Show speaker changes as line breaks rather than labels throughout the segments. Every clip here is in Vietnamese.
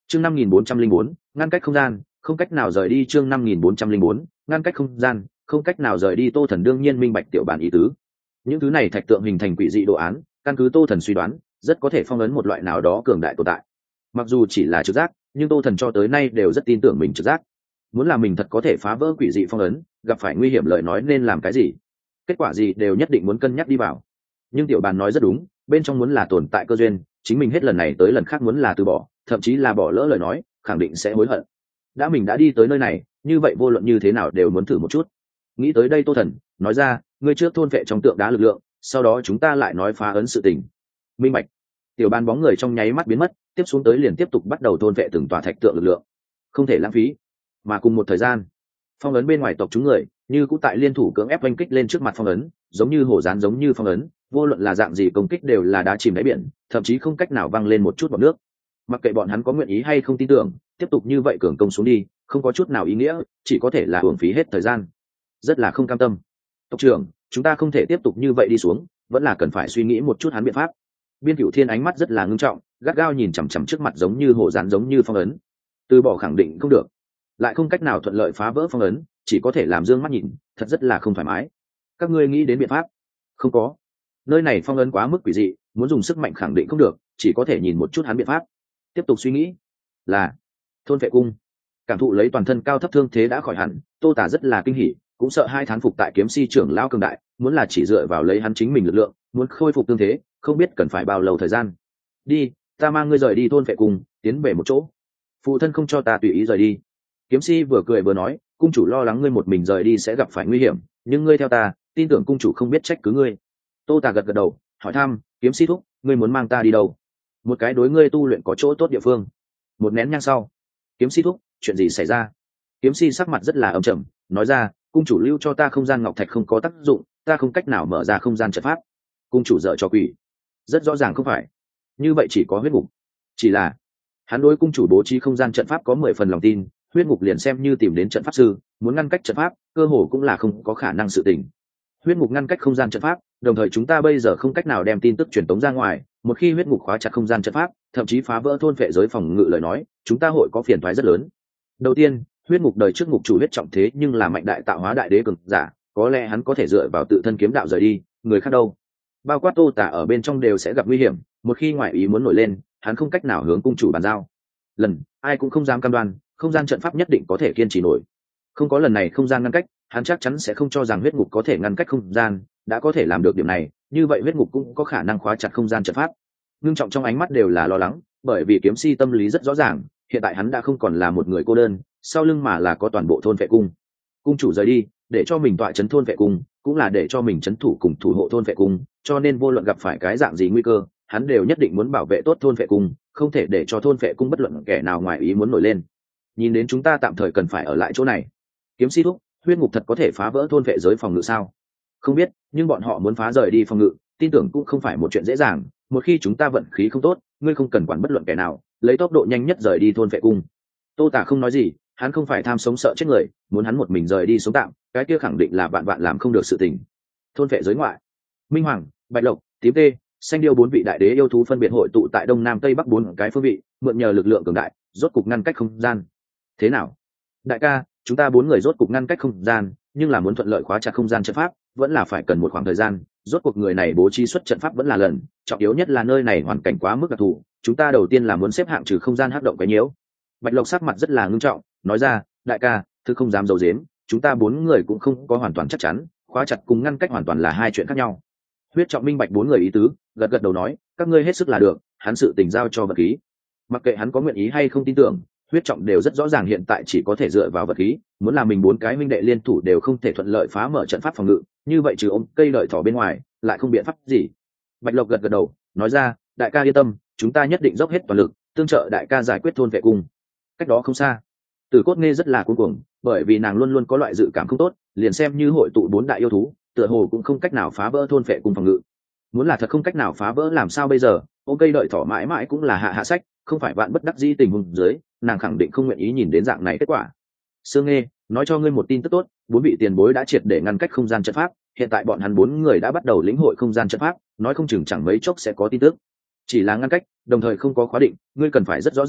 chương 5404, ngăn cách không gian không cách nào rời đi. chương 5404, ngăn cách không gian không cách nào rời đi. Tô Thần đương nhiên minh bạch tiểu bản ý tứ. Những thứ này thạch tượng hình thành quỷ dị đồ án, căn cứ Tô Thần suy đoán rất có thể phong ấn một loại nào đó cường đại tồn tại. Mặc dù chỉ là trực giác, nhưng Tô Thần cho tới nay đều rất tin tưởng mình trực giác. Muốn là mình thật có thể phá vỡ quỷ dị phong ấn, gặp phải nguy hiểm lời nói nên làm cái gì, kết quả gì đều nhất định muốn cân nhắc đi vào. Nhưng tiểu bàn nói rất đúng, bên trong muốn là tồn tại cơ duyên, chính mình hết lần này tới lần khác muốn là từ bỏ, thậm chí là bỏ lỡ lời nói, khẳng định sẽ hối hận. Mình đã đi tới nơi này, như vậy vô luận như thế nào đều muốn thử một chút. Nghĩ tới đây Tô Thần nói ra, ngươi trước thôn vệ trong tượng đá lực lượng, sau đó chúng ta lại nói phá ấn sự tình. Minh bạch. Tiểu bàn bóng người trong nháy mắt biến mất, tiếp xuống tới liền tiếp tục bắt đầu thôn vệ từng tòa thạch tượng lực lượng, không thể lãng phí. Mà cùng một thời gian, phong ấn bên ngoài tộc chúng người như cũng tại liên thủ cưỡng ép oanh kích lên trước mặt phong ấn, giống như hổ dán giống như phong ấn, vô luận là dạng gì công kích đều là đá chìm đáy biển, thậm chí không cách nào văng lên một chút bọt nước. Mặc kệ bọn hắn có nguyện ý hay không tin tưởng, tiếp tục như vậy cường công xuống đi không có chút nào ý nghĩa, chỉ có thể là uổng phí hết thời gian. Rất là không cam tâm. Tộc trưởng, chúng ta không thể tiếp tục như vậy đi xuống, vẫn là cần phải suy nghĩ một chút hắn biện pháp. Biên Cửu Thiên ánh mắt rất là ngưng trọng, gắt gao nhìn chằm chằm trước mặt giống như hổ dán giống như phong ấn. Từ bỏ khẳng định không được, lại không cách nào thuận lợi phá vỡ phong ấn, chỉ có thể làm dương mắt nhìn, thật rất là không thoải mái. Các ngươi nghĩ đến biện pháp? Không có. Nơi này phong ấn quá mức quỷ dị, muốn dùng sức mạnh khẳng định không được, chỉ có thể nhìn một chút hắn biện pháp. Tiếp tục suy nghĩ. Là thôn vệ cung. Cảm thụ lấy toàn thân cao thấp thương thế đã khỏi hẳn, Tô Tả rất là kinh hỉ, cũng sợ hai thán phục tại kiếm si trưởng lão cường đại, muốn là chỉ dựa vào lấy hắn chính mình lực lượng, muốn khôi phục thương thế, không biết cần phải bao lâu thời gian. Đi, ta mang ngươi rời đi thôn vệ cung, tiến về một chỗ. Phụ thân không cho ta tùy ý rời đi. Kiếm si vừa cười vừa nói, cung chủ lo lắng ngươi một mình rời đi sẽ gặp phải nguy hiểm, nhưng ngươi theo ta, tin tưởng cung chủ không biết trách cứ ngươi. Tô Tả gật gật đầu, hỏi thăm, kiếm si thúc, ngươi muốn mang ta đi đâu? Một cái đối ngươi tu luyện có chỗ tốt địa phương. Một nén nhang sau, kiếm si thúc, chuyện gì xảy ra? Kiếm si sắc mặt rất là âm trầm, nói ra, cung chủ lưu cho ta không gian ngọc thạch không có tác dụng, ta không cách nào mở ra không gian trận pháp. Cung chủ dợ cho quỷ. Rất rõ ràng không phải. Như vậy chỉ có huyết ngục. Chỉ là hắn đối cung chủ bố trí không gian trận pháp có 10 phần lòng tin, huyết ngục liền xem như tìm đến trận pháp sư, muốn ngăn cách trận pháp, cơ hồ cũng là không có khả năng sự tình. Huyết ngục ngăn cách không gian trận pháp, đồng thời chúng ta bây giờ không cách nào đem tin tức truyền tống ra ngoài, một khi huyết ngục khóa chặt không gian trận pháp, thậm chí phá vỡ thôn phệ giới phòng ngự lời nói, chúng ta hội có phiền toái rất lớn. Đầu tiên, huyết ngục đời trước ngục chủ huyết trọng thế nhưng là mạnh đại tạo hóa đại đế cường giả, có lẽ hắn có thể dựa vào tự thân kiếm đạo rời đi, người khác đâu? Bao quát Tô Tả ở bên trong đều sẽ gặp nguy hiểm, một khi ngoại ý muốn nổi lên, hắn không cách nào hướng cung chủ bàn giao. Ai cũng không dám cam đoan, không gian trận pháp nhất định có thể kiên trì nổi. Không có lần này không gian ngăn cách, hắn chắc chắn sẽ không cho rằng huyết ngục có thể ngăn cách không gian, đã có thể làm được điểm này, như vậy huyết ngục cũng có khả năng khóa chặt không gian trận pháp. Ngưng trọng trong ánh mắt đều là lo lắng, bởi vì kiếm si tâm lý rất rõ ràng, hiện tại hắn đã không còn là một người cô đơn, sau lưng mà là có toàn bộ thôn vệ cung. Cung chủ rời đi, để cho mình tọa trấn thôn vệ cung, cũng là để cho mình trấn thủ cùng thủ hộ thôn vệ cung, cho nên vô luận gặp phải cái dạng gì nguy cơ, hắn đều nhất định muốn bảo vệ tốt thôn vệ cung, không thể để cho thôn vệ cung bất luận kẻ nào ngoài ý muốn nổi lên. Nhìn đến chúng ta tạm thời cần phải ở lại chỗ này. Kiếm si thúc, huyết ngục thật có thể phá vỡ thôn vệ giới phòng ngự sao? Không biết, nhưng bọn họ muốn phá rời đi phòng ngự, tin tưởng cũng không phải một chuyện dễ dàng. Một khi chúng ta vận khí không tốt, ngươi không cần quản bất luận kẻ nào, lấy tốc độ nhanh nhất rời đi thôn vệ cung. Tô Tả không nói gì, hắn không phải tham sống sợ chết người, muốn hắn một mình rời đi sống tạm, cái kia khẳng định là bạn làm không được sự tình. Thôn vệ giới ngoại, Minh Hoàng, Bạch Lộc, Tím Tê, Xanh Điêu 4 vị đại đế yêu thú phân biệt hội tụ tại đông nam tây bắc 4 cái phương vị, mượn nhờ lực lượng cường đại, rốt cục ngăn cách không gian. Thế nào? Đại ca, chúng ta 4 người rốt cục ngăn cách không gian, nhưng là muốn thuận lợi khóa chặt không gian trận pháp, vẫn là phải cần một khoảng thời gian, rốt cuộc người này bố trí xuất trận pháp vẫn là lần, trọng yếu nhất là nơi này hoàn cảnh quá mức đặc thù, chúng ta đầu tiên là muốn xếp hạng trừ không gian hắc động cái nhiễu. Bạch Lộc sắc mặt rất là ngưng trọng, nói ra, đại ca, thứ không dám giấu giếm, chúng ta 4 người cũng không có hoàn toàn chắc chắn, khóa chặt cùng ngăn cách hoàn toàn là hai chuyện khác nhau. Huyết Trọng minh bạch 4 người ý tứ, gật gật đầu nói, các ngươi hết sức là được, hắn sự tình giao cho vật khí. Mặc kệ hắn có nguyện ý hay không tin tưởng, Huyết Trọng đều rất rõ ràng hiện tại chỉ có thể dựa vào vật khí, muốn làm mình 4 cái huynh đệ liên thủ đều không thể thuận lợi phá mở trận pháp phòng ngự, như vậy trừ ôm cây đợi thỏ bên ngoài, lại không biện pháp gì. Bạch Lộc gật gật đầu, nói ra, đại ca yên tâm, chúng ta nhất định dốc hết toàn lực, tương trợ đại ca giải quyết thôn vệ cung. Cách đó không xa, Tử Cốt Nghe rất là cuống cuồng, bởi vì nàng luôn luôn có loại dự cảm không tốt, liền xem như hội tụ 4 đại yêu thú, tựa hồ cũng không cách nào phá vỡ thôn vệ cung phòng ngự. Muốn là thật không cách nào phá vỡ làm sao bây giờ, ôm cây đợi thỏ mãi mãi cũng là hạ sách, không phải vạn bất đắc dĩ tình huống dưới, nàng khẳng định không nguyện ý nhìn đến dạng này kết quả. Sương Nghe, nói cho ngươi một tin tức tốt, 4 vị tiền bối đã triệt để ngăn cách không gian trận pháp, hiện tại bọn hắn 4 người đã bắt đầu lĩnh hội không gian trận pháp, nói không chừng chẳng mấy chốc sẽ có tin tức. Chỉ là ngăn cách, đồng thời không có khóa định, ngươi cần phải rất rõ ràng,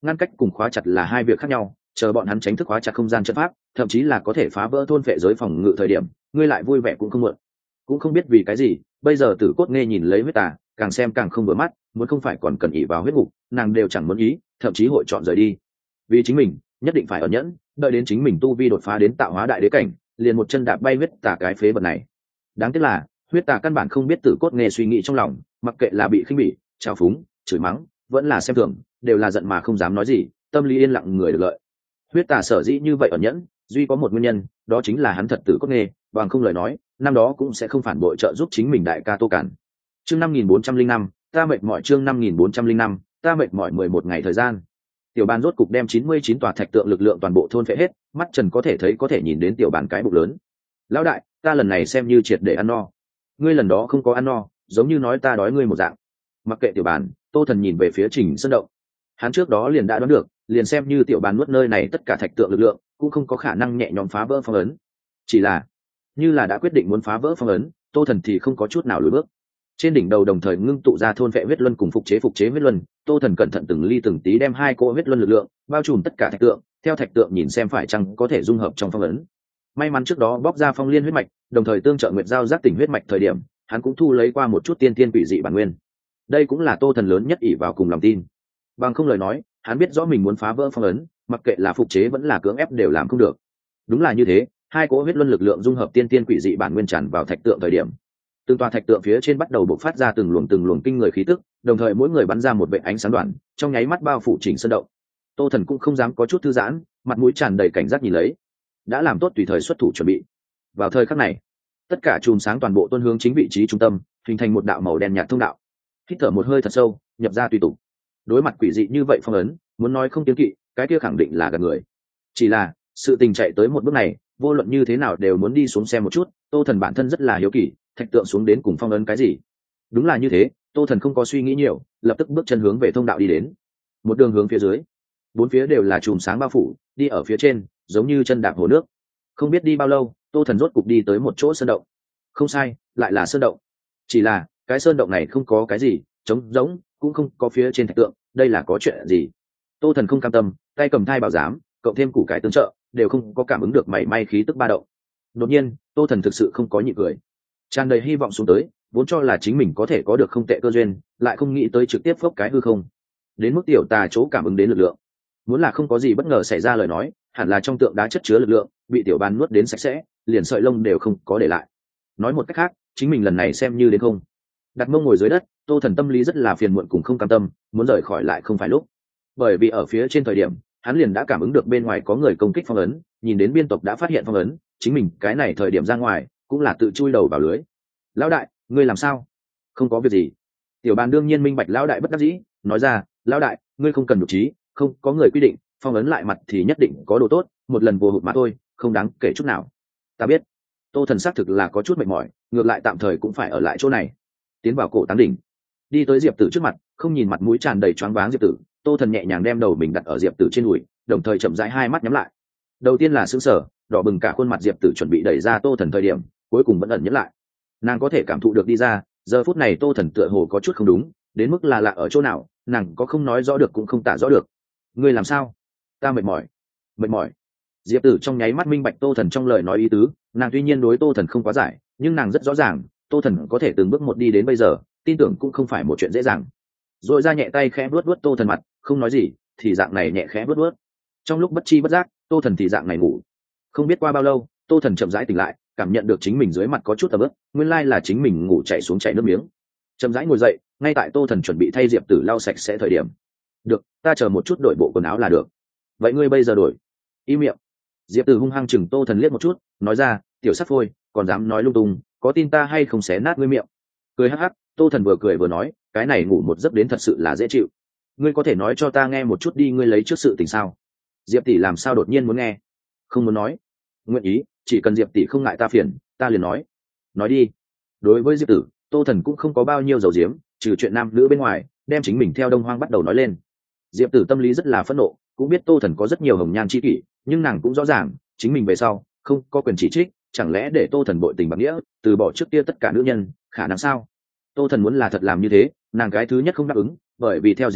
ngăn cách cùng khóa chặt là hai việc khác nhau, chờ bọn hắn tránh thức khóa chặt không gian trận pháp, thậm chí là có thể phá vỡ thôn phệ giới phòng ngự thời điểm, ngươi lại vui vẻ cũng không muộn. Cũng không biết vì cái gì, bây giờ Tử Cốt Nghe nhìn lấy huyết tà, càng xem càng không vừa mắt, muốn không phải còn cần ỷ vào huyết ngục, nàng đều chẳng muốn ý, thậm chí hội chọn rời đi. Vì chính mình, nhất định phải ẩn nhẫn, đợi đến chính mình tu vi đột phá đến tạo hóa đại đế cảnh, liền một chân đạp bay huyết tà cái phế vật này. Đáng tiếc là, huyết tà căn bản không biết Tử Cốt Nghe suy nghĩ trong lòng, mặc kệ là bị khinh bỉ, trào phúng, chửi mắng, vẫn là xem thường, đều là giận mà không dám nói gì, tâm lý yên lặng người được lợi. Huyết tà sở dĩ như vậy ẩn nhẫn, duy có một nguyên nhân, đó chính là hắn thật Tử Cốt Nghe, bằng không lời nói, năm đó cũng sẽ không phản bội trợ giúp chính mình đại ca Tô Cản. Chương 5405, ta mệt mỏi. Chương 5405, ta mệt mỏi. 11 ngày thời gian, tiểu bàn rốt cục đem 99 tòa thạch tượng lực lượng toàn bộ thôn phệ hết, mắt trần có thể thấy có thể nhìn đến tiểu bàn cái bụng lớn. Lão đại, ta lần này xem như triệt để ăn no. Ngươi lần đó không có ăn no, giống như nói ta đói ngươi một dạng. Mặc kệ tiểu bàn, Tô Thần nhìn về phía Trình Sơn Động. Hắn trước đó liền đã đoán được, liền xem như tiểu bàn nuốt nơi này tất cả thạch tượng lực lượng, cũng không có khả năng nhẹ nhõm phá vỡ phong ấn. Chỉ là, như là đã quyết định muốn phá vỡ phong ấn, Tô Thần thì không có chút nào lùi bước. Trên đỉnh đầu đồng thời ngưng tụ ra thôn vệ huyết luân cùng phục chế huyết luân, Tô Thần cẩn thận từng ly từng tí đem hai cỗ huyết luân lực lượng bao trùm tất cả thạch tượng, theo thạch tượng nhìn xem phải chăng có thể dung hợp trong phong ấn. May mắn trước đó bóc ra phong liên huyết mạch, đồng thời tương trợ nguyệt giao giác tỉnh huyết mạch thời điểm, hắn cũng thu lấy qua một chút tiên tiên quỷ dị bản nguyên. Đây cũng là Tô Thần lớn nhất ỷ vào cùng lòng tin. Bằng không lời nói, hắn biết rõ mình muốn phá vỡ phong ấn, mặc kệ là phục chế vẫn là cưỡng ép đều làm không được. Đúng là như thế, hai cỗ huyết luân lực lượng dung hợp tiên tiên quỷ dị bản nguyên tràn vào thạch tượng thời điểm, từng tòa thạch tượng phía trên bắt đầu bộc phát ra từng luồng kinh người khí tức, đồng thời mỗi người bắn ra một vệt ánh sáng đoàn, trong nháy mắt bao phủ Trình Sơn Động. Tô Thần cũng không dám có chút thư giãn, mặt mũi tràn đầy cảnh giác nhìn lấy, đã làm tốt tùy thời xuất thủ chuẩn bị. Vào thời khắc này, tất cả chùm sáng toàn bộ tuôn hướng chính vị trí trung tâm, hình thành một đạo màu đen nhạt thông đạo. Hít thở một hơi thật sâu, nhập ra tùy tùng. Đối mặt quỷ dị như vậy phong ấn, muốn nói không kiêng kỵ, cái kia khẳng định là gạt người. Chỉ là, sự tình chạy tới một bước này, vô luận như thế nào đều muốn đi xuống xem một chút. Tô Thần bản thân rất là hiếu kỳ, thạch tượng xuống đến cùng phong ấn cái gì. Đúng là như thế, Tô Thần không có suy nghĩ nhiều, lập tức bước chân hướng về thông đạo đi đến. Một đường hướng phía dưới, bốn phía đều là chùm sáng bao phủ, đi ở phía trên giống như chân đạp hồ nước. Không biết đi bao lâu, Tô Thần rốt cục đi tới một chỗ sơn động. Không sai, lại là sơn động. Chỉ là cái sơn động này không có cái gì trống rỗng, cũng không có phía trên thạch tượng. Đây là có chuyện gì? Tô Thần không cam tâm, tay cầm thai bảo giám cộng thêm củ cải tương trợ, đều không có cảm ứng được mảy may khí tức ba động. Đột nhiên, Tô Thần thực sự không có nhịn cười, tràn đầy hy vọng xuống tới, vốn cho là chính mình có thể có được không tệ cơ duyên, lại không nghĩ tới trực tiếp phốc cái hư không. Đến mức tiểu tà chỗ cảm ứng đến lực lượng, muốn là không có gì bất ngờ xảy ra lời nói, hẳn là trong tượng đá chất chứa lực lượng, bị tiểu bàn nuốt đến sạch sẽ, liền sợi lông đều không có để lại. Nói một cách khác, chính mình lần này xem như đến không. Đặt mông ngồi dưới đất, Tô Thần tâm lý rất là phiền muộn cùng không cam tâm, muốn rời khỏi lại không phải lúc. Bởi vì ở phía trên thời điểm, hắn liền đã cảm ứng được bên ngoài có người công kích phong ấn, nhìn đến biên tộc đã phát hiện phong ấn, chính mình cái này thời điểm ra ngoài, cũng là tự chui đầu vào lưới. Lão đại, ngươi làm sao? Không có việc gì. Tiểu bàn đương nhiên minh bạch lão đại bất đắc dĩ, nói ra, lão đại, ngươi không cần nhục trí, không có người quy định phong ấn lại mặt thì nhất định có đồ tốt, một lần vô hụt mà thôi, không đáng kể chút nào. Ta biết. Tô Thần xác thực là có chút mệt mỏi, ngược lại tạm thời cũng phải ở lại chỗ này. Tiến vào cổ táng đỉnh, đi tới Diệp Tử trước mặt, không nhìn mặt mũi tràn đầy choáng váng Diệp Tử, Tô Thần nhẹ nhàng đem đầu mình đặt ở Diệp Tử trên đùi, đồng thời chậm rãi hai mắt nhắm lại. Đầu tiên là sững sờ, đỏ bừng cả khuôn mặt Diệp Tử chuẩn bị đẩy ra Tô Thần thời điểm, cuối cùng vẫn ẩn nhẫn lại. Nàng có thể cảm thụ được đi ra, giờ phút này Tô Thần tựa hồ có chút không đúng, đến mức là lạ ở chỗ nào, nàng có không nói rõ được cũng không tả rõ được. Ngươi làm sao? Ta mệt mỏi. Mệt mỏi. Diệp Tử trong nháy mắt minh bạch Tô Thần trong lời nói ý tứ, nàng tuy nhiên đối Tô Thần không quá giải, nhưng nàng rất rõ ràng, Tô Thần có thể từng bước một đi đến bây giờ, tin tưởng cũng không phải một chuyện dễ dàng. Rồi ra nhẹ tay khẽ vuốt vuốt Tô Thần mặt, không nói gì, thì dạng này nhẹ khẽ vuốt vuốt. Trong lúc bất chi bất giác, Tô Thần thì dạng này ngủ. Không biết qua bao lâu, Tô Thần chậm rãi tỉnh lại, cảm nhận được chính mình dưới mặt có chút ẩm ướt, nguyên lai là chính mình ngủ chạy xuống chảy nước miếng. Chậm rãi ngồi dậy, ngay tại Tô Thần chuẩn bị thay Diệp Tử lau sạch sẽ thời điểm. Được, ta chờ một chút đổi bộ quần áo là được. Vậy ngươi bây giờ đổi? Im miệng. Diệp Tử hung hăng chừng Tô Thần liếc một chút, nói ra, tiểu sắt phôi, còn dám nói lung tung, có tin ta hay không xé nát ngươi miệng. Cười hắc hắc, Tô Thần vừa cười vừa nói, cái này ngủ một giấc đến thật sự là dễ chịu. Ngươi có thể nói cho ta nghe một chút đi, ngươi lấy trước sự tình sao? Diệp tỷ làm sao đột nhiên muốn nghe? Không muốn nói. Nguyện ý, chỉ cần Diệp tỷ không ngại ta phiền, ta liền nói. Nói đi. Đối với Diệp Tử, Tô Thần cũng không có bao nhiêu dầu diếm, trừ chuyện nam nữ bên ngoài, đem chính mình theo Đông Hoang bắt đầu nói lên. Diệp Tử tâm lý rất là phẫn nộ, cũng biết Tô Thần có rất nhiều hồng nhan chi kỷ, nhưng nàng cũng rõ ràng, chính mình về sau không có quyền chỉ trích, chẳng lẽ để Tô Thần bội tình bạc nghĩa, từ bỏ trước kia tất cả nữ nhân, khả năng sao? Tô Thần muốn là thật làm như thế, nàng cái thứ nhất không đáp ứng, bởi vì theo Diệp Tử,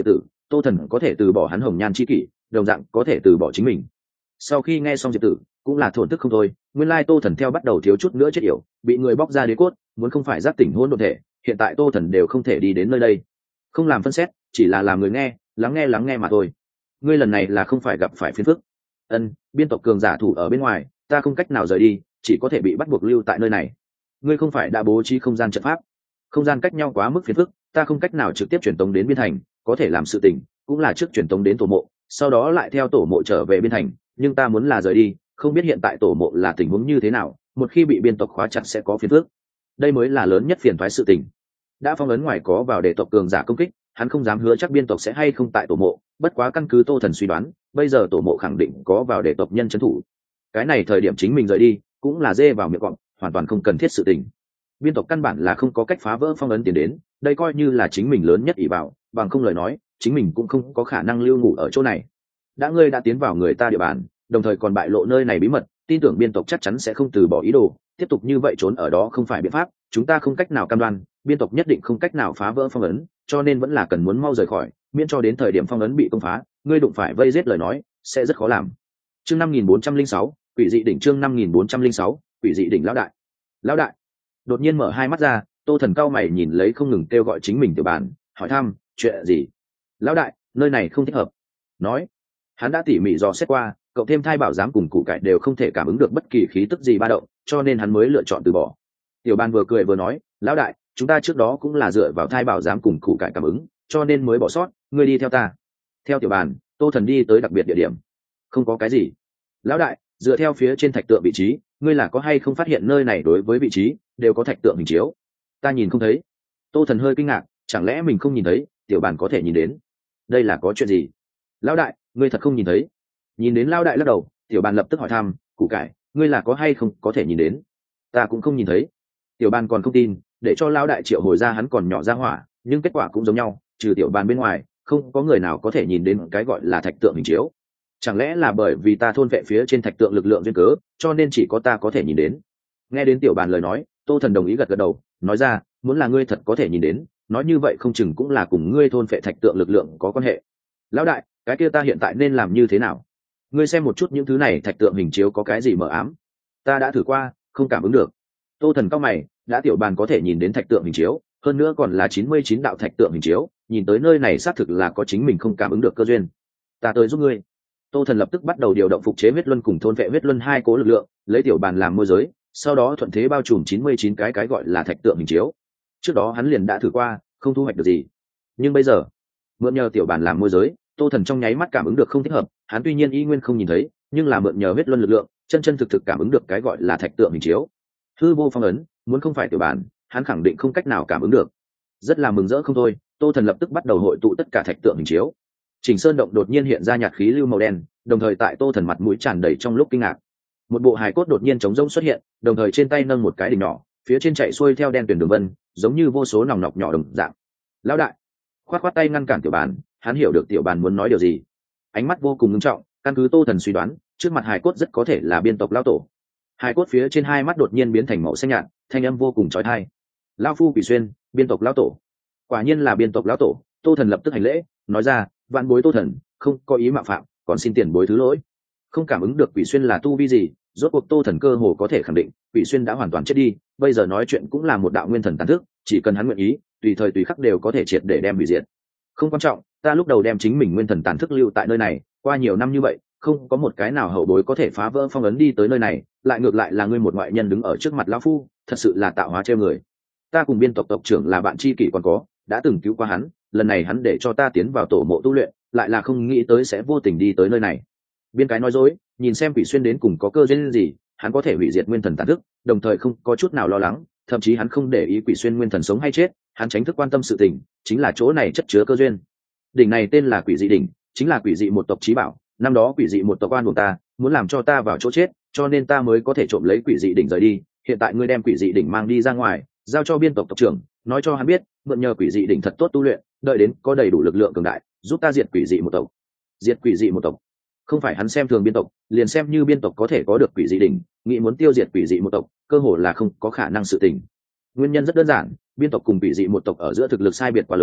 Tô Thần có thể từ bỏ hắn hồng nhan chi kỷ, đồng dạng có thể từ bỏ chính mình. Sau khi nghe xong Diệp Tử cũng là thổn thức không thôi, nguyên lai Tô Thần theo bắt đầu thiếu chút nữa chết yểu, bị người bóc ra đế cốt, muốn không phải giác tỉnh hôn độn thể, hiện tại Tô Thần đều không thể đi đến nơi đây. Không làm phân xét, chỉ là làm người nghe, lắng nghe mà thôi. Ngươi lần này là không phải gặp phải phiền phức. Biên tộc cường giả thủ ở bên ngoài, ta không cách nào rời đi, chỉ có thể bị bắt buộc lưu tại nơi này. Ngươi không phải đã bố trí không gian trận pháp? Không gian cách nhau quá mức phiền phức, ta không cách nào trực tiếp truyền tống đến biên thành, có thể làm sự tình cũng là trước truyền tống đến tổ mộ, sau đó lại theo tổ mộ trở về biên thành, nhưng ta muốn là rời đi, không biết hiện tại tổ mộ là tình huống như thế nào, một khi bị biên tộc khóa chặt sẽ có phiền phức. Đây mới là lớn nhất phiền toái sự tình. Đã phong ấn ngoài có vào để tộc cường giả công kích, hắn không dám hứa chắc biên tộc sẽ hay không tại tổ mộ, bất quá căn cứ Tô Thần suy đoán, bây giờ tổ mộ khẳng định có vào để tộc nhân trấn thủ. Cái này thời điểm chính mình rời đi, cũng là dê vào miệng cọp, hoàn toàn không cần thiết sự tình. Biên tộc căn bản là không có cách phá vỡ phong ấn tiến đến, đây coi như là chính mình lớn nhất ỷ bảo, bằng không lời nói, chính mình cũng không có khả năng lưu ngụ ở chỗ này. Ngươi đã tiến vào người ta địa bàn, đồng thời còn bại lộ nơi này bí mật, tin tưởng biên tộc chắc chắn sẽ không từ bỏ ý đồ, tiếp tục như vậy trốn ở đó không phải biện pháp, chúng ta không cách nào cam đoan, biên tộc nhất định không cách nào phá vỡ phong ấn, cho nên vẫn là cần muốn mau rời khỏi, miễn cho đến thời điểm phong ấn bị công phá, ngươi đụng phải vây giết lời nói, sẽ rất khó làm. Chương 5406, quỷ dị đỉnh. Chương 5406, quỷ dị đỉnh. Lão đại. Đột nhiên mở hai mắt ra, Tô Thần cao mày nhìn lấy không ngừng kêu gọi chính mình tiểu bàn, hỏi thăm, chuyện gì? Lão đại, nơi này không thích hợp. Nói, hắn đã tỉ mỉ dò xét qua, cậu thêm thai bảo giám cùng củ cải đều không thể cảm ứng được bất kỳ khí tức gì ba động, cho nên hắn mới lựa chọn từ bỏ. Tiểu bàn vừa cười vừa nói, lão đại, chúng ta trước đó cũng là dựa vào thai bảo giám cùng củ cải cảm ứng, cho nên mới bỏ sót, ngươi đi theo ta. Theo tiểu bàn, Tô Thần đi tới đặc biệt địa điểm. Không có cái gì. Lão đại, dựa theo phía trên thạch tượng vị trí, ngươi là có hay không phát hiện nơi này đối với vị trí đều có thạch tượng hình chiếu? Ta nhìn không thấy. Tô Thần hơi kinh ngạc, chẳng lẽ mình không nhìn thấy, tiểu bàn có thể nhìn đến? Đây là có chuyện gì? Lão đại, ngươi thật không nhìn thấy? Nhìn đến lão đại lắc đầu, tiểu bàn lập tức hỏi thăm, củ cải, ngươi là có hay không có thể nhìn đến? Ta cũng không nhìn thấy. Tiểu bàn còn không tin, để cho lão đại triệu hồi ra hắn còn nhỏ ra hỏa, nhưng kết quả cũng giống nhau, trừ tiểu bàn bên ngoài, không có người nào có thể nhìn đến cái gọi là thạch tượng hình chiếu. Chẳng lẽ là bởi vì ta thôn vệ phía trên thạch tượng lực lượng duyên cớ, cho nên chỉ có ta có thể nhìn đến? Nghe đến tiểu bàn lời nói, Tô Thần đồng ý gật gật đầu, nói ra, muốn là ngươi thật có thể nhìn đến, nói như vậy không chừng cũng là cùng ngươi thôn vệ thạch tượng lực lượng có quan hệ. Lão đại, cái kia ta hiện tại nên làm như thế nào? Ngươi xem một chút những thứ này thạch tượng hình chiếu có cái gì mờ ám? Ta đã thử qua, không cảm ứng được. Tô Thần cao mày, đã tiểu bàn có thể nhìn đến thạch tượng hình chiếu, hơn nữa còn là 99 đạo thạch tượng hình chiếu, nhìn tới nơi này xác thực là có chính mình không cảm ứng được cơ duyên. Ta tới giúp ngươi. Tô Thần lập tức bắt đầu điều động phục chế huyết luân cùng thôn vệ huyết luân hai cố lực lượng, lấy tiểu bàn làm môi giới, sau đó thuận thế bao trùm 99 cái gọi là thạch tượng hình chiếu. Trước đó hắn liền đã thử qua, không thu hoạch được gì. Nhưng bây giờ, mượn nhờ tiểu bàn làm môi giới, Tô Thần trong nháy mắt cảm ứng được không thích hợp, hắn tuy nhiên y nguyên không nhìn thấy, nhưng là mượn nhờ huyết luân lực lượng, chân thực cảm ứng được cái gọi là thạch tượng hình chiếu. Hư vô phong ấn, muốn không phải tiểu bàn, hắn khẳng định không cách nào cảm ứng được. Rất là mừng rỡ không thôi, Tô Thần lập tức bắt đầu hội tụ tất cả thạch tượng hình chiếu. Trình Sơn động đột nhiên hiện ra nhạt khí lưu màu đen, đồng thời tại Tô Thần mặt mũi tràn đầy trong lúc kinh ngạc. Một bộ hài cốt đột nhiên trống rỗng xuất hiện, đồng thời trên tay nâng một cái đỉnh nhỏ, phía trên chạy xuôi theo đen tuyển đường vân, giống như vô số nòng nọc nhỏ đồng dạng. Lão đại, khoát tay ngăn cản tiểu bàn, hắn hiểu được tiểu bàn muốn nói điều gì. Ánh mắt vô cùng nghiêm trọng, căn cứ Tô Thần suy đoán, trước mặt hài cốt rất có thể là biên tộc lão tổ. Hài cốt phía trên hai mắt đột nhiên biến thành màu xanh nhạt, thanh âm vô cùng chói tai. Lão phu Quỷ Xuyên, biên tộc lão tổ. Quả nhiên là biên tộc lão tổ. Tô Thần lập tức hành lễ, nói ra, vạn bối Tô Thần, không có ý mạo phạm, còn xin tiền bối thứ lỗi. Không cảm ứng được Quỷ Xuyên là tu vi gì, rốt cuộc Tô Thần cơ hồ có thể khẳng định, Quỷ Xuyên đã hoàn toàn chết đi, bây giờ nói chuyện cũng là một đạo nguyên thần tàn thức, chỉ cần hắn nguyện ý, tùy thời tùy khắc đều có thể triệt để đem hủy diệt. Không quan trọng, ta lúc đầu đem chính mình nguyên thần tàn thức lưu tại nơi này, qua nhiều năm như vậy, không có một cái nào hậu bối có thể phá vỡ phong ấn đi tới nơi này, lại ngược lại là ngươi một ngoại nhân đứng ở trước mặt lão phu, thật sự là tạo hóa trêu người. Ta cùng biên tộc tộc trưởng là bạn tri kỷ còn có, đã từng cứu qua hắn, lần này hắn để cho ta tiến vào tổ mộ tu luyện, lại là không nghĩ tới sẽ vô tình đi tới nơi này. Biên cái nói dối, nhìn xem Quỷ Xuyên đến cùng có cơ duyên gì, hắn có thể hủy diệt nguyên thần tàn thức, đồng thời không có chút nào lo lắng, thậm chí hắn không để ý Quỷ Xuyên nguyên thần sống hay chết, hắn tránh thức quan tâm sự tình, chính là chỗ này chất chứa cơ duyên. Đỉnh này tên là Quỷ dị đỉnh, chính là quỷ dị một tộc chí bảo, năm đó quỷ dị một tộc oan uổng ta, muốn làm cho ta vào chỗ chết, cho nên ta mới có thể trộm lấy quỷ dị đỉnh rời đi. Hiện tại ngươi đem quỷ dị đỉnh mang đi ra ngoài, giao cho biên tộc tộc trưởng, nói cho hắn biết, mượn nhờ quỷ dị đỉnh thật tốt tu luyện, đợi đến có đầy đủ lực lượng cường đại, giúp ta diệt quỷ dị một tộc. Diệt quỷ dị một tộc? Không phải hắn xem thường biên tộc, liền xem như biên tộc có thể có được quỷ dị đỉnh, nghĩ muốn tiêu diệt quỷ dị một tộc, cơ hồ là không có khả năng sự tình. Nguyên nhân rất đơn giản, biên tộc cùng quỷ dị một tộc ở giữa thực lực sai biệt quá lớn,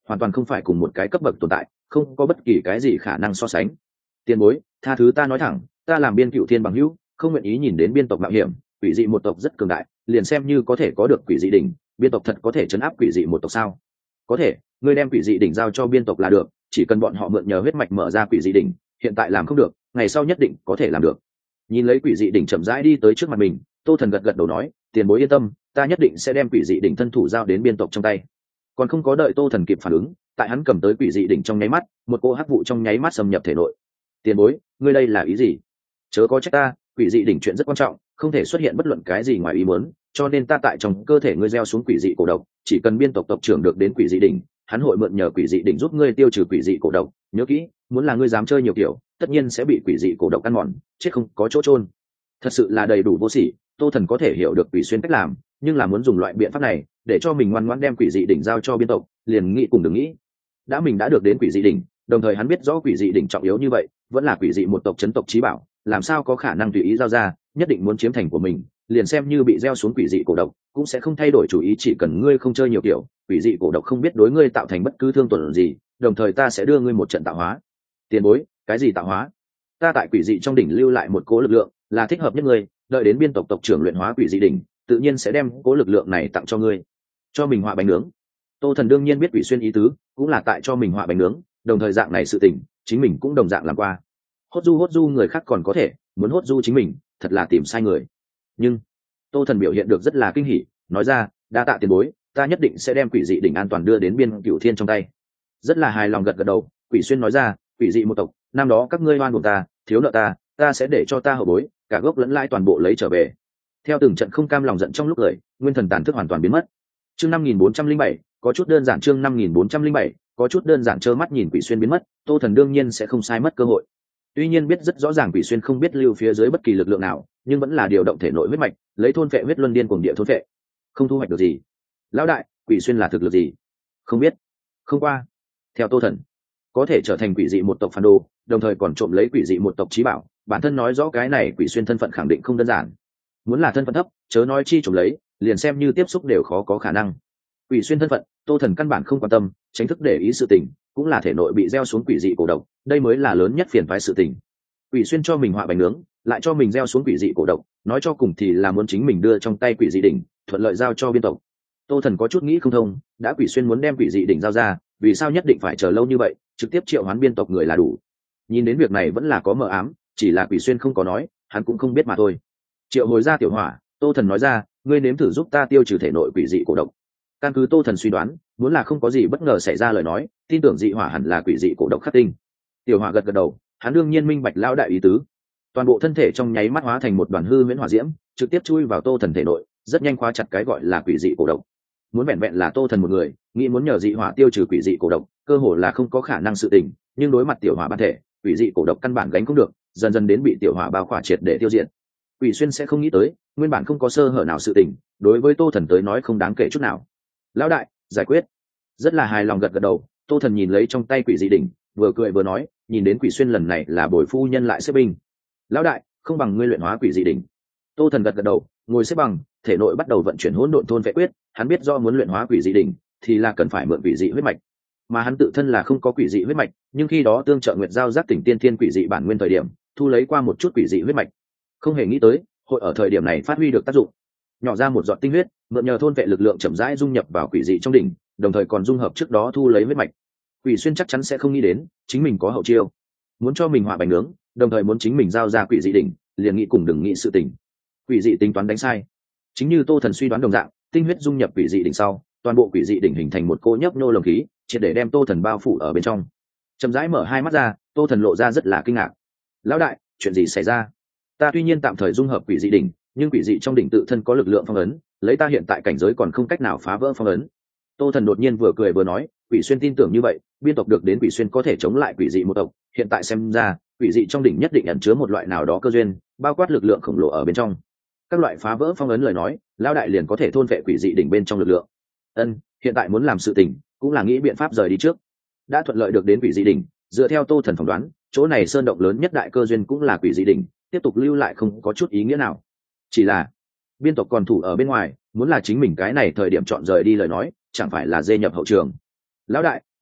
hoàn toàn không phải cùng một cái cấp bậc tồn tại, không có bất kỳ cái gì khả năng so sánh. Tiền bối, tha thứ ta nói thẳng, ta làm biên cựu thiên bằng hữu, không nguyện ý nhìn đến biên tộc mạo hiểm. Quỷ dị một tộc rất cường đại, liền xem như có thể có được quỷ dị đỉnh, biên tộc thật có thể chấn áp quỷ dị một tộc sao? Có thể, ngươi đem quỷ dị đỉnh giao cho biên tộc là được, chỉ cần bọn họ mượn nhờ huyết mạch mở ra quỷ dị đỉnh, hiện tại làm không được, ngày sau nhất định có thể làm được. Nhìn lấy quỷ dị đỉnh chậm rãi đi tới trước mặt mình, Tô Thần gật gật đầu nói, tiền bối yên tâm, ta nhất định sẽ đem quỷ dị đỉnh thân thủ giao đến biên tộc trong tay. Còn không có đợi Tô Thần kịp phản ứng, tại hắn cầm tới quỷ dị đỉnh trong nháy mắt, một cỗ hắc vụ trong nháy mắt xâm nhập thể nội. Tiền bối, ngươi đây là ý gì? Chớ có trách ta, quỷ dị đỉnh chuyện rất quan trọng, không thể xuất hiện bất luận cái gì ngoài ý muốn, cho nên ta tại trong cơ thể ngươi gieo xuống quỷ dị cổ độc, chỉ cần biên tộc tộc trưởng được đến quỷ dị đỉnh, hắn hội mượn nhờ quỷ dị đỉnh giúp ngươi tiêu trừ quỷ dị cổ độc. Nhớ kỹ, muốn là ngươi dám chơi nhiều kiểu, tất nhiên sẽ bị quỷ dị cổ độc ăn mòn, chết không có chỗ chôn. Thật sự là đầy đủ vô sỉ. Tô Thần có thể hiểu được Quỷ Xuyên cách làm, nhưng là muốn dùng loại biện pháp này để cho mình ngoan ngoãn đem quỷ dị đỉnh giao cho biên tộc, liền nghĩ cùng đừng nghĩ. Đã mình đã được đến quỷ dị đỉnh, đồng thời hắn biết rõ quỷ dị đỉnh trọng yếu như vậy, vẫn là quỷ dị một tộc chấn tộc chí bảo, làm sao có khả năng tùy ý giao ra, nhất định muốn chiếm thành của mình, liền xem như bị gieo xuống quỷ dị cổ độc, cũng sẽ không thay đổi chủ ý, chỉ cần ngươi không chơi nhiều kiểu, quỷ dị cổ độc không biết đối ngươi tạo thành bất cứ thương tổn gì, đồng thời ta sẽ đưa ngươi một trận tạo hóa. Tiền bối, cái gì tạo hóa? Ta tại quỷ dị trong đỉnh lưu lại một cố lực lượng, là thích hợp nhất ngươi, đợi đến biên tộc tộc trưởng luyện hóa quỷ dị đỉnh, tự nhiên sẽ đem cố lực lượng này tặng cho ngươi. Cho mình họa bánh nướng. Tô Thần đương nhiên biết Quỷ Xuyên ý tứ, cũng là tại cho mình họa bánh nướng, đồng thời dạng này sự tình, chính mình cũng đồng dạng làm qua. Hốt du người khác còn có thể, muốn hốt du chính mình, thật là tìm sai người. Nhưng Tô Thần biểu hiện được rất là kinh hỉ, nói ra, đa tạ tiền bối, ta nhất định sẽ đem quỷ dị đỉnh an toàn đưa đến biên cửu thiên trong tay. Rất là hài lòng gật gật đầu. Quỷ Xuyên nói ra, quỷ dị một tộc, năm đó các ngươi oan uổng ta, thiếu nợ ta, ta sẽ để cho ta hậu bối, cả gốc lẫn lãi toàn bộ lấy trở về. Theo từng trận không cam lòng giận trong lúc cười, nguyên thần tàn thức hoàn toàn biến mất. Chương 5407, có chút đơn giản. Chương 5407, có chút đơn giản. Trơ mắt nhìn Quỷ Xuyên biến mất, Tô Thần đương nhiên sẽ không sai mất cơ hội. Tuy nhiên biết rất rõ ràng Quỷ Xuyên không biết lưu phía dưới bất kỳ lực lượng nào, nhưng vẫn là điều động thể nội huyết mạch, lấy thôn phệ huyết luân điên cuồng địa thôn phệ. Không thu hoạch được gì. Lão đại, Quỷ Xuyên là thực lực gì? Không biết. Không qua. Theo Tô Thần, có thể trở thành quỷ dị một tộc phản đồ, đồng thời còn trộm lấy quỷ dị một tộc chí bảo, bản thân nói rõ cái này Quỷ Xuyên thân phận khẳng định không đơn giản. Muốn là thân phận thấp, chớ nói chi trộm lấy, liền xem như tiếp xúc đều khó có khả năng. Quỷ Xuyên thân phận, Tô Thần căn bản không quan tâm, tránh thức để ý sự tình, cũng là thể nội bị gieo xuống quỷ dị cổ độc, đây mới là lớn nhất phiền phái sự tình. Quỷ Xuyên cho mình họa bánh nướng, lại cho mình gieo xuống quỷ dị cổ độc, nói cho cùng thì là muốn chính mình đưa trong tay quỷ dị đỉnh, thuận lợi giao cho biên tộc. Tô Thần có chút nghĩ không thông, đã Quỷ Xuyên muốn đem quỷ dị đỉnh giao ra, vì sao nhất định phải chờ lâu như vậy, trực tiếp triệu hoán biên tộc người là đủ. Nhìn đến việc này vẫn là có mờ ám, chỉ là Quỷ Xuyên không có nói, hắn cũng không biết mà thôi. Triệu hồi ra tiểu hỏa, Tô Thần nói ra, ngươi nếm thử giúp ta tiêu trừ thể nội quỷ dị cổ độc. Căn cứ Tô Thần suy đoán, muốn là không có gì bất ngờ xảy ra lời nói, tin tưởng dị hỏa hẳn là quỷ dị cổ độc khắc tinh. Tiểu hỏa gật gật đầu, hắn đương nhiên minh bạch lão đại ý tứ. Toàn bộ thân thể trong nháy mắt hóa thành một đoàn hư huyễn hỏa diễm, trực tiếp chui vào Tô Thần thể nội, rất nhanh khóa chặt cái gọi là quỷ dị cổ độc. Muốn vẹn vẹn là Tô Thần một người, nghĩ muốn nhờ dị hỏa tiêu trừ quỷ dị cổ độc, cơ hồ là không có khả năng sự tình, nhưng đối mặt tiểu hỏa bản thể, quỷ dị cổ độc căn bản gánh không được, dần dần đến bị tiểu hỏa bao khỏa triệt để tiêu diệt. Quỷ Xuyên sẽ không nghĩ tới, nguyên bản không có sơ hở nào sự tình, đối với Tô Thần tới nói không đáng kể chút nào. Lão đại, giải quyết. Rất là hài lòng gật gật đầu. Tô Thần nhìn lấy trong tay quỷ dị đỉnh, vừa cười vừa nói, nhìn đến Quỷ Xuyên lần này là bồi phu nhân lại xếp binh. Lão đại, không bằng ngươi luyện hóa quỷ dị đỉnh. Tô Thần gật gật đầu, ngồi xếp bằng, thể nội bắt đầu vận chuyển hỗn độn thôn vệ quyết. Hắn biết do muốn luyện hóa quỷ dị đỉnh, thì là cần phải mượn quỷ dị huyết mạch, mà hắn tự thân là không có quỷ dị huyết mạch, nhưng khi đó tương trợ Nguyệt Giao giác tỉnh tiên thiên quỷ dị bản nguyên thời điểm, thu lấy qua một chút quỷ dị huyết mạch, không hề nghĩ tới hội ở thời điểm này phát huy được tác dụng. Nhỏ ra một giọt tinh huyết, mượn nhờ thôn vệ lực lượng chậm rãi dung nhập vào quỷ dị trong đỉnh, đồng thời còn dung hợp trước đó thu lấy huyết mạch. Quỷ Xuyên chắc chắn sẽ không nghĩ đến chính mình có hậu chiêu, muốn cho mình họa bánh nướng, đồng thời muốn chính mình giao ra quỷ dị đỉnh, liền nghĩ cùng đừng nghĩ sự tình. Quỷ dị tính toán đánh sai, chính như Tô Thần suy đoán đồng dạng, tinh huyết dung nhập quỷ dị đỉnh sau, toàn bộ quỷ dị đỉnh hình thành một cô nhấp nô lồng khí, triệt để đem Tô Thần bao phủ ở bên trong. Chậm rãi mở hai mắt ra, Tô Thần lộ ra rất là kinh ngạc. Lão đại, chuyện gì xảy ra? Ta tuy nhiên tạm thời dung hợp quỷ dị đỉnh, nhưng quỷ dị trong đỉnh tự thân có lực lượng phong ấn, lấy ta hiện tại cảnh giới còn không cách nào phá vỡ phong ấn. Tô Thần đột nhiên vừa cười vừa nói, Quỷ Xuyên tin tưởng như vậy, biên tộc được đến Quỷ Xuyên có thể chống lại quỷ dị một tộc, hiện tại xem ra, quỷ dị trong đỉnh nhất định ẩn chứa một loại nào đó cơ duyên, bao quát lực lượng khổng lồ ở bên trong. Các loại phá vỡ phong ấn lời nói, lão đại liền có thể thôn vệ quỷ dị đỉnh bên trong lực lượng. Hiện tại muốn làm sự tình, cũng là nghĩ biện pháp rời đi trước. Đã thuận lợi được đến quỷ dị đỉnh, dựa theo Tô Thần phỏng đoán, chỗ này sơn động lớn nhất đại cơ duyên cũng là quỷ dị đỉnh, tiếp tục lưu lại không có chút ý nghĩa nào. Chỉ là biên tộc còn thủ ở bên ngoài, muốn là chính mình cái này thời điểm chọn rời đi lời nói, chẳng phải là dê nhập hậu trường. Lão đại,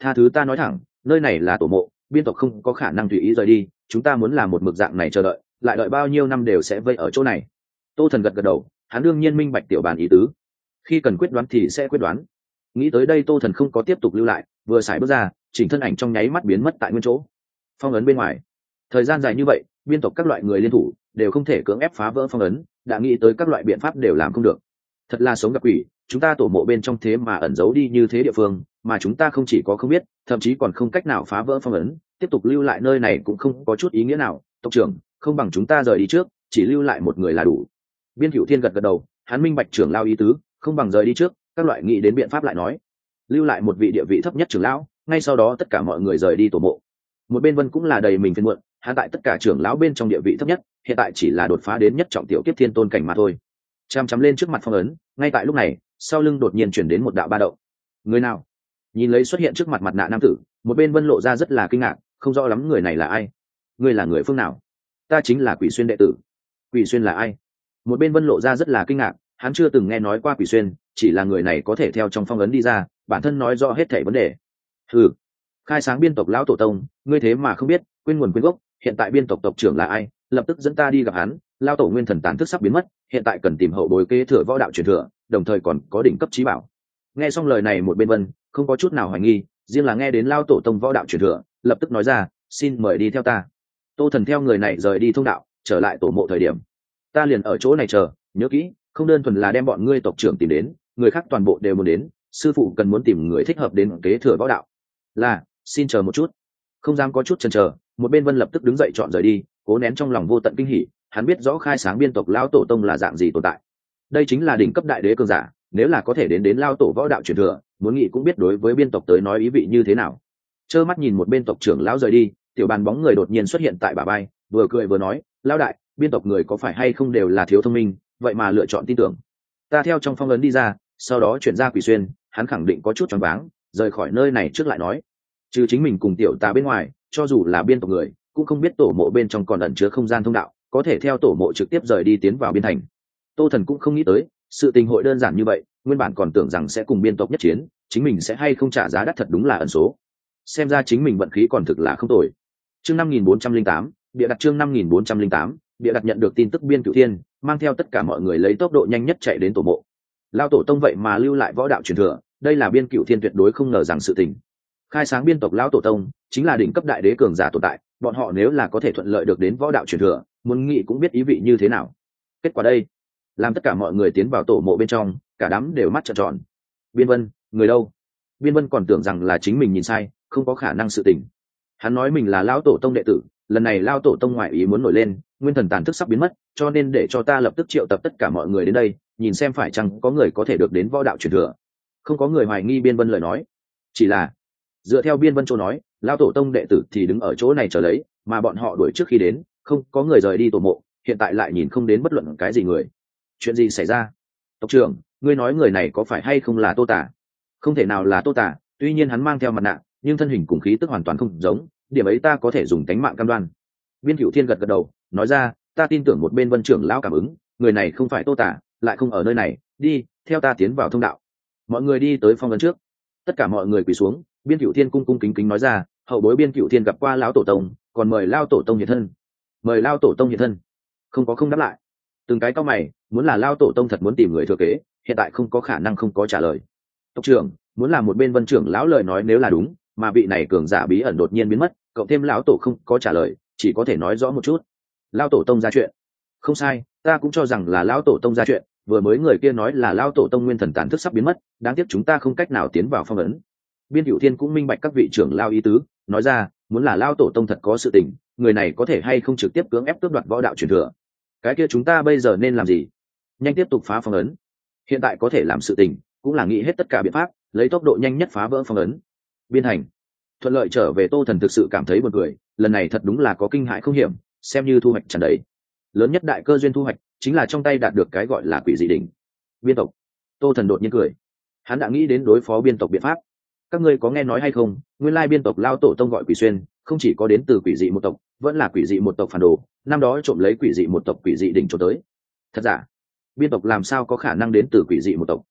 tha thứ ta nói thẳng, nơi này là tổ mộ, biên tộc không có khả năng tùy ý rời đi, chúng ta muốn làm một mực dạng này chờ đợi, lại đợi bao nhiêu năm đều sẽ vây ở chỗ này. Tô Thần gật gật đầu, hắn đương nhiên minh bạch tiểu bàn ý tứ, khi cần quyết đoán thì sẽ quyết đoán. Nghĩ tới đây Tô Thần không có tiếp tục lưu lại, vừa xài bước ra, chỉnh thân ảnh trong nháy mắt biến mất tại nguyên chỗ. Phong ấn bên ngoài, thời gian dài như vậy, biên tộc các loại người liên thủ đều không thể cưỡng ép phá vỡ phong ấn, đã nghĩ tới các loại biện pháp đều làm không được. Thật là sống gặp quỷ, chúng ta tổ mộ bên trong thế mà ẩn giấu đi như thế địa phương, mà chúng ta không chỉ có không biết, thậm chí còn không cách nào phá vỡ phong ấn, tiếp tục lưu lại nơi này cũng không có chút ý nghĩa nào. Tộc trưởng, không bằng chúng ta rời đi trước, chỉ lưu lại một người là đủ. Biên Cửu Thiên gật gật đầu, hắn minh bạch trưởng lao ý tứ, không bằng rời đi trước, các loại nghĩ đến biện pháp lại nói. Lưu lại một vị địa vị thấp nhất trưởng lão, ngay sau đó tất cả mọi người rời đi tổ mộ. Một bên Vân cũng là đầy mình phiền muộn, hắn tại tất cả trưởng lão bên trong địa vị thấp nhất, hiện tại chỉ là đột phá đến nhất trọng tiểu kiếp thiên tôn cảnh mà thôi. Chăm chăm lên trước mặt phong ấn, ngay tại lúc này, sau lưng đột nhiên chuyển đến một đạo ba động. Người nào? Nhìn lấy xuất hiện trước mặt mặt nạ nam tử, một bên Vân lộ ra rất là kinh ngạc, không rõ lắm người này là ai. Ngươi là người phương nào? Ta chính là Quỷ Xuyên đệ tử. Quỷ Xuyên là ai? Một bên Vân lộ ra rất là kinh ngạc, hắn chưa từng nghe nói qua Quỷ Xuyên, chỉ là người này có thể theo trong phong ấn đi ra, bản thân nói rõ hết thảy vấn đề. Ừ, khai sáng biên tộc lão tổ tông, ngươi thế mà không biết, quên nguồn quên gốc, hiện tại biên tộc tộc trưởng là ai, lập tức dẫn ta đi gặp hắn. Lão tổ nguyên thần tán thức sắp biến mất, hiện tại cần tìm hậu bối kế thừa võ đạo truyền thừa, đồng thời còn có đỉnh cấp trí bảo. Nghe xong lời này một bên Vân không có chút nào hoài nghi, riêng là nghe đến lão tổ tông võ đạo truyền thừa, lập tức nói ra, xin mời đi theo ta. Tô Thần theo người này rời đi thông đạo, trở lại tổ mộ thời điểm, ta liền ở chỗ này chờ, nhớ kỹ, không đơn thuần là đem bọn ngươi tộc trưởng tìm đến, người khác toàn bộ đều muốn đến, sư phụ cần muốn tìm người thích hợp đến kế thừa võ đạo. Là, xin chờ một chút. Không dám có chút chần chờ, một bên Vân lập tức đứng dậy chọn rời đi, cố nén trong lòng vô tận kinh hỉ, hắn biết rõ khai sáng biên tộc lão tổ tông là dạng gì tồn tại. Đây chính là đỉnh cấp đại đế cường giả, nếu là có thể đến lão tổ võ đạo truyền thừa, muốn nghĩ cũng biết đối với biên tộc tới nói ý vị như thế nào. Trơ mắt nhìn một bên tộc trưởng lão rời đi, tiểu bàn bóng người đột nhiên xuất hiện tại bả vai, vừa cười vừa nói, lão đại, biên tộc người có phải hay không đều là thiếu thông minh, vậy mà lựa chọn tin tưởng. Ta theo trong phong ấn đi ra, sau đó chuyển ra Quỷ Xuyên, hắn khẳng định có chút choáng váng, rời khỏi nơi này trước lại nói, trừ chính mình cùng tiểu tà bên ngoài, cho dù là biên tộc người cũng không biết tổ mộ bên trong còn ẩn chứa không gian thông đạo, có thể theo tổ mộ trực tiếp rời đi tiến vào biên thành. Tô Thần cũng không nghĩ tới sự tình hội đơn giản như vậy, nguyên bản còn tưởng rằng sẽ cùng biên tộc nhất chiến, chính mình sẽ hay không trả giá đắt thật đúng là ẩn số. Xem ra chính mình vận khí còn thực là không tồi. Chương 5408, địa đặt chương 5408, địa đặt nhận được tin tức Biên Cửu Thiên mang theo tất cả mọi người lấy tốc độ nhanh nhất chạy đến tổ mộ. Lão tổ tông vậy mà lưu lại võ đạo truyền thừa, đây là Biên Cửu Thiên tuyệt đối không ngờ rằng sự tình. Khai sáng biên tộc lão tổ tông chính là đỉnh cấp đại đế cường giả tồn tại, bọn họ nếu là có thể thuận lợi được đến võ đạo truyền thừa, muốn nghĩ cũng biết ý vị như thế nào. Kết quả đây, làm tất cả mọi người tiến vào tổ mộ bên trong, cả đám đều mắt trợn tròn. Biên Vân, người đâu? Biên Vân còn tưởng rằng là chính mình nhìn sai, không có khả năng sự tình. Hắn nói mình là lão tổ tông đệ tử, lần này lão tổ tông ngoại ý muốn nổi lên, nguyên thần tàn thức sắp biến mất, cho nên để cho ta lập tức triệu tập tất cả mọi người đến đây, nhìn xem phải chăng có người có thể được đến võ đạo truyền thừa. Không có người hoài nghi Biên Vân lời nói, chỉ là dựa theo Biên Vân Châu nói, lão tổ tông đệ tử thì đứng ở chỗ này chờ lấy, mà bọn họ đuổi trước khi đến, không có người rời đi tổ mộ, hiện tại lại nhìn không đến bất luận cái gì người. Chuyện gì xảy ra? Tộc trưởng, ngươi nói người này có phải hay không là Tô Tả? Không thể nào là Tô Tả, tuy nhiên hắn mang theo mặt nạ, nhưng thân hình cùng khí tức hoàn toàn không giống, điểm ấy ta có thể dùng tánh mạng cam đoan. Biên Cửu Thiên gật gật đầu, nói ra, ta tin tưởng một bên Vân trưởng lão cảm ứng, người này không phải Tô Tả, lại không ở nơi này, đi, theo ta tiến vào thông đạo. Mọi người đi tới phong ấn trước, tất cả mọi người quỳ xuống, Biên Cửu Thiên cung cung kính kính nói ra, hậu bối Biên Cửu Thiên gặp qua lão tổ tông, còn mời lão tổ tông hiện thân. Mời lão tổ tông hiện thân. Không đáp lại. Từng cái cao mày, muốn là lão tổ tông thật muốn tìm người thừa kế, hiện tại không có khả năng không có trả lời. Tộc trưởng, muốn là một bên Vân trưởng lão lời nói nếu là đúng, mà vị này cường giả bí ẩn đột nhiên biến mất, cộng thêm lão tổ không có trả lời, chỉ có thể nói rõ một chút. Lão tổ tông ra chuyện. Không sai, ta cũng cho rằng là lão tổ tông ra chuyện, vừa mới người kia nói là lão tổ tông nguyên thần tàn thức sắp biến mất, đáng tiếc chúng ta không cách nào tiến vào phong ấn. Biên Cửu Thiên cũng minh bạch các vị trưởng lão ý tứ, nói ra, muốn là lão tổ tông thật có sự tình, người này có thể hay không trực tiếp cưỡng ép tước đoạt võ đạo truyền thừa. Cái kia chúng ta bây giờ nên làm gì? Nhanh tiếp tục phá phong ấn. Hiện tại có thể làm sự tình, cũng là nghĩ hết tất cả biện pháp, lấy tốc độ nhanh nhất phá vỡ phong ấn. Biên Hành thuận lợi trở về. Tô Thần thực sự cảm thấy buồn cười, lần này thật đúng là có kinh hãi không hiểm, xem như thu hoạch tràn đầy. Lớn nhất đại cơ duyên thu hoạch chính là trong tay đạt được cái gọi là quỷ dị đỉnh. Biên tộc. Tô Thần đột nhiên cười, hắn đã nghĩ đến đối phó biên tộc biện pháp. Các ngươi có nghe nói hay không, nguyên lai biên tộc lao tổ tông gọi Quỷ Xuyên, không chỉ có đến từ quỷ dị một tộc, vẫn là quỷ dị một tộc phản đồ, năm đó trộm lấy quỷ dị một tộc quỷ dị đỉnh trốn tới. Thật giả? Biên tộc làm sao có khả năng đến từ quỷ dị một tộc?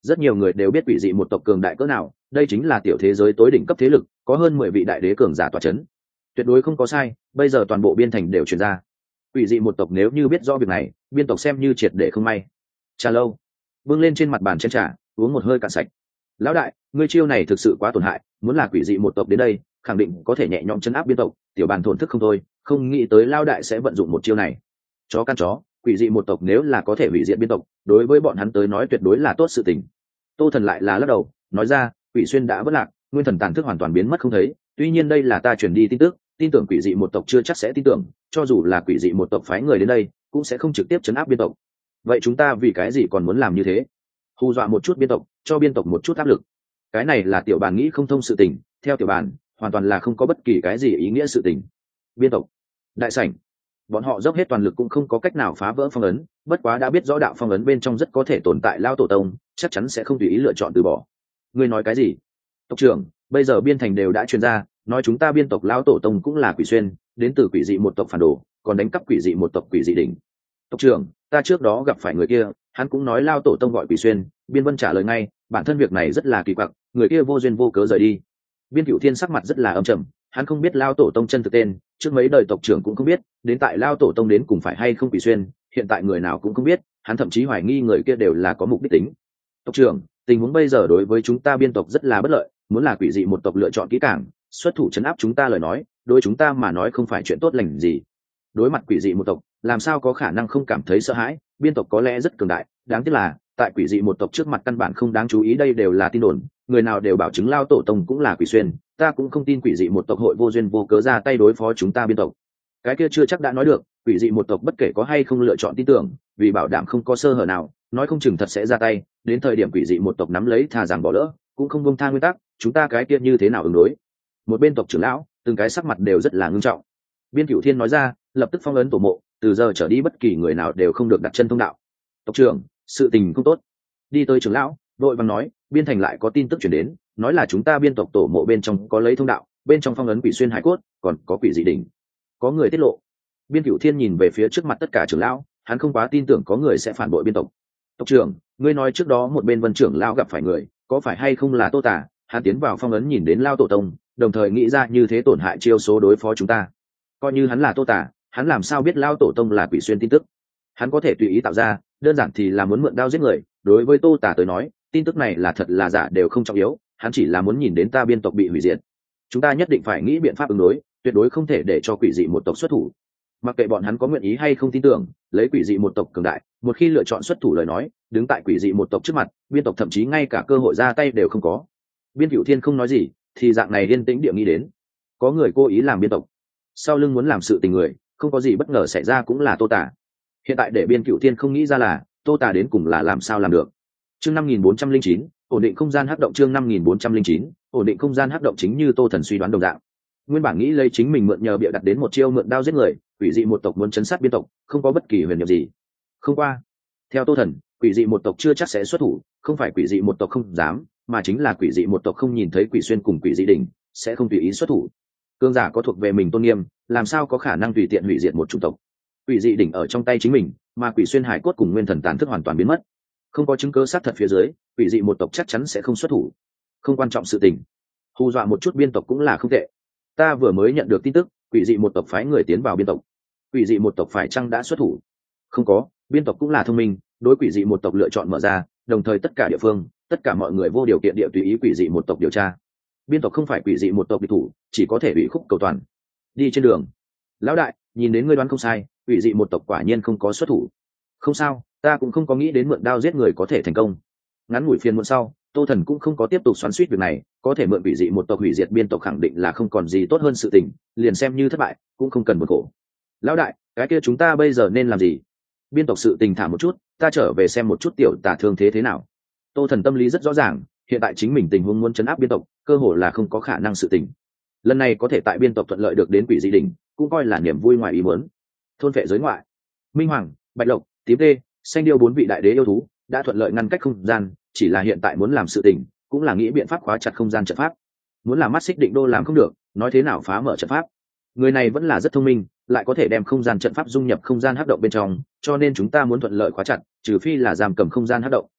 rất nhiều người đều biết quỷ dị một tộc cường đại cỡ nào, đây chính là tiểu thế giới tối đỉnh cấp thế lực, có hơn 10 vị đại đế cường giả tọa chấn, tuyệt đối không có sai. Bây giờ toàn bộ biên thành đều truyền ra, quỷ dị một tộc nếu như biết rõ việc này, biên tộc xem như triệt để không may. Trà lâu bưng lên trên mặt bàn chén trà, uống một hơi cạn sạch. Lão đại, ngươi chiêu này thực sự quá tổn hại, muốn là quỷ dị một tộc đến đây khẳng định có thể nhẹ nhõm chấn áp biên tộc, tiểu bàn thổn thức không thôi, không nghĩ tới Lão đại sẽ vận dụng một chiêu này. Chó căn chó, quỷ dị một tộc nếu là có thể hủy diệt biên tộc, đối với bọn hắn tới nói tuyệt đối là tốt sự tình. Tô Thần lại là lắc đầu nói ra, quỷ xuyên đã vất lạc, nguyên thần tàn thức hoàn toàn biến mất không thấy, tuy nhiên đây là ta truyền đi tin tức, tin tưởng quỷ dị một tộc chưa chắc sẽ tin tưởng, cho dù là quỷ dị một tộc phái người đến đây cũng sẽ không trực tiếp chấn áp biên tộc. Vậy chúng ta vì cái gì còn muốn làm như thế? Hù dọa một chút biên tộc, cho biên tộc một chút áp lực. Cái này là tiểu bàn nghĩ không thông sự tình, theo tiểu bàn hoàn toàn là không có bất kỳ cái gì ý nghĩa sự tình. Biên tộc đại sảnh, bọn họ dốc hết toàn lực cũng không có cách nào phá vỡ phong ấn, bất quá đã biết rõ đạo phong ấn bên trong rất có thể tồn tại lao tổ tông, chắc chắn sẽ không tùy ý lựa chọn từ bỏ. Ngươi nói cái gì? Tộc trưởng, bây giờ biên thành đều đã truyền ra, nói chúng ta biên tộc lao tổ tông cũng là quỷ xuyên, đến từ quỷ dị một tộc phản đồ, còn đánh cắp quỷ dị một tộc quỷ dị đỉnh. Tộc trưởng, ta trước đó gặp phải người kia, hắn cũng nói lao tổ tông gọi quỷ xuyên. Biên Vân trả lời ngay, bản thân việc này rất là kỳ quặc, người kia vô duyên vô cớ rời đi. Biên Cửu Thiên sắc mặt rất là âm trầm, hắn không biết lao tổ tông chân thực tên, trước mấy đời tộc trưởng cũng không biết, đến tại lao tổ tông đến cùng phải hay không quỷ xuyên, hiện tại người nào cũng không biết, hắn thậm chí hoài nghi người kia đều là có mục đích tính. Tộc trưởng, tình huống bây giờ đối với chúng ta biên tộc rất là bất lợi, muốn là quỷ dị một tộc lựa chọn kỹ càng, xuất thủ trấn áp chúng ta lời nói, đối chúng ta mà nói không phải chuyện tốt lành gì. Đối mặt quỷ dị một tộc, làm sao có khả năng không cảm thấy sợ hãi, biên tộc có lẽ rất cường đại, đáng tiếc là tại quỷ dị một tộc trước mặt căn bản không đáng chú ý, đây đều là tin đồn, người nào đều bảo chứng lao tổ tông cũng là quỷ xuyên, ta cũng không tin quỷ dị một tộc hội vô duyên vô cớ ra tay đối phó chúng ta biên tộc. Cái kia chưa chắc đã nói được, quỷ dị một tộc bất kể có hay không lựa chọn tin tưởng, vì bảo đảm không có sơ hở nào, nói không chừng thật sẽ ra tay, đến thời điểm quỷ dị một tộc nắm lấy thà rằng bỏ lỡ, cũng không buông tha nguyên tắc, chúng ta cái kia như thế nào ứng đối? Một bên tộc trưởng lão, từng cái sắc mặt đều rất là ngưng trọng. Biên Cửu Thiên nói ra, lập tức phong ấn tổ mộ, từ giờ trở đi bất kỳ người nào đều không được đặt chân thông đạo. Tộc trưởng, sự tình không tốt. Đi tới trưởng lão, đội vàng nói, biên thành lại có tin tức chuyển đến, nói là chúng ta biên tộc tổ mộ bên trong có lấy thông đạo, bên trong phong ấn quỷ xuyên hải cốt, còn có quỷ dị đỉnh. Có người tiết lộ. Biên Cửu Thiên nhìn về phía trước mặt tất cả trưởng lão, hắn không quá tin tưởng có người sẽ phản bội biên tộc. Tộc trưởng, ngươi nói trước đó một bên Vân trưởng lão gặp phải người, có phải hay không là Tô Tả? Hắn tiến vào phong ấn nhìn đến lao tổ tông, đồng thời nghĩ ra như thế tổn hại chiêu số đối phó chúng ta. Coi như hắn là Tô Tả, hắn làm sao biết lao tổ tông là quỷ xuyên tin tức? Hắn có thể tùy ý tạo ra, đơn giản thì là muốn mượn đao giết người. Đối với Tô Tả tới nói, tin tức này là thật là giả đều không trọng yếu, hắn chỉ là muốn nhìn đến ta biên tộc bị hủy diệt. Chúng ta nhất định phải nghĩ biện pháp ứng đối, tuyệt đối không thể để cho quỷ dị một tộc xuất thủ. Mặc kệ bọn hắn có nguyện ý hay không tin tưởng, lấy quỷ dị một tộc cường đại, một khi lựa chọn xuất thủ lời nói, đứng tại quỷ dị một tộc trước mặt, biên tộc thậm chí ngay cả cơ hội ra tay đều không có. Biên Cửu Thiên không nói gì, thì dạng này yên tĩnh địa nghĩ đến, có người cố ý làm biên tộc, sau lưng muốn làm sự tình người, không có gì bất ngờ xảy ra cũng là Tô Tả. Hiện tại để Biên Cửu Thiên không nghĩ ra là Tô Tả đến cùng là làm sao làm được. Chương 5409, ổn định không gian hắc động. Chương 5409, ổn định không gian hắc động. Chính như Tô Thần suy đoán đồng dạng, nguyên bản nghĩ lấy chính mình mượn nhờ bịa đặt đến một chiêu mượn đao giết người, quỷ dị một tộc muốn chấn sát biên tộc, không có bất kỳ huyền nhiệm gì. Không qua, theo Tô Thần, quỷ dị một tộc chưa chắc sẽ xuất thủ, không phải quỷ dị một tộc không dám, mà chính là quỷ dị một tộc không nhìn thấy quỷ xuyên cùng quỷ dị đỉnh, sẽ không tùy ý xuất thủ. Cương giả có thuộc về mình tôn nghiêm, làm sao có khả năng tùy tiện hủy diệt một chủng tộc? Quỷ dị đỉnh ở trong tay chính mình, mà quỷ xuyên hải cốt cùng nguyên thần tàn thức hoàn toàn biến mất, không có chứng cứ xác thật phía dưới, quỷ dị một tộc chắc chắn sẽ không xuất thủ. Không quan trọng sự tình, hù dọa một chút biên tộc cũng là không tệ. Ta vừa mới nhận được tin tức, quỷ dị một tộc phái người tiến vào biên tộc. Quỷ dị một tộc phải chăng đã xuất thủ? Không có, biên tộc cũng là thông minh, đối quỷ dị một tộc lựa chọn mở ra, đồng thời tất cả địa phương, tất cả mọi người vô điều kiện địa tùy ý quỷ dị một tộc điều tra. Biên tộc không phải quỷ dị một tộc địch thủ, chỉ có thể bị khúc cầu toàn. Đi trên đường, lão đại, nhìn đến ngươi đoán không sai, quỷ dị một tộc quả nhiên không có xuất thủ. Không sao, ta cũng không có nghĩ đến mượn đao giết người có thể thành công. Ngắn ngủi phiền muộn sau, Tô Thần cũng không có tiếp tục xoắn xuýt việc này, có thể mượn quỷ dị một tộc hủy diệt biên tộc khẳng định là không còn gì tốt hơn sự tình, liền xem như thất bại cũng không cần buồn khổ. Lão đại, cái kia chúng ta bây giờ nên làm gì? Biên tộc sự tình thả một chút, ta trở về xem một chút tiểu tả thương thế nào. Tô Thần tâm lý rất rõ ràng, hiện tại chính mình tình huống muốn chấn áp biên tộc, cơ hội là không có khả năng sự tình. Lần này có thể tại biên tộc thuận lợi được đến quỷ dị đỉnh, cũng coi là niềm vui ngoài ý muốn. Thôn vệ giới ngoại, Minh Hoàng, Bạch Lộc, Tím Tê, Xanh Điêu bốn vị đại đế yêu thú đã thuận lợi ngăn cách không gian, chỉ là hiện tại muốn làm sự tình, cũng là nghĩ biện pháp khóa chặt không gian trận pháp. Muốn làm mắt xích định đô làm không được, nói thế nào phá mở trận pháp. Người này vẫn là rất thông minh, lại có thể đem không gian trận pháp dung nhập không gian hắc động bên trong, cho nên chúng ta muốn thuận lợi khóa chặt, trừ phi là giam cầm không gian hắc động.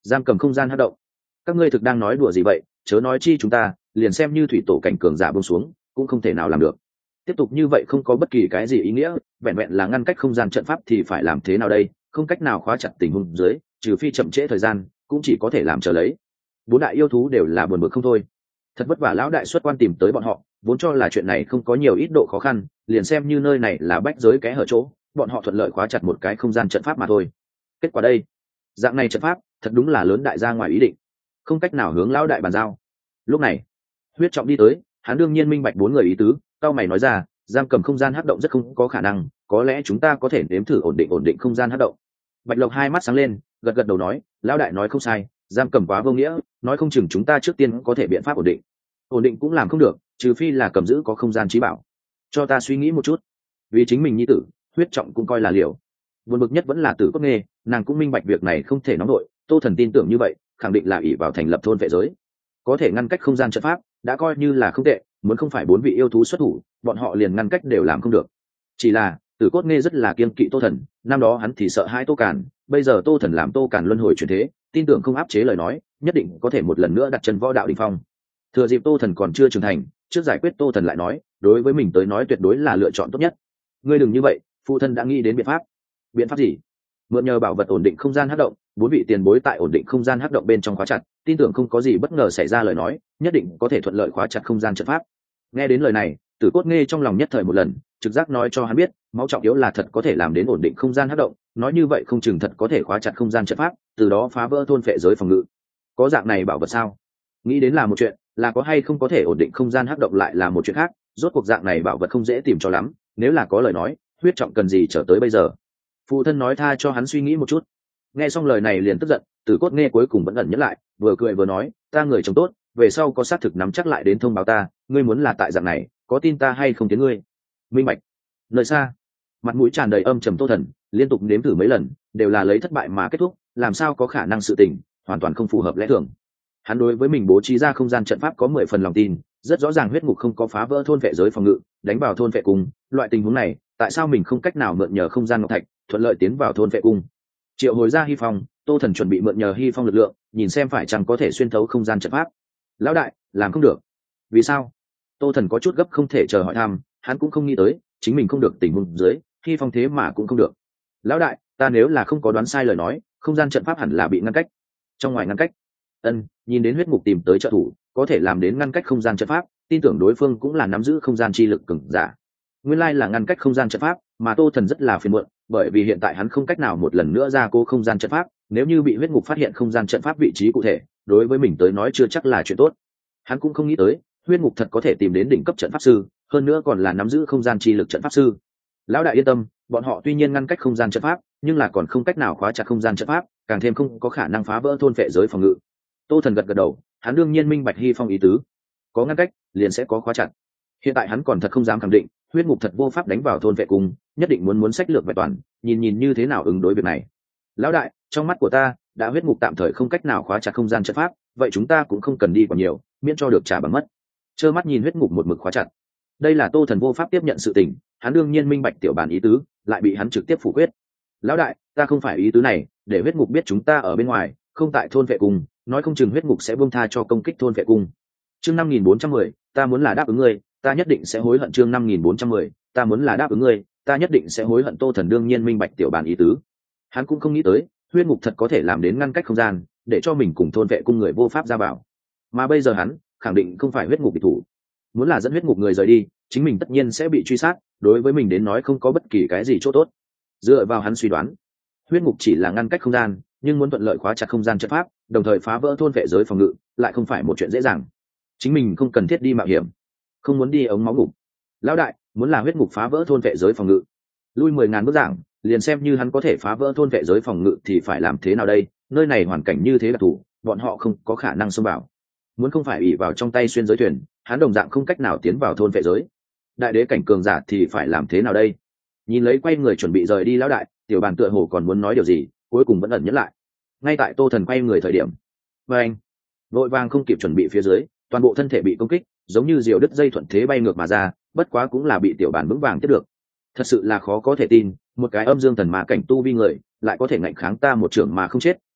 Giam cầm không gian hắc động. Các ngươi thực đang nói đùa gì vậy? Chớ nói chi chúng ta liền xem như thủy tổ cảnh cường giả buông xuống cũng không thể nào làm được. Tiếp tục như vậy không có bất kỳ cái gì ý nghĩa, vẹn vẹn là ngăn cách không gian trận pháp thì phải làm thế nào đây? Không cách nào khóa chặt tình huống dưới, trừ phi chậm trễ thời gian, cũng chỉ có thể làm chờ lấy. Bốn đại yêu thú đều là buồn bực không thôi. Thật vất vả lão đại xuất quan tìm tới bọn họ, vốn cho là chuyện này không có nhiều ít độ khó khăn, liền xem như nơi này là bách giới kẽ hở chỗ, bọn họ thuận lợi khóa chặt một cái không gian trận pháp mà thôi. Kết quả đây, dạng này trận pháp thật đúng là lớn đại ra ngoài ý định, không cách nào hướng lão đại bàn giao. Lúc này Huyết Trọng đi tới, hắn đương nhiên minh bạch bốn người ý tứ, cao mày nói ra, giam cầm không gian hắc động rất không có khả năng, có lẽ chúng ta có thể nếm thử ổn định không gian hắc động. Bạch Lộc hai mắt sáng lên, gật gật đầu nói, lão đại nói không sai, giam cầm quá vô nghĩa, nói không chừng chúng ta trước tiên có thể biện pháp ổn định cũng làm không được, trừ phi là cầm giữ có không gian trí bảo. Cho ta suy nghĩ một chút. Vì chính mình nhi tử, Huyết Trọng cũng coi là liều. Buồn bực nhất vẫn là Tử Cốt Nghê, nàng cũng minh bạch việc này không thể nóng nổi, Tô Thần tin tưởng như vậy, khẳng định là ỷ vào thành lập thôn vệ giới, có thể ngăn cách không gian trận pháp, đã coi như là không tệ, muốn không phải bốn vị yêu thú xuất thủ, bọn họ liền ngăn cách đều làm không được. Chỉ là Tử Cốt Nghê rất là kiêng kỵ Tô Thần, năm đó hắn thì sợ hai Tô Càn, bây giờ Tô Thần làm Tô Càn luân hồi chuyển thế, tin tưởng không áp chế lời nói, nhất định có thể một lần nữa đặt chân võ đạo đỉnh phong. Thừa dịp Tô Thần còn chưa trưởng thành, trước giải quyết Tô Thần lại nói, đối với mình tới nói tuyệt đối là lựa chọn tốt nhất. Ngươi đừng như vậy, phụ thân đã nghĩ đến biện pháp. Biện pháp gì? Mượn nhờ bảo vật ổn định không gian hắc động, bốn vị tiền bối tại ổn định không gian hắc động bên trong khóa chặt, tin tưởng không có gì bất ngờ xảy ra lời nói, nhất định có thể thuận lợi khóa chặt không gian trận pháp. Nghe đến lời này, Tử Cốt Nghê trong lòng nhất thời một lần, trực giác nói cho hắn biết, máu trọng yếu là thật có thể làm đến ổn định không gian hắc động, nói như vậy không chừng thật có thể khóa chặt không gian trận pháp, từ đó phá vỡ thôn phệ giới phòng ngự. Có dạng này bảo vật sao? Nghĩ đến là một chuyện, là có hay không có thể ổn định không gian hắc động lại là một chuyện khác, rốt cuộc dạng này bảo vật không dễ tìm cho lắm, nếu là có lời nói, Huyết Trọng cần gì trở tới bây giờ. Phụ thân nói tha cho hắn suy nghĩ một chút. Nghe xong lời này liền tức giận, Tử Cốt Nghê cuối cùng vẫn ẩn nhẫn lại, vừa cười vừa nói, ta người chồng tốt, về sau có xác thực nắm chắc lại đến thông báo ta, ngươi muốn là tại dạng này, có tin ta hay không tiếng ngươi. Minh bạch. Nơi xa, mặt mũi tràn đầy âm trầm Tô Thần, liên tục nếm thử mấy lần, đều là lấy thất bại mà kết thúc, làm sao có khả năng sự tình, hoàn toàn không phù hợp lẽ thường. Hắn đối với mình bố trí ra không gian trận pháp có 10 phần lòng tin, rất rõ ràng huyết ngục không có phá vỡ thôn vệ giới phòng ngự, đánh vào thôn vệ cung, loại tình huống này, tại sao mình không cách nào mượn nhờ không gian ngọc thạch, thuận lợi tiến vào thôn vệ cung. Triệu hồi ra Hy Phong, Tô Thần chuẩn bị mượn nhờ Hy Phong lực lượng, nhìn xem phải chăng có thể xuyên thấu không gian trận pháp. Lão đại, làm không được. Vì sao? Tô Thần có chút gấp không thể chờ hỏi thăm, hắn cũng không nghĩ tới, chính mình không được tình huống dưới, Hy Phong thế mà cũng không được. Lão đại, ta nếu là không có đoán sai lời nói, không gian trận pháp hẳn là bị ngăn cách. Trong ngoài ngăn cách. Nhìn đến huyết ngục tìm tới trợ thủ, có thể làm đến ngăn cách không gian trận pháp, tin tưởng đối phương cũng là nắm giữ không gian chi lực cường giả. Nguyên lai là ngăn cách không gian trận pháp, mà Tô Thần rất là phiền muộn, bởi vì hiện tại hắn không cách nào một lần nữa ra cố không gian trận pháp, nếu như bị huyết ngục phát hiện không gian trận pháp vị trí cụ thể, đối với mình tới nói chưa chắc là chuyện tốt. Hắn cũng không nghĩ tới, huyết ngục thật có thể tìm đến đỉnh cấp trận pháp sư, hơn nữa còn là nắm giữ không gian chi lực trận pháp sư. Lão đại yên tâm, bọn họ tuy nhiên ngăn cách không gian trận pháp, nhưng là còn không cách nào khóa chặt không gian trận pháp, càng thêm không có khả năng phá vỡ thôn phệ giới phòng ngự. Tô Thần gật gật đầu, hắn đương nhiên minh bạch Hy Phong ý tứ, có ngăn cách liền sẽ có khóa chặt. Hiện tại hắn còn thật không dám khẳng định, huyết ngục thật vô pháp đánh vào thôn vệ cung, nhất định muốn sách lược vẹn toàn, nhìn như thế nào ứng đối việc này. Lão đại, trong mắt của ta, đã huyết ngục tạm thời không cách nào khóa chặt không gian trận pháp, vậy chúng ta cũng không cần đi quá nhiều, miễn cho được trả bằng mất. Trơ mắt nhìn huyết ngục một mực khóa chặt, đây là Tô Thần vô pháp tiếp nhận sự tình, hắn đương nhiên minh bạch tiểu bản ý tứ, lại bị hắn trực tiếp phủ quyết. Lão đại, ta không phải ý tứ này, để huyết ngục biết chúng ta ở bên ngoài, không tại thôn vệ cung, nói không chừng huyết ngục sẽ buông tha cho công kích thôn vệ cung. Chương 5410, ta muốn là đáp ứng ngươi, ta nhất định sẽ hối hận. Chương 5410, ta muốn là đáp ứng ngươi, ta nhất định sẽ hối hận. Tô Thần đương nhiên minh bạch tiểu bản ý tứ, hắn cũng không nghĩ tới huyết ngục thật có thể làm đến ngăn cách không gian, để cho mình cùng thôn vệ cung người vô pháp ra vào, mà bây giờ hắn khẳng định không phải huyết ngục địch thủ, muốn là dẫn huyết ngục người rời đi, chính mình tất nhiên sẽ bị truy sát, đối với mình đến nói không có bất kỳ cái gì chỗ tốt. Dựa vào hắn suy đoán, huyết ngục chỉ là ngăn cách không gian, nhưng muốn thuận lợi khóa chặt không gian trận pháp, đồng thời phá vỡ thôn vệ giới phòng ngự, lại không phải một chuyện dễ dàng. Chính mình không cần thiết đi mạo hiểm, không muốn đi ống máu ngục. Lão đại, muốn là huyết ngục phá vỡ thôn vệ giới phòng ngự, lui 10.000 bước giảng, liền xem như hắn có thể phá vỡ thôn vệ giới phòng ngự thì phải làm thế nào đây? Nơi này hoàn cảnh như thế đặc thù, bọn họ không có khả năng xông vào. Muốn không phải ỷ vào trong tay xuyên giới thuyền, hắn đồng dạng không cách nào tiến vào thôn vệ giới. Đại đế cảnh cường giả thì phải làm thế nào đây? Nhìn lấy quay người chuẩn bị rời đi lão đại, tiểu bàn tựa hồ còn muốn nói điều gì, cuối cùng vẫn ẩn nhẫn lại. Ngay tại Tô Thần quay người thời điểm, anh vội vàng không kịp chuẩn bị phía dưới, toàn bộ thân thể bị công kích, giống như diều đứt dây thuận thế bay ngược mà ra, bất quá cũng là bị tiểu bàn vững vàng tiếp được. Thật sự là khó có thể tin, một cái âm dương thần ma cảnh tu vi người lại có thể ngạnh kháng ta một trưởng mà không chết,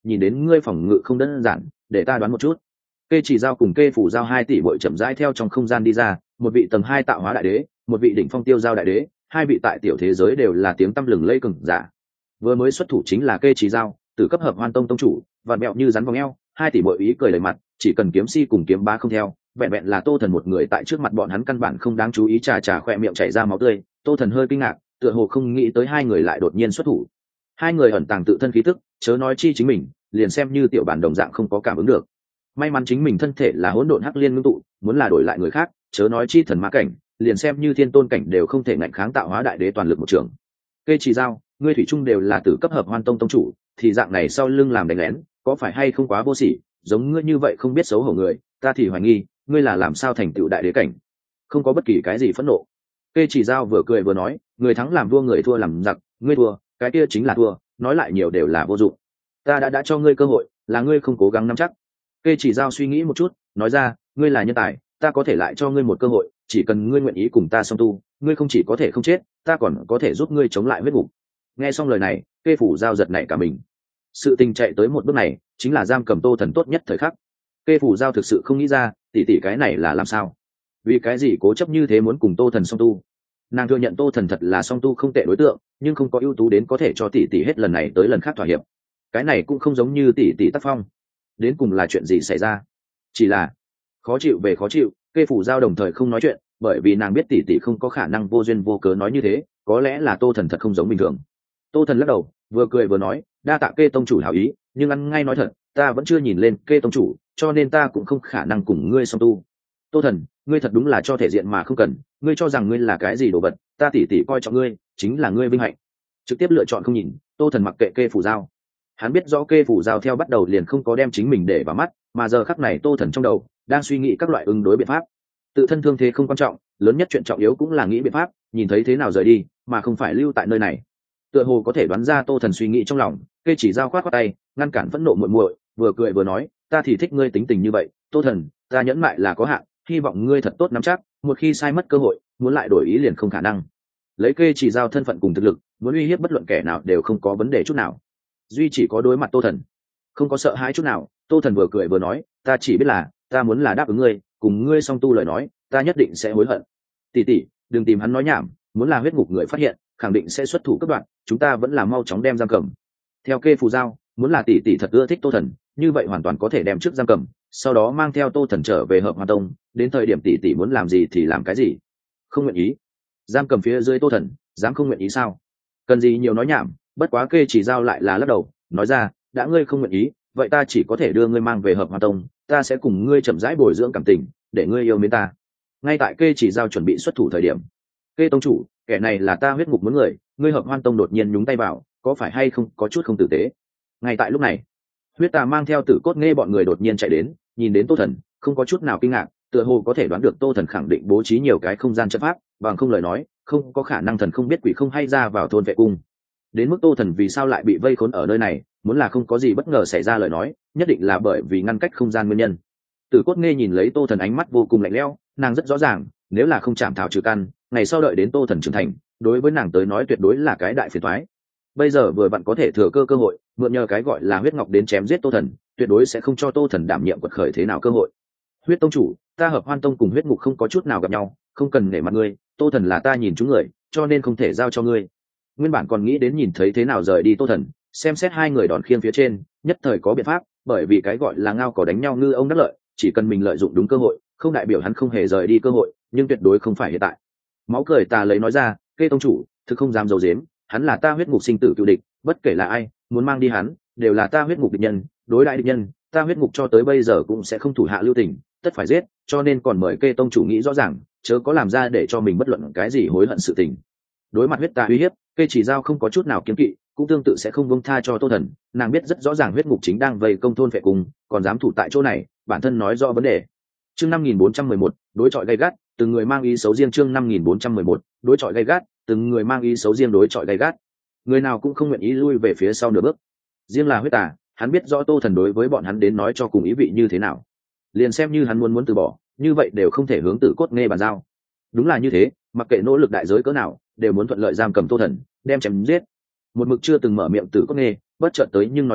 nhìn đến ngươi phòng ngự không đơn giản, để ta đoán một chút. Kê Chỉ Giao cùng Kê Phủ Giao 2 tỷ muội chậm rãi theo trong không gian đi ra, một vị tầng 2 tạo hóa đại đế, một vị đỉnh phong tiêu giao đại đế, hai vị tại tiểu thế giới đều là tiếng tăm lừng lẫy cường giả. Vừa mới xuất thủ chính là Kê Chỉ Giao, từ cấp hợp Hoan Tông tông chủ, vặn mẹo như rắn vòng eo, 2 tỷ muội ý cười đầy mặt, chỉ cần kiếm si cùng kiếm bá không theo, vẹn vẹn là Tô Thần một người tại trước mặt bọn hắn căn bản không đáng chú ý, trà khỏe miệng chảy ra máu tươi. Tô Thần hơi kinh ngạc, tựa hồ không nghĩ tới hai người lại đột nhiên xuất thủ. Hai người ẩn tàng tự thân khí tức, chớ nói chi chính mình, liền xem như tiểu bản đồng dạng không có cảm ứng được. May mắn chính mình thân thể là hỗn độn hắc liên ngưng tụ, muốn là đổi lại người khác, chớ nói chi thần ma cảnh, liền xem như thiên tôn cảnh đều không thể ngạnh kháng tạo hóa đại đế toàn lực một trường. Kê Chỉ Giao, ngươi thủy chung đều là tử cấp hợp Hoan Tông tông chủ, thì dạng này sau lưng làm đánh lén, có phải hay không quá vô sỉ, giống ngươi như vậy không biết xấu hổ người, ta thì hoài nghi, ngươi là làm sao thành tựu đại đế cảnh. Không có bất kỳ cái gì phẫn nộ. Kê Chỉ Giao vừa cười vừa nói, người thắng làm vua người thua làm giặc, ngươi thua, cái kia chính là thua, nói lại nhiều đều là vô dụng. Ta đã cho ngươi cơ hội, là ngươi không cố gắng nắm chắc. Kê Chỉ Giao suy nghĩ một chút, nói ra, ngươi là nhân tài, ta có thể lại cho ngươi một cơ hội, chỉ cần ngươi nguyện ý cùng ta song tu, ngươi không chỉ có thể không chết, ta còn có thể giúp ngươi chống lại huyết ngục. Nghe xong lời này, Kê Phủ Giao giật nảy cả mình. Sự tình chạy tới một bước này, chính là giam cầm Tô Thần tốt nhất thời khắc. Kê Phủ Giao thực sự không nghĩ ra, tỷ tỷ cái này là làm sao? Vì cái gì cố chấp như thế muốn cùng Tô Thần song tu? Nàng thừa nhận Tô Thần thật là song tu không tệ đối tượng, nhưng không có ưu tú đến có thể cho tỷ tỷ hết lần này tới lần khác thỏa hiệp. Cái này cũng không giống như tỷ tỷ tác phong. Đến cùng là chuyện gì xảy ra? Chỉ là khó chịu về khó chịu, Kê Phủ Giao đồng thời không nói chuyện, bởi vì nàng biết tỷ tỷ không có khả năng vô duyên vô cớ nói như thế, có lẽ là Tô Thần thật không giống bình thường. Tô Thần lắc đầu, vừa cười vừa nói, đa tạ Kê tông chủ hảo ý, nhưng ăn ngay nói thật, ta vẫn chưa nhìn lên Kê tông chủ, cho nên ta cũng không khả năng cùng ngươi song tu. Tô Thần, ngươi thật đúng là cho thể diện mà không cần, ngươi cho rằng ngươi là cái gì đồ vật, ta tỷ tỷ coi trọng ngươi, chính là ngươi vinh hạnh. Trực tiếp lựa chọn không nhìn, Tô Thần mặc kệ Kê Phủ Giao. Hắn biết rõ Kê Phủ Giao theo bắt đầu liền không có đem chính mình để vào mắt, mà giờ khắc này Tô Thần trong đầu đang suy nghĩ các loại ứng đối biện pháp. Tự thân thương thế không quan trọng, lớn nhất chuyện trọng yếu cũng là nghĩ biện pháp, nhìn thấy thế nào rời đi, mà không phải lưu tại nơi này. Tựa hồ có thể đoán ra Tô Thần suy nghĩ trong lòng, Kê Chỉ Giao khoát khoát tay, ngăn cản phẫn nộ muội muội, vừa cười vừa nói, ta thì thích ngươi tính tình như vậy, Tô Thần, ta nhẫn mại là có hạn, hy vọng ngươi thật tốt nắm chắc, một khi sai mất cơ hội, muốn lại đổi ý liền không khả năng. Lấy Kê Chỉ Giao thân phận cùng thực lực, muốn uy hiếp bất luận kẻ nào đều không có vấn đề chút nào. Duy chỉ có đối mặt Tô Thần, không có sợ hãi chút nào. Tô Thần vừa cười vừa nói, ta chỉ biết là, ta muốn là đáp ứng ngươi, cùng ngươi song tu lời nói, ta nhất định sẽ hối hận. Tỷ tỷ, đừng tìm hắn nói nhảm, muốn là huyết ngục người phát hiện, khẳng định sẽ xuất thủ cấp đoạn, chúng ta vẫn là mau chóng đem giam cầm. Theo Kê Phù Giao, muốn là tỷ tỷ thật ưa thích Tô Thần, như vậy hoàn toàn có thể đem trước giam cầm, sau đó mang theo Tô Thần trở về Hợp Hoa Tông, đến thời điểm tỷ tỷ muốn làm gì thì làm cái gì. Không nguyện ý? Giam cầm phía dưới Tô Thần, dám không nguyện ý sao? Cần gì nhiều nói nhảm, bất quá Kê Chỉ Giao lại là lắc đầu, nói ra, đã ngươi không nguyện ý, vậy ta chỉ có thể đưa ngươi mang về Hợp Hoa Tông, ta sẽ cùng ngươi chậm rãi bồi dưỡng cảm tình, để ngươi yêu mến ta. Ngay tại Kê Chỉ Giao chuẩn bị xuất thủ thời điểm, Kê tông chủ, kẻ này là ta huyết ngục muốn người, ngươi Hợp Hoan Tông đột nhiên nhúng tay vào, có phải hay không có chút không tử tế? Ngay tại lúc này, huyết tà mang theo Tử Cốt Nghe bọn người đột nhiên chạy đến, nhìn đến Tô Thần, không có chút nào kinh ngạc, tựa hồ có thể đoán được Tô Thần khẳng định bố trí nhiều cái không gian trận pháp, bằng không lời nói, không có khả năng thần không biết quỷ không hay ra vào thôn vệ cung. Đến mức Tô Thần vì sao lại bị vây khốn ở nơi này, muốn là không có gì bất ngờ xảy ra lời nói, nhất định là bởi vì ngăn cách không gian nguyên nhân. Tử Cốt Nghe nhìn lấy Tô Thần ánh mắt vô cùng lạnh lẽo, nàng rất rõ ràng, nếu là không chạm thảo trừ căn, ngày sau đợi đến Tô Thần trưởng thành, đối với nàng tới nói tuyệt đối là cái đại phiền toái. Bây giờ vừa vặn có thể thừa cơ hội, mượn nhờ cái gọi là huyết ngọc đến chém giết Tô Thần, tuyệt đối sẽ không cho Tô Thần đảm nhiệm quật khởi thế nào cơ hội. Huyết tông chủ, ta Hợp Hoan Tông cùng huyết ngục không có chút nào gặp nhau, không cần nể mặt ngươi, Tô Thần là ta nhìn chúng người, cho nên không thể giao cho ngươi. Nguyên bản còn nghĩ đến nhìn thấy thế nào rời đi Tô Thần, xem xét hai người đòn khiêng phía trên, nhất thời có biện pháp, bởi vì cái gọi là ngao cỏ đánh nhau ngư ông đắc lợi, chỉ cần mình lợi dụng đúng cơ hội, không đại biểu hắn không hề rời đi cơ hội, nhưng tuyệt đối không phải hiện tại. Máu cười tà lấy nói ra, Kê tông chủ, thực không dám giấu giếm, hắn là ta huyết ngục sinh tử cựu địch, bất kể là ai, muốn mang đi hắn, đều là ta huyết ngục địch nhân, đối đại địch nhân, ta huyết ngục cho tới bây giờ cũng sẽ không thủ hạ lưu tình, tất phải giết, cho nên còn mời Kê tông chủ nghĩ rõ ràng, chớ có làm ra để cho mình bất luận cái gì hối hận sự tình. Đối mặt huyết tà uy hiếp, Kê Chỉ Giao không có chút nào kiêng kỵ, cũng tương tự sẽ không buông tha cho Tô Thần, nàng biết rất rõ ràng huyết ngục chính đang vây công thôn vệ cùng, còn dám thủ tại chỗ này, bản thân nói rõ vấn đề. Chương 5411, đối chọi gay gắt, từng người mang ý xấu riêng. Chương 5411, đối chọi gay gắt, từng người mang ý xấu riêng. Đối chọi gay gắt, người nào cũng không nguyện ý lui về phía sau nửa bước. Riêng là huyết tà, hắn biết rõ Tô Thần đối với bọn hắn đến nói cho cùng ý vị như thế nào, liền xem như hắn muốn từ bỏ, như vậy đều không thể hướng Tử Cốt Nghe bàn giao. Đúng là như thế, mặc kệ nỗ lực đại giới cỡ nào, đều muốn thuận lợi giam cầm Tô Thần, đem chém giết. Một mực chưa từng mở miệng Tử Cốt Nghe, bất chợt tới nhưng nói ra,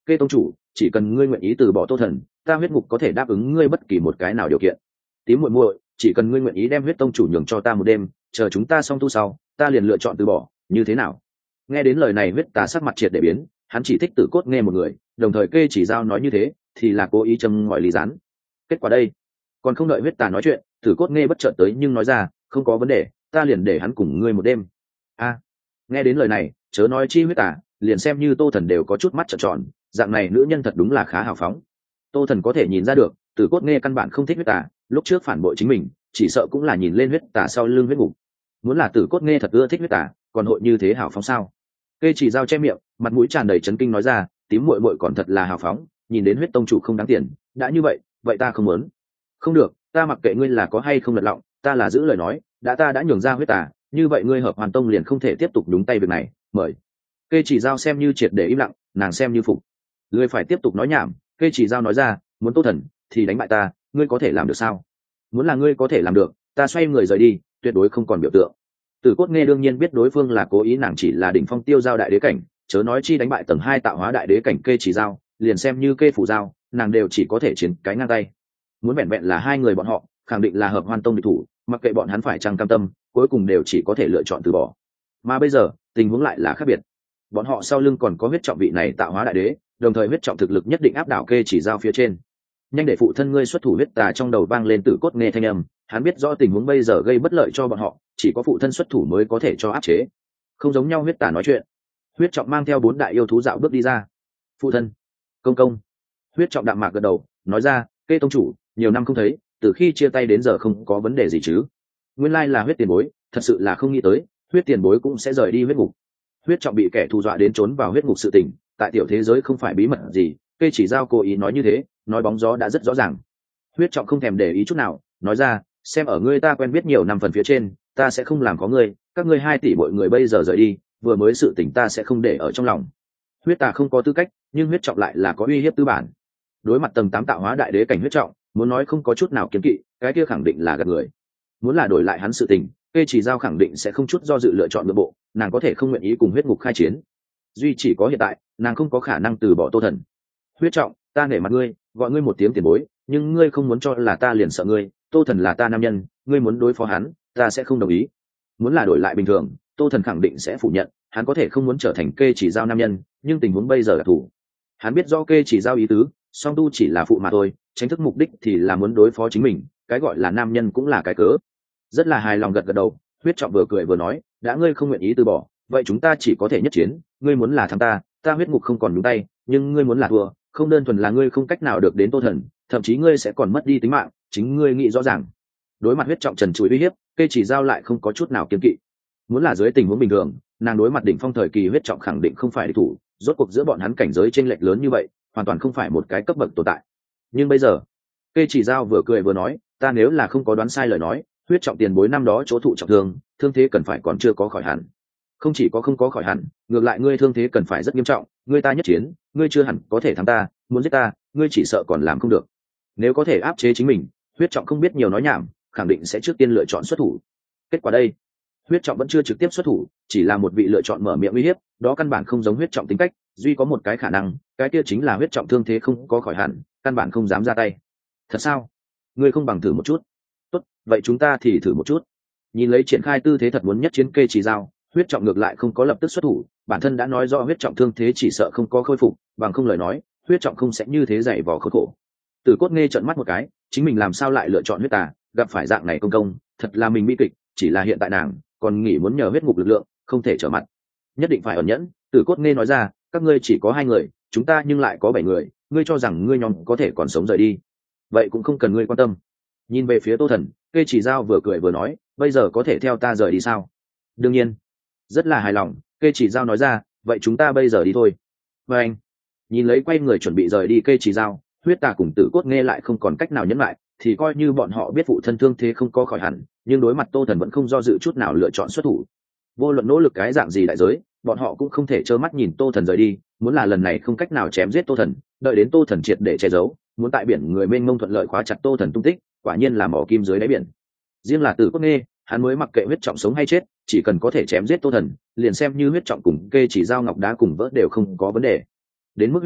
kê tông chủ, chỉ cần ngươi nguyện ý từ bỏ Tô Thần, ta huyết ngục có thể đáp ứng ngươi bất kỳ một cái nào điều kiện. Tím muội muội, chỉ cần ngươi nguyện ý đem huyết tông chủ nhường cho ta một đêm, chờ chúng ta xong tu sau, ta liền lựa chọn từ bỏ, như thế nào? Nghe đến lời này, huyết tà sắc mặt triệt để biến, hắn chỉ thích Tử Cốt Nghe một người, đồng thời kê chỉ giao nói như thế thì là cố ý châm ngòi lý gián. Kết quả đây, còn không đợi huyết tà nói chuyện, Tử Cốt Nghe bất chợt tới nhưng nói ra, không có vấn đề, ta liền để hắn cùng ngươi một đêm. A, nghe đến lời này, chớ nói chi huyết tà, liền xem như Tô Thần đều có chút mắt trợn tròn, dạng này nữ nhân thật đúng là khá hào phóng. Tô Thần có thể nhìn ra được, Tử Cốt Nghe căn bản không thích huyết tà, lúc trước phản bội chính mình, chỉ sợ cũng là nhìn lên huyết tà sau lưng huyết ngục. Muốn là Tử Cốt Nghe thật ưa thích huyết tà, còn hội như thế hào phóng sao? Kê chỉ giao che miệng, mặt mũi tràn đầy chấn kinh nói ra, tím muội muội còn thật là hào phóng, nhìn đến huyết tông chủ không đáng tiền, đã như vậy, vậy ta không muốn. Không được, ta mặc kệ ngươi là có hay không lật lọng, ta là giữ lời nói, ta đã nhường ra huyết tà, như vậy ngươi Hợp Hoàn Tông liền không thể tiếp tục nhúng tay việc này, mời. Kê chỉ giao xem như triệt để im lặng, nàng xem như phục. Ngươi phải tiếp tục nói nhảm, Kê chỉ giao nói ra, muốn Tô Thần thì đánh bại ta, ngươi có thể làm được sao? Muốn là ngươi có thể làm được, ta xoay người rời đi, tuyệt đối không còn biểu tượng. Tử Cốt Nghe đương nhiên biết đối phương là cố ý, nàng chỉ là đỉnh phong tiêu giao đại đế cảnh, chớ nói chi đánh bại tầng 2 tạo hóa đại đế cảnh Kê chỉ giao, liền xem như Kê phủ giao, nàng đều chỉ có thể chiến cái ngang tay. Muốn vẹn vẹn là hai người bọn họ, khẳng định là Hợp Hoan Tông địch thủ, mặc kệ bọn hắn phải chăng cam tâm, cuối cùng đều chỉ có thể lựa chọn từ bỏ. Mà bây giờ, tình huống lại là khác biệt. Bọn họ sau lưng còn có huyết trọng vị này tạo hóa đại đế, đồng thời huyết trọng thực lực nhất định áp đảo Kê chỉ giao phía trên. Nhanh để phụ thân ngươi xuất thủ, huyết tà trong đầu vang lên Tử Cốt Nghe thanh âm, hắn biết rõ tình huống bây giờ gây bất lợi cho bọn họ, chỉ có phụ thân xuất thủ mới có thể cho áp chế. Không giống nhau, huyết tà nói chuyện. Huyết trọng mang theo 4 đại yêu thú dạo bước đi ra. Phụ thân, công công. Huyết trọng đạm mạc gật đầu, nói ra, Kê tông chủ, nhiều năm không thấy, từ khi chia tay đến giờ không có vấn đề gì chứ? Nguyên lai là huyết tiền bối, thật sự là không nghĩ tới, huyết tiền bối cũng sẽ rời đi huyết ngục. Huyết trọng bị kẻ thù dọa đến trốn vào huyết ngục sự tình, tại tiểu thế giới không phải bí mật gì, Kê chỉ giao cố ý nói như thế, nói bóng gió đã rất rõ ràng. Huyết trọng không thèm để ý chút nào, nói ra, xem ở ngươi ta quen biết nhiều năm phần phía trên, ta sẽ không làm có ngươi, các ngươi 2 tỷ mọi người bây giờ rời đi, vừa mới sự tình ta sẽ không để ở trong lòng. Huyết tà không có tư cách, nhưng huyết trọng lại là có uy hiếp tư bản. Đối mặt tầng 8 tạo hóa đại đế cảnh huyết trọng, muốn nói không có chút nào kiến kỵ, cái kia khẳng định là gạt người. Muốn là đổi lại hắn sự tình, Kê chỉ giao khẳng định sẽ không chút do dự lựa chọn nội bộ, nàng có thể không nguyện ý cùng huyết ngục khai chiến. Duy chỉ có hiện tại, nàng không có khả năng từ bỏ Tô Thần. Huyết trọng, ta nể mặt ngươi, gọi ngươi một tiếng tiền bối, nhưng ngươi không muốn cho là ta liền sợ ngươi, Tô Thần là ta nam nhân, ngươi muốn đối phó hắn, ta sẽ không đồng ý. Muốn là đổi lại bình thường, Tô Thần khẳng định sẽ phủ nhận, hắn có thể không muốn trở thành Kê chỉ giao nam nhân, nhưng tình huống bây giờ là thủ. Hắn biết do Kê chỉ giao ý tứ, song tu chỉ là phụ mà thôi, chính thức mục đích thì là muốn đối phó chính mình, cái gọi là nam nhân cũng là cái cớ. Rất là hài lòng gật gật đầu, huyết trọng vừa cười vừa nói, đã ngươi không nguyện ý từ bỏ, vậy chúng ta chỉ có thể nhất chiến, ngươi muốn là thắng ta huyết ngục không còn nhúng tay, nhưng ngươi muốn là thua, không đơn thuần là ngươi không cách nào được đến Tô Thần, thậm chí ngươi sẽ còn mất đi tính mạng, chính ngươi nghĩ rõ ràng. Đối mặt huyết trọng trần trụi uy hiếp, Kê chỉ giao lại không có chút nào kiêng kỵ. Muốn là dưới tình huống bình thường, nàng đối mặt đỉnh phong thời kỳ huyết trọng khẳng định không phải địch thủ, rốt cuộc giữa bọn hắn cảnh giới chênh lệch lớn như vậy, hoàn toàn không phải một cái cấp bậc tồn tại. Nhưng bây giờ, Kê chỉ giao vừa cười vừa nói, ta nếu là không có đoán sai lời nói, huyết trọng tiền bối năm đó chỗ thụ trọng thương, thương thế cần phải còn chưa có khỏi hẳn. Không chỉ có không có khỏi hẳn, ngược lại ngươi thương thế cần phải rất nghiêm trọng, ngươi ta nhất chiến, ngươi chưa hẳn có thể thắng ta, muốn giết ta, ngươi chỉ sợ còn làm không được. Nếu có thể áp chế chính mình, huyết trọng không biết nhiều nói nhảm, khẳng định sẽ trước tiên lựa chọn xuất thủ. Kết quả đây, huyết trọng vẫn chưa trực tiếp xuất thủ, chỉ là một vị lựa chọn mở miệng uy hiếp, đó căn bản không giống huyết trọng tính cách, duy có một cái khả năng, cái kia chính là huyết trọng thương thế không có khỏi hẳn, căn bản không dám ra tay. Thật sao? Ngươi không bằng thử một chút. Tốt, vậy chúng ta thì thử một chút. Nhìn lấy triển khai tư thế thật muốn nhất chiến Kê chỉ giao, huyết trọng ngược lại không có lập tức xuất thủ, bản thân đã nói rõ huyết trọng thương thế chỉ sợ không có khôi phục, bằng không lời nói, huyết trọng không sẽ như thế dày vò khốn khổ. Tử Cốt Nghe trợn mắt một cái, chính mình làm sao lại lựa chọn huyết tà, gặp phải dạng này công công, thật là mình bi kịch, chỉ là hiện tại nàng còn nghĩ muốn nhờ huyết ngục lực lượng, không thể trở mặt, nhất định phải ẩn nhẫn. Tử Cốt Nghe nói ra, các ngươi chỉ có 2 người, chúng ta nhưng lại có 7 người, ngươi cho rằng ngươi nhóm có thể còn sống rời đi, vậy cũng không cần ngươi quan tâm. Nhìn về phía Tô Thần, Kê chỉ giao vừa cười vừa nói, bây giờ có thể theo ta rời đi sao? Đương nhiên. Rất là hài lòng, Kê chỉ giao nói ra, vậy chúng ta bây giờ đi thôi. Và anh nhìn lấy quay người chuẩn bị rời đi Kê chỉ giao, huyết tà cùng Tử Cốt Nghe lại không còn cách nào nhẫn lại, thì coi như bọn họ biết phụ thân thương thế không có khỏi hẳn, nhưng đối mặt Tô Thần vẫn không do dự chút nào lựa chọn xuất thủ. Vô luận nỗ lực cái dạng gì đại giới, bọn họ cũng không thể trơ mắt nhìn Tô Thần rời đi, muốn là lần này không cách nào chém giết Tô Thần, đợi đến Tô Thần triệt để che giấu, muốn tại biển người mênh mông thuận lợi khóa chặt Tô Thần tung tích, quả nhiên là mỏ kim dưới đáy biển. Riêng là Tử Cốt Nghe, hắn mới mặc kệ huyết trọng sống hay chết, chỉ cần có thể chém giết Tô Thần, liền xem như huyết trọng cùng Kê chỉ giao ngọc đá cùng vỡ đều không có vấn đề. Đến mức huyết tà,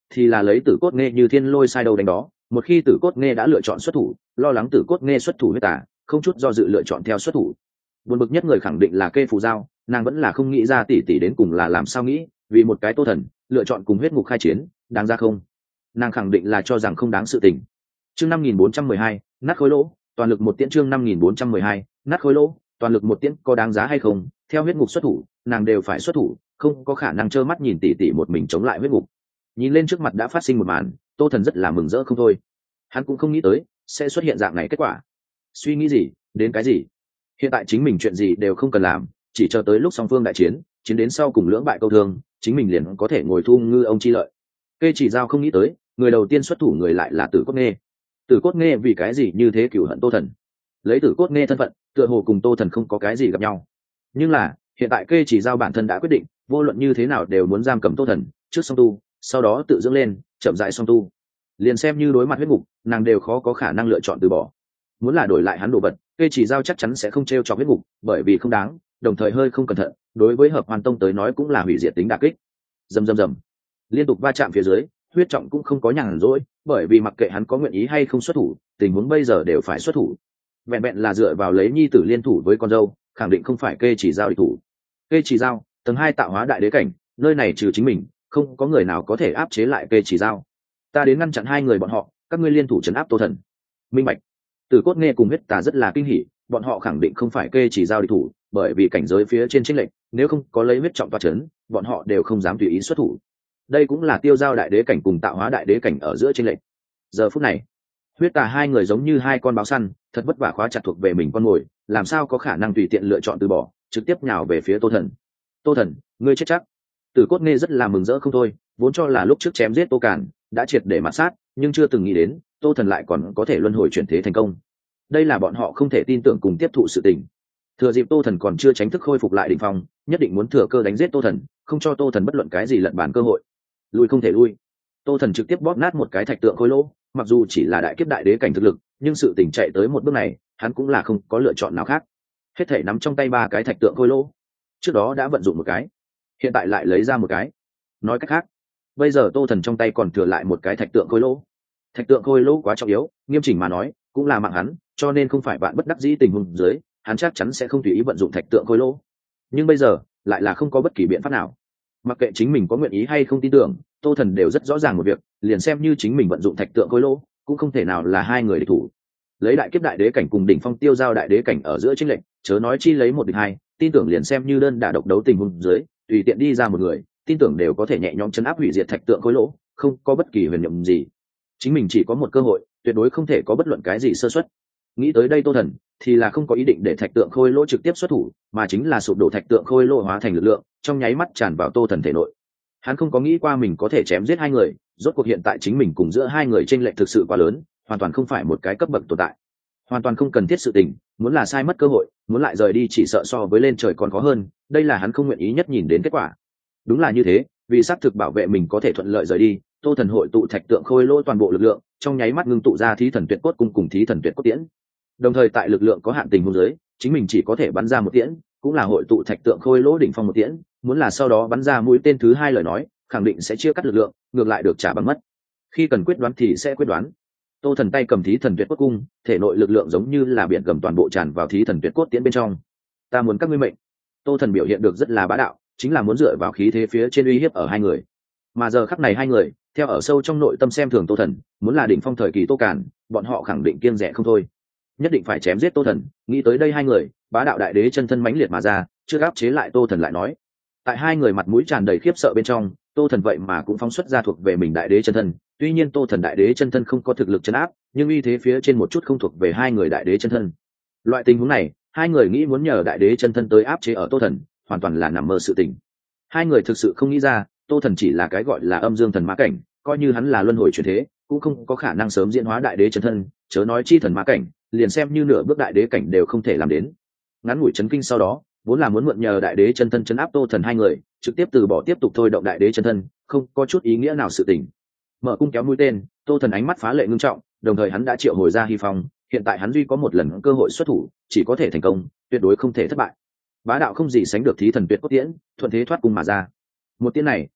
thì là lấy Tử Cốt Nghê như thiên lôi sai đầu đánh đó. Một khi Tử Cốt Nghê đã lựa chọn xuất thủ, lo lắng Tử Cốt Nghê xuất thủ huyết tà, không chút do dự lựa chọn theo xuất thủ. Buồn bực nhất người khẳng định là Kê Phù Giao, nàng vẫn là không nghĩ ra tỷ tỷ đến cùng là làm sao nghĩ, vì một cái Tô Thần lựa chọn cùng huyết ngục khai chiến, đáng ra không? Nàng khẳng định là cho rằng không đáng sự tình. Chương 5412, nát khối lỗ, toàn lực một tiễn. Chương 5412, nát khối lỗ, toàn lực một tiễn có đáng giá hay không? Theo huyết ngục xuất thủ, nàng đều phải xuất thủ, không có khả năng trơ mắt nhìn tỷ tỷ một mình chống lại huyết ngục. Nhìn lên trước mặt đã phát sinh một màn, Tô Thần rất là mừng rỡ không thôi. Hắn cũng không nghĩ tới sẽ xuất hiện dạng này kết quả. Suy nghĩ gì, đến cái gì? Hiện tại chính mình chuyện gì đều không cần làm, chỉ chờ tới lúc song phương đại chiến, chiến đến sau cùng lưỡng bại câu thương, chính mình liền có thể ngồi thu ngư ông chi lợi. Kê Chỉ Giao không nghĩ tới, người đầu tiên xuất thủ người lại là Tử Cốt Nghê. Tử Cốt Nghê vì cái gì như thế cửu hận Tô Thần? Lấy Tử Cốt Nghê thân phận, tựa hồ cùng Tô Thần không có cái gì gặp nhau. Nhưng là, hiện tại Kê Chỉ Giao bản thân đã quyết định, vô luận như thế nào đều muốn giam cầm Tô Thần, trước song tu, sau đó tự dưỡng lên, chậm rãi song tu. Liền xem như đối mặt huyết ngục, nàng đều khó có khả năng lựa chọn từ bỏ. Muốn là đổi lại hắn đồ vật, Kê Chỉ Giao chắc chắn sẽ không trêu chọc huyết ngục, bởi vì không đáng, đồng thời hơi không cẩn thận, đối với Hợp Hoàn Tông tới nói cũng là hủy diệt tính đả kích. Rầm rầm rầm, liên tục va chạm phía dưới, huyết trọng cũng không có nhàn rỗi, bởi vì mặc kệ hắn có nguyện ý hay không xuất thủ, tình huống bây giờ đều phải xuất thủ. Vẹn vẹn là dựa vào lấy nhi tử liên thủ với con dâu, khẳng định không phải Kê Chỉ Giao địch thủ. Kê Chỉ Giao, tầng 2 tạo hóa đại đế cảnh, nơi này trừ chính mình, không có người nào có thể áp chế lại Kê Chỉ Giao. Ta đến ngăn chặn hai người bọn họ, các ngươi liên thủ trấn áp Tô Thần. Minh bạch. Tử Cốt Nghê cùng huyết tà rất là kinh hỉ, bọn họ khẳng định không phải Kê Chỉ Giao địch thủ, bởi vì cảnh giới phía trên chênh lệch, nếu không có lấy huyết trọng toa chấn, bọn họ đều không dám tùy ý xuất thủ. Đây cũng là tiêu giao đại đế cảnh cùng tạo hóa đại đế cảnh ở giữa chênh lệch. Giờ phút này, huyết tà hai người giống như hai con báo săn, thật vất vả khóa chặt thuộc về mình con mồi, làm sao có khả năng tùy tiện lựa chọn từ bỏ, trực tiếp nhào về phía Tô Thần. Tô Thần, ngươi chết chắc. Tử Cốt Nghê rất là mừng rỡ không thôi, vốn cho là lúc trước chém giết Tô Cản đã triệt để mạt sát, nhưng chưa từng nghĩ đến Tô Thần lại còn có thể luân hồi chuyển thế thành công. Đây là bọn họ không thể tin tưởng cùng tiếp thụ sự tình. Thừa dịp Tô Thần còn chưa tránh thức khôi phục lại đỉnh phong, nhất định muốn thừa cơ đánh giết Tô Thần, không cho Tô Thần bất luận cái gì lật bàn cơ hội. Lui không thể lui. Tô Thần trực tiếp bóp nát một cái thạch tượng khối lỗ, mặc dù chỉ là đại kiếp đại đế cảnh thực lực, nhưng sự tình chạy tới một bước này, hắn cũng là không có lựa chọn nào khác. Hết thể nắm trong tay 3 cái thạch tượng khối lỗ. Trước đó đã vận dụng một cái, hiện tại lại lấy ra một cái. Nói cách khác, bây giờ Tô Thần trong tay còn thừa lại một cái thạch tượng khối lỗ. Thạch tượng khối lỗ quá trọng yếu, nghiêm chỉnh mà nói, cũng là mạng hắn, cho nên không phải bạn bất đắc dĩ tình huống dưới, hắn chắc chắn sẽ không tùy ý vận dụng thạch tượng khối lỗ. Nhưng bây giờ, lại là không có bất kỳ biện pháp nào. Mặc kệ chính mình có nguyện ý hay không tin tưởng, Tô Thần đều rất rõ ràng một việc, liền xem như chính mình vận dụng thạch tượng khối lỗ, cũng không thể nào là hai người địch thủ. Lấy đại kiếp đại đế cảnh cùng đỉnh phong tiêu giao đại đế cảnh ở giữa chênh lệch, chớ nói chi lấy một địch hai, tin tưởng liền xem như đơn đả độc đấu tình huống dưới, tùy tiện đi ra một người, tin tưởng đều có thể nhẹ nhõm chấn áp hủy diệt thạch tượng khối lỗ, không có bất kỳ huyền nhiệm gì. Chính mình chỉ có một cơ hội, tuyệt đối không thể có bất luận cái gì sơ suất. Nghĩ tới đây Tô Thần thì là không có ý định để thạch tượng khôi lỗ trực tiếp xuất thủ, mà chính là sụp đổ thạch tượng khôi lỗ hóa thành lực lượng, trong nháy mắt tràn vào Tô Thần thể nội. Hắn không có nghĩ qua mình có thể chém giết hai người, rốt cuộc hiện tại chính mình cùng giữa hai người chênh lệch thực sự quá lớn, hoàn toàn không phải một cái cấp bậc tồn tại, hoàn toàn không cần thiết sự tình, muốn là sai mất cơ hội, muốn lại rời đi chỉ sợ so với lên trời còn khó hơn, đây là hắn không nguyện ý nhất nhìn đến kết quả. Đúng là như thế, vì xác thực bảo vệ mình có thể thuận lợi rời đi, Tô Thần hội tụ thạch tượng khôi lỗ toàn bộ lực lượng, trong nháy mắt ngưng tụ ra Thí Thần Tuyệt Cốt cung cùng Thí Thần Tuyệt Cốt tiễn. Đồng thời tại lực lượng có hạn tình huống dưới, chính mình chỉ có thể bắn ra một tiễn, cũng là hội tụ thạch tượng khôi lỗ đỉnh phong một tiễn, muốn là sau đó bắn ra mũi tên thứ hai lời nói, khẳng định sẽ chia cắt lực lượng, ngược lại được trả bằng mất. Khi cần quyết đoán thì sẽ quyết đoán. Tô Thần tay cầm Thí Thần Tuyệt Cốt cung, thể nội lực lượng giống như là biển gầm toàn bộ tràn vào Thí Thần Tuyệt Cốt tiễn bên trong. Ta muốn các ngươi mệnh. Tô Thần biểu hiện được rất là bá đạo, chính là muốn dựa vào khí thế phía trên uy hiếp ở hai người. Mà giờ khắc này hai người, theo ở sâu trong nội tâm xem thường Tô Thần, muốn là đỉnh phong thời kỳ Tô Cản, bọn họ khẳng định kiêng dè không thôi, nhất định phải chém giết Tô Thần. Nghĩ tới đây hai người, bá đạo đại đế chân thân mãnh liệt mà ra, chưa áp chế lại Tô Thần lại nói. Tại hai người mặt mũi tràn đầy khiếp sợ bên trong, Tô Thần vậy mà cũng phóng xuất ra thuộc về mình đại đế chân thân. Tuy nhiên Tô Thần đại đế chân thân không có thực lực chấn áp, nhưng uy thế phía trên một chút không thuộc về hai người đại đế chân thân. Loại tình huống này, hai người nghĩ muốn nhờ đại đế chân thân tới áp chế ở Tô Thần, hoàn toàn là nằm mơ sự tình. Hai người thực sự không nghĩ ra, Tô Thần chỉ là cái gọi là âm dương thần mã cảnh, coi như hắn là luân hồi chuyển thế, cũng không có khả năng sớm diễn hóa đại đế chân thân, chớ nói chi thần mã cảnh, liền xem như nửa bước đại đế cảnh đều không thể làm đến. Ngắn ngủi chấn kinh sau đó, vốn là muốn mượn nhờ đại đế chân thân chấn áp Tô Thần hai người, trực tiếp từ bỏ tiếp tục thôi động đại đế chân thân, không có chút ý nghĩa nào sự tình. Mở cung kéo mũi tên, Tô Thần ánh mắt phá lệ ngưng trọng, đồng thời hắn đã triệu hồi ra Hy Phong, hiện tại hắn duy có một lần cơ hội xuất thủ, chỉ có thể thành công, tuyệt đối không thể thất bại. Bá đạo không gì sánh được Thí Thần Tuyệt Cốt tiễn, thuận thế thoát cung mà ra. Một tiễn này,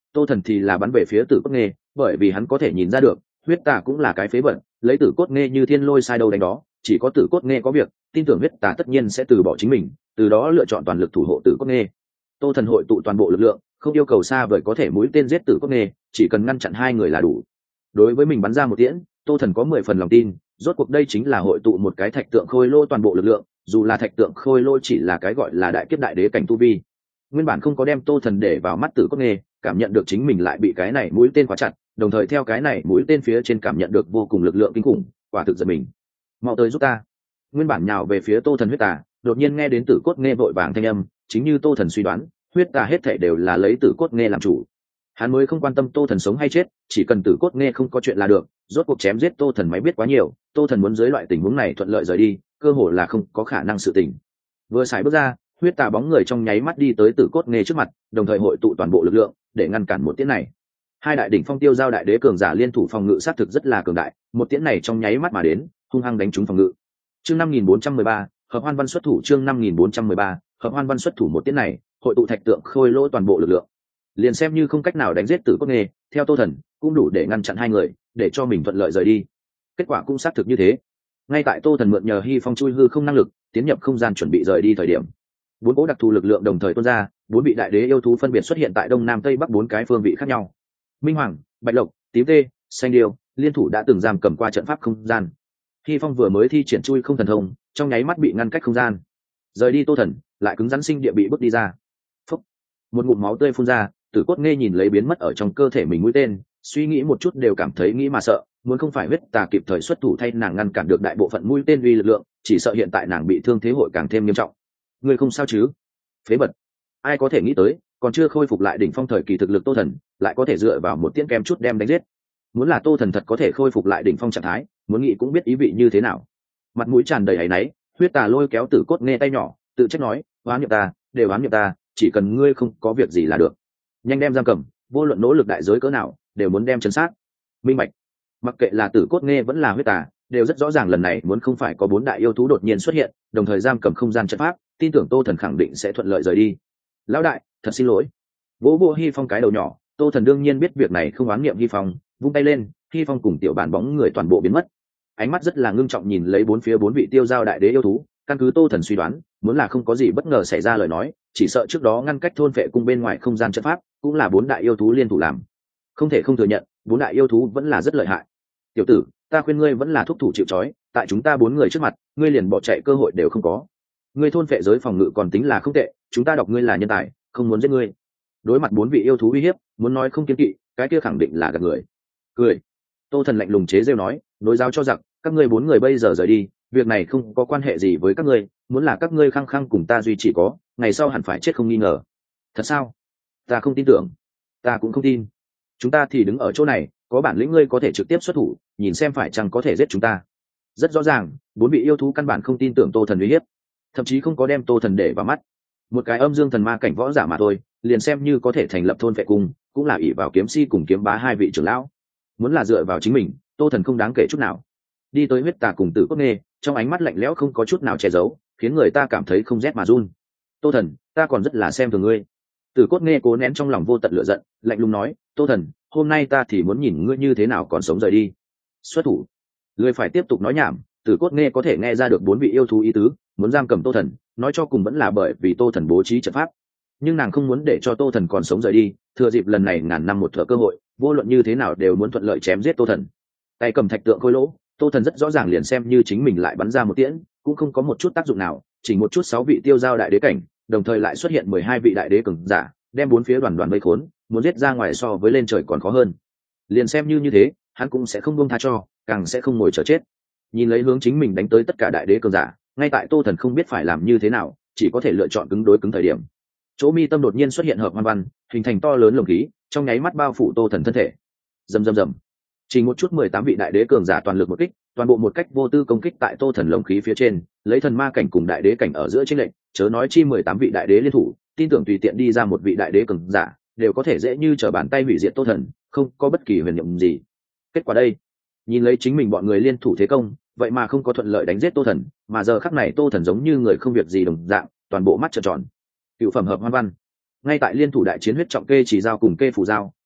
Tô Thần thì là bắn về phía Tử Cốt Nghê, bởi vì hắn có thể nhìn ra được huyết tà cũng là cái phế vật, lấy Tử Cốt Nghê như thiên lôi sai đâu đánh đó, chỉ có Tử Cốt Nghê có việc, tin tưởng huyết tà tất nhiên sẽ từ bỏ chính mình, từ đó lựa chọn toàn lực thủ hộ Tử Cốt Nghê. Tô Thần hội tụ toàn bộ lực lượng, không yêu cầu xa vời có thể mũi tên giết Tử Cốt Nghê, chỉ cần ngăn chặn hai người là đủ. Đối với mình bắn ra một tiễn, Tô Thần có 10 phần lòng tin, rốt cuộc đây chính là hội tụ một cái thạch tượng khôi lô toàn bộ lực lượng, dù là thạch tượng khôi lô chỉ là cái gọi là đại kiếp đại đế cảnh tu vi. Nguyên bản không có đem Tô Thần để vào mắt Tử Cốt Nghê, cảm nhận được chính mình lại bị cái này mũi tên khóa chặt, đồng thời theo cái này mũi tên phía trên cảm nhận được vô cùng lực lượng kinh khủng, quả thực giật mình. Mau tới giúp ta. Nguyên bản nhào về phía Tô Thần huyết tà, đột nhiên nghe đến Tử Cốt Nghê vội vàng thanh âm, chính như Tô Thần suy đoán, huyết tà hết thảy đều là lấy Tử Cốt Nghê làm chủ. Hắn mới không quan tâm Tô Thần sống hay chết, chỉ cần Tử Cốt Nghê không có chuyện là được, rốt cuộc chém giết Tô Thần máy biết quá nhiều, Tô Thần muốn dưới loại tình huống này thuận lợi rời đi, cơ hồ là không có khả năng sự tình. Vừa xài bước ra, huyết tà bóng người trong nháy mắt đi tới Tử Cốt Nghê trước mặt, đồng thời hội tụ toàn bộ lực lượng để ngăn cản một tiễn này. Hai đại đỉnh phong tiêu giao đại đế cường giả liên thủ phòng ngự sát thực rất là cường đại, một tiễn này trong nháy mắt mà đến, hung hăng đánh trúng phòng ngự. Chương 5413, hợp hoan văn xuất thủ. Chương 5413, hợp hoan văn xuất thủ. Một tiễn này hội tụ thạch tượng khôi lỗ toàn bộ lực lượng, liền xem như không cách nào đánh giết Tử Cốt Nghê, theo Tô Thần cũng đủ để ngăn chặn hai người, để cho mình thuận lợi rời đi. Kết quả cũng xác thực như thế. Ngay tại Tô Thần mượn nhờ Hy Phong chui hư không năng lực tiến nhập không gian chuẩn bị rời đi thời điểm, bốn cỗ đặc thù lực lượng đồng thời tuôn ra, bốn vị đại đế yêu thú phân biệt xuất hiện tại đông nam tây bắc bốn cái phương vị khác nhau. Minh Hoàng, Bạch Lộc, Tím Tê, Xanh Điêu liên thủ đã từng giam cầm qua trận pháp không gian. Hy Phong vừa mới thi triển chui không thần thông, trong nháy mắt bị ngăn cách không gian, rời đi Tô Thần lại cứng rắn sinh địa bị bước đi ra. Phúc. Một ngụm máu tươi phun ra, Tử Cốt Nghê nhìn lấy biến mất ở trong cơ thể mình mũi tên, suy nghĩ một chút đều cảm thấy nghĩ mà sợ, muốn không phải huyết tà kịp thời xuất thủ thay nàng ngăn cản được đại bộ phận mũi tên uy lực lượng, chỉ sợ hiện tại nàng bị thương thế hội càng thêm nghiêm trọng. Ngươi không sao chứ? Phế vật. Ai có thể nghĩ tới, còn chưa khôi phục lại đỉnh phong thời kỳ thực lực Tô Thần, lại có thể dựa vào một tiễn kem chút đem đánh giết. Muốn là Tô Thần thật có thể khôi phục lại đỉnh phong trạng thái, muốn nghĩ cũng biết ý vị như thế nào. Mặt mũi tràn đầy áy náy, huyết tà lôi kéo Tử Cốt Nghê tay nhỏ, tự trách nói, oán nghiệp ta, đều oán nghiệp ta, chỉ cần ngươi không có việc gì là được. Nhanh đem giam cầm, vô luận nỗ lực đại giới cỡ nào, đều muốn đem chấn sát. Minh bạch. Mặc kệ là Tử Cốt Nghê vẫn là huyết tà, đều rất rõ ràng lần này muốn không phải có bốn đại yêu thú đột nhiên xuất hiện, đồng thời giam cầm không gian trận pháp, tin tưởng Tô Thần khẳng định sẽ thuận lợi rời đi. Lão đại, thật xin lỗi. Vỗ vỗ Hy Phong cái đầu nhỏ, Tô Thần đương nhiên biết việc này không oán niệm Hy Phong, vung tay lên, Hy Phong cùng tiểu bản bóng người toàn bộ biến mất. Ánh mắt rất là ngưng trọng nhìn lấy bốn phía bốn vị tiêu giao đại đế yêu thú, căn cứ Tô Thần suy đoán, muốn là không có gì bất ngờ xảy ra lời nói, chỉ sợ trước đó ngăn cách thôn vệ cung bên ngoài không gian trận pháp, cũng là bốn đại yêu thú liên thủ làm. Không thể không thừa nhận, bốn đại yêu thú vẫn là rất lợi hại. Tiểu tử, ta khuyên ngươi vẫn là thúc thủ chịu trói, tại chúng ta bốn người trước mặt, ngươi liền bỏ chạy cơ hội đều không có. Ngươi thôn vệ giới phòng ngự còn tính là không tệ, chúng ta đọc ngươi là nhân tài, không muốn giết ngươi. Đối mặt bốn vị yêu thú uy hiếp, muốn nói không kiên kỵ, cái kia khẳng định là gạt người. Cười. Tô Thần lạnh lùng chế giễu nói, nối giáo cho giặc, các ngươi bốn người bây giờ rời đi, việc này không có quan hệ gì với các ngươi, muốn là các ngươi khăng khăng cùng ta duy trì có, ngày sau hẳn phải chết không nghi ngờ. Thật sao? Ta không tin tưởng. Ta cũng không tin. Chúng ta thì đứng ở chỗ này, có bản lĩnh ngươi có thể trực tiếp xuất thủ, nhìn xem phải chăng có thể giết chúng ta. Rất rõ ràng, bốn vị yêu thú căn bản không tin tưởng Tô Thần uy hiếp, thậm chí không có đem Tô Thần để vào mắt. Một cái âm dương thần ma cảnh võ giả mà thôi, liền xem như có thể thành lập thôn vệ cung, cũng là ỷ vào kiếm si cùng kiếm bá hai vị trưởng lão. Muốn là dựa vào chính mình, Tô Thần không đáng kể chút nào. Đi tới huyết tà cùng Tử Cốt Nghê, trong ánh mắt lạnh lẽo không có chút nào che giấu, khiến người ta cảm thấy không rét mà run. Tô Thần, ta còn rất là xem thường ngươi. Tử Cốt Nghê cố nén trong lòng vô tận lửa giận, lạnh lùng nói, Tô Thần, hôm nay ta thì muốn nhìn ngươi như thế nào còn sống rời đi. Xuất thủ. Ngươi phải tiếp tục nói nhảm. Tử Cốt Nghê có thể nghe ra được bốn vị yêu thú ý tứ, muốn giam cầm Tô Thần, nói cho cùng vẫn là bởi vì Tô Thần bố trí trận pháp. Nhưng nàng không muốn để cho Tô Thần còn sống rời đi, thừa dịp lần này ngàn năm một thở cơ hội, vô luận như thế nào đều muốn thuận lợi chém giết Tô Thần. Tay cầm thạch tượng khôi lỗ, Tô Thần rất rõ ràng liền xem như chính mình lại bắn ra một tiễn, cũng không có một chút tác dụng nào, chỉ một chút 6 vị tiêu giao đại đế cảnh, đồng thời lại xuất hiện 12 vị đại đế cường giả, đem bốn phía đoàn đoàn vây khốn, muốn giết ra ngoài so với lên trời còn khó hơn. Liền xem như thế, hắn cũng sẽ không buông tha cho, càng sẽ không ngồi chờ chết. Nhìn lấy hướng chính mình đánh tới tất cả đại đế cường giả, ngay tại Tô Thần không biết phải làm như thế nào, chỉ có thể lựa chọn cứng đối cứng thời điểm. Chỗ mi tâm đột nhiên xuất hiện hợp hoan văn, hình thành to lớn lồng khí, trong nháy mắt bao phủ Tô Thần thân thể. Rầm rầm rầm. Chỉ một chút 18 vị đại đế cường giả toàn lực một kích, toàn bộ một cách vô tư công kích tại Tô Thần lồng khí phía trên, lấy thần ma cảnh cùng đại đế cảnh ở giữa chênh lệch, chớ nói chi 18 vị đại đế liên thủ, tin tưởng tùy tiện đi ra một vị đại đế cường giả, đều có thể dễ như trở bàn tay hủy diệt Tô Thần, không có bất kỳ huyền nhiệm gì. Kết quả đây, nhìn lấy chính mình bọn người liên thủ thế công, vậy mà không có thuận lợi đánh giết Tô Thần, mà giờ khắc này Tô Thần giống như người không việc gì đồng dạng, toàn bộ mắt trợn tròn. Cựu phẩm hợp hoan văn. Ngay tại liên thủ đại chiến huyết trọng kê chỉ giao cùng kê phủ giao,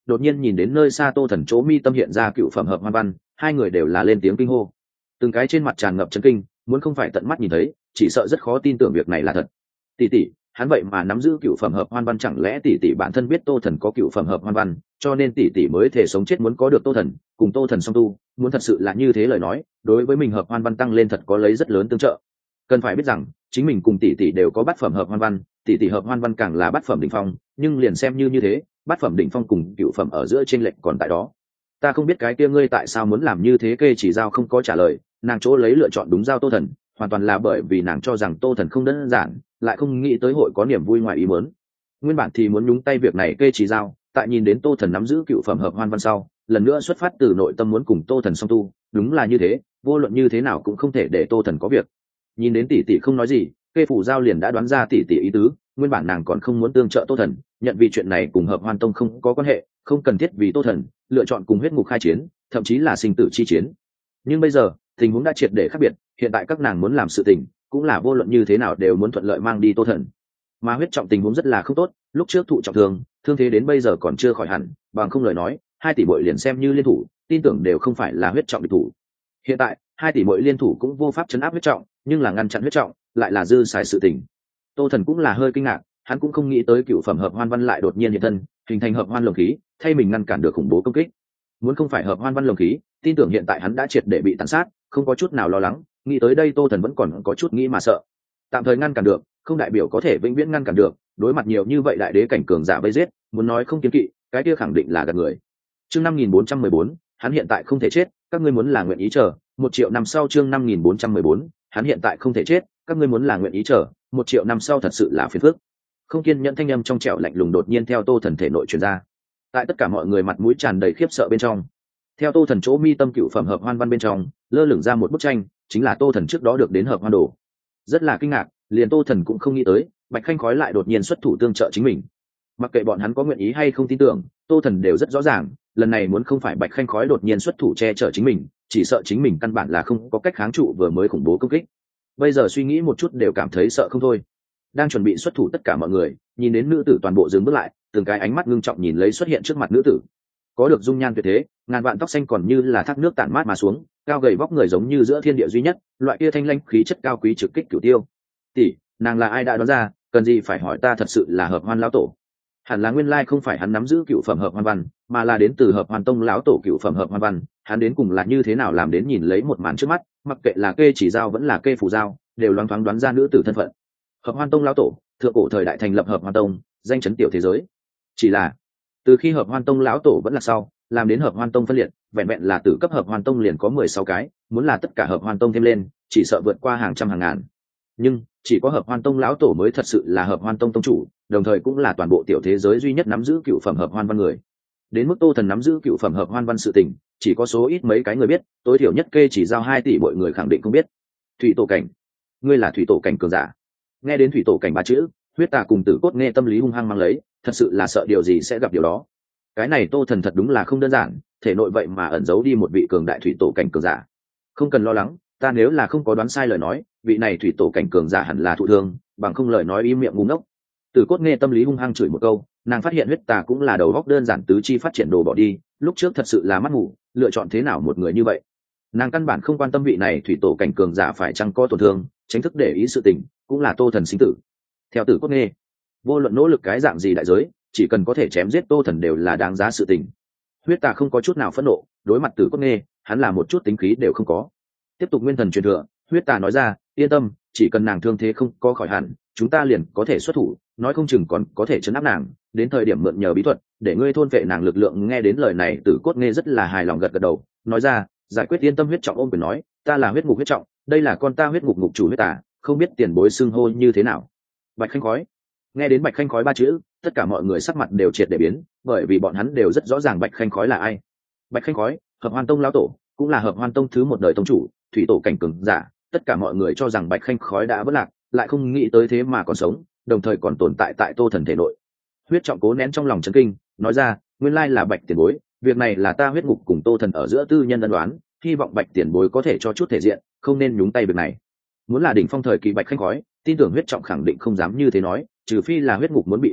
đột nhiên nhìn đến nơi xa tô thần chỗ mi tâm hiện ra cựu phẩm hợp hoan văn, hai người đều là lên tiếng kinh hô, từng cái trên mặt tràn ngập chấn kinh, muốn không phải tận mắt nhìn thấy chỉ sợ rất khó tin tưởng việc này là thật. Tỷ tỷ, hắn vậy mà nắm giữ cựu phẩm hợp hoan văn, chẳng lẽ tỷ tỷ bản thân biết tô thần có cựu phẩm hợp hoan văn cho nên tỷ tỷ mới thể sống chết muốn có được tô thần, cùng tô thần song tu? Muốn thật sự là như thế lời nói, đối với mình hợp hoan văn tăng lên thật có lấy rất lớn tương trợ. Cần phải biết rằng chính mình cùng tỷ tỷ đều có bát phẩm hợp hoan văn, tỷ tỷ hợp hoan văn càng là bát phẩm đỉnh phong, nhưng liền xem như thế, bát phẩm đỉnh phong cùng cựu phẩm ở giữa chênh lệch còn tại đó. Ta không biết cái kia ngươi tại sao muốn làm như thế. Kê Chỉ Giao không có trả lời, nàng chỗ lấy lựa chọn đúng giao tô thần hoàn toàn là bởi vì nàng cho rằng tô thần không đơn giản, lại không nghĩ tới hội có niềm vui ngoài ý muốn. Nguyên bản thì muốn nhúng tay việc này Kê Chỉ Giao, tại nhìn đến tô thần nắm giữ cựu phẩm hợp hoan văn sau, lần nữa xuất phát từ nội tâm muốn cùng tô thần song tu. Đúng là như thế, vô luận như thế nào cũng không thể để tô thần có việc. Nhìn đến tỷ tỷ không nói gì, Kê Phủ Giao liền đã đoán ra tỷ tỷ ý tứ. Nguyên bản nàng còn không muốn tương trợ tô thần, nhận vì chuyện này cùng hợp hoan tông không có quan hệ, không cần thiết vì tô thần lựa chọn cùng huyết ngục khai chiến, thậm chí là sinh tử chi chiến. Nhưng bây giờ tình huống đã triệt để khác biệt, hiện tại các nàng muốn làm sự tình cũng là vô luận như thế nào đều muốn thuận lợi mang đi tô thần. Mà huyết trọng tình huống rất là không tốt, lúc trước thụ trọng thương, thương thế đến bây giờ còn chưa khỏi hẳn, bằng không lời nói hai tỷ muội liền xem như liên thủ, tin tưởng đều không phải là huyết trọng địch thủ. Hiện tại hai tỷ muội liên thủ cũng vô pháp chấn áp huyết trọng, nhưng là ngăn chặn huyết trọng lại là dư xài sự tình. Tô thần cũng là hơi kinh ngạc, hắn cũng không nghĩ tới cựu phẩm hợp hoan văn lại đột nhiên hiện thân, hình thành hợp hoan lồng khí, thay mình ngăn cản được khủng bố công kích. Muốn không phải hợp hoan văn lồng khí, tin tưởng hiện tại hắn đã triệt để bị tàn sát, không có chút nào lo lắng. Nghĩ tới đây tô thần vẫn còn có chút nghĩ mà sợ. Tạm thời ngăn cản được không đại biểu có thể vĩnh viễn ngăn cản được, đối mặt nhiều như vậy đại đế cảnh cường giả vây giết, muốn nói không kiêng kỵ, cái kia khẳng định là gạt người. Chương 5414, hắn hiện tại không thể chết, các ngươi muốn là nguyện ý chờ 1 triệu năm sau. Chương 5414, hắn hiện tại không thể chết, các ngươi muốn là nguyện ý chờ 1 triệu năm sau. Thật sự là phiền phức. Không kiên nhẫn thanh âm trong trẻo lạnh lùng đột nhiên theo tô thần thể nội truyền ra. Tại tất cả mọi người mặt mũi tràn đầy khiếp sợ bên trong, theo tô thần chỗ mi tâm cựu phẩm hợp hoan văn bên trong lơ lửng ra một bức tranh, chính là tô thần trước đó được đến hợp hoan đồ. Rất là kinh ngạc, liền tô thần cũng không nghĩ tới bạch khanh khói lại đột nhiên xuất thủ tương trợ chính mình. Mặc kệ bọn hắn có nguyện ý hay không tin tưởng, tô thần đều rất rõ ràng, lần này muốn không phải bạch khanh khói đột nhiên xuất thủ che chở chính mình, chỉ sợ chính mình căn bản là không có cách kháng trụ vừa mới khủng bố công kích. Bây giờ suy nghĩ một chút đều cảm thấy sợ không thôi. Đang chuẩn bị xuất thủ tất cả mọi người nhìn đến nữ tử toàn bộ dừng bước lại, từng cái ánh mắt ngưng trọng nhìn lấy xuất hiện trước mặt nữ tử. Có được dung nhan tuyệt thế, ngàn vạn tóc xanh còn như là thác nước tản mát mà xuống, cao gầy vóc người giống như giữa thiên địa duy nhất, loại kia thanh lãnh khí chất cao quý trực kích cửu tiêu. Tỷ, nàng là ai đã đoán ra, cần gì phải hỏi ta. Thật sự là hợp hoan lão tổ. Hẳn là nguyên lai không phải hắn nắm giữ cựu phẩm hợp hoan văn, mà là đến từ hợp hoan tông lão tổ cựu phẩm hợp hoan văn. Hắn đến cùng là như thế nào làm đến? Nhìn lấy một màn trước mắt, mặc kệ là Kê Chỉ Giao vẫn là Kê Phủ Giao, đều loáng thoáng đoán ra nữ tử thân phận. Hợp hoan tông lão tổ, thượng cổ thời đại thành lập hợp hoan tông, danh chấn tiểu thế giới. Chỉ là từ khi hợp hoan tông lão tổ vẫn là sau làm đến hợp hoan tông phân liệt, vẹn vẹn là tử cấp hợp hoan tông liền có 16 cái, muốn là tất cả hợp hoan tông thêm lên chỉ sợ vượt qua hàng trăm hàng ngàn. Nhưng chỉ có hợp hoan tông lão tổ mới thật sự là hợp hoan tông tông chủ, đồng thời cũng là toàn bộ tiểu thế giới duy nhất nắm giữ cựu phẩm hợp hoan văn người. Đến mức tô thần nắm giữ cựu phẩm hợp hoan văn sự tình, chỉ có số ít mấy cái người biết, tối thiểu nhất Kê Chỉ Giao 2 tỷ mọi người khẳng định không biết. Thủy tổ cảnh, ngươi là thủy tổ cảnh cường giả? Nghe đến thủy tổ cảnh 3 chữ, huyết tà cùng tử cốt nghe tâm lý hung hăng mang lấy, thật sự là sợ điều gì sẽ gặp điều đó. Cái này tô thần thật đúng là không đơn giản, thể nội vậy mà ẩn giấu đi một vị cường đại thủy tổ cảnh cường giả. Không cần lo lắng, ta nếu là không có đoán sai lời nói, vị này thủy tổ cảnh cường giả hẳn là thụ thương, bằng không lời nói im miệng ngu ngốc. Tử cốt nghe tâm lý hung hăng chửi một câu, nàng phát hiện huyết tà cũng là đầu góc đơn giản tứ chi phát triển đồ bỏ đi, lúc trước thật sự là mắt ngủ, lựa chọn thế nào một người như vậy. Nàng căn bản không quan tâm vị này thủy tổ cảnh cường giả phải chăng có tổn thương, tránh thức để ý sự tình, cũng là tô thần sinh tử. Theo tử cốt nghe, vô luận nỗ lực cái dạng gì đại giới, chỉ cần có thể chém giết tô thần đều là đáng giá sự tình. Huyết tà không có chút nào phẫn nộ, đối mặt tử cốt nghe, hắn là một chút tính khí đều không có. Tiếp tục nguyên thần truyền thừa, huyết tà nói ra, yên tâm, chỉ cần nàng thương thế không có khỏi hẳn, chúng ta liền có thể xuất thủ, nói không chừng còn có thể chấn áp nàng, đến thời điểm mượn nhờ bí thuật để ngươi thôn vệ nàng lực lượng. Nghe đến lời này tử cốt nghe rất là hài lòng, gật gật đầu, nói ra, giải quyết. Yên tâm. Huyết trọng ôm quyền nói, ta là huyết ngục huyết trọng, đây là con ta huyết ngục ngục chủ huyết tà, không biết tiền bối xưng hô như thế nào? Bạch khanh khói. Nghe đến bạch khanh khói 3 chữ, tất cả mọi người sắc mặt đều triệt để biến, bởi vì bọn hắn đều rất rõ ràng bạch khanh khói là ai. Bạch khanh khói, hợp hoan tông lão tổ, cũng là hợp hoan tông thứ 1 đời tông chủ, thủy tổ cảnh cường giả. Tất cả mọi người cho rằng bạch khanh khói đã vỡ lạc, lại không nghĩ tới thế mà còn sống, đồng thời còn tồn tại tại tô thần thể nội. Huyết trọng cố nén trong lòng chấn kinh, nói ra, nguyên lai là bạch tiền bối, việc này là ta huyết ngục cùng tô thần ở giữa tư nhân ân đoán, hy vọng bạch tiền bối có thể cho chút thể diện, không nên nhúng tay việc này. Muốn là đỉnh phong thời kỳ bạch khanh khói, tin tưởng huyết trọng khẳng định không dám như thế nói, trừ phi là huyết ngục muốn bị hủy diệt,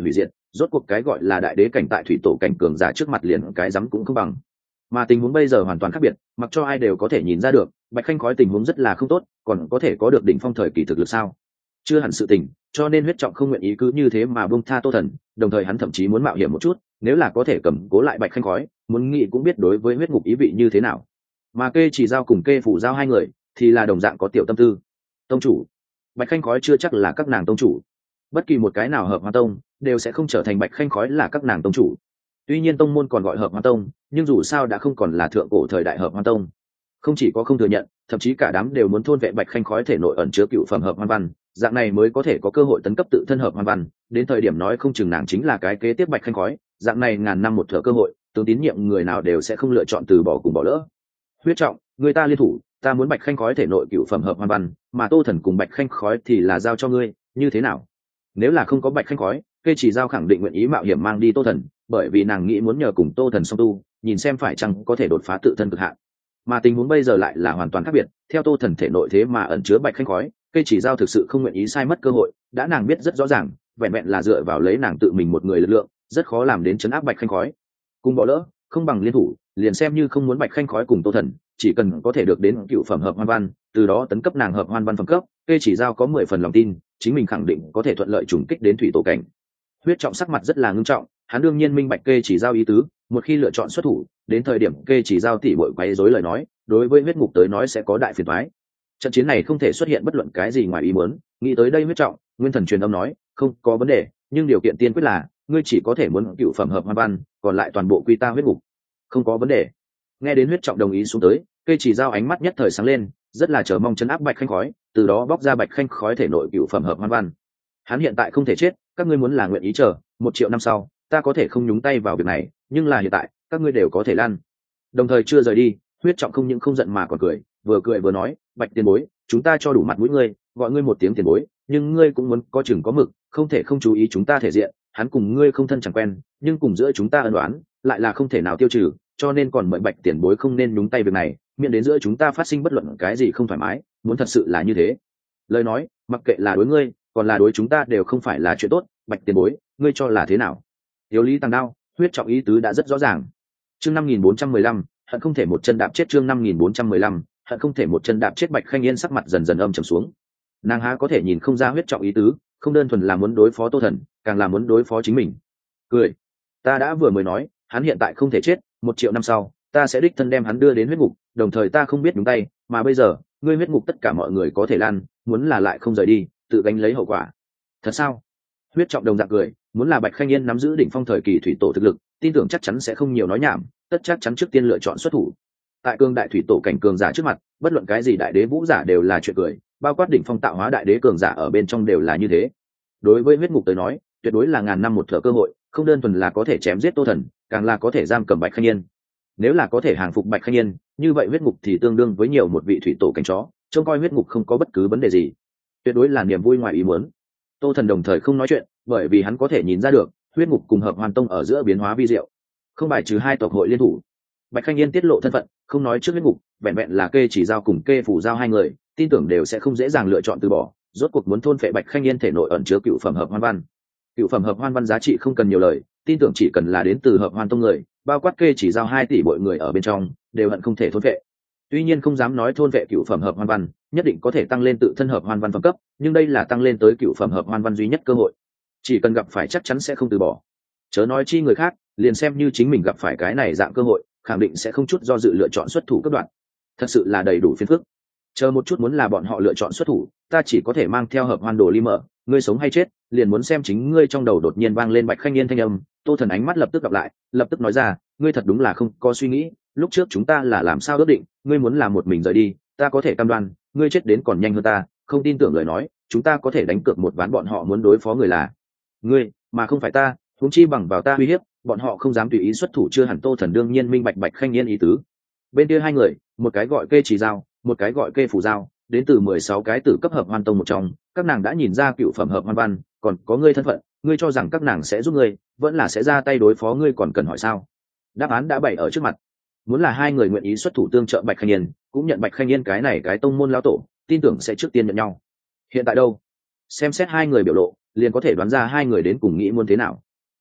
rốt cuộc cái gọi là đại đế cảnh tại thủy tổ cảnh cường giả trước mặt liền cái rắm cũng không bằng. Mà tình huống bây giờ hoàn toàn khác biệt, mặc cho ai đều có thể nhìn ra được bạch khanh khói tình huống rất là không tốt, còn có thể có được đỉnh phong thời kỳ thực lực sao? Chưa hẳn sự tình, cho nên huyết trọng không nguyện ý cứ như thế mà buông tha Tô Thần, đồng thời hắn thậm chí muốn mạo hiểm một chút, nếu là có thể cầm cố lại bạch khanh khói, muốn nghĩ cũng biết đối với huyết ngục ý vị như thế nào. Mà kê chỉ giao cùng kê phủ giao hai người thì là đồng dạng có tiểu tâm tư. Tông chủ, bạch khanh khói chưa chắc là các nàng tông chủ, bất kỳ một cái nào hợp hoa tông đều sẽ không trở thành bạch khanh khói là các nàng tông chủ. Tuy nhiên tông môn còn gọi hợp hoa tông, nhưng dù sao đã không còn là thượng cổ thời đại hợp hoa tông, không chỉ có không thừa nhận, thậm chí cả đám đều muốn thôn vệ bạch khanh khói thể nội ẩn chứa cựu phẩm hợp hoan văn, dạng này mới có thể có cơ hội tấn cấp tự thân hợp hoan văn, đến thời điểm nói không chừng nàng chính là cái kế tiếp bạch khanh khói, dạng này ngàn năm một thửa cơ hội, tướng tín nhiệm người nào đều sẽ không lựa chọn từ bỏ cùng bỏ lỡ. Huyết trọng, người ta liên thủ, ta muốn bạch khanh khói thể nội cựu phẩm hợp hoan văn, mà Tô Thần cùng bạch khanh khói thì là giao cho ngươi, như thế nào? Nếu là không có bạch khanh khói, cây chỉ giao khẳng định nguyện ý mạo hiểm mang đi Tô Thần, bởi vì nàng nghĩ muốn nhờ cùng Tô Thần song tu, nhìn xem phải chăng có thể đột phá tự thân cực hạn. Mà tình huống bây giờ lại là hoàn toàn khác biệt, theo Tô Thần thể nội thế mà ẩn chứa bạch khanh khói, cây chỉ giao thực sự không nguyện ý sai mất cơ hội, đã nàng biết rất rõ ràng, vẹn vẹn là dựa vào lấy nàng tự mình một người lực lượng, rất khó làm đến chấn áp bạch khanh khói. Cùng bỏ lỡ, không bằng liên thủ, liền xem như không muốn bạch khanh khói cùng Tô Thần, chỉ cần có thể được đến cựu phẩm hợp hoan văn, từ đó tấn cấp nàng hợp hoan văn phẩm cấp, cây chỉ giao có 10 phần lòng tin, chính mình khẳng định có thể thuận lợi trùng kích đến thủy tổ cảnh. Huyết trọng sắc mặt rất là ngưng trọng, hắn đương nhiên minh bạch kê chỉ giao ý tứ, một khi lựa chọn xuất thủ, đến thời điểm kê chỉ giao tỉ bội quấy rối lời nói, đối với huyết ngục tới nói sẽ có đại phiền toái. Trận chiến này không thể xuất hiện bất luận cái gì ngoài ý muốn, nghĩ tới đây huyết trọng, nguyên thần truyền âm nói, không có vấn đề, nhưng điều kiện tiên quyết là ngươi chỉ có thể muốn cựu phẩm hợp hoan văn, còn lại toàn bộ quy ta huyết ngục. Không có vấn đề. Nghe đến huyết trọng đồng ý xuống tới, kê chỉ giao ánh mắt nhất thời sáng lên, rất là chờ mong chấn áp bạch khanh khói, từ đó bóc ra bạch khanh khói thể nội cựu phẩm hợp hoan văn. Hắn hiện tại không thể chết, các ngươi muốn là nguyện ý chờ 1 triệu năm sau, ta có thể không nhúng tay vào việc này, nhưng là hiện tại các ngươi đều có thể lăn. Đồng thời chưa rời đi, huyết trọng không những không giận mà còn cười vừa nói, bạch tiền bối, chúng ta cho đủ mặt mũi ngươi, gọi ngươi một tiếng tiền bối, nhưng ngươi cũng muốn có chừng có mực, không thể không chú ý chúng ta thể diện. Hắn cùng ngươi không thân chẳng quen, nhưng cùng giữa chúng ta ân đoán lại là không thể nào tiêu trừ, cho nên còn mời bạch tiền bối không nên nhúng tay việc này, miễn đến giữa chúng ta phát sinh bất luận cái gì không thoải mái. Muốn thật sự là như thế, lời nói mặc kệ là đối ngươi còn là đối chúng ta đều không phải là chuyện tốt. Bạch tiền bối, ngươi cho là thế nào? Yếu lý tăng đao, huyết trọng ý tứ đã rất rõ ràng. Chương 5415, hận không thể một chân đạp chết. Chương 5415, hận không thể một chân đạp chết. Bạch Khanh Yên sắc mặt dần dần âm trầm xuống. Nàng há có thể nhìn không ra huyết trọng ý tứ, không đơn thuần là muốn đối phó Tô Thần, càng là muốn đối phó chính mình. Cười, ta đã vừa mới nói, hắn hiện tại không thể chết, 1 triệu năm sau, ta sẽ đích thân đem hắn đưa đến huyết ngục, đồng thời ta không biết đúng tay, mà bây giờ, ngươi huyết ngục tất cả mọi người có thể lan, muốn là lại không rời đi, tự gánh lấy hậu quả. Thật sao? Huyết trọng đồng dạng cười, muốn là Bạch Khanh Yên nắm giữ đỉnh phong thời kỳ thủy tổ thực lực, tin tưởng chắc chắn sẽ không nhiều nói nhảm, tất chắc chắn trước tiên lựa chọn xuất thủ. Tại cương đại thủy tổ cảnh cường giả trước mặt, bất luận cái gì đại đế vũ giả đều là chuyện cười, bao quát đỉnh phong tạo hóa đại đế cường giả ở bên trong đều là như thế. Đối với huyết ngục tới nói, tuyệt đối là ngàn năm một thở cơ hội, không đơn thuần là có thể chém giết Tô Thần, càng là có thể giam cầm Bạch Khanh Yên. Nếu là có thể hàng phục Bạch Khanh Yên, như vậy huyết ngục thì tương đương với nhiều một vị thủy tổ cảnh chó, trông coi huyết ngục không có bất cứ vấn đề gì, tuyệt đối là niềm vui ngoài ý muốn. Tô Thần đồng thời không nói chuyện, bởi vì hắn có thể nhìn ra được huyết ngục cùng hợp hoàn tông ở giữa biến hóa vi diệu, không bài trừ hai tộc hội liên thủ. Bạch Khanh Yên tiết lộ thân phận, không nói trước huyết ngục, vẹn vẹn là kê chỉ giao cùng kê phủ giao hai người, tin tưởng đều sẽ không dễ dàng lựa chọn từ bỏ, rốt cuộc muốn thôn phệ Bạch Khanh Yên thể nội ẩn chứa cựu phẩm hợp hoan văn. Cựu phẩm hợp hoan văn giá trị không cần nhiều lời, tin tưởng chỉ cần là đến từ hợp hoan tông người, bao quát kê chỉ giao 2 tỷ bội người ở bên trong, đều hận không thể thôn phệ. Tuy nhiên không dám nói thôn vệ cựu phẩm hợp hoan văn nhất định có thể tăng lên tự thân hợp hoan văn phẩm cấp, nhưng đây là tăng lên tới cựu phẩm hợp hoan văn duy nhất cơ hội, chỉ cần gặp phải chắc chắn sẽ không từ bỏ. Chớ nói chi người khác, liền xem như chính mình gặp phải cái này dạng cơ hội, khẳng định sẽ không chút do dự lựa chọn xuất thủ cấp đoạn. Thật sự là đầy đủ phiền phức. Chờ một chút, muốn là bọn họ lựa chọn xuất thủ, ta chỉ có thể mang theo hợp hoan đồ ly mở, ngươi sống hay chết, liền muốn xem chính ngươi. Trong đầu đột nhiên vang lên Bạch Khanh Yên thanh âm. Tô Thần ánh mắt lập tức gặp lại, lập tức nói ra, ngươi thật đúng là không có suy nghĩ, lúc trước chúng ta là làm sao ước định, ngươi muốn làm một mình rời đi, ta có thể cam đoan, ngươi chết đến còn nhanh hơn ta, không tin tưởng lời nói, chúng ta có thể đánh cược một ván bọn họ muốn đối phó người là ngươi, mà không phải ta, huống chi bằng vào ta uy hiếp, bọn họ không dám tùy ý xuất thủ. Chưa hẳn. Tô Thần đương nhiên minh bạch Bạch Khanh Yên ý tứ. Bên kia hai người, một cái gọi kê chỉ giao, một cái gọi kê phủ giao, đến từ 16 cái tử cấp hợp hoan tông một trong, các nàng đã nhìn ra cựu phẩm hợp hoan văn, còn có ngươi thân phận, ngươi cho rằng các nàng sẽ giúp ngươi, vẫn là sẽ ra tay đối phó ngươi còn cần hỏi sao? Đáp án đã bày ở trước mặt. Muốn là hai người nguyện ý xuất thủ tương trợ Bạch Khanh Yên, cũng nhận Bạch Khanh Yên cái này cái tông môn lão tổ, tin tưởng sẽ trước tiên nhận nhau. Hiện tại đâu? Xem xét hai người biểu lộ, liền có thể đoán ra hai người đến cùng nghĩ muốn thế nào.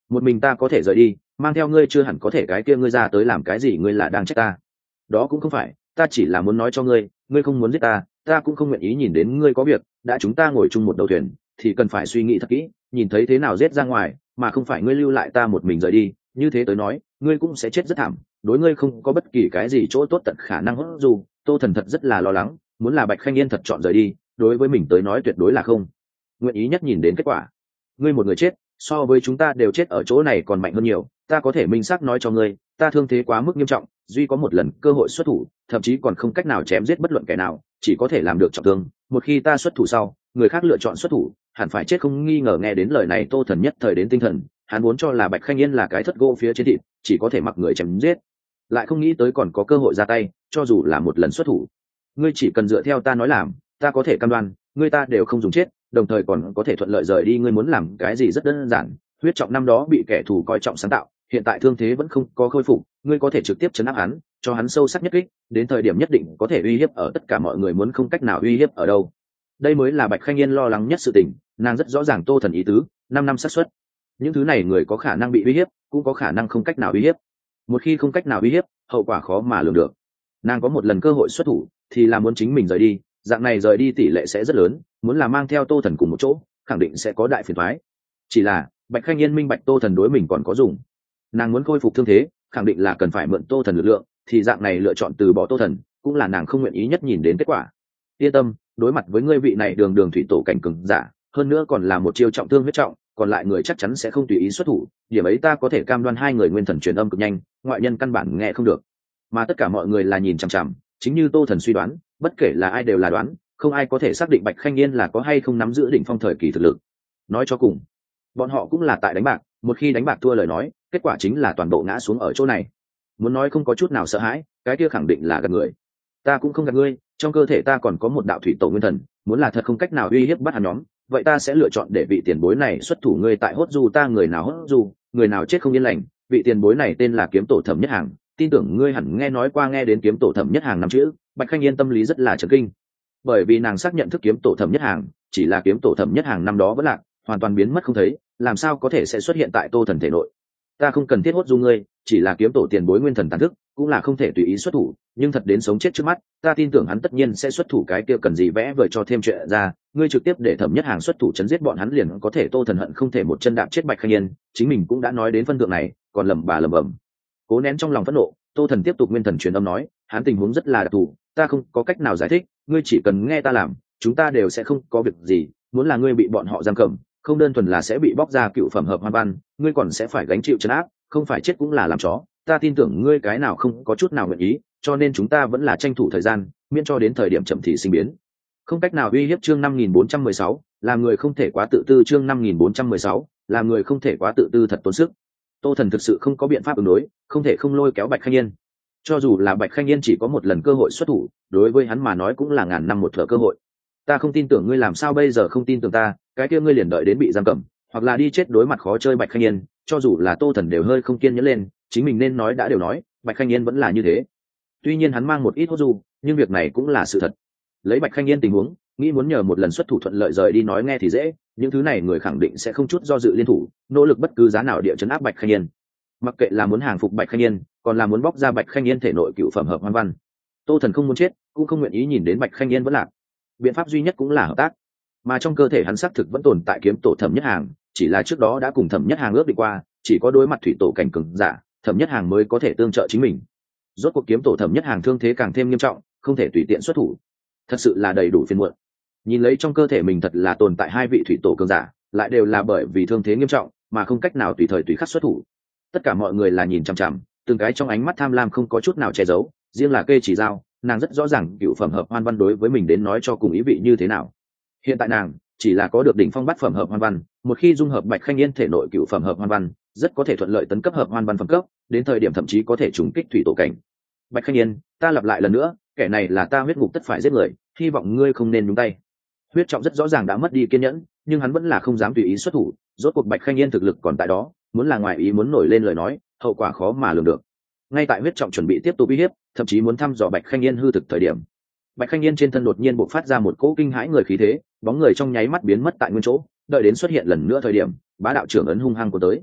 một mình ta có thể rời đi, mang theo ngươi chưa hẳn có thể, cái kia ngươi ra tới làm cái gì, ngươi là đang trách ta? Đó cũng không phải, ta chỉ là muốn nói cho ngươi, ngươi không muốn giết ta, ta cũng không nguyện ý nhìn đến ngươi có việc, đã chúng ta ngồi chung một đầu thuyền thì cần phải suy nghĩ thật kỹ, nhìn thấy thế nào giết ra ngoài, mà không phải ngươi lưu lại ta một mình rời đi, như thế tới nói ngươi cũng sẽ chết rất thảm, đối ngươi không có bất kỳ cái gì chỗ tốt tận khả năng hốt dù. Tô Thần thật rất là lo lắng, muốn là Bạch Khanh Yên thật chọn rời đi, đối với mình tới nói tuyệt đối là không nguyện ý nhất nhìn đến kết quả. Ngươi một người chết so với chúng ta đều chết ở chỗ này còn mạnh hơn nhiều, ta có thể minh xác nói cho ngươi, ta thương thế quá mức nghiêm trọng, duy có một lần cơ hội xuất thủ, thậm chí còn không cách nào chém giết bất luận kẻ nào, chỉ có thể làm được trọng thương. Một khi ta xuất thủ sau, người khác lựa chọn xuất thủ hẳn phải chết không nghi ngờ. Nghe đến lời này, Tô Thần nhất thời đến tinh thần, hắn vốn cho là Bạch Khanh Yên là cái thất gỗ phía trên thịt, chỉ có thể mặc người chém giết, lại không nghĩ tới còn có cơ hội ra tay, cho dù là một lần xuất thủ. Ngươi chỉ cần dựa theo ta nói làm, ta có thể cam đoan ngươi ta đều không dùng chết, đồng thời còn có thể thuận lợi rời đi. Ngươi muốn làm cái gì rất đơn giản, huyết trọng năm đó bị kẻ thù coi trọng sáng tạo, hiện tại thương thế vẫn không có khôi phục, ngươi có thể trực tiếp chấn áp hắn, cho hắn sâu sắc nhất kích, đến thời điểm nhất định có thể uy hiếp ở tất cả mọi người muốn không cách nào uy hiếp ở đâu. Đây mới là Bạch Khanh Yên lo lắng nhất sự tình, nàng rất rõ ràng Tô Thần ý tứ, 5 năm xác suất, những thứ này người có khả năng bị uy hiếp, cũng có khả năng không cách nào uy hiếp. Một khi không cách nào uy hiếp, hậu quả khó mà lường được. Nàng có một lần cơ hội xuất thủ thì là muốn chính mình rời đi, dạng này rời đi tỷ lệ sẽ rất lớn, muốn là mang theo Tô Thần cùng một chỗ khẳng định sẽ có đại phiền toái. Chỉ là Bạch Khanh Yên minh bạch Tô Thần đối mình còn có dùng, nàng muốn khôi phục thương thế khẳng định là cần phải mượn Tô Thần lực lượng, thì dạng này lựa chọn từ bỏ Tô Thần cũng là nàng không nguyện ý nhất nhìn đến kết quả. Yên tâm, đối mặt với ngươi vị này đường đường thủy tổ cảnh cường giả, hơn nữa còn là một chiêu trọng thương huyết trọng, còn lại người chắc chắn sẽ không tùy ý xuất thủ, điểm ấy ta có thể cam đoan. Hai người nguyên thần truyền âm cực nhanh, ngoại nhân căn bản nghe không được, mà tất cả mọi người là nhìn chằm chằm. Chính như Tô Thần suy đoán, bất kể là ai đều là đoán, không ai có thể xác định Bạch Khanh Yên là có hay không nắm giữ đỉnh phong thời kỳ thực lực. Nói cho cùng, bọn họ cũng là tại đánh bạc, một khi đánh bạc thua lời nói, kết quả chính là toàn bộ ngã xuống ở chỗ này. Muốn nói không có chút nào sợ hãi, cái kia khẳng định là gạt người. Ta cũng không gạt ngươi, trong cơ thể ta còn có một đạo thủy tổ nguyên thần, muốn là thật không cách nào uy hiếp bắt hắn nhóm, vậy ta sẽ lựa chọn để vị tiền bối này xuất thủ. Ngươi tại hốt du ta, người nào hốt du, người nào chết không yên lành. Vị tiền bối này tên là Kiếm Tổ Thẩm Nhất Hàng, tin tưởng ngươi hẳn nghe nói qua. Nghe đến Kiếm Tổ Thẩm Nhất Hàng năm chữ, Bạch Khanh Yên tâm lý rất là chấn kinh, bởi vì nàng xác nhận thức Kiếm Tổ Thẩm Nhất Hàng chỉ là Kiếm Tổ Thẩm Nhất Hàng năm đó vẫn lạc, hoàn toàn biến mất không thấy, làm sao có thể sẽ xuất hiện tại Tô Thần thể nội. Ta không cần thiết hốt du ngươi, chỉ là kiếm tổ tiền bối nguyên thần tàn thức, cũng là không thể tùy ý xuất thủ, nhưng thật đến sống chết trước mắt, ta tin tưởng hắn tất nhiên sẽ xuất thủ. Cái kia cần gì vẽ vời cho thêm chuyện ra, ngươi trực tiếp để Thẩm Nhất Hàng xuất thủ chấn giết bọn hắn liền có thể. Tô Thần hận không thể một chân đạp chết Bạch Khanh Yên, chính mình cũng đã nói đến phân thượng này, còn lẩm bẩm. Cố nén trong lòng phẫn nộ, Tô Thần tiếp tục nguyên thần truyền âm nói, hắn tình huống rất là đặc thù, ta không có cách nào giải thích, ngươi chỉ cần nghe ta làm, chúng ta đều sẽ không có việc gì. Muốn là ngươi bị bọn họ giam cầm, không đơn thuần là sẽ bị bóc ra cựu phẩm hợp hoan văn, ngươi còn sẽ phải gánh chịu trấn áp, không phải chết cũng là làm chó. Ta tin tưởng ngươi cái nào không có chút nào nguyện ý, cho nên chúng ta vẫn là tranh thủ thời gian, miễn cho đến thời điểm chậm thì sinh biến. Không cách nào uy hiếp. Chương 5416, làm người không thể quá tự tư. Chương 5416, làm người không thể quá tự tư thật tốn sức. Tô Thần thực sự không có biện pháp ứng đối, không thể không lôi kéo Bạch Khanh Yên. Cho dù là Bạch Khanh Yên chỉ có một lần cơ hội xuất thủ, đối với hắn mà nói cũng là ngàn năm một thở cơ hội. Ta không tin tưởng ngươi, làm sao bây giờ không tin tưởng ta, cái kia ngươi liền đợi đến bị giam cầm, hoặc là đi chết. Đối mặt khó chơi Bạch Khanh Yên, cho dù là Tô Thần đều hơi không kiên nhẫn lên, chính mình nên nói đã đều nói, Bạch Khanh Yên vẫn là như thế. Tuy nhiên hắn mang một ít hốt du, nhưng việc này cũng là sự thật. Lấy Bạch Khanh Yên tình huống, nghĩ muốn nhờ một lần xuất thủ thuận lợi rời đi nói nghe thì dễ, những thứ này người khẳng định sẽ không chút do dự liên thủ, nỗ lực bất cứ giá nào địa chấn áp Bạch Khanh Yên. Mặc kệ là muốn hàng phục Bạch Khanh Yên, còn là muốn bóc ra Bạch Khanh Yên thể nội cựu phẩm hợp hoan văn, Tô Thần không muốn chết, cũng không nguyện ý nhìn đến Bạch Khanh Yên vẫn lạc. Biện pháp duy nhất cũng là hợp tác, mà trong cơ thể hắn xác thực vẫn tồn tại kiếm tổ Thẩm Nhất Hàng, chỉ là trước đó đã cùng Thẩm Nhất Hàng ước định qua, chỉ có đối mặt thủy tổ cảnh cường giả, Thẩm Nhất Hàng mới có thể tương trợ chính mình. Rốt cuộc kiếm tổ Thẩm Nhất Hàng thương thế càng thêm nghiêm trọng, không thể tùy tiện xuất thủ, thật sự là đầy đủ phiền muộn. Nhìn lấy trong cơ thể mình thật là tồn tại hai vị thủy tổ cường giả, lại đều là bởi vì thương thế nghiêm trọng mà không cách nào tùy thời tùy khắc xuất thủ. Tất cả mọi người là nhìn chằm chằm, từng cái trong ánh mắt tham lam không có chút nào che giấu, riêng là Kê Chỉ Dao, nàng rất rõ ràng cựu phẩm hợp hoan văn đối với mình đến nói cho cùng ý vị như thế nào. Hiện tại nàng chỉ là có được đỉnh phong bát phẩm hợp hoan văn, một khi dung hợp Bạch Khanh Yên thể nội cựu phẩm hợp hoan văn, rất có thể thuận lợi tấn cấp hợp hoan văn phẩm cấp, đến thời điểm thậm chí có thể trùng kích thủy tổ cảnh. Bạch Khanh Yên, ta lặp lại lần nữa, kẻ này là ta huyết ngục tất phải giết người, hy vọng ngươi không nên nhúng tay. Huyết Trọng rất rõ ràng đã mất đi kiên nhẫn, nhưng hắn vẫn là không dám tùy ý xuất thủ, rốt cuộc Bạch Khanh Yên thực lực còn tại đó, muốn là ngoài ý muốn nổi lên lời nói, hậu quả khó mà lường được. Ngay tại Huyết Trọng chuẩn bị tiếp tục uy hiếp, thậm chí muốn thăm dò Bạch Khanh Yên hư thực thời điểm, Bạch Khanh Yên trên thân đột nhiên bộc phát ra một cỗ kinh hãi người khí thế, bóng người trong nháy mắt biến mất tại nguyên chỗ, đợi đến xuất hiện lần nữa thời điểm, bá đạo trưởng ấn hung hăng của tới.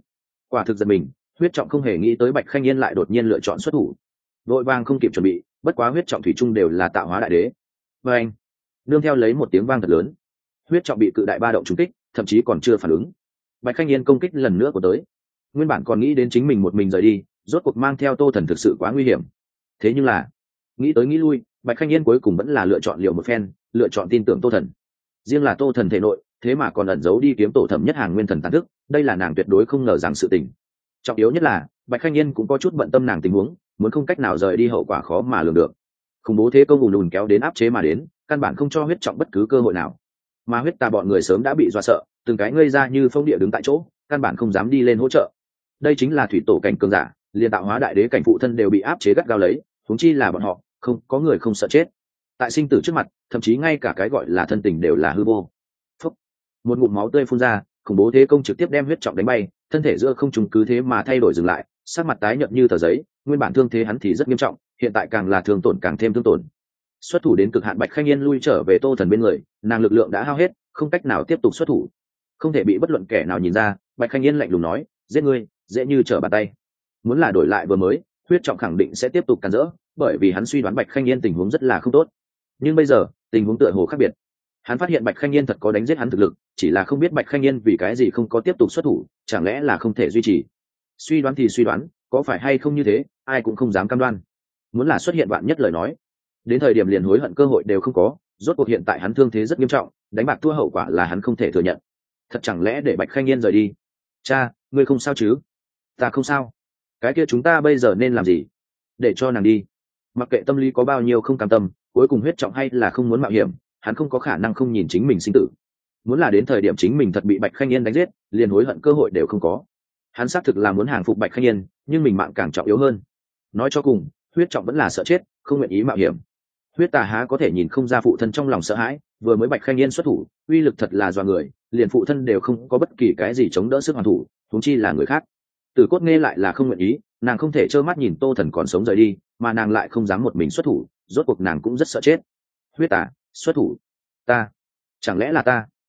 Quả thực giật mình, huyết trọng không hề nghĩ tới Bạch Khanh Yên lại đột nhiên lựa chọn xuất thủ, vội vàng không kịp chuẩn bị, bất quá huyết trọng thủy chung đều là tạo hóa đại đế. Và anh, nương theo lấy một tiếng vang thật lớn, huyết trọng bị cự đại ba động trúng kích, thậm chí còn chưa phản ứng. Bạch Khanh Yên công kích lần nữa của tới, nguyên bản còn nghĩ đến chính mình một mình rời đi, rốt cuộc mang theo Tô Thần thực sự quá nguy hiểm. Thế nhưng là nghĩ tới nghĩ lui, Bạch Khanh Yên cuối cùng vẫn là lựa chọn liều một phen, lựa chọn tin tưởng Tô Thần. Riêng là Tô Thần thể nội, thế mà còn ẩn giấu đi kiếm tổ thẩm nhất hàng nguyên thần tàn thức, đây là nàng tuyệt đối không ngờ rằng sự tình. Trọng yếu nhất là Bạch Khanh Yên cũng có chút bận tâm nàng tình huống, muốn không cách nào rời đi hậu quả khó mà lường được. Khủng bố thế công ùn ùn kéo đến áp chế mà đến, căn bản không cho huyết trọng bất cứ cơ hội nào. Mà huyết tà bọn người sớm đã bị dọa sợ, từng cái ngây ra như phong địa đứng tại chỗ, căn bản không dám đi lên hỗ trợ. Đây chính là thủy tổ cảnh cường giả, liền tạo hóa đại đế cảnh phụ thân đều bị áp chế gắt gao lấy, huống chi là bọn họ, không có người không sợ chết. Tại sinh tử trước mặt, thậm chí ngay cả cái gọi là thân tình đều là hư vô. Phúc. Một ngụm máu tươi phun ra, khủng bố thế công trực tiếp đem huyết trọng đánh bay, thân thể giữa không trung cứ thế mà thay đổi dừng lại, sắc mặt tái nhợt như tờ giấy, nguyên bản thương thế hắn thì rất nghiêm trọng, hiện tại càng là thương tổn càng thêm thương tổn. Xuất thủ đến cực hạn Bạch Khanh Yên lui trở về Tô Thần bên người, nàng lực lượng đã hao hết, không cách nào tiếp tục xuất thủ. Không thể bị bất luận kẻ nào nhìn ra, Bạch Khanh Yên lạnh lùng nói, giết ngươi, dễ như trở bàn tay. Muốn là đổi lại vừa mới, huyết trọng khẳng định sẽ tiếp tục cản rỡ, bởi vì hắn suy đoán Bạch Khanh Yên tình huống rất là không tốt. Nhưng bây giờ, tình huống tựa hồ khác biệt. Hắn phát hiện Bạch Khanh Yên thật có đánh giết hắn thực lực, chỉ là không biết Bạch Khanh Yên vì cái gì không có tiếp tục xuất thủ, chẳng lẽ là không thể duy trì. Suy đoán thì suy đoán, có phải hay không như thế, ai cũng không dám cam đoan. Muốn là xuất hiện vạn nhất lời nói, đến thời điểm liền hối hận cơ hội đều không có, rốt cuộc hiện tại hắn thương thế rất nghiêm trọng, đánh bạc thua hậu quả là hắn không thể thừa nhận. Thật chẳng lẽ để Bạch Khanh Yên rời đi? Cha, ngươi không sao chứ? Ta không sao. Cái kia chúng ta bây giờ nên làm gì? Để cho nàng đi. Mặc kệ tâm lý có bao nhiêu không cam tâm, cuối cùng huyết trọng hay là không muốn mạo hiểm, hắn không có khả năng không nhìn chính mình sinh tử. Muốn là đến thời điểm chính mình thật bị Bạch Khanh Yên đánh giết, liền hối hận cơ hội đều không có. Hắn xác thực là muốn hàng phục Bạch Khanh Yên, nhưng mình mạng càng trọng yếu hơn. Nói cho cùng, huyết trọng vẫn là sợ chết, không nguyện ý mạo hiểm. Huyết tà há có thể nhìn không ra phụ thân trong lòng sợ hãi, vừa mới Bạch Khanh Yên xuất thủ, uy lực thật là dọa người, liền phụ thân đều không có bất kỳ cái gì chống đỡ sức hoàn thủ, huống chi là người khác. Tử Cốt Nghe lại là không nguyện ý, nàng không thể trơ mắt nhìn Tô Thần còn sống rời đi, mà nàng lại không dám một mình xuất thủ, rốt cuộc nàng cũng rất sợ chết. Huyết tà, xuất thủ. Ta, chẳng lẽ là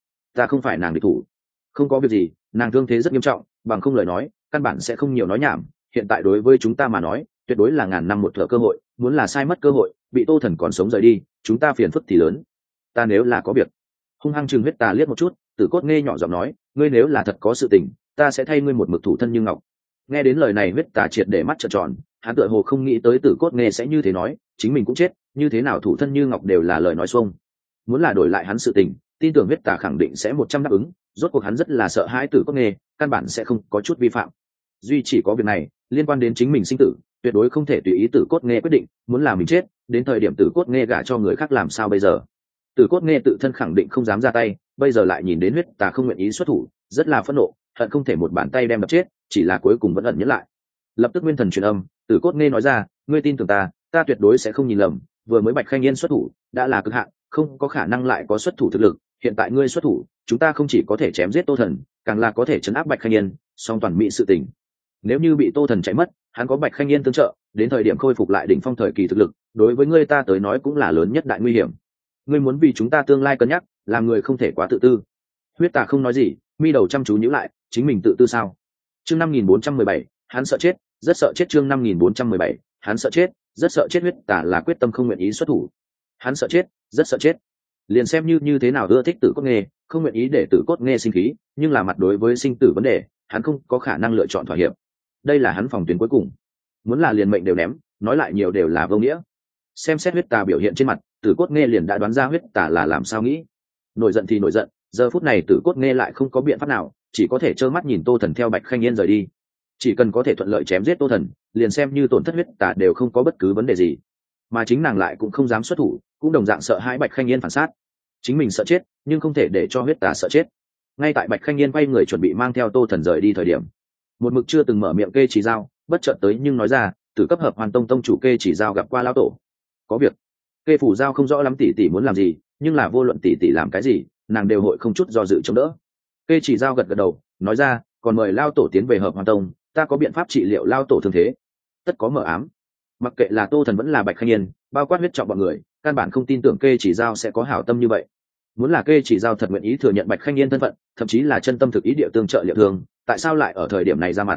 ta không phải nàng địch thủ. Không có việc gì, nàng thương thế rất nghiêm trọng, bằng không lời nói, căn bản sẽ không nhiều nói nhảm, hiện tại đối với chúng ta mà nói, tuyệt đối là ngàn năm một thở cơ hội, muốn là sai mất cơ hội, bị Tô Thần còn sống rời đi, chúng ta phiền phức thì lớn. Ta nếu là có việc. Hung hăng chừng huyết tà liếc một chút, Tử Cốt Nghe nhỏ giọng nói, ngươi nếu là thật có sự tình, ta sẽ thay ngươi một mực thủ thân như ngọc. Nghe đến lời này huyết tà triệt để mắt trợn tròn, hắn tựa hồ không nghĩ tới Tử Cốt Nghe sẽ như thế nói, chính mình cũng chết, như thế nào thủ thân như ngọc đều là lời nói xuông. Muốn là đổi lại hắn sự tình, tin tưởng huyết tà khẳng định sẽ 100 đáp ứng, rốt cuộc hắn rất là sợ hãi Tử Cốt Nghe, căn bản sẽ không có chút vi phạm. Duy chỉ có việc này liên quan đến chính mình sinh tử, tuyệt đối không thể tùy ý Tử Cốt Nghe quyết định, muốn là mình chết, đến thời điểm Tử Cốt Nghe gả cho người khác làm sao bây giờ. Tử Cốt Nghe tự thân khẳng định không dám ra tay, bây giờ lại nhìn đến huyết tà không nguyện ý xuất thủ, rất là phẫn nộ, hận không thể một bàn tay đem đập chết, chỉ là cuối cùng vẫn ẩn nhẫn lại. Lập tức nguyên thần truyền âm, Tử Cốt Nghe nói ra, ngươi tin tưởng ta, ta tuyệt đối sẽ không nhìn lầm, vừa mới Bạch Khanh Yên xuất thủ, đã là cực hạn, không có khả năng lại có xuất thủ thực lực, hiện tại ngươi xuất thủ, chúng ta không chỉ có thể chém giết Tô Thần, càng là có thể trấn áp Bạch Khanh Yên, song toàn mỹ sự tình. Nếu như bị Tô Thần chạy mất, hắn có Bạch Khanh Yên tương trợ, đến thời điểm khôi phục lại đỉnh phong thời kỳ thực lực, đối với ngươi ta tới nói cũng là lớn nhất đại nguy hiểm. Ngươi muốn vì chúng ta tương lai cân nhắc, làm người không thể quá tự tư. Huyết tà không nói gì, mi đầu chăm chú nhíu lại, chính mình tự tư sao? Chương 5417, hắn sợ chết, rất sợ chết. Chương 5417, hắn sợ chết, rất sợ chết. Huyết tà là quyết tâm không nguyện ý xuất thủ. Hắn sợ chết, rất sợ chết. Liền xem như thế nào ưa thích Tử Cốt Nghe, không nguyện ý để Tử Cốt Nghe sinh khí, nhưng là mặt đối với sinh tử vấn đề, hắn không có khả năng lựa chọn thỏa hiệp. Đây là hắn phòng tuyến cuối cùng. Muốn là liền mệnh đều ném, nói lại nhiều đều là vô nghĩa. Xem xét huyết tà biểu hiện trên mặt, Tử Cốt Nghe liền đã đoán ra huyết tà là làm sao nghĩ. Nổi giận thì nổi giận, giờ phút này Tử Cốt Nghe lại không có biện pháp nào, chỉ có thể trơ mắt nhìn Tô Thần theo Bạch Khanh Yên rời đi. Chỉ cần có thể thuận lợi chém giết Tô Thần, liền xem như tổn thất huyết tà đều không có bất cứ vấn đề gì. Mà chính nàng lại cũng không dám xuất thủ, cũng đồng dạng sợ hãi Bạch Khanh Yên phản sát. Chính mình sợ chết, nhưng không thể để cho huyết tà sợ chết. Ngay tại Bạch Khanh Yên quay người chuẩn bị mang theo Tô Thần rời đi thời điểm, một mực chưa từng mở miệng Kê Chỉ Dao bất chợt tới nhưng nói ra, Tử cấp hợp Hoàn Tông tông chủ Kê Chỉ Dao gặp qua lão tổ, có việc. Kê Phủ Giao không rõ lắm tỷ tỷ muốn làm gì, nhưng là vô luận tỷ tỷ làm cái gì, nàng đều hội không chút do dự chống đỡ. Kê Chỉ Dao gật gật đầu, nói ra, còn mời lao tổ tiến về hợp Hoàn Tông, ta có biện pháp trị liệu lao tổ thương thế. Tất có mở ám. Mặc kệ là Tô Thần vẫn là Bạch Khanh Yên, bao quát huyết trọng bọn người, căn bản không tin tưởng Kê Chỉ Dao sẽ có hảo tâm như vậy. Muốn là Kê Chỉ Dao thật nguyện ý thừa nhận Bạch Khanh Yên thân phận, thậm chí là chân tâm thực ý địa tương trợ liệu thương, tại sao lại ở thời điểm này ra mặt?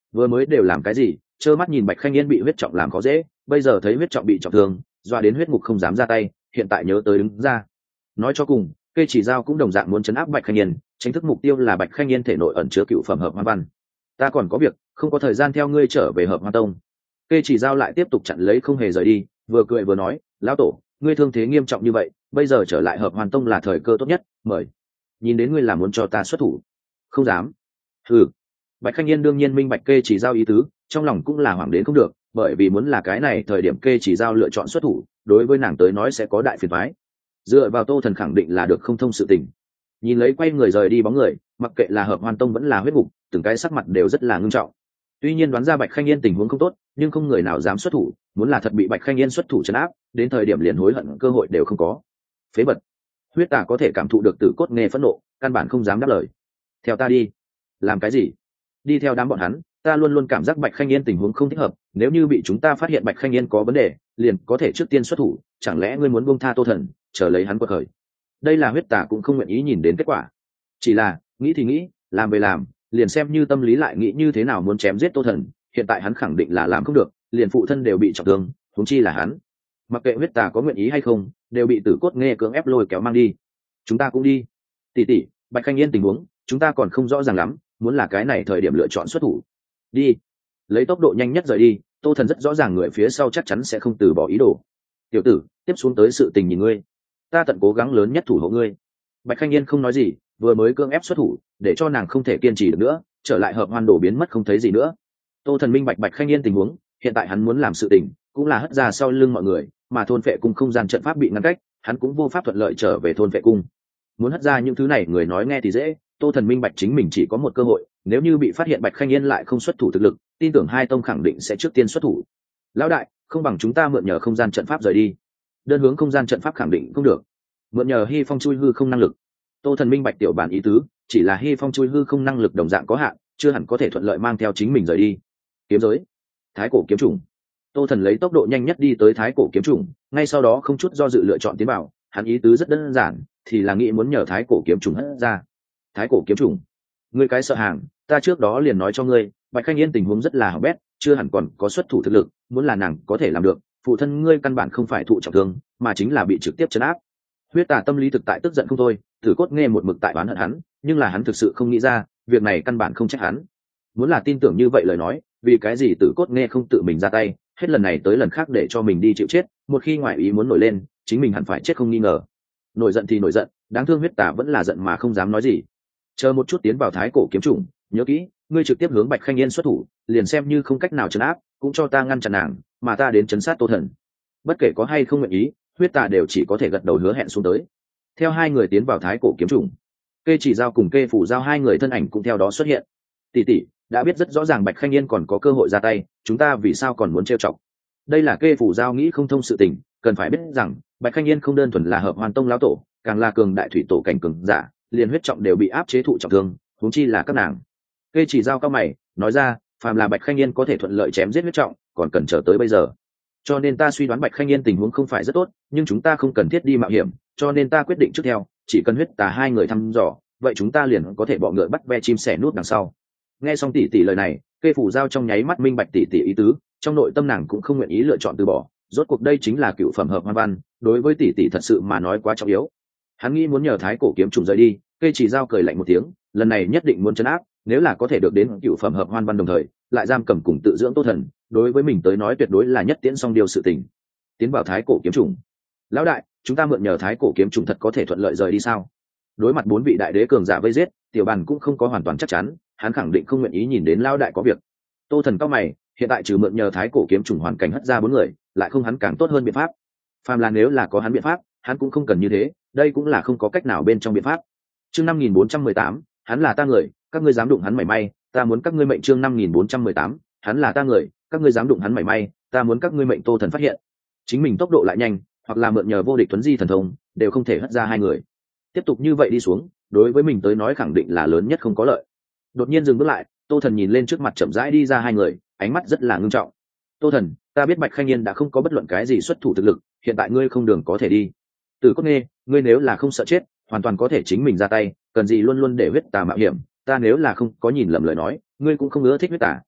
vừa mới đều làm cái gì, trơ mắt nhìn Bạch Khanh Yên bị huyết trọng làm khó dễ, bây giờ thấy huyết trọng bị trọng thương, doa đến huyết ngục không dám ra tay, hiện tại nhớ tới đứng ra. Nói cho cùng, cây chỉ dao cũng đồng dạng muốn chấn áp Bạch Khanh Yên, chính thức mục tiêu là Bạch Khanh Yên thể nội ẩn chứa cựu phẩm hợp hoan văn. Ta còn có việc, không có thời gian theo ngươi trở về hợp hoan tông. Cây chỉ dao lại tiếp tục chặn lấy không hề rời đi, vừa cười vừa nói, lão tổ, ngươi thương thế nghiêm trọng như vậy, bây giờ trở lại hợp hoàn tông là thời cơ tốt nhất, mời. Nhìn đến ngươi là muốn cho ta xuất thủ. Không dám. Ừ. Bạch Khanh Yên đương nhiên minh bạch kê chỉ giao ý tứ, trong lòng cũng là hoảng đến không được, bởi vì muốn là cái này thời điểm kê chỉ giao lựa chọn xuất thủ, đối với nàng tới nói sẽ có đại phiền toái. Dựa vào Tô Thần khẳng định là được không thông sự tình. Nhìn lấy quay người rời đi bóng người, mặc kệ là hợp hoàn tông vẫn là huyết ngục, từng cái sắc mặt đều rất là ngưng trọng. Tuy nhiên đoán ra Bạch Khanh Yên tình huống không tốt, nhưng không người nào dám xuất thủ, muốn là thật bị Bạch Khanh Yên xuất thủ trấn áp, đến thời điểm liền hối hận cơ hội đều không có. Phế vật. Huyết Tà có thể cảm thụ được tử cốt nghe phẫn nộ, căn bản không dám đáp lời. Theo ta đi. Làm cái gì? Đi theo đám bọn hắn, ta luôn luôn cảm giác Bạch Khanh Yên tình huống không thích hợp, nếu như bị chúng ta phát hiện Bạch Khanh Yên có vấn đề, liền có thể trước tiên xuất thủ, chẳng lẽ ngươi muốn buông tha Tô Thần, chờ lấy hắn quật khởi? Đây là Huyết Tà cũng không nguyện ý nhìn đến kết quả. Chỉ là, nghĩ thì nghĩ, làm về làm, liền xem như tâm lý lại nghĩ như thế nào muốn chém giết Tô Thần, hiện tại hắn khẳng định là làm không được, liền phụ thân đều bị trọng thương, huống chi là hắn. Mặc kệ Huyết Tà có nguyện ý hay không, đều bị tử cốt nghe cưỡng ép lôi kéo mang đi. Chúng ta cũng đi. Tỷ tỷ, Bạch Khanh Yên tình huống, chúng ta còn không rõ ràng lắm, muốn là cái này thời điểm lựa chọn xuất thủ. Đi. Lấy tốc độ nhanh nhất rời đi, Tô Thần rất rõ ràng người phía sau chắc chắn sẽ không từ bỏ ý đồ. Tiểu tử, tiếp xuống tới sự tình nhìn ngươi, ta tận cố gắng lớn nhất thủ hộ ngươi. Bạch Khanh Yên không nói gì, vừa mới cưỡng ép xuất thủ, để cho nàng không thể kiên trì được nữa, trở lại hợp hoan đổ biến mất không thấy gì nữa. Tô Thần minh bạch Bạch Khanh Yên tình huống, hiện tại hắn muốn làm sự tình, cũng là hất ra sau lưng mọi người, mà thôn phệ cung không gian trận pháp bị ngăn cách, hắn cũng vô pháp thuận lợi trở về thôn phệ cung. Muốn hất ra những thứ này người nói nghe thì dễ, Tô Thần minh bạch chính mình chỉ có một cơ hội, nếu như bị phát hiện Bạch Khanh Yên lại không xuất thủ thực lực, tin tưởng hai tông khẳng định sẽ trước tiên xuất thủ. Lão đại, không bằng chúng ta mượn nhờ không gian trận pháp rời đi. Đơn hướng không gian trận pháp khẳng định không được. Mượn nhờ Hy Phong chui hư không năng lực. Tô Thần minh bạch tiểu bản ý tứ, chỉ là Hy Phong chui hư không năng lực đồng dạng có hạn, chưa hẳn có thể thuận lợi mang theo chính mình rời đi. Kiếm giới, Thái cổ kiếm trùng. Tô Thần lấy tốc độ nhanh nhất đi tới Thái cổ kiếm trùng, ngay sau đó không chút do dự lựa chọn tiến vào, hắn ý tứ rất đơn giản, thì là nghĩ muốn nhờ Thái cổ kiếm trùng hất ra. Thái cổ kiếm trùng, ngươi cái sợ hàng, ta trước đó liền nói cho ngươi, Bạch Khanh Yên tình huống rất là hỏng bét, chưa hẳn còn có xuất thủ thực lực, muốn là nàng có thể làm được, phụ thân ngươi căn bản không phải thụ trọng thương, mà chính là bị trực tiếp trấn áp. Huyết Tà tâm lý thực tại tức giận không thôi, Tử Cốt nghe một mực tại oán hận hắn, nhưng là hắn thực sự không nghĩ ra, việc này căn bản không trách hắn. Muốn là tin tưởng như vậy lời nói, vì cái gì Tử Cốt nghe không tự mình ra tay, hết lần này tới lần khác để cho mình đi chịu chết, một khi ngoại ý muốn nổi lên, chính mình hẳn phải chết không nghi ngờ. Nổi giận thì nổi giận, đáng thương Huyết Tà vẫn là giận mà không dám nói gì. Chờ một chút tiến vào Thái cổ kiếm trùng, nhớ kỹ, ngươi trực tiếp hướng Bạch Khanh Yên xuất thủ, liền xem như không cách nào trấn áp, cũng cho ta ngăn chặn nàng, mà ta đến trấn sát Tô Thần. Bất kể có hay không nguyện ý, Huyết Tà đều chỉ có thể gật đầu hứa hẹn xuống tới. Theo hai người tiến vào Thái cổ kiếm trùng, Kê Chỉ Giao cùng Kê Phủ Giao hai người thân ảnh cũng theo đó xuất hiện. Tỷ tỷ đã biết rất rõ ràng Bạch Khanh Yên còn có cơ hội ra tay, chúng ta vì sao còn muốn trêu chọc? Đây là Kê Phủ Giao nghĩ không thông sự tình, cần phải biết rằng Bạch Khanh Yên không đơn thuần là hợp hoàn tông lão tổ, càng là cường đại thủy tổ cảnh cường giả, liền huyết trọng đều bị áp chế thụ trọng thương, huống chi là các nàng. Kê Chỉ Giao cao mày, nói ra, phàm là Bạch Khanh Yên có thể thuận lợi chém giết huyết trọng, còn cần chờ tới bây giờ. Cho nên ta suy đoán Bạch Khanh Yên tình huống không phải rất tốt, nhưng chúng ta không cần thiết đi mạo hiểm, cho nên ta quyết định trước theo, chỉ cần Huyết Tà hai người thăm dò, vậy chúng ta liền có thể bọ ngựa bắt ve chim sẻ nút đằng sau. Nghe xong tỷ tỷ lời này, Kê Phủ Giao trong nháy mắt minh bạch tỷ tỷ ý tứ, trong nội tâm nàng cũng không nguyện ý lựa chọn từ bỏ, rốt cuộc đây chính là cựu phẩm hợp hoan văn, đối với tỷ tỷ thật sự mà nói quá trọng yếu. Hắn nghĩ muốn nhờ Thái cổ kiếm trùng rời đi, Kê Chỉ Giao cười lạnh một tiếng, lần này nhất định muốn trấn áp, nếu là có thể được đến cựu phẩm hợp hoan văn đồng thời, lại giam cầm cùng tự dưỡng Tô Thần, đối với mình tới nói tuyệt đối là nhất tiễn song điều sự tình. Tiến vào Thái cổ kiếm trùng. Lão đại, chúng ta mượn nhờ Thái cổ kiếm trùng thật có thể thuận lợi rời đi sao? Đối mặt bốn vị đại đế cường giả vây giết, Tiểu Bàn cũng không có hoàn toàn chắc chắn, hắn khẳng định không nguyện ý nhìn đến lão đại có việc. Tô Thần cao mày, hiện tại trừ mượn nhờ Thái cổ kiếm trùng hoàn cảnh hất ra bốn người, lại không hắn càng tốt hơn biện pháp. Phàm là nếu là có hắn biện pháp, hắn cũng không cần như thế, đây cũng là không có cách nào bên trong biện pháp. Chương 5418, hắn là ta người, các ngươi dám đụng hắn mảy may, ta muốn các ngươi mệnh. Chương 5418, hắn là ta người, các ngươi dám đụng hắn mảy may, ta muốn các ngươi mệnh. Tô Thần phát hiện, chính mình tốc độ lại nhanh, hoặc là mượn nhờ vô địch tuấn di thần thông, đều không thể hất ra hai người. Tiếp tục như vậy đi xuống, đối với mình tới nói khẳng định là lớn nhất không có lợi. Đột nhiên dừng bước lại, Tô Thần nhìn lên trước mặt chậm rãi đi ra hai người, ánh mắt rất là ngưng trọng. Tô Thần, ta biết Bạch Khanh Yên đã không có bất luận cái gì xuất thủ thực lực, hiện tại ngươi không đường có thể đi. Tử Cốt nghe, ngươi nếu là không sợ chết, hoàn toàn có thể chính mình ra tay, cần gì luôn luôn để Huyết Tà mạo hiểm, ta nếu là không có nhìn lầm lời nói, ngươi cũng không ưa thích Huyết Tà,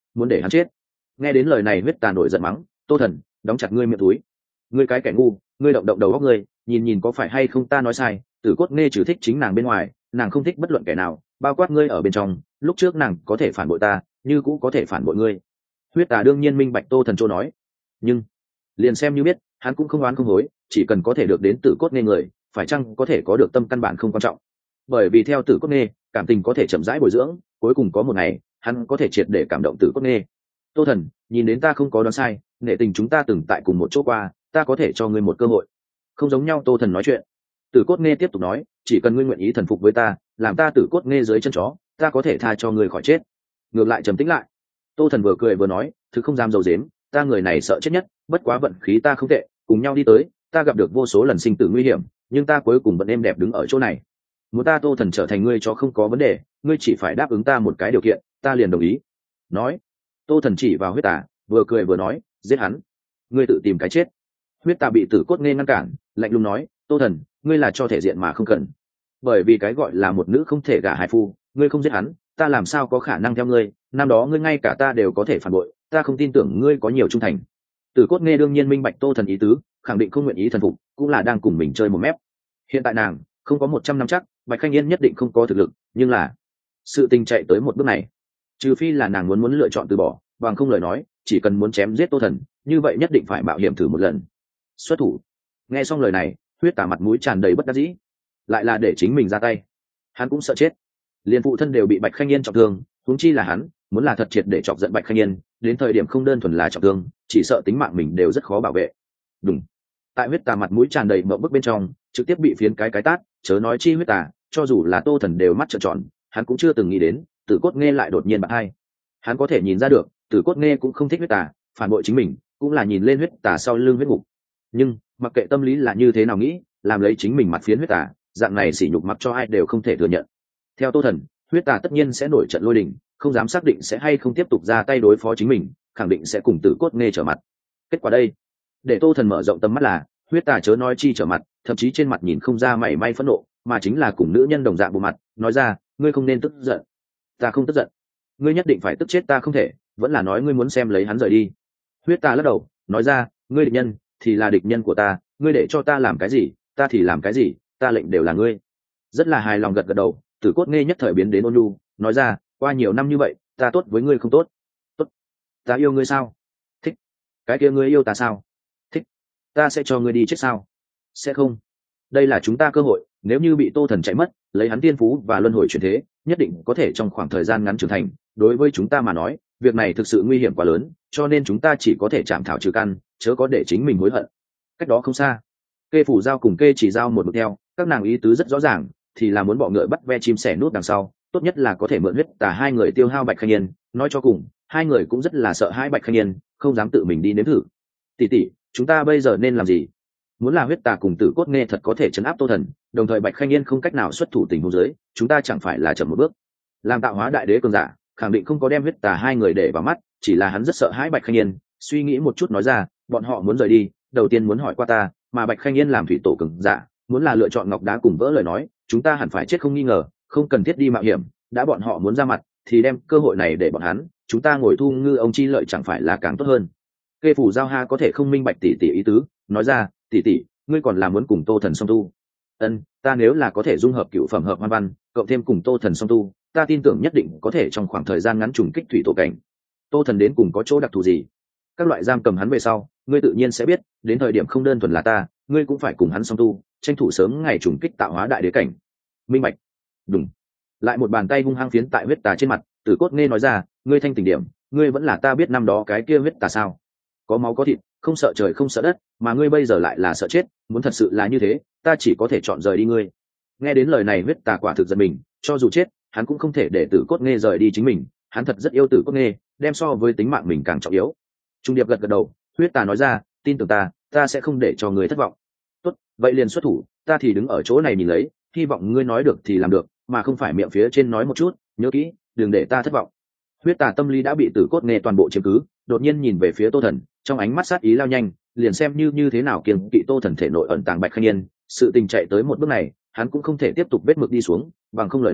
muốn để hắn chết. Nghe đến lời này huyết tà nổi giận mắng, tô thần, đóng chặt ngươi miệng túi, ngươi cái kẻ ngu, ngươi động động đầu óc ngươi, nhìn có phải hay không ta nói sai. Tử Cốt Nghe trừ thích chính nàng bên ngoài, nàng không thích bất luận kẻ nào, bao quát ngươi ở bên trong. Lúc trước nàng có thể phản bội ta, như cũng có thể phản bội ngươi. Huyết tà đương nhiên minh bạch tô thần chỗ nói, nhưng liền xem như biết, hắn cũng không oán không hối, chỉ cần có thể được đến Tử Cốt Nghe người, phải chăng có thể có được tâm căn bản không quan trọng. Bởi vì theo Tử Cốt Nghe, cảm tình có thể chậm rãi bồi dưỡng, cuối cùng có một ngày hắn có thể triệt để cảm động Tử Cốt Nghe. Tô thần, nhìn đến ta không có đoán sai, nể tình chúng ta từng tại cùng một chỗ qua, ta có thể cho ngươi một cơ hội. Không giống nhau. Tô thần nói chuyện. Tử Cốt Nghe tiếp tục nói, chỉ cần ngươi nguyện ý thần phục với ta, làm ta Tử Cốt Nghe dưới chân chó, ta có thể tha cho ngươi khỏi chết. Ngược lại trầm tĩnh lại. Tô thần vừa cười vừa nói, thứ không dám dầu dếm, ta người này sợ chết nhất, bất quá vận khí ta không tệ, cùng nhau đi tới, ta gặp được vô số lần sinh tử nguy hiểm, nhưng ta cuối cùng vẫn êm đẹp đứng ở chỗ này. Muốn ta Tô thần trở thành ngươi cho không có vấn đề, ngươi chỉ phải đáp ứng ta một cái điều kiện, ta liền đồng ý. Nói. Tô thần chỉ vào huyết tà, vừa cười vừa nói, giết hắn, ngươi tự tìm cái chết. Huyết tà bị Tử Cốt Nghe ngăn cản, lạnh lùng nói, tô thần, ngươi là cho thể diện mà không cần. Bởi vì cái gọi là một nữ không thể gả hai phu, ngươi không giết hắn, ta làm sao có khả năng theo ngươi, năm đó ngươi ngay cả ta đều có thể phản bội, ta không tin tưởng ngươi có nhiều trung thành. Tử Cốt Nghe đương nhiên minh bạch tô thần ý tứ, khẳng định không nguyện ý thần phục, cũng là đang cùng mình chơi một mép. Hiện tại nàng không có 100 năm chắc Bạch Khanh Yên nhất định không có thực lực, nhưng là sự tình chạy tới một bước này, trừ phi là nàng muốn lựa chọn từ bỏ, bằng không lời nói chỉ cần muốn chém giết tô thần, như vậy nhất định phải mạo hiểm thử một lần. Xuất thủ. Nghe xong lời này, huyết tà mặt mũi tràn đầy bất đắc dĩ, lại là để chính mình ra tay. Hắn cũng sợ chết, liền phụ thân đều bị Bạch Khanh Yên trọng thương, huống chi là hắn, muốn là thật triệt để chọc giận Bạch Khanh Yên, đến thời điểm không đơn thuần là trọng thương, chỉ sợ tính mạng mình đều rất khó bảo vệ. Đúng. Tại huyết tà mặt mũi tràn đầy mộng bức bên trong, trực tiếp bị phiến cái tát, chớ nói chi huyết tà, cho dù là tô thần đều mắt trợn tròn, hắn cũng chưa từng nghĩ đến Tử Cốt Nghe lại đột nhiên bạc hai. Hắn có thể nhìn ra được Tử Cốt Nghe cũng không thích huyết tà, phản bội chính mình cũng là nhìn lên huyết tà sau lưng huyết ngục. Nhưng mặc kệ tâm lý là như thế nào nghĩ, làm lấy chính mình mặt phiến huyết tà, dạng này sỉ nhục mặc cho ai đều không thể thừa nhận. Theo tô thần, huyết tà tất nhiên sẽ nổi trận lôi đình, không dám xác định sẽ hay không tiếp tục ra tay đối phó chính mình, khẳng định sẽ cùng Tử Cốt Nghe trở mặt. Kết quả đây, để tô thần mở rộng tầm mắt là huyết tà chớ nói chi trở mặt, thậm chí trên mặt nhìn không ra mảy may phẫn nộ, mà chính là cùng nữ nhân đồng dạng bộ mặt, nói ra, ngươi không nên tức giận. Ta không tức giận. Ngươi nhất định phải tức chết ta không thể, vẫn là nói ngươi muốn xem lấy hắn rời đi. Huyết tà lắc đầu, nói ra, ngươi địch nhân thì là địch nhân của ta, ngươi để cho ta làm cái gì, ta thì làm cái gì, ta lệnh đều là ngươi. Rất là hài lòng gật gật đầu. Tử Cốt Nghe nhất thời biến đến ôn nhu, nói ra, qua nhiều năm như vậy, ta tốt với ngươi không tốt? Tốt. Ta yêu ngươi sao? Thích. Cái kia ngươi yêu ta sao? Thích. Ta sẽ cho ngươi đi chết sao? Sẽ không. Đây là chúng ta cơ hội, nếu như bị tô thần chạy mất, lấy hắn tiên phú và luân hồi chuyển thế, nhất định có thể trong khoảng thời gian ngắn trưởng thành. Đối với chúng ta mà nói, việc này thực sự nguy hiểm quá lớn, cho nên chúng ta chỉ có thể chạm thảo trừ căn, chớ có để chính mình hối hận. Cách đó không xa, Kê Phủ Giao cùng Kê Chỉ Giao một mực theo, các nàng ý tứ rất rõ ràng, thì là muốn bọ ngựa bắt ve chim sẻ nút đằng sau, tốt nhất là có thể mượn huyết tà hai người tiêu hao Bạch Khanh Yên. Nói cho cùng, hai người cũng rất là sợ hãi Bạch Khanh Yên, không dám tự mình đi nếm thử. Tỷ tỷ, chúng ta bây giờ nên làm gì? Muốn là huyết tà cùng Tử Cốt Nghe thật có thể chấn áp tô thần, đồng thời Bạch Khanh Yên không cách nào xuất thủ tình huống dưới, chúng ta chẳng phải là chậm một bước. Làm tạo hóa đại đế cường giả, khẳng định không có đem huyết tà hai người để vào mắt, chỉ là hắn rất sợ hãi Bạch Khanh Yên, suy nghĩ một chút nói ra, bọn họ muốn rời đi, đầu tiên muốn hỏi qua ta, mà Bạch Khanh Yên làm thủy tổ cường giả, muốn là lựa chọn ngọc đá cùng vỡ lời nói, chúng ta hẳn phải chết không nghi ngờ, không cần thiết đi mạo hiểm, đã bọn họ muốn ra mặt, thì đem cơ hội này để bọn hắn, chúng ta ngồi thu ngư ông chi lợi chẳng phải là càng tốt hơn. Kê Phủ Giao ha có thể không minh bạch tỷ tỷ ý tứ, nói ra, tỷ tỷ, ngươi còn là muốn cùng tô thần song tu? Ân, ta nếu là có thể dung hợp cựu phẩm hợp hoan văn, cộng thêm cùng tô thần song tu, ta tin tưởng nhất định có thể trong khoảng thời gian ngắn trùng kích thủy tổ cảnh. Tô thần đến cùng có chỗ đặc thù gì? Các loại giam cầm hắn về sau, ngươi tự nhiên sẽ biết, đến thời điểm không đơn thuần là ta, ngươi cũng phải cùng hắn song tu, tranh thủ sớm ngày trùng kích tạo hóa đại đế cảnh. Minh bạch. Đúng. Lại một bàn tay hung hăng phiến tại huyết tà trên mặt, Tử Cốt Nghe nói ra, ngươi thanh tỉnh điểm, ngươi vẫn là ta biết năm đó cái kia huyết tà sao? Có máu có thịt, không sợ trời không sợ đất, mà ngươi bây giờ lại là sợ chết, muốn thật sự là như thế, ta chỉ có thể chọn rời đi ngươi. Nghe đến lời này huyết tà quả thực giật mình, cho dù chết, hắn cũng không thể để Tử Cốt Nghe rời đi chính mình, hắn thật rất yêu Tử Cốt Nghe, đem so với tính mạng mình càng trọng yếu. Trung Điệp gật gật đầu, huyết tà nói ra, tin tưởng ta, ta sẽ không để cho người thất vọng. Tốt, vậy liền xuất thủ, ta thì đứng ở chỗ này nhìn lấy, hy vọng ngươi nói được thì làm được, mà không phải miệng phía trên nói một chút, nhớ kỹ, đừng để ta thất vọng. Huyết tà tâm lý đã bị Tử Cốt Nghe toàn bộ chiếm cứ, đột nhiên nhìn về phía tô thần, trong ánh mắt sát ý lao nhanh, liền xem như thế nào kiêng kỵ tô thần thể nội ẩn tàng Bạch Khanh Yên, sự tình chạy tới một bước này, hắn cũng không thể tiếp tục vết mực đi xuống, bằng không lời nói,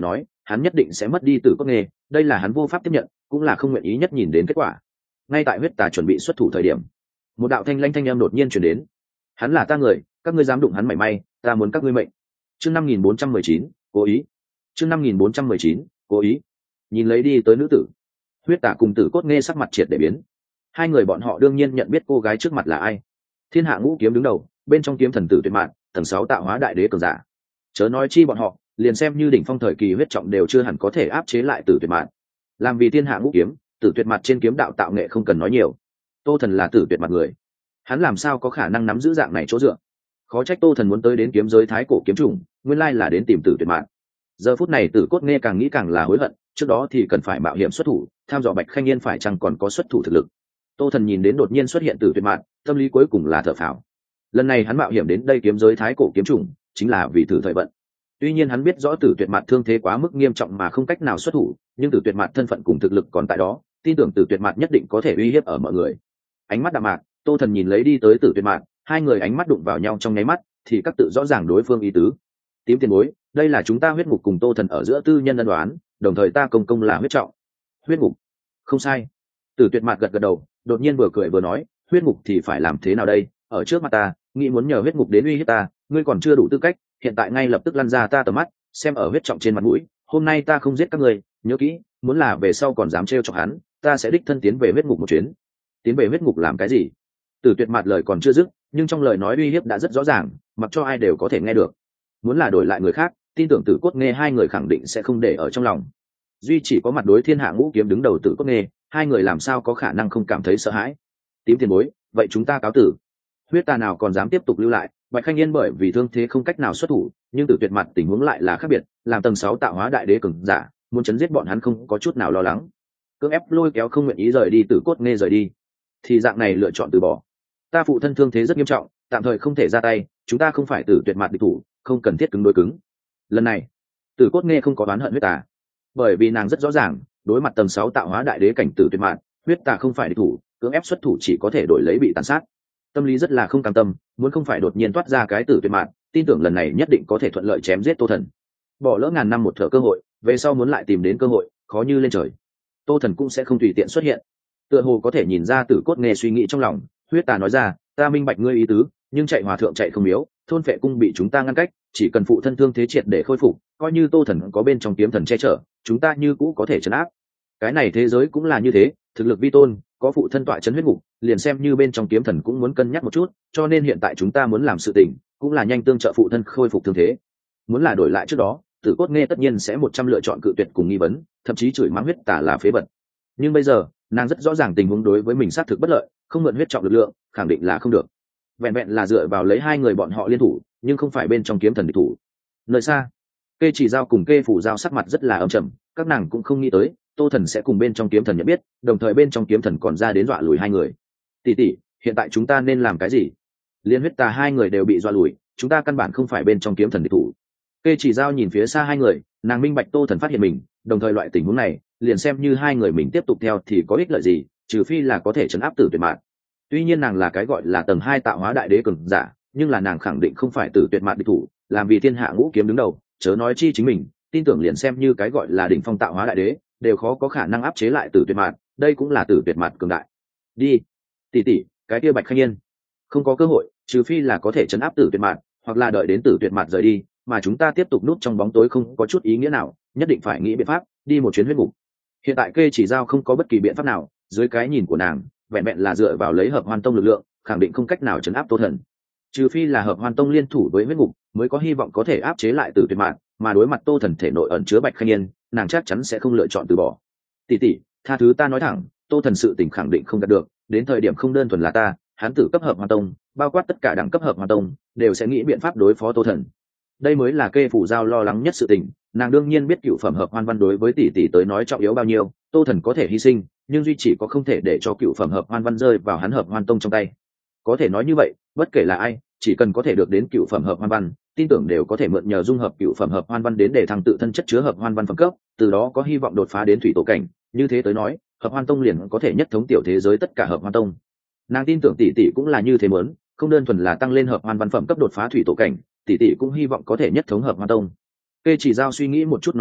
hắn nhất định sẽ mất đi Tử Cốt Nghê, đây là hắn vô pháp tiếp nhận, cũng là không nguyện ý nhất nhìn đến kết quả. Ngay tại huyết tà chuẩn bị xuất thủ thời điểm, một đạo thanh lanh thanh âm đột nhiên truyền đến. Hắn là ta người, các ngươi dám đụng hắn mảy may, ta muốn các ngươi mệnh. Chương 5419, cố ý. Chương 5419, cố ý. Nhìn lấy đi tới nữ tử, huyết tà cùng Tử Cốt Nghê sắc mặt triệt để biến. Hai người bọn họ đương nhiên nhận biết cô gái trước mặt là ai. Thiên Hạ Ngũ Kiếm đứng đầu, bên trong kiếm thần tử tuyệt mạn, tầng 6 tạo hóa đại đế cường giả. Chớ nói chi bọn họ, liền xem như đỉnh phong thời kỳ huyết trọng đều chưa hẳn có thể áp chế lại Tử Tuyệt Mạn. Làm vì Thiên Hạ Ngũ Kiếm, Tử Tuyệt Mạn trên kiếm đạo tạo nghệ không cần nói nhiều. Tô Thần là Tử Tuyệt Mạn người, hắn làm sao có khả năng nắm giữ dạng này chỗ dựa? Khó trách Tô Thần muốn tới đến kiếm giới thái cổ kiếm trùng, nguyên lai là đến tìm Tử Tuyệt Mạn. Giờ phút này Tử Cốt Nghê càng nghĩ càng là hối hận, trước đó thì cần phải mạo hiểm xuất thủ, tham dò Bạch Khanh Yên phải chăng còn có xuất thủ thực lực. Tô Thần nhìn đến đột nhiên xuất hiện Tử Tuyệt Mạn, tâm lý cuối cùng là thở phào. Lần này hắn mạo hiểm đến đây kiếm giới thái cổ kiếm trùng, chính là vì thử thời vận. Tuy nhiên hắn biết rõ Tử Tuyệt Mạn thương thế quá mức nghiêm trọng mà không cách nào xuất thủ, nhưng Tử Tuyệt Mạn thân phận cùng thực lực còn tại đó, tin tưởng Tử Tuyệt Mạn nhất định có thể uy hiếp ở mọi người. Ánh mắt đạm mạc, Tô Thần nhìn lấy đi tới Tử Tuyệt Mạn, hai người ánh mắt đụng vào nhau trong nháy mắt, thì các tự rõ ràng đối phương ý tứ. Tím tiền bối, đây là chúng ta huyết ngục cùng Tô Thần ở giữa tư nhân ân đoán, đồng thời ta công công là huyết trọng. Huyết ngục? Không sai. Tử Tuyệt Mạn gật gật đầu, đột nhiên vừa cười vừa nói, huyết ngục thì phải làm thế nào đây? Ở trước mặt ta, nghĩ muốn nhờ huyết ngục đến uy hiếp ta, ngươi còn chưa đủ tư cách, hiện tại ngay lập tức lăn ra ta tầm mắt, xem ở huyết trọng trên mặt mũi, hôm nay ta không giết các ngươi, nhớ kỹ, muốn là về sau còn dám trêu chọc hắn, ta sẽ đích thân tiến về huyết ngục một chuyến. Tiến về huyết ngục làm cái gì? Tử Tuyệt Mạn lời còn chưa dứt, nhưng trong lời nói uy hiếp đã rất rõ ràng, mặc cho ai đều có thể nghe được. Muốn là đổi lại người khác, tin tưởng Tử Cốt Nghê hai người khẳng định sẽ không để ở trong lòng. Duy chỉ có mặt đối Thiên Hạ Ngũ Kiếm đứng đầu Tử Cốt Nghê, hai người làm sao có khả năng không cảm thấy sợ hãi. Tím tiền bối, vậy chúng ta cáo tử. Huyết tà nào còn dám tiếp tục lưu lại, Bạch Khanh Yên bởi vì thương thế không cách nào xuất thủ, nhưng Tử Tuyệt Mạn tình huống lại là khác biệt, làm tầng 6 tạo hóa đại đế cường giả, muốn chấn giết bọn hắn không có chút nào lo lắng. Cưỡng ép lôi kéo không nguyện ý rời đi Tử Cốt Nghê rời đi, thì dạng này lựa chọn từ bỏ. Ta phụ thân thương thế rất nghiêm trọng, tạm thời không thể ra tay, chúng ta không phải Tử Tuyệt Mạn địch thủ, không cần thiết cứng đối cứng. Lần này, Tử Cốt Nghê không có đoán hận huyết tà, bởi vì nàng rất rõ ràng, đối mặt tầng 6 tạo hóa đại đế cảnh Tử Tuyệt Mạn, huyết tà không phải địch thủ, cưỡng ép xuất thủ chỉ có thể đổi lấy bị tàn sát. Tâm lý rất là không cam tâm, muốn không phải đột nhiên toát ra cái Tử Tuyệt Mạn, tin tưởng lần này nhất định có thể thuận lợi chém giết Tô Thần. Bỏ lỡ ngàn năm một thở cơ hội, về sau muốn lại tìm đến cơ hội, khó như lên trời. Tô Thần cũng sẽ không tùy tiện xuất hiện. Tựa hồ có thể nhìn ra Tử Cốt Nghê suy nghĩ trong lòng, huyết tà nói ra, ta minh bạch ngươi ý tứ, nhưng chạy hòa thượng chạy không miếu, thôn Phệ cung bị chúng ta ngăn cách, chỉ cần phụ thân thương thế triệt để khôi phục, coi như Tô Thần có bên trong kiếm thần che chở, chúng ta như cũ có thể trấn áp. Cái này thế giới cũng là như thế, thực lực vi tôn, có phụ thân tọa trấn huyết ngục, liền xem như bên trong kiếm thần cũng muốn cân nhắc một chút, cho nên hiện tại chúng ta muốn làm sự tình, cũng là nhanh tương trợ phụ thân khôi phục thương thế. Muốn là đổi lại trước đó, Tử Cốt Nghê tất nhiên sẽ 100 lựa chọn cự tuyệt cùng nghi vấn, thậm chí chửi mắng huyết tà là phế vật. Nhưng bây giờ, nàng rất rõ ràng tình huống đối với mình xác thực bất lợi, không mượn huyết trọng lực lượng, khẳng định là không được. Vẹn vẹn là dựa vào lấy hai người bọn họ liên thủ, nhưng không phải bên trong kiếm thần địch thủ. Nơi xa, Kê Chỉ Giao cùng Kê Phủ Giao sắc mặt rất là âm trầm, các nàng cũng không nghĩ tới, Tô Thần sẽ cùng bên trong kiếm thần nhận biết, đồng thời bên trong kiếm thần còn ra đến dọa lùi hai người. Tỷ tỷ, hiện tại chúng ta nên làm cái gì? Liên huyết tà hai người đều bị dọa lùi, chúng ta căn bản không phải bên trong kiếm thần địch thủ. Kê Chỉ Giao nhìn phía xa hai người, nàng minh bạch Tô Thần phát hiện mình, đồng thời loại tình huống này, liền xem như hai người mình tiếp tục theo thì có ích lợi gì, trừ phi là có thể trấn áp Tử Tuyệt Mạn. Tuy nhiên nàng là cái gọi là tầng 2 tạo hóa đại đế cường giả, nhưng là nàng khẳng định không phải Tử Tuyệt Mạn địch thủ, làm vì Thiên Hạ Ngũ Kiếm đứng đầu, chớ nói chi chính mình, tin tưởng liền xem như cái gọi là đỉnh phong tạo hóa đại đế, đều khó có khả năng áp chế lại Tử Tuyệt Mạn, đây cũng là Tử Tuyệt Mạn cường đại. Đi, tỷ tỷ, cái kia Bạch Khanh Yên, không có cơ hội, trừ phi là có thể trấn áp Tử Tuyệt Mạn, hoặc là đợi đến Tử Tuyệt Mạn rời đi, mà chúng ta tiếp tục núp trong bóng tối không có chút ý nghĩa nào, nhất định phải nghĩ biện pháp, đi một chuyến huyết ngục. Hiện tại Kê Chỉ Giao không có bất kỳ biện pháp nào, dưới cái nhìn của nàng, vẹn vẹn là dựa vào lấy Hợp Hoan Tông lực lượng, khẳng định không cách nào trấn áp Tô Thần. Trừ phi là Hợp Hoan Tông liên thủ với huyết ngục, mới có hy vọng có thể áp chế lại Tử Tuyệt Mạn, mà đối mặt Tô Thần thể nội ẩn chứa Bạch Khanh Yên, nàng chắc chắn sẽ không lựa chọn từ bỏ. Tỷ tỷ, tha thứ ta nói thẳng, Tô Thần sự tình khẳng định không đạt được, đến thời điểm không đơn thuần là ta, hắn tử cấp Hợp Hoan Tông, bao quát tất cả đẳng cấp Hợp Hoan Tông, đều sẽ nghĩ biện pháp đối phó Tô Thần. Đây mới là Kê Phủ Giao lo lắng nhất sự tình, nàng đương nhiên biết cựu phẩm Hợp Hoan Văn đối với tỷ tỷ tới nói trọng yếu bao nhiêu, Tô Thần có thể hy sinh, nhưng duy chỉ có không thể để cho cựu phẩm Hợp Hoan Văn rơi vào hắn Hợp Hoan Tông trong tay. Có thể nói như vậy, bất kể là ai, chỉ cần có thể được đến cựu phẩm Hợp Hoan Văn, tin tưởng đều có thể mượn nhờ dung hợp cựu phẩm Hợp Hoan Văn đến để thăng tự thân chất chứa Hợp Hoan Văn phẩm cấp, từ đó có hy vọng đột phá đến thủy tổ cảnh, như thế tới nói, Hợp Hoan Tông liền có thể nhất thống tiểu thế giới tất cả Hợp Hoan Tông. Nàng tin tưởng tỷ tỷ cũng là như thế muốn, không đơn thuần là tăng lên Hợp Hoan Văn phẩm cấp đột phá thủy tổ cảnh, tỷ tỷ cũng hy vọng có thể nhất thống Hợp Hoan Tông. Kê Chỉ Giao suy nghĩ một chút nói ra,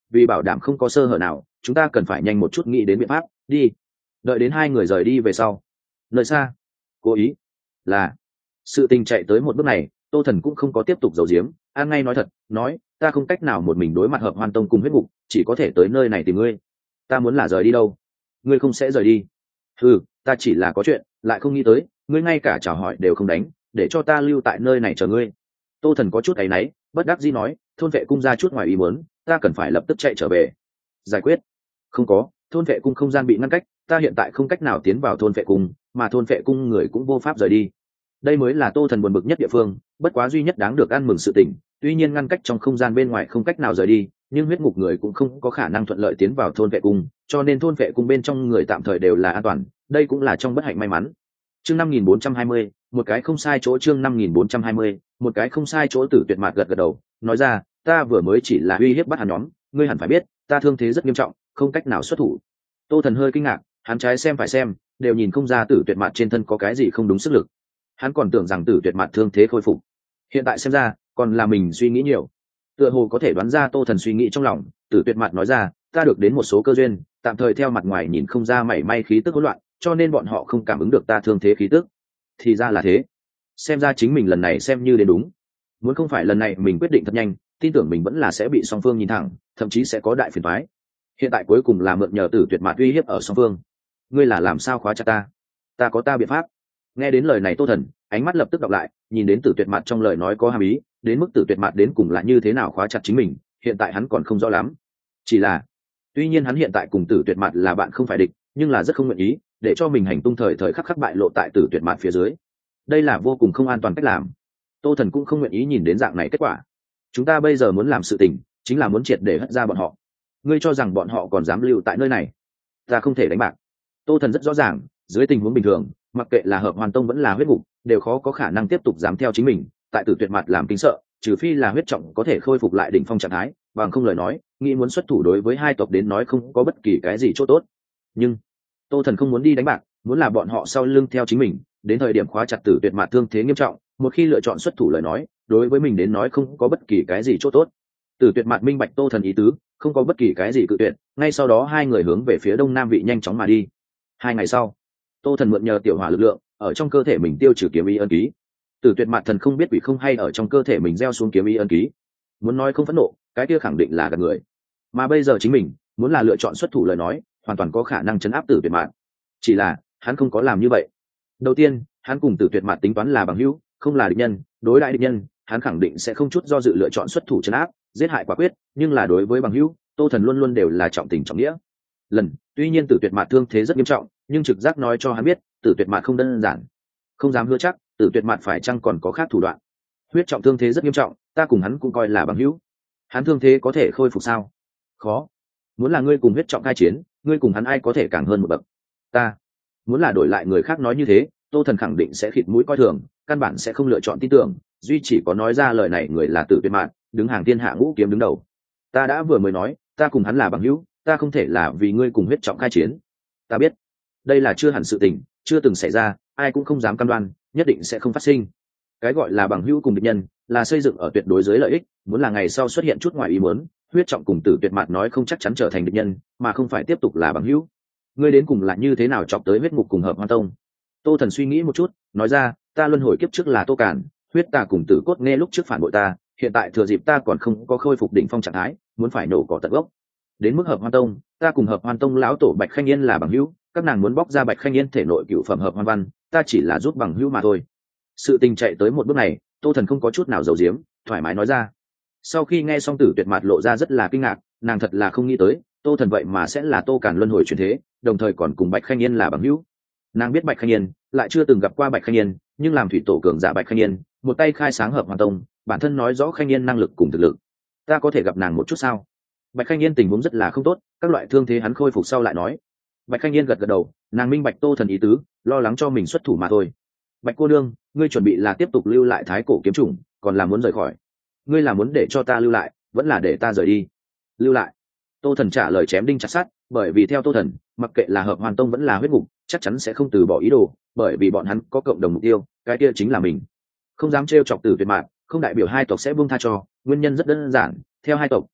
vì bảo đảm không có sơ hở nào chúng ta cần phải nhanh một chút nghĩ đến biện pháp đi. Đợi đến hai người rời đi về sau, nơi xa, cố ý là sự tình chạy tới một bước này, Tô Thần cũng không có tiếp tục giấu giếm, an ngay nói thật, nói ta không cách nào một mình đối mặt Hợp Hoan Tông cùng huyết ngục, chỉ có thể tới nơi này tìm ngươi. Ta muốn là rời đi đâu, ngươi không sẽ rời đi. Ừ, ta chỉ là có chuyện, lại không nghĩ tới ngươi ngay cả chào hỏi đều không đánh, để cho ta lưu tại nơi này chờ ngươi. Tô Thần có chút áy náy, bất đắc dĩ nói, thôn vệ cung ra chút ngoài ý muốn, ta cần phải lập tức chạy trở về giải quyết. Không có, thôn vệ cung không gian bị ngăn cách, ta hiện tại không cách nào tiến vào thôn vệ cung, mà thôn vệ cung người cũng vô pháp rời đi. Đây mới là Tô Thần buồn bực nhất địa phương, bất quá duy nhất đáng được ăn mừng sự tình, tuy nhiên ngăn cách trong không gian bên ngoài không cách nào rời đi, nhưng huyết ngục người cũng không có khả năng thuận lợi tiến vào thôn vệ cung, cho nên thôn vệ cung bên trong người tạm thời đều là an toàn, đây cũng là trong bất hạnh may mắn. Chương 5420, một cái không sai chỗ. Chương 5420, một cái không sai chỗ. Tử Tuyệt Mạt gật gật đầu, nói ra, ta vừa mới chỉ là uy hiếp bắt hắn nhóm, ngươi hẳn phải biết, ta thương thế rất nghiêm trọng, không cách nào xuất thủ. Tô Thần hơi kinh ngạc, hắn trái xem phải xem, đều nhìn không ra Tử Tuyệt Mạt trên thân có cái gì không đúng sức lực. Hắn còn tưởng rằng Tử Tuyệt Mạt thương thế khôi phục, hiện tại xem ra còn là mình suy nghĩ nhiều. Tựa hồ có thể đoán ra Tô Thần suy nghĩ trong lòng, Tử Tuyệt Mạt nói ra, ta được đến một số cơ duyên, tạm thời theo mặt ngoài nhìn không ra mảy may khí tức hỗn loạn, cho nên bọn họ không cảm ứng được ta thương thế khí tức. Thì ra là thế, xem ra chính mình lần này xem như đến đúng. Muốn không phải lần này mình quyết định thật nhanh, tin tưởng mình vẫn là sẽ bị song phương nhìn thẳng, thậm chí sẽ có đại phiền toái. Hiện tại cuối cùng là mượn nhờ Tử Tuyệt Mạt uy hiếp ở song phương. Ngươi là làm sao khóa chặt ta? Ta có ta biện pháp. Nghe đến lời này Tô Thần ánh mắt lập tức đọc lại, nhìn đến Tử Tuyệt Mạt trong lời nói có hàm ý, đến mức Tử Tuyệt Mạt đến cùng là như thế nào khóa chặt chính mình, hiện tại hắn còn không rõ lắm. Chỉ là, tuy nhiên hắn hiện tại cùng Tử Tuyệt Mạt là bạn không phải địch, nhưng là rất không nguyện ý để cho mình hành tung thời thời khắc khắc bại lộ tại Tử Tuyệt Mạt phía dưới. Đây là vô cùng không an toàn cách làm. Tô Thần cũng không nguyện ý nhìn đến dạng này kết quả. Chúng ta bây giờ muốn làm sự tình, chính là muốn triệt để hất ra bọn họ. Ngươi cho rằng bọn họ còn dám lưu tại nơi này? Ta không thể đánh bạc. Tô Thần rất rõ ràng, dưới tình huống bình thường, mặc kệ là Hợp Hoàn Tông vẫn là huyết ngục, đều khó có khả năng tiếp tục dám theo chính mình, tại Tử Tuyệt Mạt làm kinh sợ, trừ phi là huyết trọng có thể khôi phục lại đỉnh phong trạng thái, bằng không lời nói, nghĩ muốn xuất thủ đối với hai tộc đến nói không có bất kỳ cái gì chỗ tốt. Nhưng Tô Thần không muốn đi đánh bạc, muốn là bọn họ sau lưng theo chính mình, đến thời điểm khóa chặt Tử Tuyệt Mạt thương thế nghiêm trọng, một khi lựa chọn xuất thủ lời nói, đối với mình đến nói không có bất kỳ cái gì chỗ tốt. Tử Tuyệt Mạt minh bạch Tô Thần ý tứ, không có bất kỳ cái gì cự tuyệt, ngay sau đó hai người hướng về phía đông nam vị nhanh chóng mà đi. 2 ngày sau, Tô Thần mượn nhờ tiểu hỏa lực lượng, ở trong cơ thể mình tiêu trừ kiếm ý ân ký. Tử Tuyệt Mạt thần không biết quỷ không hay ở trong cơ thể mình gieo xuống kiếm ý ân ký. Muốn nói không phẫn nộ, cái kia khẳng định là gạt người. Mà bây giờ chính mình, muốn là lựa chọn xuất thủ lời nói, hoàn toàn có khả năng trấn áp Tử Tuyệt Mạt. Chỉ là, hắn không có làm như vậy. Đầu tiên, hắn cùng Tử Tuyệt Mạt tính toán là bằng hữu, không là địch nhân, đối đãi địch nhân, hắn khẳng định sẽ không chút do dự lựa chọn xuất thủ trấn áp, giết hại quả quyết, nhưng là đối với bằng hữu, Tô Thần luôn luôn đều là trọng tình trọng nghĩa. Tuy nhiên Tử Tuyệt Mạt thương thế rất nghiêm trọng, nhưng trực giác nói cho hắn biết, Tử Tuyệt Mạt không đơn giản. Không dám hứa chắc, Tử Tuyệt Mạt phải chăng còn có khác thủ đoạn. Huyết trọng thương thế rất nghiêm trọng, ta cùng hắn cũng coi là bằng hữu. Hắn thương thế có thể khôi phục sao? Khó. Muốn là ngươi cùng huyết trọng khai chiến, ngươi cùng hắn ai có thể càng hơn một bậc? Ta. Muốn là đổi lại người khác nói như thế, Tô Thần khẳng định sẽ khịt mũi coi thường, căn bản sẽ không lựa chọn tin tưởng, duy chỉ có nói ra lời này người là Tử Tuyệt Mạt, đứng hàng thiên hạ ngũ kiếm đứng đầu. Ta đã vừa mới nói, ta cùng hắn là bằng hữu, ta không thể là vì ngươi cùng huyết trọng khai chiến. Ta biết, đây là chưa hẳn sự tình, chưa từng xảy ra, ai cũng không dám cam đoan, nhất định sẽ không phát sinh. Cái gọi là bằng hữu cùng địch nhân, là xây dựng ở tuyệt đối dưới lợi ích, muốn là ngày sau xuất hiện chút ngoài ý muốn, huyết trọng cùng Tử Tuyệt Mạt nói không chắc chắn trở thành địch nhân, mà không phải tiếp tục là bằng hữu. Ngươi đến cùng là như thế nào chọc tới huyết ngục cùng Hợp Hoan Tông? Tô Thần suy nghĩ một chút, nói ra, ta luân hồi kiếp trước là Tô Cản, huyết tà cùng Tử Cốt nghe lúc trước phản bội ta, hiện tại thừa dịp ta còn không có khôi phục đỉnh phong trạng thái, muốn phải nổ cỏ tận gốc. Đến mức Hợp Hoan Tông, ta cùng Hợp Hoan Tông lão tổ Bạch Khanh Yên là bằng hữu, các nàng muốn bóc ra Bạch Khanh Yên thể nội cựu phẩm Hợp Hoan Văn, ta chỉ là giúp bằng hữu mà thôi. Sự tình chạy tới một bước này, Tô Thần không có chút nào giấu giếm, thoải mái nói ra. Sau khi nghe xong Tử Tuyệt Mạt lộ ra rất là kinh ngạc, nàng thật là không nghĩ tới, Tô Thần vậy mà sẽ là Tô Cản luân hồi chuyển thế, đồng thời còn cùng Bạch Khanh Yên là bằng hữu. Nàng biết Bạch Khanh Yên, lại chưa từng gặp qua Bạch Khanh Yên, nhưng làm thủy tổ cường giả Bạch Khanh Yên, một tay khai sáng Hợp Hoan Tông, bản thân nói rõ Khanh Yên năng lực cùng thực lực. Ta có thể gặp nàng một chút sao? Bạch Khanh Yên tình huống rất là không tốt, các loại thương thế hắn khôi phục sau lại nói. Bạch Khanh Yên gật gật đầu, nàng minh bạch Tô Thần ý tứ, lo lắng cho mình xuất thủ mà thôi. Bạch cô nương, ngươi chuẩn bị là tiếp tục lưu lại Thái Cổ kiếm chủng, còn là muốn rời khỏi? Ngươi là muốn để cho ta lưu lại, vẫn là để ta rời đi? Lưu lại. Tô Thần trả lời chém đinh chặt sắt, bởi vì theo Tô Thần, mặc kệ là Hợp Hoàn Tông vẫn là huyết ngục, chắc chắn sẽ không từ bỏ ý đồ, bởi vì bọn hắn có cộng đồng mục tiêu, cái kia chính là mình. Không dám trêu chọc Tử Tuyệt Mạt, không đại biểu hai tộc sẽ buông tha cho, nguyên nhân rất đơn giản, theo hai tộc,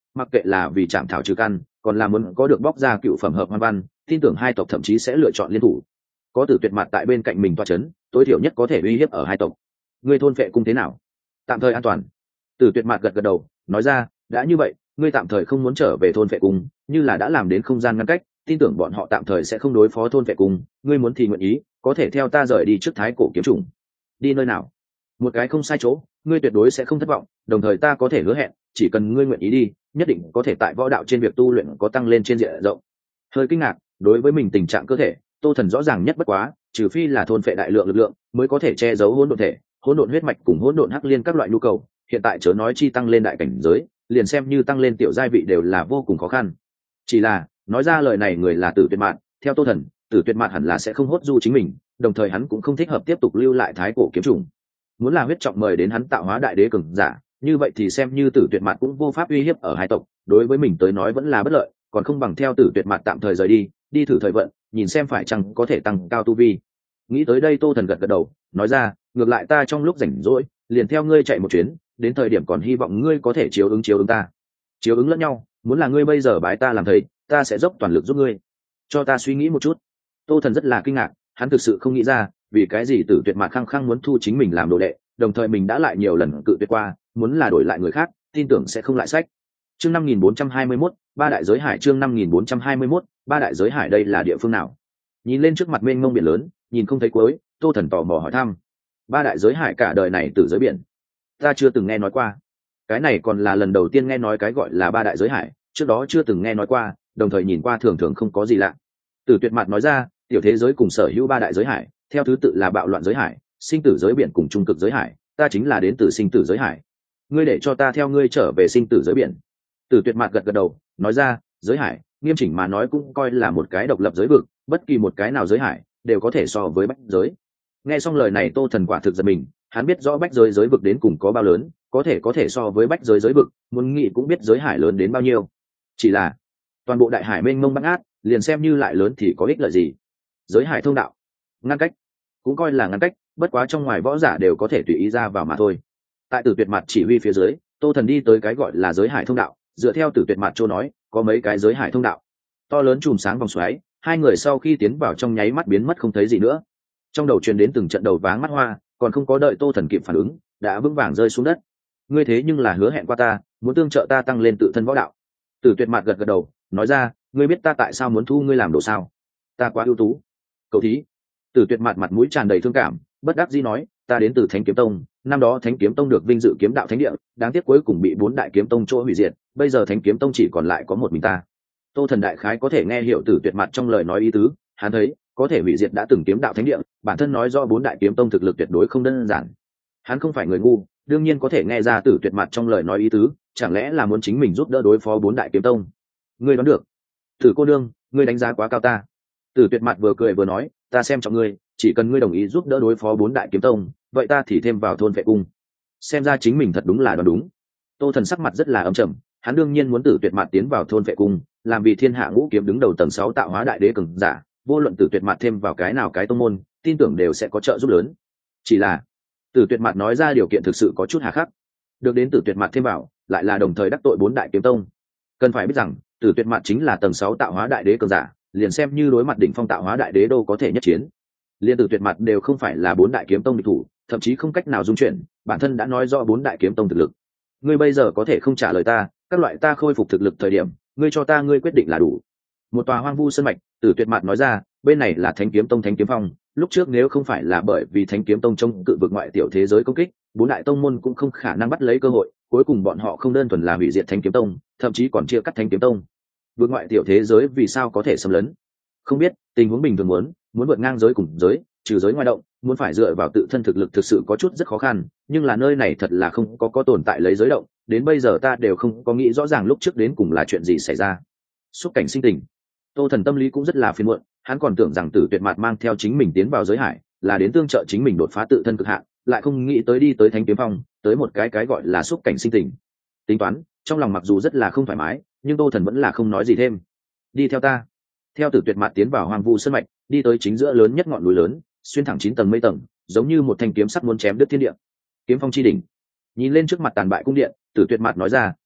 mặc kệ là vì chạm thảo trừ căn còn là muốn có được bóc ra cựu phẩm hợp hoan văn, tin tưởng hai tộc thậm chí sẽ lựa chọn liên thủ. Có Tử Tuyệt Mạt tại bên cạnh mình toa chấn, tối thiểu nhất có thể uy hiếp ở hai tộc. Ngươi thôn vệ cung thế nào? Tạm thời an toàn. Tử Tuyệt Mạt gật gật đầu, nói ra, đã như vậy, ngươi tạm thời không muốn trở về thôn vệ cung, như là đã làm đến không gian ngăn cách, tin tưởng bọn họ tạm thời sẽ không đối phó thôn vệ cung, ngươi muốn thì nguyện ý, có thể theo ta rời đi trước Thái Cổ kiếm trùng. Đi nơi nào? Một cái không sai chỗ, ngươi tuyệt đối sẽ không thất vọng, đồng thời ta có thể hứa hẹn, chỉ cần ngươi nguyện ý đi, nhất định có thể tại võ đạo trên việc tu luyện có tăng lên trên diện rộng. Hơi kinh ngạc, đối với mình tình trạng cơ thể, Tô Thần rõ ràng nhất bất quá, trừ phi là thôn phệ đại lượng lực lượng, mới có thể che giấu hỗn độn thể, hỗn độn huyết mạch cùng hỗn độn hắc liên các loại nhu cầu, hiện tại chớ nói chi tăng lên đại cảnh giới, liền xem như tăng lên tiểu giai vị đều là vô cùng khó khăn. Chỉ là, nói ra lời này người là Tử Tuyệt Mạn, theo Tô Thần, Tử Tuyệt Mạn hẳn là sẽ không hốt du chính mình, đồng thời hắn cũng không thích hợp tiếp tục lưu lại Thái Cổ kiếm trùng. Muốn là huyết trọng mời đến hắn tạo hóa đại đế cường giả, như vậy thì xem như Tử Tuyệt Mạn cũng vô pháp uy hiếp ở hai tộc, đối với mình tới nói vẫn là bất lợi, còn không bằng theo Tử Tuyệt Mạn tạm thời rời đi, đi thử thời vận, nhìn xem phải chăng có thể tăng cao tu vi. Nghĩ tới đây Tô Thần gật gật đầu, nói ra, ngược lại ta trong lúc rảnh rỗi, liền theo ngươi chạy một chuyến, đến thời điểm còn hy vọng ngươi có thể chiếu ứng ta. Chiếu ứng lẫn nhau, muốn là ngươi bây giờ bái ta làm thầy, ta sẽ dốc toàn lực giúp ngươi. Cho ta suy nghĩ một chút. Tô Thần rất là kinh ngạc, hắn thực sự không nghĩ ra, vì cái gì Tử Tuyệt Mạn khăng khăng muốn thu chính mình làm đồ đệ, đồng thời mình đã lại nhiều lần cự tuyệt qua, muốn là đổi lại người khác, tin tưởng sẽ không lại sách. Chương 5421, ba đại giới hải. Chương 5421, ba đại giới hải. Đây là địa phương nào? Nhìn lên trước mặt mênh mông biển lớn, nhìn không thấy cuối, Tô Thần tò mò hỏi thăm. Ba đại giới hải cả đời này từ giới biển, ta chưa từng nghe nói qua. Cái này còn là lần đầu tiên nghe nói cái gọi là ba đại giới hải, trước đó chưa từng nghe nói qua, đồng thời nhìn qua thường thường không có gì lạ. Tử Tuyệt Mạn nói ra, tiểu thế giới cùng sở hữu ba đại giới hải, theo thứ tự là bạo loạn giới hải, sinh tử giới biển cùng trung cực giới hải, ta chính là đến từ sinh tử giới hải. Ngươi để cho ta theo ngươi trở về sinh tử giới biển. Tử Tuyệt Mạn gật gật đầu, nói ra, giới hải, nghiêm chỉnh mà nói cũng coi là một cái độc lập giới vực, bất kỳ một cái nào giới hải đều có thể so với bách giới. Nghe xong lời này Tô Thần quả thực giật mình, hắn biết rõ bách giới giới vực đến cùng có bao lớn, có thể so với bách giới giới vực, muốn nghĩ cũng biết giới hải lớn đến bao nhiêu. Chỉ là toàn bộ đại hải mênh mông bát ngát, liền xem như lại lớn thì có ích lợi gì? Giới hải thông đạo, ngăn cách, cũng coi là ngăn cách, bất quá trong ngoài võ giả đều có thể tùy ý ra vào mà thôi. Tại Tử Tuyệt Mạn chỉ huy phía dưới, Tô Thần đi tới cái gọi là giới hải thông đạo, dựa theo Tử Tuyệt Mạn châu nói, có mấy cái giới hải thông đạo, to lớn chùm sáng vòng xoáy, hai người sau khi tiến vào trong nháy mắt biến mất không thấy gì nữa. Trong đầu truyền đến từng trận đầu váng mắt hoa, còn không có đợi Tô Thần kịp phản ứng, đã vững vàng rơi xuống đất. Ngươi thế nhưng là hứa hẹn qua ta, muốn tương trợ ta tăng lên tự thân võ đạo. Tử Tuyệt Mạn gật gật đầu, nói ra, ngươi biết ta tại sao muốn thu ngươi làm đồ sao? Ta quá ưu tú. Cậu thí. Tử Tuyệt Mạn mặt mũi tràn đầy thương cảm, bất đắc dĩ nói, ta đến từ Thánh Kiếm Tông, năm đó Thánh Kiếm Tông được vinh dự kiếm đạo thánh địa, đáng tiếc cuối cùng bị bốn đại kiếm tông chỗ hủy diệt, bây giờ Thánh Kiếm Tông chỉ còn lại có một mình ta. Tô Thần đại khái có thể nghe hiểu Tử Tuyệt Mạn trong lời nói ý tứ, hắn thấy, có thể hủy diệt đã từng kiếm đạo thánh địa, bản thân nói do bốn đại kiếm tông thực lực tuyệt đối không đơn giản. Hắn không phải người ngu, đương nhiên có thể nghe ra Tử Tuyệt Mạn trong lời nói ý tứ, chẳng lẽ là muốn chính mình giúp đỡ đối phó bốn đại kiếm tông? Ngươi đoán được? Tử cô nương, ngươi đánh giá quá cao ta. Tử Tuyệt Mạn vừa cười vừa nói, ta xem trọng ngươi, chỉ cần ngươi đồng ý giúp đỡ đối phó bốn đại kiếm tông, vậy ta thì thêm vào thôn vệ cung. Xem ra chính mình thật đúng là đoán đúng. Tô Thần sắc mặt rất là âm trầm, hắn đương nhiên muốn Tử Tuyệt Mạn tiến vào thôn vệ cung, làm vì thiên hạ ngũ kiếm đứng đầu tầng 6 tạo hóa đại đế cường giả, vô luận Tử Tuyệt Mạn thêm vào cái nào cái tông môn, tin tưởng đều sẽ có trợ giúp lớn. Chỉ là Tử Tuyệt Mạn nói ra điều kiện thực sự có chút hà khắc. Được đến Tử Tuyệt Mạn thêm vào, lại là đồng thời đắc tội bốn đại kiếm tông. Cần phải biết rằng, Tử Tuyệt Mạn chính là tầng 6 tạo hóa đại đế cường giả, liền xem như đối mặt đỉnh phong tạo hóa đại đế đô có thể nhất chiến. Liên Tử Tuyệt Mạn đều không phải là bốn đại kiếm tông địch thủ, thậm chí không cách nào dung chuyển, bản thân đã nói rõ bốn đại kiếm tông thực lực. Ngươi bây giờ có thể không trả lời ta, các loại ta khôi phục thực lực thời điểm, ngươi cho ta ngươi quyết định là đủ. Một tòa hoang vu sơn mạch, Tử Tuyệt Mạn nói ra, bên này là Thánh Kiếm Tông Thánh Kiếm Phong, lúc trước nếu không phải là bởi vì Thánh Kiếm Tông chống cự vực ngoại tiểu thế giới công kích, bốn đại tông môn cũng không khả năng bắt lấy cơ hội, cuối cùng bọn họ không đơn thuần là hủy diệt Thánh Kiếm Tông, thậm chí còn chia cắt Thánh Kiếm Tông. Vực ngoại tiểu thế giới vì sao có thể xâm lấn? Không biết, tình huống bình thường muốn vượt ngang giới cùng giới, trừ giới ngoài động, muốn phải dựa vào tự thân thực lực thực sự có chút rất khó khăn, nhưng là nơi này thật là không có tồn tại lấy giới động, đến bây giờ ta đều không có nghĩ rõ ràng lúc trước đến cùng là chuyện gì xảy ra. Xúc cảnh sinh tình. Tô Thần tâm lý cũng rất là phiền muộn, hắn còn tưởng rằng Tử Tuyệt Mạn mang theo chính mình tiến vào giới hải, là đến tương trợ chính mình đột phá tự thân cực hạn, lại không nghĩ tới đi tới Thánh Kiếm Phong, tới một cái gọi là xúc cảnh sinh tình. Tính toán, trong lòng mặc dù rất là không thoải mái, nhưng Tô Thần vẫn là không nói gì thêm. Đi theo ta. Theo Tử Tuyệt Mạn tiến vào hoang vu sơn mạch, đi tới chính giữa lớn nhất ngọn núi lớn, xuyên thẳng 9 tầng mây tầng, giống như một thanh kiếm sắt muốn chém đứt thiên địa. Kiếm phong chi đỉnh. Nhìn lên trước mặt tàn bại cung điện, Tử Tuyệt Mạn nói ra,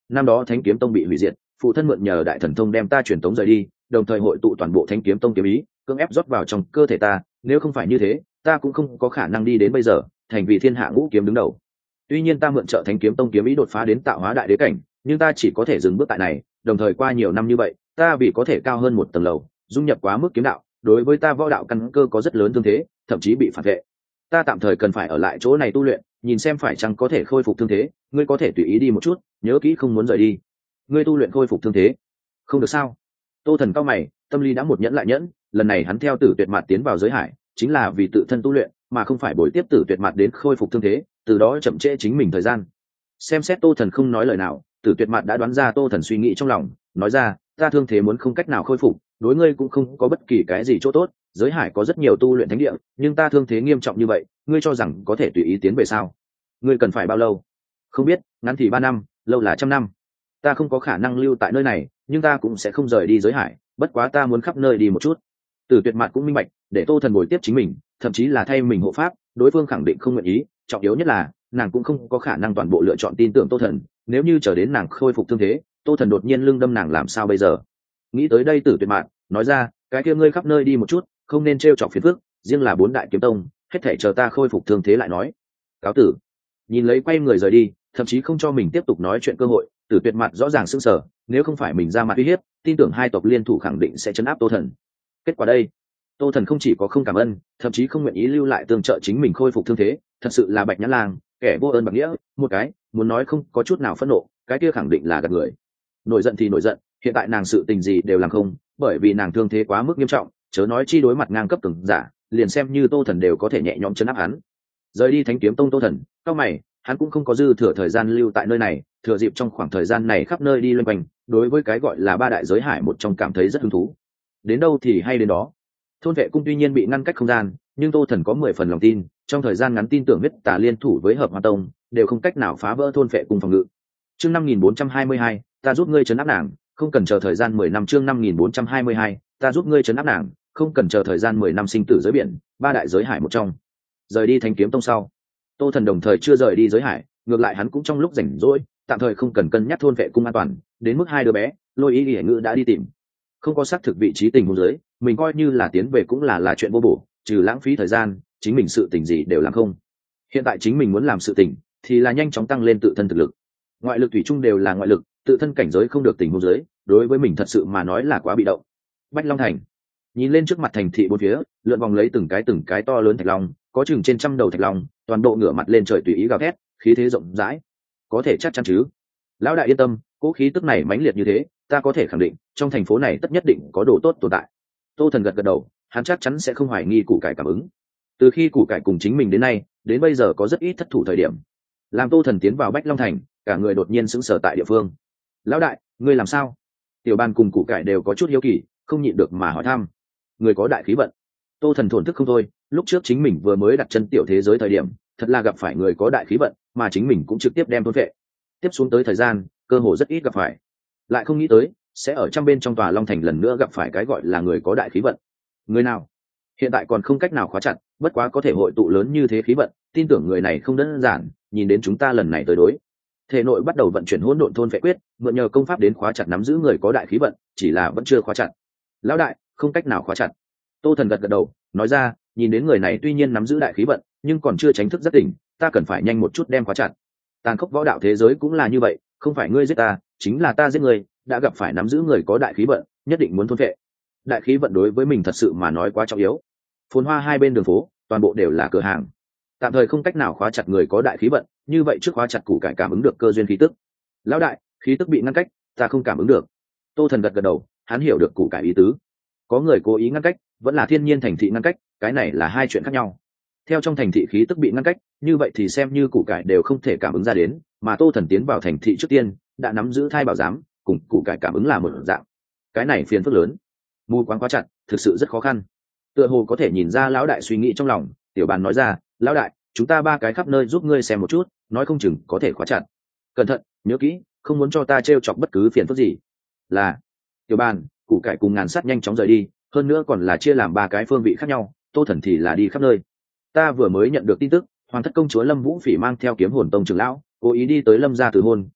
năm đó Thánh Kiếm Tông bị hủy diệt, phụ thân mượn nhờ đại thần thông đem ta truyền tống rời đi, đồng thời hội tụ toàn bộ Thánh Kiếm Tông kiếm ý, cưỡng ép rót vào trong cơ thể ta, nếu không phải như thế, ta cũng không có khả năng đi đến bây giờ, thành vì thiên hạ ngũ kiếm đứng đầu. Tuy nhiên ta mượn trợ Thánh Kiếm Tông kiếm ý đột phá đến tạo hóa đại đế cảnh, nhưng ta chỉ có thể dừng bước tại này, đồng thời qua nhiều năm như vậy, ta vì có thể cao hơn một tầng lầu, dung nhập quá mức kiếm đạo, đối với ta võ đạo căn cơ có rất lớn thương thế, thậm chí bị phản vệ. Ta tạm thời cần phải ở lại chỗ này tu luyện, nhìn xem phải chăng có thể khôi phục thương thế, ngươi có thể tùy ý đi một chút, nhớ kỹ không muốn rời đi. Ngươi tu luyện khôi phục thương thế, không được sao? Tô Thần cao mày, tâm lý đã một nhẫn lại nhẫn, lần này hắn theo Tử Tuyệt Mạt tiến vào giới hải, chính là vì tự thân tu luyện, mà không phải bồi tiếp Tử Tuyệt Mạt đến khôi phục thương thế, từ đó chậm trễ chính mình thời gian. Xem xét Tô Thần không nói lời nào, Tử Tuyệt Mạt đã đoán ra Tô Thần suy nghĩ trong lòng, nói ra, ta thương thế muốn không cách nào khôi phục, đối ngươi cũng không có bất kỳ cái gì chỗ tốt. Giới hải có rất nhiều tu luyện thánh địa, nhưng ta thương thế nghiêm trọng như vậy, ngươi cho rằng có thể tùy ý tiến về sao? Ngươi cần phải bao lâu? Không biết, ngắn thì 3 năm, lâu là 100 năm. Ta không có khả năng lưu tại nơi này, nhưng ta cũng sẽ không rời đi giới hải, bất quá ta muốn khắp nơi đi một chút. Tử Tuyệt Mạt cũng minh bạch, để Tô Thần bồi tiếp chính mình, thậm chí là thay mình hộ pháp, đối phương khẳng định không nguyện ý, trọng yếu nhất là nàng cũng không có khả năng toàn bộ lựa chọn tin tưởng Tô Thần, nếu như chờ đến nàng khôi phục thương thế, Tô Thần đột nhiên lưng đâm nàng làm sao bây giờ? Nghĩ tới đây Tử Tuyệt Mạt nói ra, cái kia ngươi khắp nơi đi một chút, không nên trêu chọc phiền phức, riêng là 4 đại kiếm tông, hết thảy chờ ta khôi phục thương thế lại nói. Cáo tử. Nhìn lấy quay người rời đi, thậm chí không cho mình tiếp tục nói chuyện cơ hội, Tử Tuyệt Mạt rõ ràng sững sờ, nếu không phải mình ra mặt uy hiếp, tin tưởng hai tộc liên thủ khẳng định sẽ trấn áp Tô Thần. Kết quả đây, Tô Thần không chỉ có không cảm ơn, thậm chí không nguyện ý lưu lại tương trợ chính mình khôi phục thương thế, thật sự là Bạch Nhãn Lang, kẻ vô ơn bạc nghĩa, một cái, muốn nói không có chút nào phẫn nộ, cái kia khẳng định là gạt người. Nổi giận thì nổi giận, hiện tại nàng sự tình gì đều làm không, bởi vì nàng thương thế quá mức nghiêm trọng, chớ nói chi đối mặt ngang cấp cường giả, liền xem như Tô Thần đều có thể nhẹ nhõm trấn áp hắn. Rời đi Thánh Kiếm Tông Tô Thần, cao mày, hắn cũng không có dư thừa thời gian lưu tại nơi này, thừa dịp trong khoảng thời gian này khắp nơi đi loanh quanh, đối với cái gọi là 3 đại giới hải một trong cảm thấy rất hứng thú. Đến đâu thì hay đến đó. Thôn Vệ cung tuy nhiên bị ngăn cách không gian, nhưng Tô Thần có 10 phần lòng tin, trong thời gian ngắn tin tưởng huyết tà liên thủ với Hợp Hoa Tông, đều không cách nào phá vỡ Thôn Vệ cung phòng ngự. Chương 5422, ta giúp ngươi trấn áp nàng, không cần chờ thời gian 10 năm. Chương 5422, ta giúp ngươi trấn áp nàng, không cần chờ thời gian 10 năm. Sinh tử giới biển, 3 đại giới hải một trong. Rời đi Thánh Kiếm Tông sau, Tô Thần đồng thời chưa rời đi giới hải, ngược lại hắn cũng trong lúc rảnh rỗi, tạm thời không cần cân nhắc Thôn Vệ cung an toàn, đến mức 2 đứa bé, Lôi Ý Liễu Ngự đã đi tìm. Không có xác thực vị trí tình huống dưới, mình coi như là tiến về cũng là chuyện vô bổ, trừ lãng phí thời gian, chính mình sự tình gì đều làm không. Hiện tại chính mình muốn làm sự tình, thì là nhanh chóng tăng lên tự thân thực lực. Ngoại lực thủy chung đều là ngoại lực, tự thân cảnh giới không được tình huống dưới, đối với mình thật sự mà nói là quá bị động. Bách Long Thành, nhìn lên trước mặt thành thị bốn phía, lượn vòng lấy từng cái to lớn thạch long, có chừng trên trăm đầu thạch long, toàn bộ ngửa mặt lên trời tùy ý gào thét, khí thế rộng rãi. Có thể chắc chắn chứ? Lão đại yên tâm, cố khí tức này mãnh liệt như thế, ta có thể khẳng định, trong thành phố này tất nhất định có đồ tốt tồn tại. Tô Thần gật gật đầu, hắn chắc chắn sẽ không hoài nghi củ cải cảm ứng. Từ khi củ cải cùng chính mình đến nay, đến bây giờ có rất ít thất thủ thời điểm. Làm Tô Thần tiến vào Bách Long Thành, cả người đột nhiên sững sờ tại địa phương. Lão đại, ngươi làm sao? Tiểu Ban cùng củ cải đều có chút hiếu kỳ, không nhịn được mà hỏi thăm. Người có đại khí vận. Tô Thần thổn thức không thôi, lúc trước chính mình vừa mới đặt chân tiểu thế giới thời điểm, thật là gặp phải người có đại khí vận, mà chính mình cũng trực tiếp đem thôn vệ. Tiếp xuống tới thời gian, cơ hội rất ít gặp phải. Lại không nghĩ tới, sẽ ở bên trong tòa Long Thành lần nữa gặp phải cái gọi là người có đại khí vận. Người nào? Hiện tại còn không cách nào khóa chặt, bất quá có thể hội tụ lớn như thế khí vận, tin tưởng người này không đơn giản, nhìn đến chúng ta lần này tới đối. Thể nội bắt đầu vận chuyển hỗn độn thôn vệ quyết, mượn nhờ công pháp đến khóa chặt nắm giữ người có đại khí vận, chỉ là vẫn chưa khóa chặt. Lão đại, không cách nào khóa chặt. Tô Thần gật gật đầu, nói ra, nhìn đến người này tuy nhiên nắm giữ đại khí vận, nhưng còn chưa tránh thức rất tỉnh, ta cần phải nhanh một chút đem khóa chặt. Tàn khốc võ đạo thế giới cũng là như vậy, không phải ngươi giết ta, chính là ta giết ngươi, đã gặp phải nắm giữ người có đại khí vận, nhất định muốn thôn vệ. Đại khí vận đối với mình thật sự mà nói quá trọng yếu. Phồn hoa hai bên đường phố, toàn bộ đều là cửa hàng. Tạm thời không cách nào khóa chặt người có đại khí vận, như vậy trước khóa chặt củ cải cảm ứng được cơ duyên khí tức. Lão đại, khí tức bị ngăn cách, ta không cảm ứng được. Tô Thần gật gật đầu, hắn hiểu được củ cải ý tứ. Có người cố ý ngăn cách, vẫn là thiên nhiên thành thị ngăn cách, cái này là hai chuyện khác nhau. Theo trong thành thị khí tức bị ngăn cách, như vậy thì xem như củ cải đều không thể cảm ứng ra đến, mà Tô Thần tiến vào thành thị trước tiên, đã nắm giữ thai bảo giám, cùng củ cải cảm ứng là một dạng. Cái này phiền phức lớn, mù quáng quá chặt, thực sự rất khó khăn. Tựa hồ có thể nhìn ra lão đại suy nghĩ trong lòng, Tiểu Bàn nói ra, lão đại, chúng ta 3 cái khắp nơi giúp ngươi xem một chút, nói không chừng có thể khóa chặt. Cẩn thận, nhớ kỹ, không muốn cho ta trêu chọc bất cứ phiền phức gì. Là. Tiểu Bàn, củ cải cùng ngàn sát nhanh chóng rời đi, hơn nữa còn là chia làm 3 cái phương vị khác nhau, Tô Thần thì là đi khắp nơi. Ta vừa mới nhận được tin tức, Hoàng thất công chúa Lâm Vũ Phỉ mang theo Kiếm Hồn Tông trưởng lão, cố ý đi tới Lâm gia từ hôn,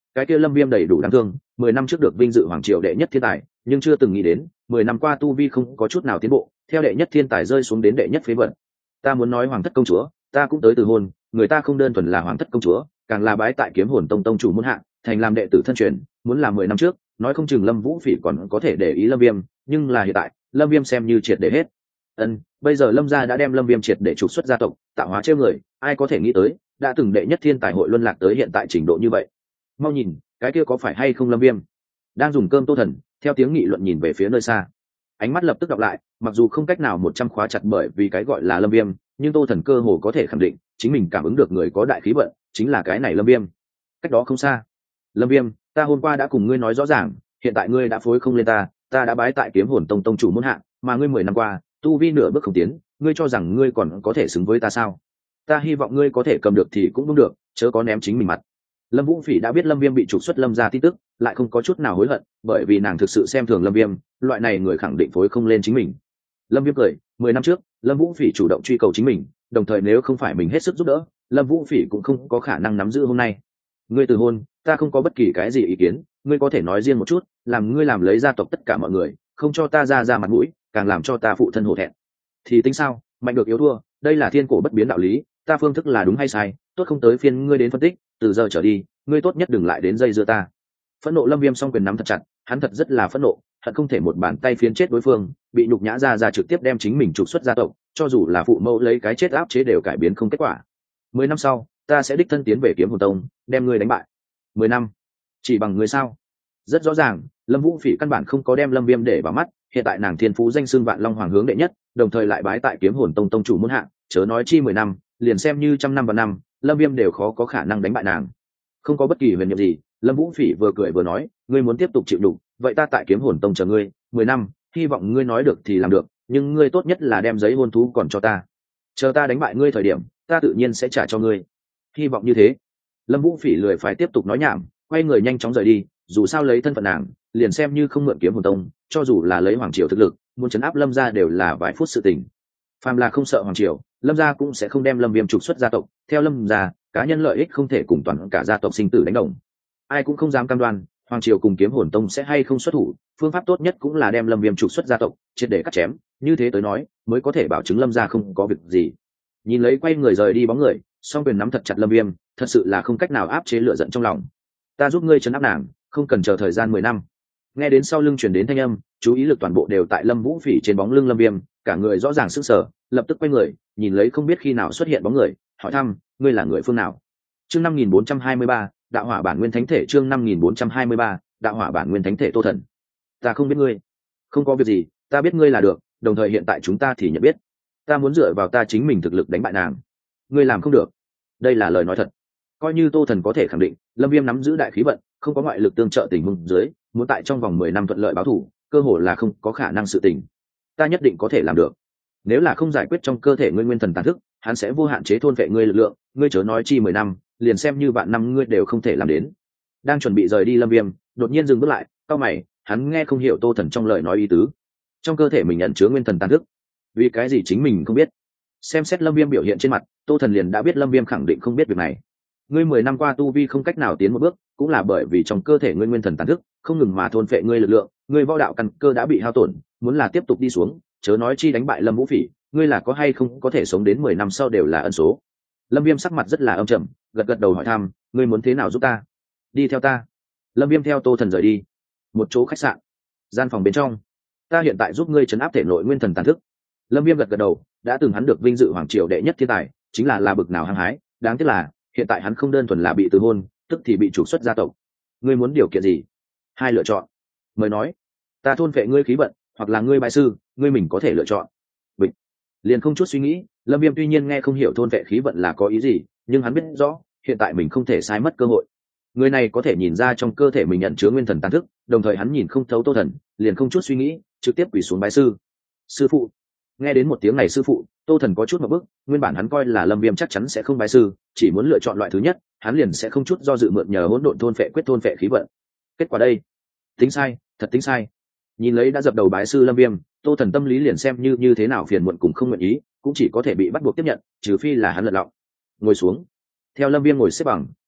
cái kia Lâm Viêm đầy đủ đáng thương, 10 năm trước được vinh dự hoàng triều đệ nhất thiên tài, nhưng chưa từng nghĩ đến 10 năm qua tu vi không có chút nào tiến bộ, theo đệ nhất thiên tài rơi xuống đến đệ nhất phế vật. Ta muốn nói hoàng thất công chúa, ta cũng tới từ hôn, người ta không đơn thuần là hoàng thất công chúa, càng là bái tại Kiếm Hồn Tông tông chủ muôn hạ, thành làm đệ tử thân truyền, muốn làm 10 năm trước, nói không chừng Lâm Vũ Phỉ còn có thể để ý Lâm Viêm, nhưng là hiện tại, Lâm Viêm xem như triệt để hết. Bây giờ Lâm gia đã đem Lâm Viêm triệt để trục xuất gia tộc, tạo hóa trêu người, ai có thể nghĩ tới, đã từng đệ nhất thiên tài hội luân lạc tới hiện tại trình độ như vậy. Mau nhìn, cái kia có phải hay không Lâm Viêm? Đang dùng cơm Tô Thần, theo tiếng nghị luận nhìn về phía nơi xa. Ánh mắt lập tức đọc lại, mặc dù không cách nào 100 khóa chặt bởi vì cái gọi là Lâm Viêm, nhưng Tô Thần cơ hồ có thể khẳng định, chính mình cảm ứng được người có đại khí vận, chính là cái này Lâm Viêm. Cách đó không xa. Lâm Viêm, ta hôm qua đã cùng ngươi nói rõ ràng, hiện tại ngươi đã phối không lên ta đã bái tại Kiếm Hồn Tông tông chủ muôn hạ, mà ngươi 10 năm qua, tu vi nửa bước không tiến, ngươi cho rằng ngươi còn có thể xứng với ta sao? Ta hy vọng ngươi có thể cầm được thì cũng đúng được, chớ có ném chính mình mặt. Lâm Vũ Phỉ đã biết Lâm Viêm bị trục xuất Lâm gia tin tức, lại không có chút nào hối hận, bởi vì nàng thực sự xem thường Lâm Viêm, loại này người khẳng định phối không lên chính mình. Lâm Viêm cười, 10 năm trước, Lâm Vũ Phỉ chủ động truy cầu chính mình, đồng thời nếu không phải mình hết sức giúp đỡ, Lâm Vũ Phỉ cũng không có khả năng nắm giữ hôm nay. Ngươi từ hôn, ta không có bất kỳ cái gì ý kiến, ngươi có thể nói riêng một chút, làm ngươi làm lấy gia tộc tất cả mọi người, không cho ta ra mặt mũi, càng làm cho ta phụ thân hổ thẹn. Thì tính sao, mạnh được yếu thua, đây là thiên cổ bất biến đạo lý, ta phương thức là đúng hay sai, tốt không tới phiên ngươi đến phân tích, từ giờ trở đi, ngươi tốt nhất đừng lại đến dây dưa ta. Phẫn nộ Lâm Viêm song quyền nắm thật chặt, hắn thật rất là phẫn nộ, hận không thể một bàn tay phiến chết đối phương, bị nhục nhã ra trực tiếp đem chính mình trục xuất gia tộc, cho dù là phụ mẫu lấy cái chết áp chế đều cải biến không kết quả. 10 năm sau, ta sẽ đích thân tiến về Kiếm Hồn Tông, đem ngươi đánh bại. 10 năm, chỉ bằng ngươi sao? Rất rõ ràng, Lâm Vũ Phỉ căn bản không có đem Lâm Viêm để vào mắt, hiện tại nàng thiên phú danh xưng Vạn Long Hoàng hướng đệ nhất, đồng thời lại bái tại Kiếm Hồn Tông tông chủ muôn hạ, chớ nói chi 10 năm, liền xem như trăm năm và năm, Lâm Viêm đều khó có khả năng đánh bại nàng. Không có bất kỳ huyền nhiệm gì, Lâm Vũ Phỉ vừa cười vừa nói, ngươi muốn tiếp tục chịu đựng, vậy ta tại Kiếm Hồn Tông chờ ngươi 10 năm, hy vọng ngươi nói được thì làm được, nhưng ngươi tốt nhất là đem giấy hôn thú còn cho ta. Chờ ta đánh bại ngươi thời điểm, ta tự nhiên sẽ trả cho ngươi. Hy vọng như thế. Lâm Vũ Phỉ lười phải tiếp tục nói nhảm, quay người nhanh chóng rời đi, dù sao lấy thân phận nàng, liền xem như không mượn Kiếm Hồn Tông, cho dù là lấy hoàng triều thực lực, muốn trấn áp Lâm gia đều là vài phút sự tình. Phàm là không sợ hoàng triều, Lâm gia cũng sẽ không đem Lâm Viêm trục xuất gia tộc, theo Lâm gia, cá nhân lợi ích không thể cùng toàn cả gia tộc sinh tử đánh đồng. Ai cũng không dám cam đoan hoàng triều cùng Kiếm Hồn Tông sẽ hay không xuất thủ, phương pháp tốt nhất cũng là đem Lâm Viêm trục xuất gia tộc, triệt để cắt chém, như thế tới nói, mới có thể bảo chứng Lâm gia không có việc gì. Nhìn lấy quay người rời đi bóng người, song quyền nắm thật chặt Lâm Viêm, thật sự là không cách nào áp chế lửa giận trong lòng. Ta giúp ngươi trấn áp nàng, không cần chờ thời gian 10 năm. Nghe đến sau lưng truyền đến thanh âm, chú ý lực toàn bộ đều tại Lâm Vũ Phỉ trên bóng lưng Lâm Viêm, cả người rõ ràng sững sờ, lập tức quay người, nhìn lấy không biết khi nào xuất hiện bóng người, hỏi thăm, ngươi là người phương nào? Chương 5423, Đạo Hỏa Bản Nguyên Thánh Thể, chương 5423, Đạo Hỏa Bản Nguyên Thánh Thể Tô Thần. Ta không biết ngươi. Không có việc gì, ta biết ngươi là được, đồng thời hiện tại chúng ta thì nhận biết. Ta muốn dựa vào ta chính mình thực lực đánh bại nàng. Ngươi làm không được. Đây là lời nói thật. Coi như Tô Thần có thể khẳng định, Lâm Viêm nắm giữ đại khí vận, không có ngoại lực tương trợ tình huống dưới, muốn tại trong vòng 10 năm thuận lợi báo thủ, cơ hội là không có khả năng sự tình. Ta nhất định có thể làm được. Nếu là không giải quyết trong cơ thể ngươi nguyên thần tàn thức, hắn sẽ vô hạn chế thôn vệ ngươi lực lượng, ngươi chớ nói chi 10 năm, liền xem như vạn năm ngươi đều không thể làm đến. Đang chuẩn bị rời đi Lâm Viêm, đột nhiên dừng bước lại, cau mày, hắn nghe không hiểu Tô Thần trong lời nói ý tứ. Trong cơ thể mình nhận chứa nguyên thần tàn thức, vì cái gì chính mình không biết? Xem xét Lâm Viêm biểu hiện trên mặt, Tô Thần liền đã biết Lâm Viêm khẳng định không biết việc này. Ngươi 10 năm qua tu vi không cách nào tiến một bước, cũng là bởi vì trong cơ thể ngươi nguyên thần tàn thức không ngừng mà thôn phệ ngươi lực lượng, ngươi võ đạo căn cơ đã bị hao tổn, muốn là tiếp tục đi xuống, chớ nói chi đánh bại Lâm Vũ Phỉ, ngươi là có hay không có thể sống đến 10 năm sau đều là ân số. Lâm Viêm sắc mặt rất là âm trầm, gật gật đầu hỏi thăm, ngươi muốn thế nào giúp ta? Đi theo ta. Lâm Viêm theo Tô Thần rời đi. Một chỗ khách sạn, gian phòng bên trong. Ta hiện tại giúp ngươi trấn áp thể nội nguyên thần tàn thức. Lâm Viêm gật gật đầu, đã từng hắn được vinh dự hoàng triều đệ nhất thiên tài, chính là bực nào hăng hái, đáng tiếc là hiện tại hắn không đơn thuần là bị từ hôn, tức thì bị trục xuất gia tộc. Ngươi muốn điều kiện gì? Hai lựa chọn. Mời nói. Ta thôn vệ ngươi khí vận, hoặc là ngươi bái sư, ngươi mình có thể lựa chọn. Bịch. Liền không chút suy nghĩ, Lâm Viêm tuy nhiên nghe không hiểu thôn vệ khí vận là có ý gì, nhưng hắn biết rõ, hiện tại mình không thể sai mất cơ hội. Người này có thể nhìn ra trong cơ thể mình nhận chứa nguyên thần tàn thức, đồng thời hắn nhìn không thấu Tô Thần, liền không chút suy nghĩ, trực tiếp quỳ xuống bái sư. Sư phụ. Nghe đến một tiếng này sư phụ, Tô Thần có chút ngượng bức, nguyên bản hắn coi là Lâm Viêm chắc chắn sẽ không bái sư, chỉ muốn lựa chọn loại thứ nhất, hắn liền sẽ không chút do dự mượn nhờ hỗn độn thôn phệ quyết thôn phệ khí vận. Kết quả đây, tính sai, thật tính sai. Nhìn lấy đã dập đầu bái sư Lâm Viêm, Tô Thần tâm lý liền xem như thế nào phiền muộn cũng không nguyện ý, cũng chỉ có thể bị bắt buộc tiếp nhận, trừ phi là hắn lật lọng. Ngồi xuống. Theo Lâm Viêm ngồi xếp bằng,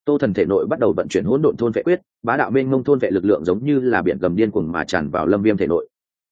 Tô Thần thể nội bắt đầu vận chuyển hỗn độn thôn vệ quyết, bá đạo mênh mông thôn vệ lực lượng giống như là biển gầm điên cuồng mà tràn vào Lâm Viêm thể nội.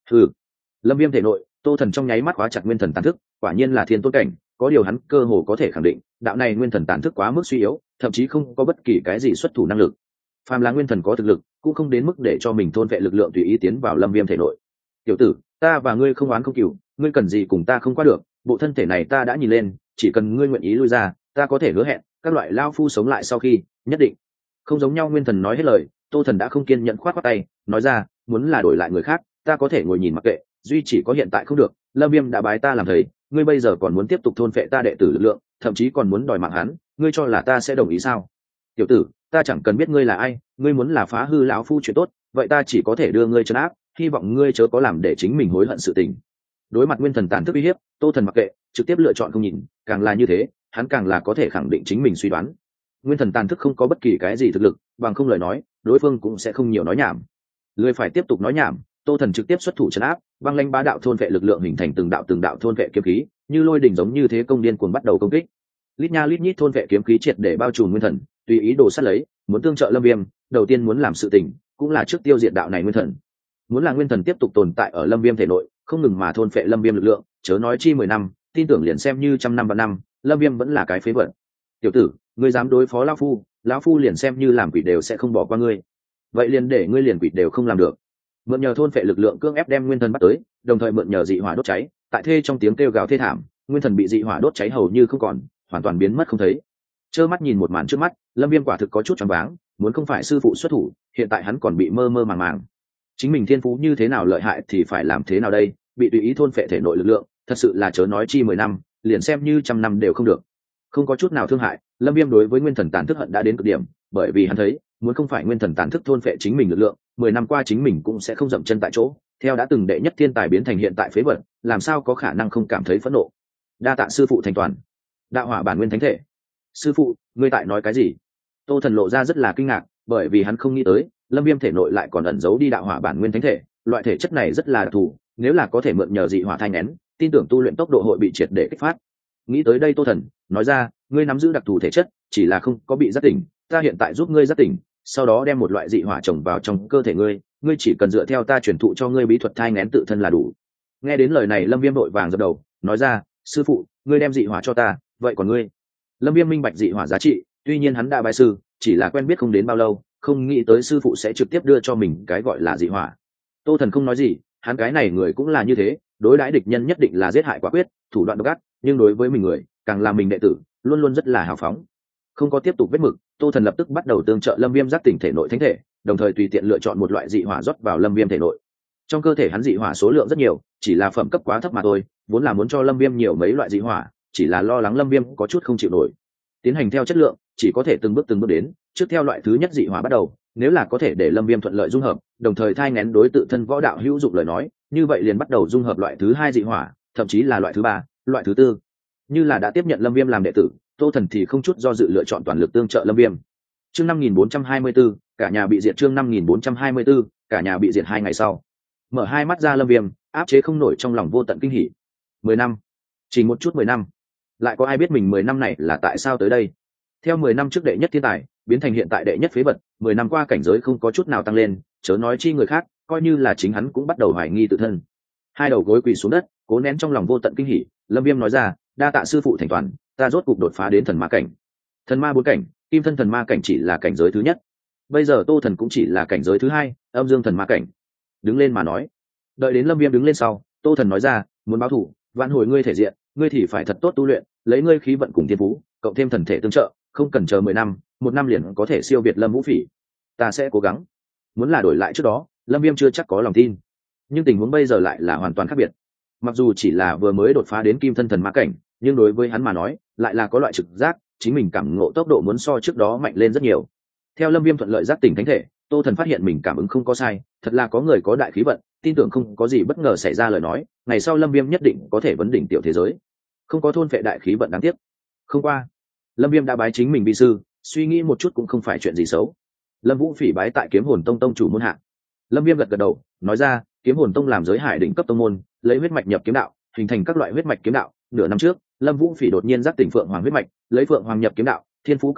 Lâm Viêm thể nội, Tô Thần trong nháy mắt khóa chặt nguyên thần tàn thức, quả nhiên là thiên tôn cảnh, có điều hắn cơ hồ có thể khẳng định, đạo này nguyên thần tàn thức quá mức suy yếu, thậm chí không có bất kỳ cái gì xuất thủ năng lực. Phàm là nguyên thần có thực lực, cũng không đến mức để cho mình thôn vệ lực lượng tùy ý tiến vào Lâm Viêm thể nội. Tiểu tử, ta và ngươi không oán không cừu, ngươi cần gì cùng ta không qua được, bộ thân thể này ta đã nhìn lên, chỉ cần ngươi nguyện ý lui ra, ta có thể hứa hẹn, các loại lao phu sống lại sau khi, nhất định. Không giống nhau, nguyên thần nói hết lời, Tô Thần đã không kiên nhẫn khoát tay, nói ra, muốn là đổi lại người khác, ta có thể ngồi nhìn mặc kệ, duy chỉ có hiện tại không được. Lâm Viêm đã bái ta làm thầy, ngươi bây giờ còn muốn tiếp tục thôn phệ ta đệ tử lực lượng, thậm chí còn muốn đòi mạng hắn, ngươi cho là ta sẽ đồng ý sao? Tiểu tử, ta chẳng cần biết ngươi là ai, ngươi muốn là phá hư lão phu chuyện tốt, vậy ta chỉ có thể đưa ngươi trấn áp, hy vọng ngươi chớ có làm để chính mình hối hận sự tình. Đối mặt nguyên thần tàn thức uy hiếp, Tô Thần mặc kệ, trực tiếp lựa chọn không nhìn, càng là như thế, hắn càng là có thể khẳng định chính mình suy đoán. Nguyên thần tàn thức không có bất kỳ cái gì thực lực, bằng không lời nói, đối phương cũng sẽ không nhiều nói nhảm. Lười phải tiếp tục nói nhảm, Tô Thần trực tiếp xuất thủ trấn áp, băng lãnh bá đạo thôn vệ lực lượng hình thành từng đạo thôn vệ kiếm khí, như lôi đỉnh giống như thế công điên cuồng bắt đầu công kích. Lít nha lít nhít thôn vệ kiếm khí triệt để bao trùm nguyên thần, tùy ý đồ sát lấy, muốn tương trợ Lâm Viêm, đầu tiên muốn làm sự tình, cũng là trước tiêu diệt đạo này nguyên thần. Muốn là nguyên thần tiếp tục tồn tại ở Lâm Viêm thể nội, không ngừng mà thôn vệ Lâm Viêm lực lượng, chớ nói chi 10 năm, tin tưởng liền xem như trăm năm và năm, Lâm Viêm vẫn là cái phế vật. Tiểu tử, ngươi dám đối phó lão phu liền xem như làm quỷ đều sẽ không bỏ qua ngươi. Vậy liền để ngươi liền quỷ đều không làm được. Mượn nhờ thôn phệ lực lượng cưỡng ép đem nguyên thần bắt tới, đồng thời mượn nhờ dị hỏa đốt cháy, tại thê trong tiếng kêu gào thê thảm, nguyên thần bị dị hỏa đốt cháy hầu như không còn, hoàn toàn biến mất không thấy. Trơ mắt nhìn một màn trước mắt, Lâm Viêm quả thực có chút choáng váng, muốn không phải sư phụ xuất thủ, hiện tại hắn còn bị mơ mơ màng màng. Chính mình thiên phú như thế nào lợi hại thì phải làm thế nào đây, bị tùy ý thôn phệ thể nội lực lượng, thật sự là chớ nói chi 10 năm, liền xem như trăm năm đều không được. Không có chút nào thương hại, Lâm Viêm đối với nguyên thần tàn thức hận đã đến cực điểm, bởi vì hắn thấy, muốn không phải nguyên thần tàn thức thôn phệ chính mình lực lượng, 10 năm qua chính mình cũng sẽ không dậm chân tại chỗ, theo đã từng đệ nhất thiên tài biến thành hiện tại phế vật, làm sao có khả năng không cảm thấy phẫn nộ. Đa tạ sư phụ thành toàn. Đạo hỏa bản nguyên thánh thể. Sư phụ, ngươi tại nói cái gì? Tô Thần lộ ra rất là kinh ngạc, bởi vì hắn không nghĩ tới, Lâm Viêm thể nội lại còn ẩn giấu đi đạo hỏa bản nguyên thánh thể, loại thể chất này rất là đặc thù, nếu là có thể mượn nhờ dị hỏa thai nén, tin tưởng tu luyện tốc độ hội bị triệt để kích phát. Nghĩ tới đây Tô Thần nói ra, ngươi nắm giữ đặc thù thể chất, chỉ là không có bị giác tỉnh, ta hiện tại giúp ngươi giác tỉnh, sau đó đem một loại dị hỏa trồng vào trong cơ thể ngươi, ngươi chỉ cần dựa theo ta truyền thụ cho ngươi bí thuật thai nghén tự thân là đủ. Nghe đến lời này, Lâm Viêm vội vàng dập đầu, nói ra, sư phụ, ngươi đem dị hỏa cho ta, vậy còn ngươi? Lâm Viêm minh bạch dị hỏa giá trị, tuy nhiên hắn đã bái sư, chỉ là quen biết không đến bao lâu, không nghĩ tới sư phụ sẽ trực tiếp đưa cho mình cái gọi là dị hỏa. Tô Thần không nói gì, hắn cái này người cũng là như thế, đối đãi địch nhân nhất định là giết hại quả quyết, thủ đoạn độc ác, nhưng đối với mình người, càng là mình đệ tử, luôn luôn rất là hào phóng. Không có tiếp tục vết mực, Tô Thần lập tức bắt đầu tương trợ Lâm Viêm giác tỉnh thể nội thánh thể, đồng thời tùy tiện lựa chọn một loại dị hỏa rót vào Lâm Viêm thể nội. Trong cơ thể hắn dị hỏa số lượng rất nhiều, chỉ là phẩm cấp quá thấp mà thôi, vốn là muốn cho Lâm Viêm nhiều mấy loại dị hỏa, chỉ là lo lắng Lâm Viêm có chút không chịu nổi. Tiến hành theo chất lượng, chỉ có thể từng bước đến, trước theo loại thứ nhất dị hỏa bắt đầu, nếu là có thể để Lâm Viêm thuận lợi dung hợp, đồng thời thai nghén đối tự thân võ đạo hữu dụng lời nói, như vậy liền bắt đầu dung hợp loại thứ 2 dị hỏa, thậm chí là loại thứ 3, loại thứ 4. Như là đã tiếp nhận Lâm Viêm làm đệ tử, Tô Thần thì không chút do dự lựa chọn toàn lực tương trợ Lâm Viêm. Chương 5424, cả nhà bị diệt. Chương 5424, cả nhà bị diệt. 2 ngày sau, mở hai mắt ra Lâm Viêm, áp chế không nổi trong lòng vô tận kinh hỉ. 10 năm, chỉ một chút 10 năm. Lại có ai biết mình 10 năm này là tại sao tới đây? Theo 10 năm trước đệ nhất thiên tài, biến thành hiện tại đệ nhất phế vật, 10 năm qua cảnh giới không có chút nào tăng lên, chớ nói chi người khác, coi như là chính hắn cũng bắt đầu hoài nghi tự thân. Hai đầu gối quỳ xuống đất, cố nén trong lòng vô tận kinh hỉ, Lâm Viêm nói ra, đa tạ sư phụ thành toàn, ta rốt cục đột phá đến thần ma cảnh. Thần ma 4 cảnh, kim thân thần ma cảnh chỉ là cảnh giới thứ nhất. Bây giờ Tô Thần cũng chỉ là cảnh giới thứ 2, âm dương thần ma cảnh. Đứng lên mà nói. Đợi đến Lâm Viêm đứng lên sau, Tô Thần nói ra, muốn báo thủ, vãn hồi ngươi thể diện, ngươi thì phải thật tốt tu luyện, lấy ngươi khí vận cùng thiên phú, cộng thêm thần thể tương trợ, không cần chờ 10 năm, 1 năm liền có thể siêu việt Lâm Vũ Phỉ. Ta sẽ cố gắng. Muốn là đổi lại trước đó, Lâm Viêm chưa chắc có lòng tin. Nhưng tình huống bây giờ lại là hoàn toàn khác biệt. Mặc dù chỉ là vừa mới đột phá đến kim thân thần ma cảnh, nhưng đối với hắn mà nói, lại là có loại trực giác, chính mình cảm ngộ tốc độ muốn so trước đó mạnh lên rất nhiều. Theo Lâm Viêm thuận lợi giác tỉnh thánh thể, Tô Thần phát hiện mình cảm ứng không có sai, thật là có người có đại khí vận, tin tưởng không có gì bất ngờ xảy ra lời nói, ngày sau Lâm Viêm nhất định có thể vấn đỉnh tiểu thế giới. Không có thôn phệ đại khí vận đáng tiếc. Không qua, Lâm Viêm đã bái chính mình vi sư, suy nghĩ một chút cũng không phải chuyện gì xấu. Lâm Vũ Phỉ bái tại Kiếm Hồn Tông tông chủ môn hạ. Lâm Viêm gật gật đầu, nói ra, Kiếm Hồn Tông làm giới hải đỉnh cấp tông môn, lấy huyết mạch nhập kiếm đạo, hình thành các loại huyết mạch kiếm đạo. Nửa năm trước, Lâm Vũ Phỉ đột nhiên giác tỉnh Phượng Hoàng huyết mạch, lấy Phượng Hoàng nhập kiếm đạo, thiên phú cực mạnh,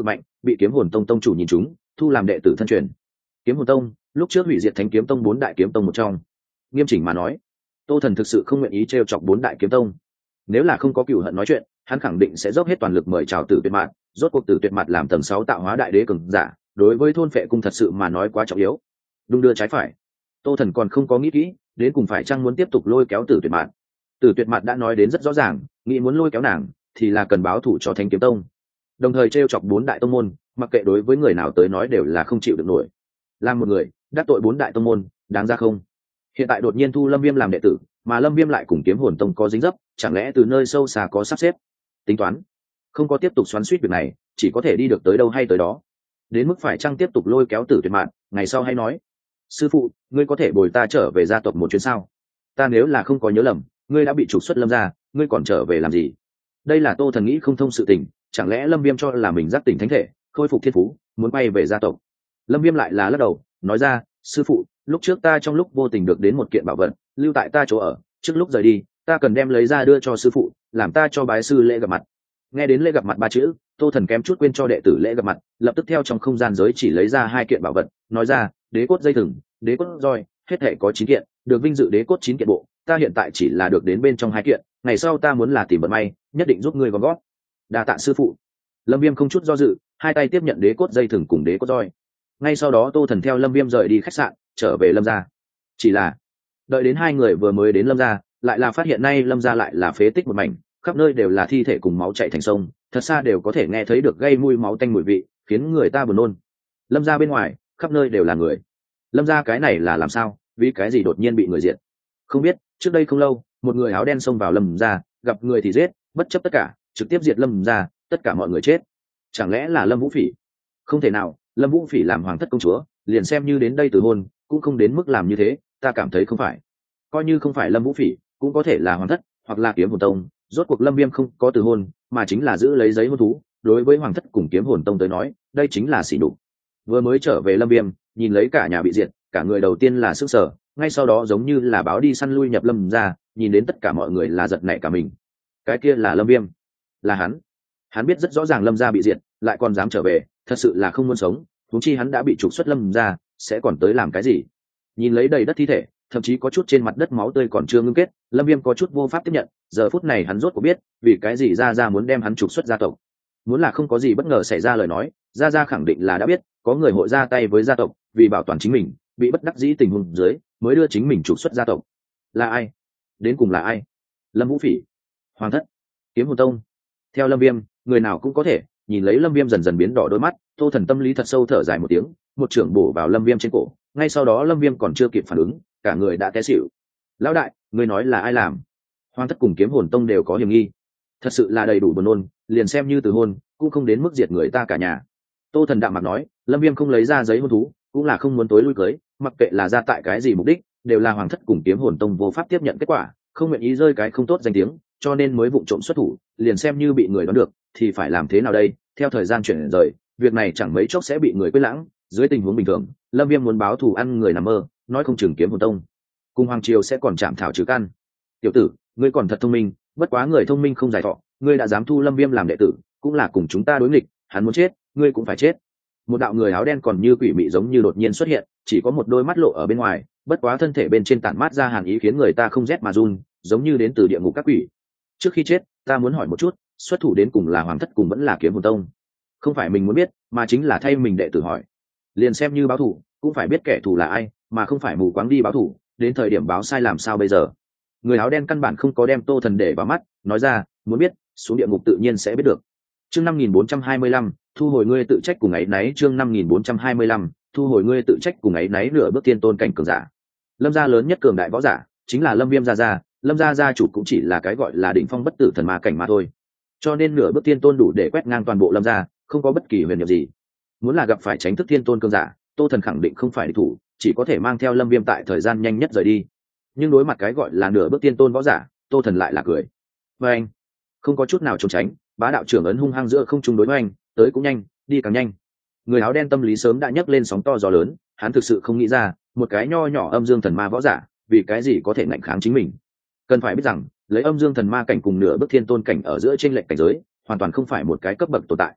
bị kiếm hồn tông tông chủ nhìn chúng, thu làm đệ tử thân truyền. Kiếm hồn tông lúc trước hủy diệt thánh kiếm tông 4 đại kiếm tông một trong. Nghiêm chỉnh mà nói, Tô Thần thực sự không nguyện ý trêu chọc 4 đại kiếm tông. Nếu là không có cửu hận nói chuyện, hắn khẳng định sẽ dốc hết toàn lực mời chào Tử Tuyệt Mạt. Rốt cuộc Tử Tuyệt Mạt làm tầng 6 tạo hóa đại đế cường giả, đối với thôn phệ cung thật sự mà nói quá trọng yếu. Đung đưa trái phải, Tô Thần còn không có nghĩ kỹ đến cùng phải chăng muốn tiếp tục lôi kéo Tử Tuyệt Mạt. Tử Tuyệt Mạt đã nói đến rất rõ ràng, nghĩ muốn lôi kéo nàng thì là cần báo thù cho Thánh Kiếm Tông, đồng thời trêu chọc 4 đại tông môn, mặc kệ đối với người nào tới nói đều là không chịu được nổi. Làm một người đắc tội 4 đại tông môn, đáng ra không? Hiện tại đột nhiên thu Lâm Viêm làm đệ tử, mà Lâm Viêm lại cùng Kiếm Hồn Tông có dính dấp, chẳng lẽ từ nơi sâu xa có sắp xếp tính toán? Không có tiếp tục xoắn xuýt việc này, chỉ có thể đi được tới đâu hay tới đó. Đến mức phải chăng tiếp tục lôi kéo Tử Tuyệt Mạn, ngày sau hay nói. Sư phụ, ngươi có thể bồi ta trở về gia tộc một chuyến sao? Ta nếu là không có nhớ lầm, ngươi đã bị trục xuất Lâm gia, ngươi còn trở về làm gì? Đây là Tô Thần nghĩ không thông sự tình, chẳng lẽ Lâm Viêm cho là mình giác tỉnh thánh thể, khôi phục thiên phú, muốn quay về gia tộc? Lâm Viêm lại là lắc đầu, nói ra, sư phụ, lúc trước ta trong lúc vô tình được đến một kiện bảo vật, lưu tại ta chỗ ở, trước lúc rời đi, ta cần đem lấy ra đưa cho sư phụ, làm ta cho bái sư lễ gặp mặt. Nghe đến lễ gặp mặt 3 chữ, Tô Thần kém chút quên cho đệ tử lễ gặp mặt, lập tức theo trong không gian giới chỉ lấy ra 2 kiện bảo vật, nói ra, đế cốt dây thừng, đế cốt roi, hết thảy có 9 kiện, được vinh dự đế cốt 9 kiện bộ, ta hiện tại chỉ là được đến bên trong 2 kiện, ngày sau ta muốn là tìm vận may, nhất định giúp ngươi gom gót. Đa tạ sư phụ. Lâm Viêm không chút do dự, hai tay tiếp nhận đế cốt dây thừng cùng đế cốt roi. Ngay sau đó Tô Thần theo Lâm Viêm rời đi khách sạn, trở về Lâm gia. Chỉ là đợi đến 2 người vừa mới đến Lâm gia, lại là phát hiện nay Lâm gia lại là phế tích một mảnh, khắp nơi đều là thi thể cùng máu chảy thành sông, thật xa đều có thể nghe thấy được gây mùi máu tanh mùi vị, khiến người ta buồn nôn. Lâm gia bên ngoài, khắp nơi đều là người. Lâm gia cái này là làm sao, vì cái gì đột nhiên bị người diệt? Không biết, trước đây không lâu, một người áo đen xông vào Lâm gia, gặp người thì giết, bất chấp tất cả, trực tiếp diệt Lâm gia, tất cả mọi người chết. Chẳng lẽ là Lâm Vũ Phỉ? Không thể nào, Lâm Vũ Phỉ làm hoàng thất công chúa, liền xem như đến đây từ hôn, cũng không đến mức làm như thế, ta cảm thấy không phải. Coi như không phải Lâm Vũ Phỉ, cũng có thể là hoàng thất, hoặc là Kiếm Hồn Tông, rốt cuộc Lâm Viêm không có từ hôn, mà chính là giữ lấy giấy hôn thú, đối với hoàng thất cùng Kiếm Hồn Tông tới nói, đây chính là sỉ nhục. Vừa mới trở về Lâm Viêm, nhìn lấy cả nhà bị diệt, cả người đầu tiên là sửng sở, ngay sau đó giống như là báo đi săn lui nhập Lâm ra, nhìn đến tất cả mọi người là giật nảy cả mình. Cái kia là Lâm Viêm, là hắn biết rất rõ ràng Lâm gia bị diệt, lại còn dám trở về, thật sự là không muốn sống, huống chi hắn đã bị trục xuất Lâm gia, sẽ còn tới làm cái gì? Nhìn lấy đầy đất thi thể, thậm chí có chút trên mặt đất máu tươi còn chưa ngưng kết, Lâm Viêm có chút vô pháp tiếp nhận, giờ phút này hắn rốt cuộc biết, vì cái gì Gia muốn đem hắn trục xuất gia tộc. Muốn là không có gì bất ngờ xảy ra lời nói, Gia khẳng định là đã biết, có người hội ra tay với gia tộc, vì bảo toàn chính mình, bị bất đắc dĩ tình huống dưới, mới đưa chính mình trục xuất gia tộc. Là ai? Đến cùng là ai? Lâm Vũ Phỉ, Hoàng thất, Kiếm Hồn Tông. Theo Lâm Viêm, người nào cũng có thể. Nhìn lấy Lâm Viêm dần dần biến đỏ đôi mắt, Tô Thần tâm lý thật sâu thở dài một tiếng, một chưởng bổ vào Lâm Viêm trên cổ, ngay sau đó Lâm Viêm còn chưa kịp phản ứng, cả người đã té xỉu. Lão đại, người nói là ai làm? Hoàng thất cùng Kiếm Hồn Tông đều có hiểm nghi. Thật sự là đầy đủ buồn nôn, liền xem như từ hôn, cũng không đến mức diệt người ta cả nhà. Tô Thần đạm mặt nói, Lâm Viêm không lấy ra giấy hôn thú, cũng là không muốn tối lui cưới, mặc kệ là ra tại cái gì mục đích, đều là Hoàng thất cùng Kiếm Hồn Tông vô pháp tiếp nhận kết quả, không nguyện ý rơi cái không tốt danh tiếng, cho nên mới vụng trộm xuất thủ, liền xem như bị người đoán được, thì phải làm thế nào đây? Theo thời gian chuyển rời, việc này chẳng mấy chốc sẽ bị người quên lãng. Dưới tình huống bình thường, Lâm Viêm muốn báo thù ăn người nằm mơ, nói không chừng Kiếm Hồn Tông cùng Hoàng Triều sẽ còn chạm thảo trừ căn. Tiểu tử, ngươi còn thật thông minh, bất quá người thông minh không dài thọ, ngươi đã dám thu Lâm Viêm làm đệ tử, cũng là cùng chúng ta đối nghịch, hắn muốn chết, ngươi cũng phải chết. Một đạo người áo đen còn như quỷ mị giống như đột nhiên xuất hiện, chỉ có một đôi mắt lộ ở bên ngoài, bất quá thân thể bên trên tản mát ra hàn ý khiến người ta không rét mà run, giống như đến từ địa ngục các quỷ. Trước khi chết, ta muốn hỏi một chút, xuất thủ đến cùng là Hoàng thất cùng vẫn là Kiếm Hồn Tông? Không phải mình muốn biết, mà chính là thay mình đệ tử hỏi. Liền xem như báo thủ, cũng phải biết kẻ thù là ai, mà không phải mù quáng đi báo thủ, đến thời điểm báo sai làm sao bây giờ? Người áo đen căn bản không có đem Tô Thần để vào mắt, nói ra, muốn biết, xuống địa ngục tự nhiên sẽ biết được. Chương 5425, thu hồi ngươi tự trách cùng ấy nấy. Chương 5425, thu hồi ngươi tự trách cùng ấy nấy. Nửa bước tiên tôn cảnh cường giả. Lâm gia lớn nhất cường đại võ giả, chính là Lâm Viêm gia. Lâm gia gia chủ cũng chỉ là cái gọi là đỉnh phong bất tử thần ma cảnh mà thôi. Cho nên nửa bước tiên tôn đủ để quét ngang toàn bộ Lâm gia, không có bất kỳ huyền nhiệm gì. Muốn là gặp phải tránh thức tiên tôn cường giả, Tô Thần khẳng định không phải địch thủ, chỉ có thể mang theo Lâm Viêm tại thời gian nhanh nhất rời đi. Nhưng đối mặt cái gọi là nửa bước tiên tôn võ giả, Tô Thần lại là cười. Và anh, không có chút nào trốn tránh, bá đạo trưởng ấn hung hăng giữa không trung đối với anh, tới cũng nhanh, đi càng nhanh. Người áo đen tâm lý sớm đã nhấc lên sóng to gió lớn, hắn thực sự không nghĩ ra, một cái nho nhỏ âm dương thần ma võ giả, vì cái gì có thể ngạnh kháng chính mình. Cần phải biết rằng, lấy âm dương thần ma cảnh cùng nửa bước thiên tôn cảnh ở giữa chênh lệch cảnh giới, hoàn toàn không phải một cái cấp bậc tồn tại.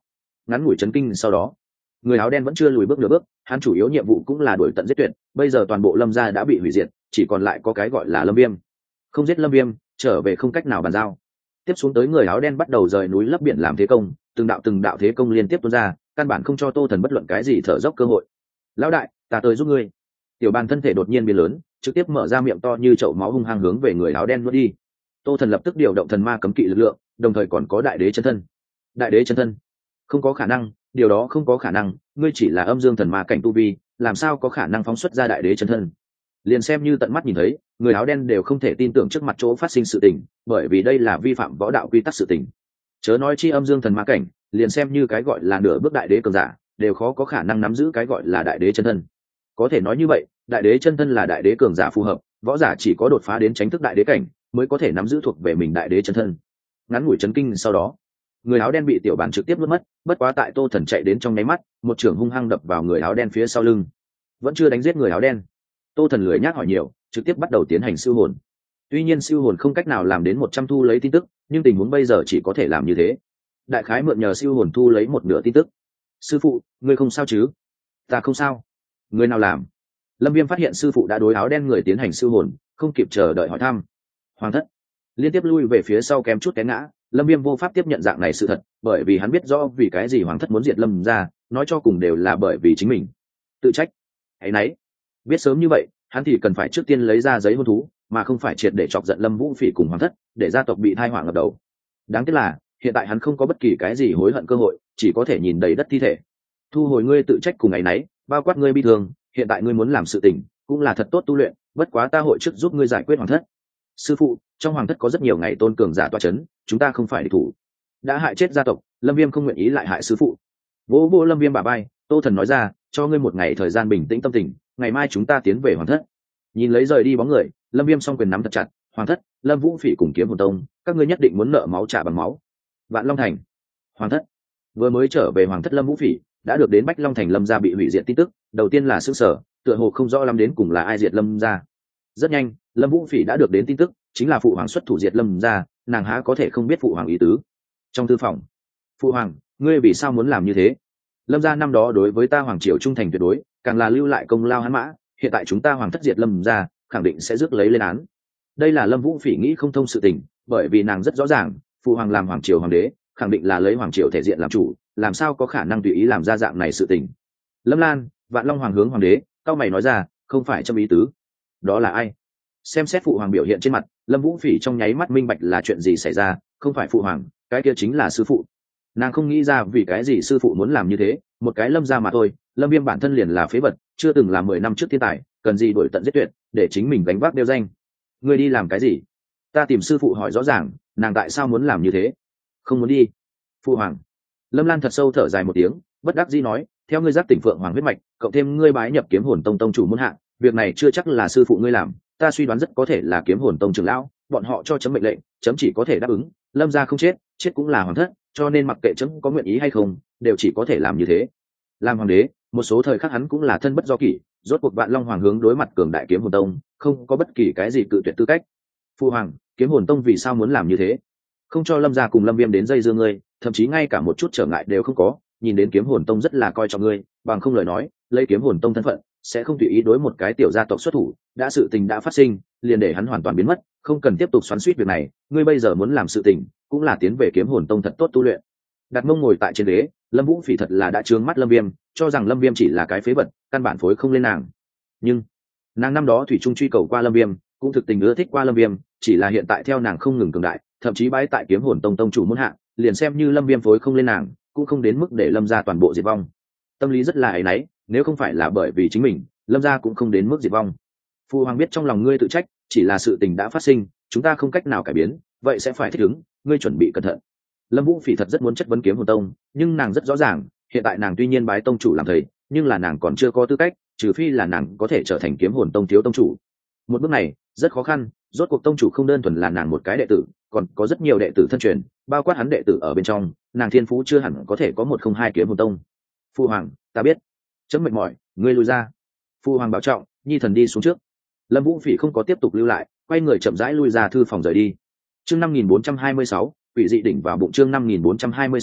ngắn ngủi chấn kinh sau đó, người áo đen vẫn chưa lùi bước nửa bước, hắn chủ yếu nhiệm vụ cũng là đuổi tận giết tuyệt, bây giờ toàn bộ Lâm gia đã bị hủy diệt, chỉ còn lại có cái gọi là Lâm Viêm. Không giết Lâm Viêm, trở về không cách nào bàn giao. Tiếp xuống tới người áo đen bắt đầu rời núi lấp biển làm thế công, từng đạo thế công liên tiếp tuôn ra, căn bản không cho Tô Thần bất luận cái gì thở dốc cơ hội. Lão đại, ta tới giúp ngươi. Tiểu Bàn thân thể đột nhiên biến lớn, trực tiếp mở ra miệng to như chậu máu hung hăng hướng về người áo đen nuốt đi. Tô Thần lập tức điều động thần ma cấm kỵ lực lượng, đồng thời còn có đại đế chân thân. Đại đế chân thân? Không có khả năng, điều đó không có khả năng, ngươi chỉ là âm dương thần ma cảnh tu vi, làm sao có khả năng phóng xuất ra đại đế chân thân? Liền xem như tận mắt nhìn thấy, người áo đen đều không thể tin tưởng trước mặt chỗ phát sinh sự tình, bởi vì đây là vi phạm võ đạo quy tắc sự tình. Chớ nói chi âm dương thần ma cảnh, liền xem như cái gọi là nửa bước đại đế cường giả, đều khó có khả năng nắm giữ cái gọi là đại đế chân thân. Có thể nói như vậy, đại đế chân thân là đại đế cường giả phù hợp, võ giả chỉ có đột phá đến chánh thức đại đế cảnh mới có thể nắm giữ thuộc về mình đại đế chân thân. Ngắn ngủi chấn kinh sau đó, người áo đen bị tiểu bản trực tiếp nuốt mất, bất quá tại Tô Thần chạy đến trong nháy mắt, một chưởng hung hăng đập vào người áo đen phía sau lưng. Vẫn chưa đánh giết người áo đen, Tô Thần lười nhác hỏi nhiều, trực tiếp bắt đầu tiến hành siêu hồn. Tuy nhiên siêu hồn không cách nào làm đến 100 thu lấy tin tức, nhưng tình huống bây giờ chỉ có thể làm như thế. Đại khái mượn nhờ siêu hồn thu lấy một nửa tin tức. Sư phụ, ngươi không sao chứ? Ta không sao. Người nào làm? Lâm Viêm phát hiện sư phụ đã đối áo đen người tiến hành siêu hồn, không kịp chờ đợi hỏi thăm. Hoàng thất liên tiếp lui về phía sau kém chút té ngã. Lâm Viêm vô pháp tiếp nhận dạng này sự thật, bởi vì hắn biết rõ vì cái gì hoàng thất muốn diệt Lâm ra, nói cho cùng đều là bởi vì chính mình. Tự trách. Hãy nấy. Biết sớm như vậy, hắn thì cần phải trước tiên lấy ra giấy hôn thú, mà không phải triệt để chọc giận Lâm Vũ Phỉ cùng hoàng thất, để gia tộc bị tai họa ngập đầu. Đáng tiếc là, hiện tại hắn không có bất kỳ cái gì hối hận cơ hội, chỉ có thể nhìn đầy đất thi thể. Thu hồi ngươi tự trách cùng ngày nấy, bao quát ngươi bi thương, hiện tại ngươi muốn làm sự tình, cũng là thật tốt tu luyện, bất quá ta hội trước giúp ngươi giải quyết hoàng thất. Sư phụ, trong hoàng thất có rất nhiều ngày tôn cường giả tọa chấn, chúng ta không phải địch thủ. Đã hại chết gia tộc, Lâm Viêm không nguyện ý lại hại sư phụ. Vỗ vỗ Lâm Viêm bả vai, Tô Thần nói ra, cho ngươi một ngày thời gian bình tĩnh tâm tình, ngày mai chúng ta tiến về hoàng thất. Nhìn lấy rời đi bóng người, Lâm Viêm song quyền nắm thật chặt, hoàng thất, Lâm Vũ Phỉ cùng Kiếm Hồn Tông, các ngươi nhất định muốn nợ máu trả bằng máu. Vạn Long Thành, hoàng thất. Vừa mới trở về hoàng thất Lâm Vũ Phỉ đã được đến Bách Long Thành Lâm gia bị hủy diệt tin tức, đầu tiên là sửng sở, tựa hồ không rõ lắm đến cùng là ai diệt Lâm gia. Rất nhanh, Lâm Vũ Phỉ đã được đến tin tức, chính là phụ hoàng xuất thủ diệt Lâm gia, nàng há có thể không biết phụ hoàng ý tứ. Trong thư phòng, phụ hoàng, ngươi vì sao muốn làm như thế? Lâm gia năm đó đối với ta hoàng triều trung thành tuyệt đối, càng là lưu lại công lao hắn mã, hiện tại chúng ta hoàng thất diệt Lâm gia, khẳng định sẽ rước lấy lên án. Đây là Lâm Vũ Phỉ nghĩ không thông sự tình, bởi vì nàng rất rõ ràng, phụ hoàng làm hoàng triều hoàng đế, khẳng định là lấy hoàng triều thể diện làm chủ, làm sao có khả năng tùy ý làm ra dạng này sự tình. Lâm Lan, Vạn Long hoàng hướng hoàng đế, cao mày nói ra, không phải trong ý tứ. Đó là ai? Xem xét phụ hoàng biểu hiện trên mặt, Lâm Vũ Phỉ trong nháy mắt minh bạch là chuyện gì xảy ra, không phải phụ hoàng, cái kia chính là sư phụ. Nàng không nghĩ ra vì cái gì sư phụ muốn làm như thế, một cái Lâm gia mà thôi, Lâm Viêm bản thân liền là phế vật, chưa từng là 10 năm trước thiên tài, cần gì đuổi tận giết tuyệt, để chính mình gánh vác đeo danh. Ngươi đi làm cái gì? Ta tìm sư phụ hỏi rõ ràng, nàng tại sao muốn làm như thế? Không muốn đi. Phụ hoàng. Lâm Lan thật sâu thở dài một tiếng, bất đắc dĩ nói, theo ngươi giác tỉnh phượng hoàng huyết mạch, cộng thêm ngươi bái nhập Kiếm Hồn Tông tông chủ muôn hạ, việc này chưa chắc là sư phụ ngươi làm, ta suy đoán rất có thể là Kiếm Hồn Tông trưởng lão, bọn họ cho chấm mệnh lệnh, chấm chỉ có thể đáp ứng, Lâm gia không chết, chết cũng là hoàng thất, cho nên mặc kệ chấm có nguyện ý hay không, đều chỉ có thể làm như thế. Làm hoàng đế, một số thời khắc hắn cũng là thân bất do kỷ, rốt cuộc Vạn Long hoàng hướng đối mặt cường đại Kiếm Hồn Tông, không có bất kỳ cái gì cự tuyệt tư cách. Phụ hoàng, Kiếm Hồn Tông vì sao muốn làm như thế? Không cho Lâm gia cùng Lâm Viêm đến dây dưa ngươi, thậm chí ngay cả một chút trở ngại đều không có, nhìn đến Kiếm Hồn Tông rất là coi trọng ngươi, bằng không lời nói, lấy Kiếm Hồn Tông thân phận, sẽ không tùy ý đối một cái tiểu gia tộc xuất thủ, đã sự tình đã phát sinh, liền để hắn hoàn toàn biến mất, không cần tiếp tục xoắn xuýt việc này, ngươi bây giờ muốn làm sự tình, cũng là tiến về Kiếm Hồn Tông thật tốt tu luyện. Đặt mông ngồi tại trên ghế, Lâm Vũ Phỉ thật là đã trướng mắt Lâm Viêm, cho rằng Lâm Viêm chỉ là cái phế vật, căn bản phối không lên nàng. Nhưng, nàng năm đó thủy chung truy cầu qua Lâm Viêm, cũng thực tình ưa thích qua Lâm Viêm, chỉ là hiện tại theo nàng không ngừng cường đại, thậm chí bái tại Kiếm Hồn Tông tông chủ muôn hạ, liền xem như Lâm Viêm phối không lên nàng, cũng không đến mức để Lâm gia toàn bộ diệt vong. Tâm lý rất là áy náy, nếu không phải là bởi vì chính mình, Lâm gia cũng không đến mức diệt vong. Phu hoàng biết trong lòng ngươi tự trách, chỉ là sự tình đã phát sinh, chúng ta không cách nào cải biến, vậy sẽ phải thích ứng, ngươi chuẩn bị cẩn thận. Lâm Vũ Phỉ thật rất muốn chất vấn Kiếm Hồn Tông, nhưng nàng rất rõ ràng, hiện tại nàng tuy nhiên bái tông chủ làm thầy, nhưng là nàng còn chưa có tư cách, trừ phi là nàng có thể trở thành Kiếm Hồn Tông thiếu tông chủ. Một bước này rất khó khăn, rốt cuộc tông chủ không đơn thuần là nàng một cái đệ tử, còn có rất nhiều đệ tử thân truyền, bao quát hắn đệ tử ở bên trong, nàng thiên phú chưa hẳn có thể có 102 Kiếm Hồn Tông. Phu hoàng, ta biết. Chấm mệt mỏi, ngươi lui ra. Phu hoàng bảo trọng, nhi thần đi xuống trước. Lâm Vũ Phỉ không có tiếp tục lưu lại, quay người chậm rãi lui ra thư phòng rời đi. Chương 5426, quỷ dị đỉnh vào bụng. Chương 5426,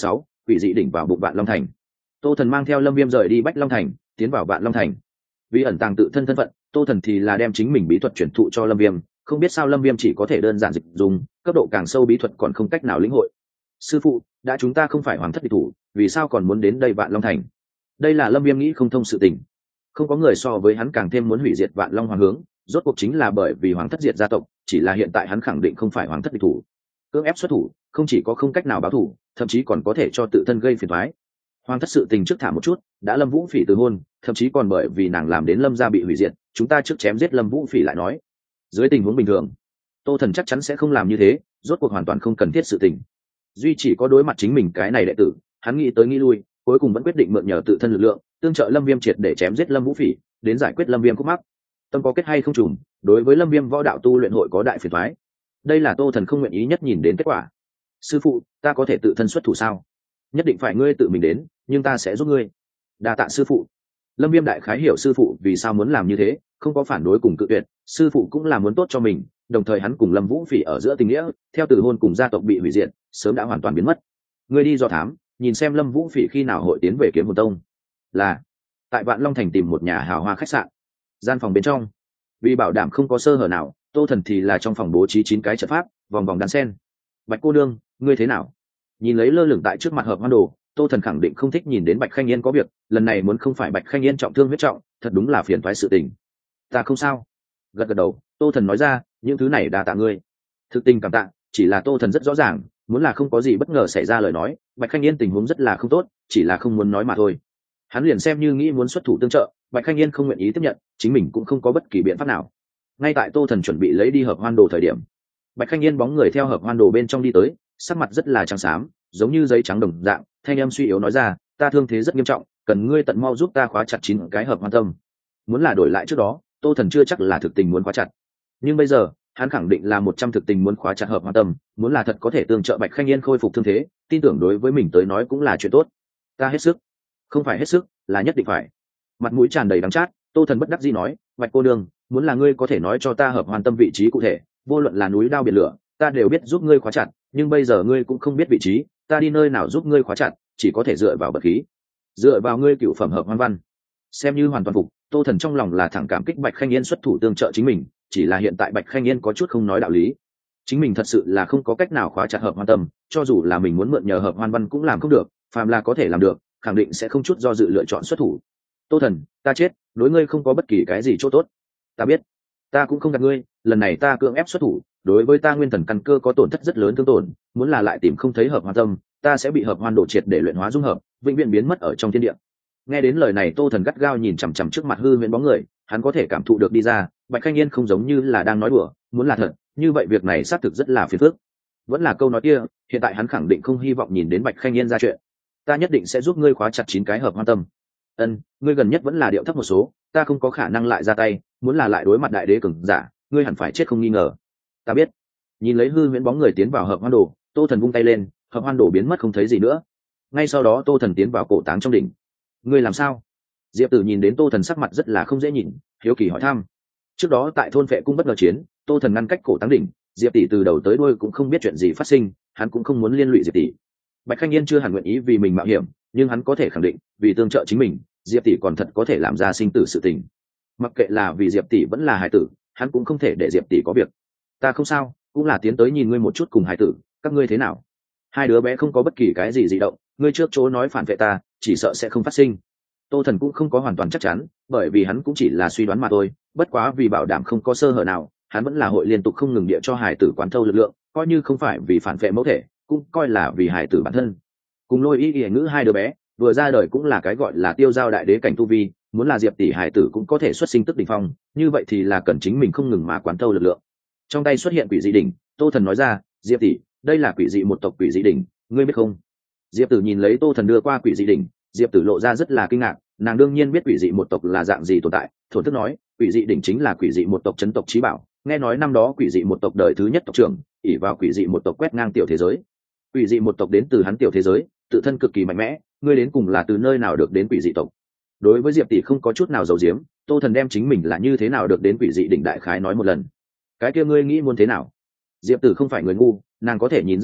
quỷ dị đỉnh vào bụng Vạn Long Thành. Tô Thần mang theo Lâm Viêm rời đi Bách Long Thành, tiến vào Vạn Long Thành. Vì ẩn tàng tự thân thân phận, Tô Thần thì là đem chính mình bí thuật chuyển thụ cho Lâm Viêm, không biết sao Lâm Viêm chỉ có thể đơn giản dịch dùng, cấp độ càng sâu bí thuật còn không cách nào lĩnh hội. Sư phụ, đã chúng ta không phải hoàng thất địch thủ, vì sao còn muốn đến đây Vạn Long Thành? Đây là Lâm Viêm nghĩ không thông sự tình. Không có người so với hắn càng thêm muốn hủy diệt Vạn Long Hoàng hướng, rốt cuộc chính là bởi vì hoàng thất diệt gia tộc, chỉ là hiện tại hắn khẳng định không phải hoàng thất địch thủ. Cưỡng ép xuất thủ, không chỉ có không cách nào báo thủ, thậm chí còn có thể cho tự thân gây phiền toái. Hoàng thất sự tình trước thả một chút, đã Lâm Vũ Phỉ từ hôn, thậm chí còn bởi vì nàng làm đến Lâm gia bị hủy diệt, chúng ta trước chém giết Lâm Vũ Phỉ lại nói. Dưới tình huống bình thường, Tô Thần chắc chắn sẽ không làm như thế, rốt cuộc hoàn toàn không cần thiết sự tình. Duy chỉ có đối mặt chính mình cái này đệ tử, hắn nghĩ tới nghĩ lui, cuối cùng vẫn quyết định mượn nhờ tự thân lực lượng, tương trợ Lâm Viêm triệt để chém giết Lâm Vũ Phỉ, đến giải quyết Lâm Viêm khúc mắc. Tâm có kết hay không trùng, đối với Lâm Viêm võ đạo tu luyện hội có đại phiền toái. Đây là Tô Thần không nguyện ý nhất nhìn đến kết quả. Sư phụ, ta có thể tự thân xuất thủ sao? Nhất định phải ngươi tự mình đến, nhưng ta sẽ giúp ngươi. Đa tạ sư phụ. Lâm Viêm đại khái hiểu sư phụ vì sao muốn làm như thế, không có phản đối cùng cự tuyệt, sư phụ cũng là muốn tốt cho mình, đồng thời hắn cùng Lâm Vũ Phỉ ở giữa tình nghĩa, theo từ hôn cùng gia tộc bị hủy diệt, sớm đã hoàn toàn biến mất. Ngươi đi dò thám, nhìn xem Lâm Vũ Phỉ khi nào hội tiến về Kiếm Hồn Tông. Là tại Vạn Long Thành tìm một nhà hào hoa khách sạn. Gian phòng bên trong, vì bảo đảm không có sơ hở nào, Tô Thần thì là trong phòng bố trí 9 cái trận pháp, vòng vòng đan sen. Bạch cô nương, ngươi thế nào? Nhìn lấy lơ lửng tại trước mặt Hợp Hoan Đồ, Tô Thần khẳng định không thích nhìn đến Bạch Khanh Yên có việc, lần này muốn không phải Bạch Khanh Yên trọng thương huyết trọng, thật đúng là phiền toái sự tình. Ta không sao. Gật gật đầu, Tô Thần nói ra, những thứ này đa tạ ngươi. Thực tình cảm tạ, chỉ là Tô Thần rất rõ ràng, muốn là không có gì bất ngờ xảy ra lời nói, Bạch Khanh Yên tình huống rất là không tốt, chỉ là không muốn nói mà thôi. Hắn liền xem như nghĩ muốn xuất thủ tương trợ, Bạch Khanh Yên không nguyện ý tiếp nhận, chính mình cũng không có bất kỳ biện pháp nào. Ngay tại Tô Thần chuẩn bị lấy đi Hợp Hoan Đồ thời điểm, Bạch Khanh Yên bóng người theo Hợp Hoan Đồ bên trong đi tới, sắc mặt rất là trắng xám, giống như giấy trắng đồng dạng, thanh âm suy yếu nói ra, ta thương thế rất nghiêm trọng, cần ngươi tận mau giúp ta khóa chặt 9 cái Hợp Hoan Tâm. Muốn là đổi lại trước đó, Tô Thần chưa chắc là thực tình muốn khóa chặt, nhưng bây giờ hắn khẳng định là 100 thực tình muốn khóa chặt Hợp Hoan Tâm, muốn là thật có thể tương trợ Bạch Khanh Yên khôi phục thương thế, tin tưởng đối với mình tới nói cũng là chuyện tốt. Ta hết sức. Không phải hết sức, là nhất định phải. Mặt mũi tràn đầy đắng chát, Tô Thần bất đắc dĩ nói, Bạch cô nương, muốn là ngươi có thể nói cho ta Hợp Hoan Tâm vị trí cụ thể, vô luận là núi đao biển lửa, ta đều biết giúp ngươi khóa chặt, nhưng bây giờ ngươi cũng không biết vị trí, ta đi nơi nào giúp ngươi khóa chặt, chỉ có thể dựa vào bật khí, dựa vào ngươi cựu phẩm Hợp Hoan Văn. Xem như hoàn toàn phục, Tô Thần trong lòng là thẳng cảm kích Bạch Khanh Yên xuất thủ tương trợ chính mình, chỉ là hiện tại Bạch Khanh Yên có chút không nói đạo lý. Chính mình thật sự là không có cách nào khóa chặt Hợp Hoan Tâm, cho dù là mình muốn mượn nhờ Hợp Hoan Văn cũng làm không được, phàm là có thể làm được, khẳng định sẽ không chút do dự lựa chọn xuất thủ. Tô Thần, ta chết, đối ngươi không có bất kỳ cái gì chỗ tốt. Ta biết, ta cũng không gạt ngươi, lần này ta cưỡng ép xuất thủ, đối với ta nguyên thần căn cơ có tổn thất rất lớn thương tổn, muốn là lại tìm không thấy Hợp Hoan Tâm, ta sẽ bị Hợp Hoan Đồ triệt để luyện hóa dung hợp, vĩnh viễn biến mất ở trong thiên địa. Nghe đến lời này, Tô Thần gắt gao nhìn chằm chằm trước mặt hư huyễn bóng người, hắn có thể cảm thụ được đi ra, Bạch Khanh Yên không giống như là đang nói đùa, muốn là thật, như vậy việc này xác thực rất là phiền phức. Vẫn là câu nói kia, hiện tại hắn khẳng định không hy vọng nhìn đến Bạch Khanh Yên ra chuyện. Ta nhất định sẽ giúp ngươi khóa chặt 9 cái Hợp Hoan Tâm. Ngươi gần nhất vẫn là điệu thấp một số, ta không có khả năng lại ra tay, muốn là lại đối mặt đại đế cường giả, ngươi hẳn phải chết không nghi ngờ. Ta biết. Nhìn lấy hư huyễn bóng người tiến vào Hợp Hoan Đồ, Tô Thần vung tay lên, Hợp Hoan Đồ biến mất không thấy gì nữa. Ngay sau đó Tô Thần tiến vào cổ táng trong đỉnh. Ngươi làm sao? Diệp Tử nhìn đến Tô Thần sắc mặt rất là không dễ nhìn, hiếu kỳ hỏi thăm. Trước đó tại thôn Vệ cung bất ngờ chiến, Tô Thần ngăn cách cổ táng đỉnh, Diệp tỷ từ đầu tới đuôi cũng không biết chuyện gì phát sinh, hắn cũng không muốn liên lụy Diệp tỷ. Bạch Khanh Yên chưa hẳn nguyện ý vì mình mạo hiểm, nhưng hắn có thể khẳng định, vì tương trợ chính mình, Diệp tỷ còn thật có thể làm ra sinh tử sự tình. Mặc kệ là vì Diệp tỷ vẫn là hải tử, hắn cũng không thể để Diệp tỷ có việc. Ta không sao, cũng là tiến tới nhìn ngươi một chút cùng hải tử, các ngươi thế nào? Hai đứa bé không có bất kỳ cái gì dị động, ngươi trước chỗ nói phản vệ ta, chỉ sợ sẽ không phát sinh. Tô Thần cũng không có hoàn toàn chắc chắn, bởi vì hắn cũng chỉ là suy đoán mà thôi, bất quá vì bảo đảm không có sơ hở nào, hắn vẫn là hội liên tục không ngừng địa cho hải tử quán thâu lực lượng, coi như không phải vì phản vệ mẫu thể, cũng coi là vì hải tử bản thân. Cùng Lôi Y Y ngữ hai đứa bé, vừa ra đời cũng là cái gọi là tiêu giao đại đế cảnh tu vi, muốn là Diệp tỷ hải tử cũng có thể xuất sinh tức đỉnh phong, như vậy thì là cần chính mình không ngừng mà quán thâu lực lượng. Trong tay xuất hiện quỷ dị đỉnh, Tô Thần nói ra, Diệp tỷ, đây là quỷ dị một tộc quỷ dị đỉnh, ngươi biết không? Diệp Tử nhìn lấy Tô Thần đưa qua quỷ dị đỉnh, Diệp Tử lộ ra rất là kinh ngạc, nàng đương nhiên biết quỷ dị một tộc là dạng gì tồn tại, thổn thức nói, quỷ dị đỉnh chính là quỷ dị một tộc chấn tộc chí bảo, nghe nói năm đó quỷ dị một tộc đời thứ nhất tộc trưởng, ỷ vào quỷ dị một tộc quét ngang tiểu thế giới. Quỷ dị một tộc đến từ hắn tiểu thế giới, tự thân cực kỳ mạnh mẽ, ngươi đến cùng là từ nơi nào được đến quỷ dị tộc? Đối với Diệp tỷ không có chút nào giấu giếm, Tô Thần đem chính mình là như thế nào được đến quỷ dị đỉnh đại khái nói một lần. Cái kia ngươi nghĩ muốn thế nào? Diệp Tử không phải người ngu, nàng có thể nhìn ra được,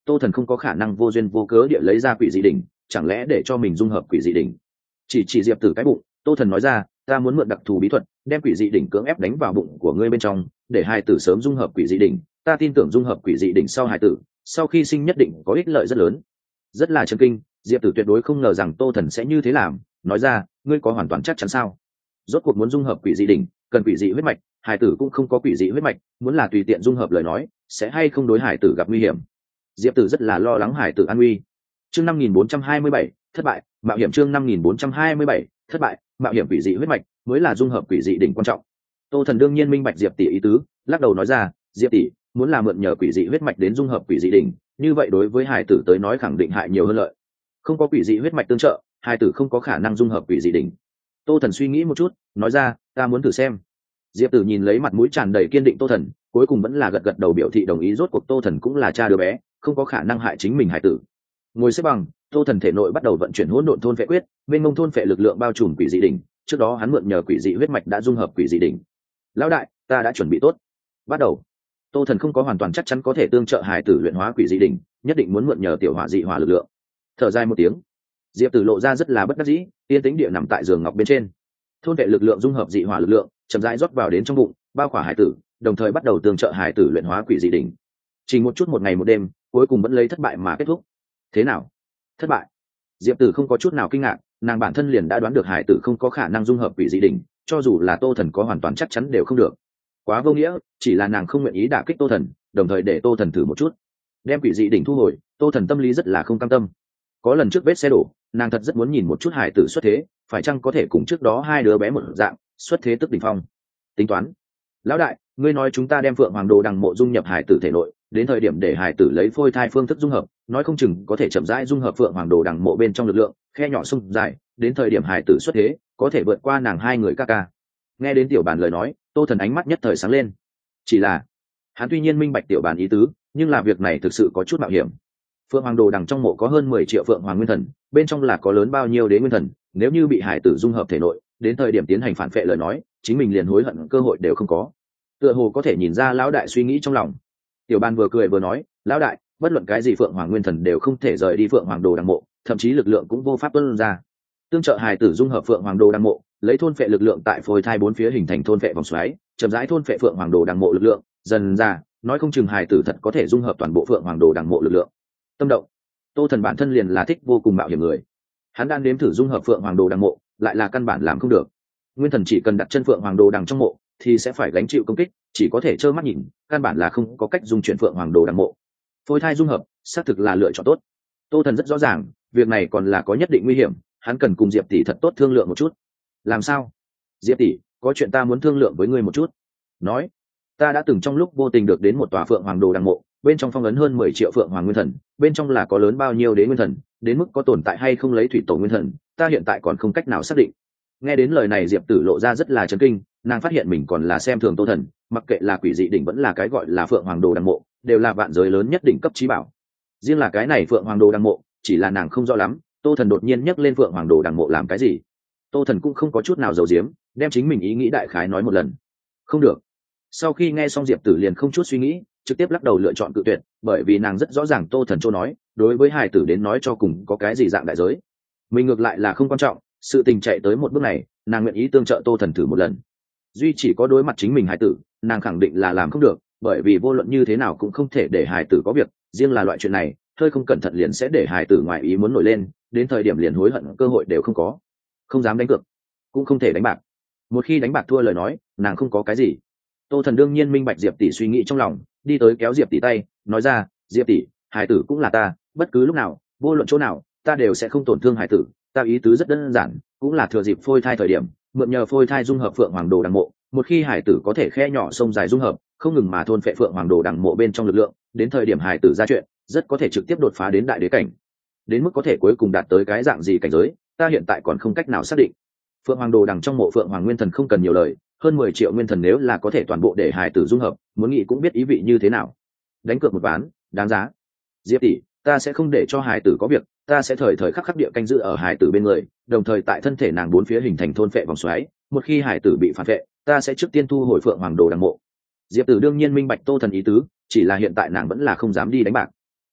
Tô Thần không có khả năng vô duyên vô cớ địa lấy ra quỷ dị đỉnh, chẳng lẽ để cho mình dung hợp quỷ dị đỉnh? Chỉ Diệp Tử cái bụng, Tô Thần nói ra, ta muốn mượn đặc thù bí thuật, đem quỷ dị đỉnh cưỡng ép đánh vào bụng của ngươi bên trong, để hài tử sớm dung hợp quỷ dị đỉnh, ta tin tưởng dung hợp quỷ dị đỉnh sau hài tử, sau khi sinh nhất định có ích lợi rất lớn. Rất là chấn kinh, Diệp Tử tuyệt đối không ngờ rằng Tô Thần sẽ như thế làm, nói ra, ngươi có hoàn toàn chắc chắn sao? Rốt cuộc muốn dung hợp quỷ dị đỉnh, cần quỷ dị huyết mạch, hài tử cũng không có quỷ dị huyết mạch, muốn là tùy tiện dung hợp lời nói, sẽ hay không đối hài tử gặp nguy hiểm. Diệp Tử rất là lo lắng hài tử an nguy. Chương 5427, thất bại, mạo hiểm chương 5427, thất bại, mạo hiểm quỷ dị huyết mạch mới là dung hợp quỷ dị đỉnh quan trọng. Tô Thần đương nhiên minh bạch Diệp tỷ ý tứ, lắc đầu nói ra, Diệp tỷ, muốn là mượn nhờ quỷ dị huyết mạch đến dung hợp quỷ dị đỉnh, như vậy đối với hài tử tới nói khẳng định hại nhiều hơn lợi. Không có quỷ dị huyết mạch tương trợ, hài tử không có khả năng dung hợp quỷ dị đỉnh. Tô Thần suy nghĩ một chút, nói ra, ta muốn thử xem. Diệp Tử nhìn lấy mặt mũi tràn đầy kiên định Tô Thần, cuối cùng vẫn là gật gật đầu biểu thị đồng ý, rốt cuộc Tô Thần cũng là cha đứa bé, không có khả năng hại chính mình hài tử. Ngồi xếp bằng, Tô Thần thể nội bắt đầu vận chuyển hỗn độn thôn phệ quyết, mênh mông thôn phệ lực lượng bao trùm quỷ dị đỉnh, trước đó hắn mượn nhờ quỷ dị huyết mạch đã dung hợp quỷ dị đỉnh. Lão đại, ta đã chuẩn bị tốt. Bắt đầu. Tô Thần không có hoàn toàn chắc chắn có thể tương trợ hài tử luyện hóa quỷ dị đỉnh, nhất định muốn mượn nhờ tiểu hỏa dị hỏa lực lượng. Thở dài một tiếng, Diệp Tử lộ ra rất là bất đắc dĩ, yên tĩnh địa nằm tại giường ngọc bên trên. Thôn vệ lực lượng dung hợp dị hỏa lực lượng, chậm rãi rót vào đến trong bụng, bao khỏa hài tử, đồng thời bắt đầu tương trợ hài tử luyện hóa quỷ dị đỉnh. Chỉ một chút một ngày một đêm, cuối cùng vẫn lấy thất bại mà kết thúc. Thế nào? Thất bại? Diệp Tử không có chút nào kinh ngạc, nàng bản thân liền đã đoán được hài tử không có khả năng dung hợp quỷ dị đỉnh, cho dù là Tô Thần có hoàn toàn chắc chắn đều không được. Quá vô nghĩa, chỉ là nàng không nguyện ý đả kích Tô Thần, đồng thời để Tô Thần thử một chút. Đem quỷ dị đỉnh thu hồi, Tô Thần tâm lý rất là không cam tâm. Có lần trước vết xe đổ, nàng thật rất muốn nhìn một chút hài tử xuất thế, phải chăng có thể cùng trước đó hai đứa bé một dạng, xuất thế tức đỉnh phong. Tính toán. Lão đại, ngươi nói chúng ta đem Phượng Hoàng Đồ đằng mộ dung nhập hài tử thể nội, đến thời điểm để hài tử lấy phôi thai phương thức dung hợp, nói không chừng có thể chậm rãi dung hợp Phượng Hoàng Đồ đằng mộ bên trong lực lượng, khe nhỏ sông dài, đến thời điểm hài tử xuất thế, có thể vượt qua nàng hai người ca ca. Nghe đến tiểu bàn lời nói, Tô Thần ánh mắt nhất thời sáng lên. Chỉ là, hắn tuy nhiên minh bạch tiểu bàn ý tứ, nhưng là việc này thực sự có chút mạo hiểm. Phượng Hoàng Đồ đằng trong mộ có hơn 10 triệu Phượng Hoàng Nguyên Thần, bên trong là có lớn bao nhiêu đế nguyên thần, nếu như bị hải tử dung hợp thể nội, đến thời điểm tiến hành phản phệ lời nói, chính mình liền hối hận cơ hội đều không có. Tựa hồ có thể nhìn ra lão đại suy nghĩ trong lòng. Tiểu Ban vừa cười vừa nói, lão đại, bất luận cái gì Phượng Hoàng Nguyên Thần đều không thể rời đi Phượng Hoàng Đồ đằng mộ, thậm chí lực lượng cũng vô pháp tuôn ra. Tương trợ hải tử dung hợp Phượng Hoàng Đồ đằng mộ, lấy thôn phệ lực lượng tại phôi thai bốn phía hình thành thôn phệ vòng xoáy, chậm rãi thôn phệ Phượng Hoàng Đồ đằng mộ lực lượng, dần ra, nói không chừng hải tử thật có thể dung hợp toàn bộ Phượng Hoàng Đồ đằng mộ lực lượng. Tâm động. Tô Thần bản thân liền là thích vô cùng mạo hiểm người, hắn đang nếm thử dung hợp Phượng Hoàng Đồ đằng mộ, lại là căn bản làm không được. Nguyên Thần chỉ cần đặt chân Phượng Hoàng Đồ đằng trong mộ, thì sẽ phải gánh chịu công kích, chỉ có thể trơ mắt nhìn, căn bản là không có cách dung chuyển Phượng Hoàng Đồ đằng mộ. Phôi thai dung hợp, xác thực là lựa chọn tốt. Tô Thần rất rõ ràng, việc này còn là có nhất định nguy hiểm, hắn cần cùng Diệp tỷ thật tốt thương lượng một chút. Làm sao? Diệp tỷ, có chuyện ta muốn thương lượng với ngươi một chút. Nói, ta đã từng trong lúc vô tình được đến một tòa Phượng Hoàng Đồ đằng mộ, bên trong phong ấn hơn 10 triệu Phượng Hoàng Nguyên Thần, bên trong là có lớn bao nhiêu đế nguyên thần, đến mức có tồn tại hay không lấy thủy tổ nguyên thần, ta hiện tại còn không cách nào xác định. Nghe đến lời này Diệp Tử lộ ra rất là chấn kinh, nàng phát hiện mình còn là xem thường Tô Thần, mặc kệ là quỷ dị đỉnh vẫn là cái gọi là Phượng Hoàng Đồ đằng mộ, đều là vạn giới lớn nhất đỉnh cấp chí bảo. Riêng là cái này Phượng Hoàng Đồ đằng mộ, chỉ là nàng không rõ lắm, Tô Thần đột nhiên nhắc lên Phượng Hoàng Đồ đằng mộ làm cái gì. Tô Thần cũng không có chút nào giấu giếm, đem chính mình ý nghĩ đại khái nói một lần. Không được. Sau khi nghe xong Diệp Tử liền không chút suy nghĩ, trực tiếp lắc đầu lựa chọn cự tuyệt, bởi vì nàng rất rõ ràng Tô Thần châu nói, đối với hài tử đến nói cho cùng có cái gì dạng đại giới. Mình ngược lại là không quan trọng, sự tình chạy tới một bước này, nàng nguyện ý tương trợ Tô Thần thử một lần. Duy chỉ có đối mặt chính mình hài tử, nàng khẳng định là làm không được, bởi vì vô luận như thế nào cũng không thể để hài tử có việc, riêng là loại chuyện này, hơi không cẩn thận liền sẽ để hài tử ngoài ý muốn nổi lên, đến thời điểm liền hối hận cơ hội đều không có. Không dám đánh cược, cũng không thể đánh bạc. Một khi đánh bạc thua lời nói, nàng không có cái gì. Tô Thần đương nhiên minh bạch Diệp tỷ suy nghĩ trong lòng, đi tới kéo Diệp tỷ tay, nói ra, Diệp tỷ, hài tử cũng là ta, bất cứ lúc nào, vô luận chỗ nào, ta đều sẽ không tổn thương hài tử, ta ý tứ rất đơn giản, cũng là thừa dịp phôi thai thời điểm, mượn nhờ phôi thai dung hợp Phượng Hoàng Đồ đằng mộ, một khi hài tử có thể khe nhỏ sông dài dung hợp, không ngừng mà thôn phệ Phượng Hoàng Đồ đằng mộ bên trong lực lượng, đến thời điểm hài tử ra chuyện, rất có thể trực tiếp đột phá đến đại đế cảnh. Đến mức có thể cuối cùng đạt tới cái dạng gì cảnh giới, ta hiện tại còn không cách nào xác định. Phượng Hoàng Đồ đằng trong mộ Phượng Hoàng Nguyên Thần không cần nhiều lời, hơn 10 triệu nguyên thần nếu là có thể toàn bộ để hài tử dung hợp, muốn nghĩ cũng biết ý vị như thế nào. Đánh cược một ván, đáng giá. Diệp tỷ, ta sẽ không để cho hài tử có việc, ta sẽ thời thời khắc khắc địa canh giữ ở hài tử bên người, đồng thời tại thân thể nàng bốn phía hình thành thôn phệ vòng xoáy, một khi hài tử bị phản phệ, ta sẽ trước tiên thu hồi Phượng Hoàng Đồ đằng mộ. Diệp Tử đương nhiên minh bạch Tô Thần ý tứ, chỉ là hiện tại nàng vẫn là không dám đi đánh bạc.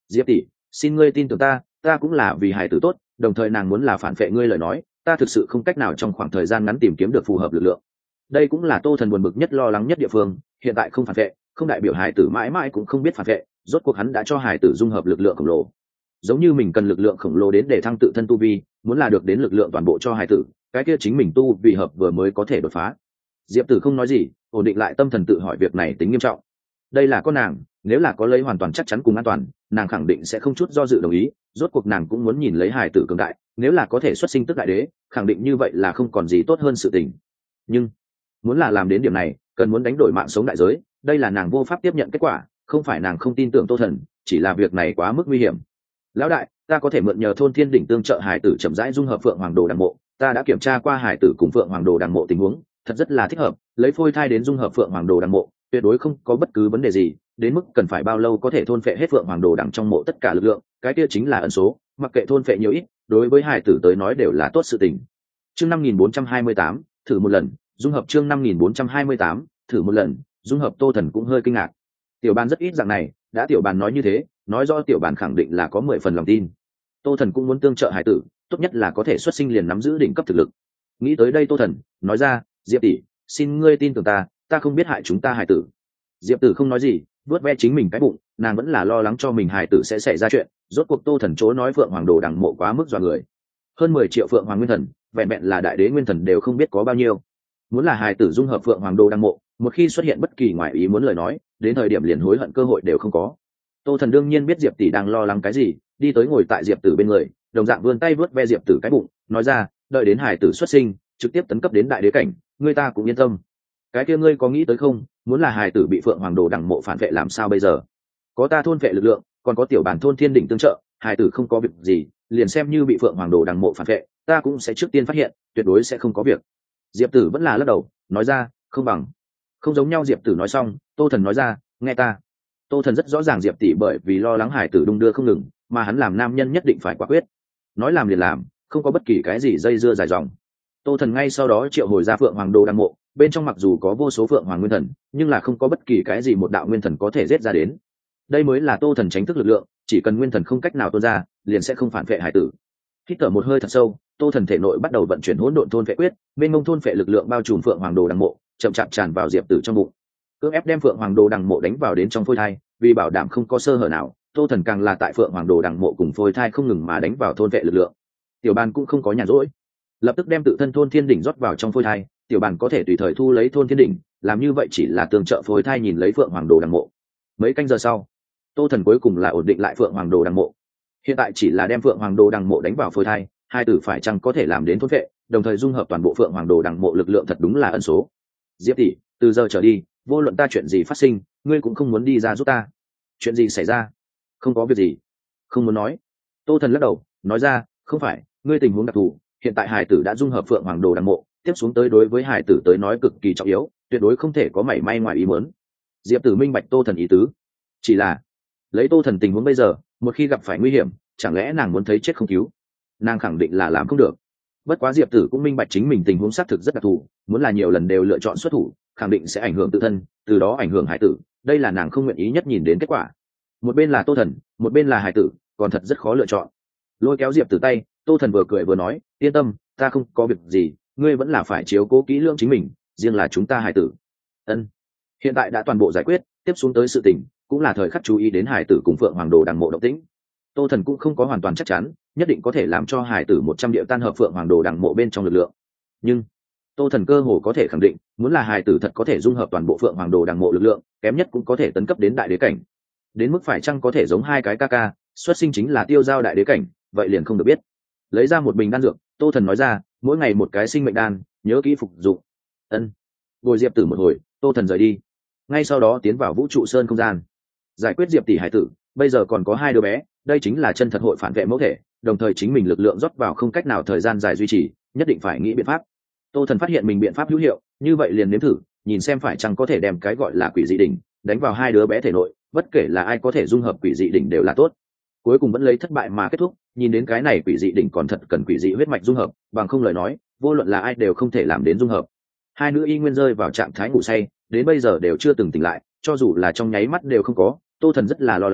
Diệp tỷ, xin ngươi tin tưởng ta, ta cũng là vì hài tử tốt, đồng thời nàng muốn là phản vệ ngươi lời nói, ta thực sự không cách nào trong khoảng thời gian ngắn tìm kiếm được phù hợp lực lượng. Đây cũng là Tô Thần buồn bực nhất lo lắng nhất địa phương, hiện tại không phản vệ, không đại biểu hài tử mãi mãi cũng không biết phản vệ, rốt cuộc hắn đã cho hài tử dung hợp lực lượng khổng lồ. Giống như mình cần lực lượng khổng lồ đến để thăng tự thân tu vi, muốn là được đến lực lượng toàn bộ cho hài tử, cái kia chính mình tu vì hợp vừa mới có thể đột phá. Diệp Tử không nói gì, ổn định lại tâm thần tự hỏi việc này tính nghiêm trọng. Đây là con nàng, nếu là có lấy hoàn toàn chắc chắn cùng an toàn, nàng khẳng định sẽ không chút do dự đồng ý, rốt cuộc nàng cũng muốn nhìn lấy hài tử cường đại, nếu là có thể xuất sinh tức đại đế, khẳng định như vậy là không còn gì tốt hơn sự tình. Nhưng muốn là làm đến điểm này, cần muốn đánh đổi mạng sống đại giới, đây là nàng vô pháp tiếp nhận kết quả, không phải nàng không tin tưởng Tô Thần, chỉ là việc này quá mức nguy hiểm. Lão đại, ta có thể mượn nhờ thôn Thiên đỉnh tương trợ hải tử chậm rãi dung hợp Phượng Hoàng Đồ Đằng Mộ, ta đã kiểm tra qua hải tử cùng Phượng Hoàng Đồ Đằng Mộ tình huống, thật rất là thích hợp, lấy phôi thai đến dung hợp Phượng Hoàng Đồ Đằng Mộ, tuyệt đối không có bất cứ vấn đề gì, đến mức cần phải bao lâu có thể thôn phệ hết Phượng Hoàng Đồ Đằng trong mộ tất cả lực lượng, cái kia chính là ẩn số, mặc kệ thôn phệ nhiều ít, đối với hải tử tới nói đều là tốt sự tình. Chương 5428, thử một lần, dung hợp chương 5428, thử một lần, dung hợp. Tô Thần cũng hơi kinh ngạc. Tiểu Bàn rất ít dạng này, đã Tiểu Bàn nói như thế, nói do Tiểu Bàn khẳng định là có 10 phần lòng tin. Tô Thần cũng muốn tương trợ hải tử, tốt nhất là có thể xuất sinh liền nắm giữ đỉnh cấp thực lực. Nghĩ tới đây Tô Thần nói ra, Diệp tỷ, xin ngươi tin tưởng ta, ta không biết hại chúng ta hải tử. Diệp Tử không nói gì, vuốt ve chính mình cái bụng, nàng vẫn là lo lắng cho mình hải tử sẽ xảy ra chuyện. Rốt cuộc Tô Thần chối nói Phượng Hoàng Đồ Đằng Mộ quá mức dọa người, hơn 10 triệu Phượng Hoàng Nguyên Thần, vẹn vẹn là đại đế nguyên thần đều không biết có bao nhiêu. Muốn là hài tử dung hợp Phượng Hoàng Đồ Đằng Mộ, một khi xuất hiện bất kỳ ngoại ý muốn lời nói, đến thời điểm liền hối hận cơ hội đều không có. Tô Thần đương nhiên biết Diệp tỷ đang lo lắng cái gì, đi tới ngồi tại Diệp Tử bên người, đồng dạng vươn tay vớt ve Diệp Tử cái bụng, nói ra, đợi đến hài tử xuất sinh, trực tiếp tấn cấp đến đại đế cảnh, ngươi ta cũng yên tâm. Cái kia ngươi có nghĩ tới không, muốn là hài tử bị Phượng Hoàng Đồ Đằng Mộ phản vệ làm sao bây giờ? Có ta thôn vệ lực lượng, còn có Tiểu Bản thôn Thiên đỉnh tương trợ, hài tử không có việc gì, liền xem như bị Phượng Hoàng Đồ Đằng Mộ phản vệ, ta cũng sẽ trước tiên phát hiện, tuyệt đối sẽ không có việc. Diệp Tử vẫn là lắc đầu, nói ra, không bằng. Không giống nhau. Diệp Tử nói xong, Tô Thần nói ra, nghe ta. Tô Thần rất rõ ràng Diệp tỷ bởi vì lo lắng hải tử đung đưa không ngừng, mà hắn làm nam nhân nhất định phải quả quyết, nói làm liền làm, không có bất kỳ cái gì dây dưa dài dòng. Tô Thần ngay sau đó triệu hồi ra Phượng Hoàng Đồ Đằng Mộ, bên trong mặc dù có vô số Phượng Hoàng Nguyên Thần, nhưng là không có bất kỳ cái gì một đạo nguyên thần có thể giết ra đến. Đây mới là Tô Thần tránh thức lực lượng, chỉ cần nguyên thần không cách nào tuôn ra, liền sẽ không phản vệ hải tử. Hít thở một hơi thật sâu, Tô Thần thể nội bắt đầu vận chuyển hỗn độn thôn phệ quyết, bên mông thôn phệ lực lượng bao trùm Phượng Hoàng Đồ Đằng Mộ, chậm chạp tràn vào Diệp Tử trong bụng, cưỡng ép đem Phượng Hoàng Đồ Đằng Mộ đánh vào đến trong phôi thai, vì bảo đảm không có sơ hở nào, Tô Thần càng là tại Phượng Hoàng Đồ Đằng Mộ cùng phôi thai không ngừng mà đánh vào thôn phệ lực lượng. Tiểu Bàn cũng không có nhàn rỗi, lập tức đem tự thân thôn thiên đỉnh rót vào trong phôi thai, Tiểu Bàn có thể tùy thời thu lấy thôn thiên đỉnh, làm như vậy chỉ là tương trợ phôi thai nhìn lấy Phượng Hoàng Đồ Đằng Mộ. Mấy canh giờ sau, Tô Thần cuối cùng là ổn định lại Phượng Hoàng Đồ Đằng Mộ. Hiện tại chỉ là đem Phượng Hoàng Đồ Đằng Mộ đánh vào phôi thai, hai tử phải chăng có thể làm đến thôn phệ, đồng thời dung hợp toàn bộ Phượng Hoàng Đồ Đằng Mộ lực lượng thật đúng là ẩn số. Diệp tỷ, từ giờ trở đi, vô luận ta chuyện gì phát sinh, ngươi cũng không muốn đi ra giúp ta. Chuyện gì xảy ra? Không có việc gì. Không muốn nói. Tô Thần lắc đầu, nói ra, không phải, ngươi tình huống đặc thù, hiện tại hải tử đã dung hợp Phượng Hoàng Đồ Đằng Mộ, tiếp xuống tới đối với hải tử tới nói cực kỳ trọng yếu, tuyệt đối không thể có mảy may ngoài ý muốn. Diệp Tử minh bạch Tô Thần ý tứ, chỉ là lấy Tô Thần tình huống bây giờ, một khi gặp phải nguy hiểm, chẳng lẽ nàng muốn thấy chết không cứu? Nàng khẳng định là làm không được. Bất quá Diệp Tử cũng minh bạch chính mình tình huống xác thực rất đặc thù, muốn là nhiều lần đều lựa chọn xuất thủ, khẳng định sẽ ảnh hưởng tự thân, từ đó ảnh hưởng hải tử, đây là nàng không nguyện ý nhất nhìn đến kết quả. Một bên là Tô Thần, một bên là hải tử, còn thật rất khó lựa chọn. Lôi kéo Diệp Tử tay, Tô Thần vừa cười vừa nói, yên tâm, ta không có việc gì, ngươi vẫn là phải chiếu cố kỹ lưỡng chính mình, riêng là chúng ta hải tử. Ân. Hiện tại đã toàn bộ giải quyết, tiếp xuống tới sự tình cũng là thời khắc chú ý đến hải tử cùng Phượng Hoàng Đồ Đằng Mộ động tĩnh. Tô Thần cũng không có hoàn toàn chắc chắn, nhất định có thể làm cho hải tử 100 điệu tan hợp Phượng Hoàng Đồ Đằng Mộ bên trong lực lượng. Nhưng Tô Thần cơ hồ có thể khẳng định, muốn là hải tử thật có thể dung hợp toàn bộ Phượng Hoàng Đồ Đằng Mộ lực lượng, kém nhất cũng có thể tấn cấp đến đại đế cảnh. Đến mức phải chăng có thể giống hai cái ca ca, xuất sinh chính là tiêu giao đại đế cảnh, vậy liền không được biết. Lấy ra một bình đan dược, Tô Thần nói ra, mỗi ngày một cái sinh mệnh đan, nhớ kỹ phục dụng. Ân. Ngồi Diệp Tử một hồi, Tô Thần rời đi. Ngay sau đó tiến vào vũ trụ sơn không gian, giải quyết Diệp tỷ hải tử. Bây giờ còn có 2 đứa bé, đây chính là chân thật hội phản vệ mẫu thể, đồng thời chính mình lực lượng rót vào không cách nào thời gian dài duy trì, nhất định phải nghĩ biện pháp. Tô Thần phát hiện mình biện pháp hữu hiệu, như vậy liền nếm thử, nhìn xem phải chăng có thể đem cái gọi là quỷ dị đỉnh đánh vào 2 đứa bé thể nội, bất kể là ai có thể dung hợp quỷ dị đỉnh đều là tốt. Cuối cùng vẫn lấy thất bại mà kết thúc, nhìn đến cái này quỷ dị đỉnh còn thật cần quỷ dị huyết mạch dung hợp, bằng không lời nói, vô luận là ai đều không thể làm đến dung hợp. 2 nữ y nguyên rơi vào trạng thái ngủ say, đến bây giờ đều chưa từng tỉnh lại, cho dù là trong nháy mắt đều không có. Tô Thần rất là lo lắng,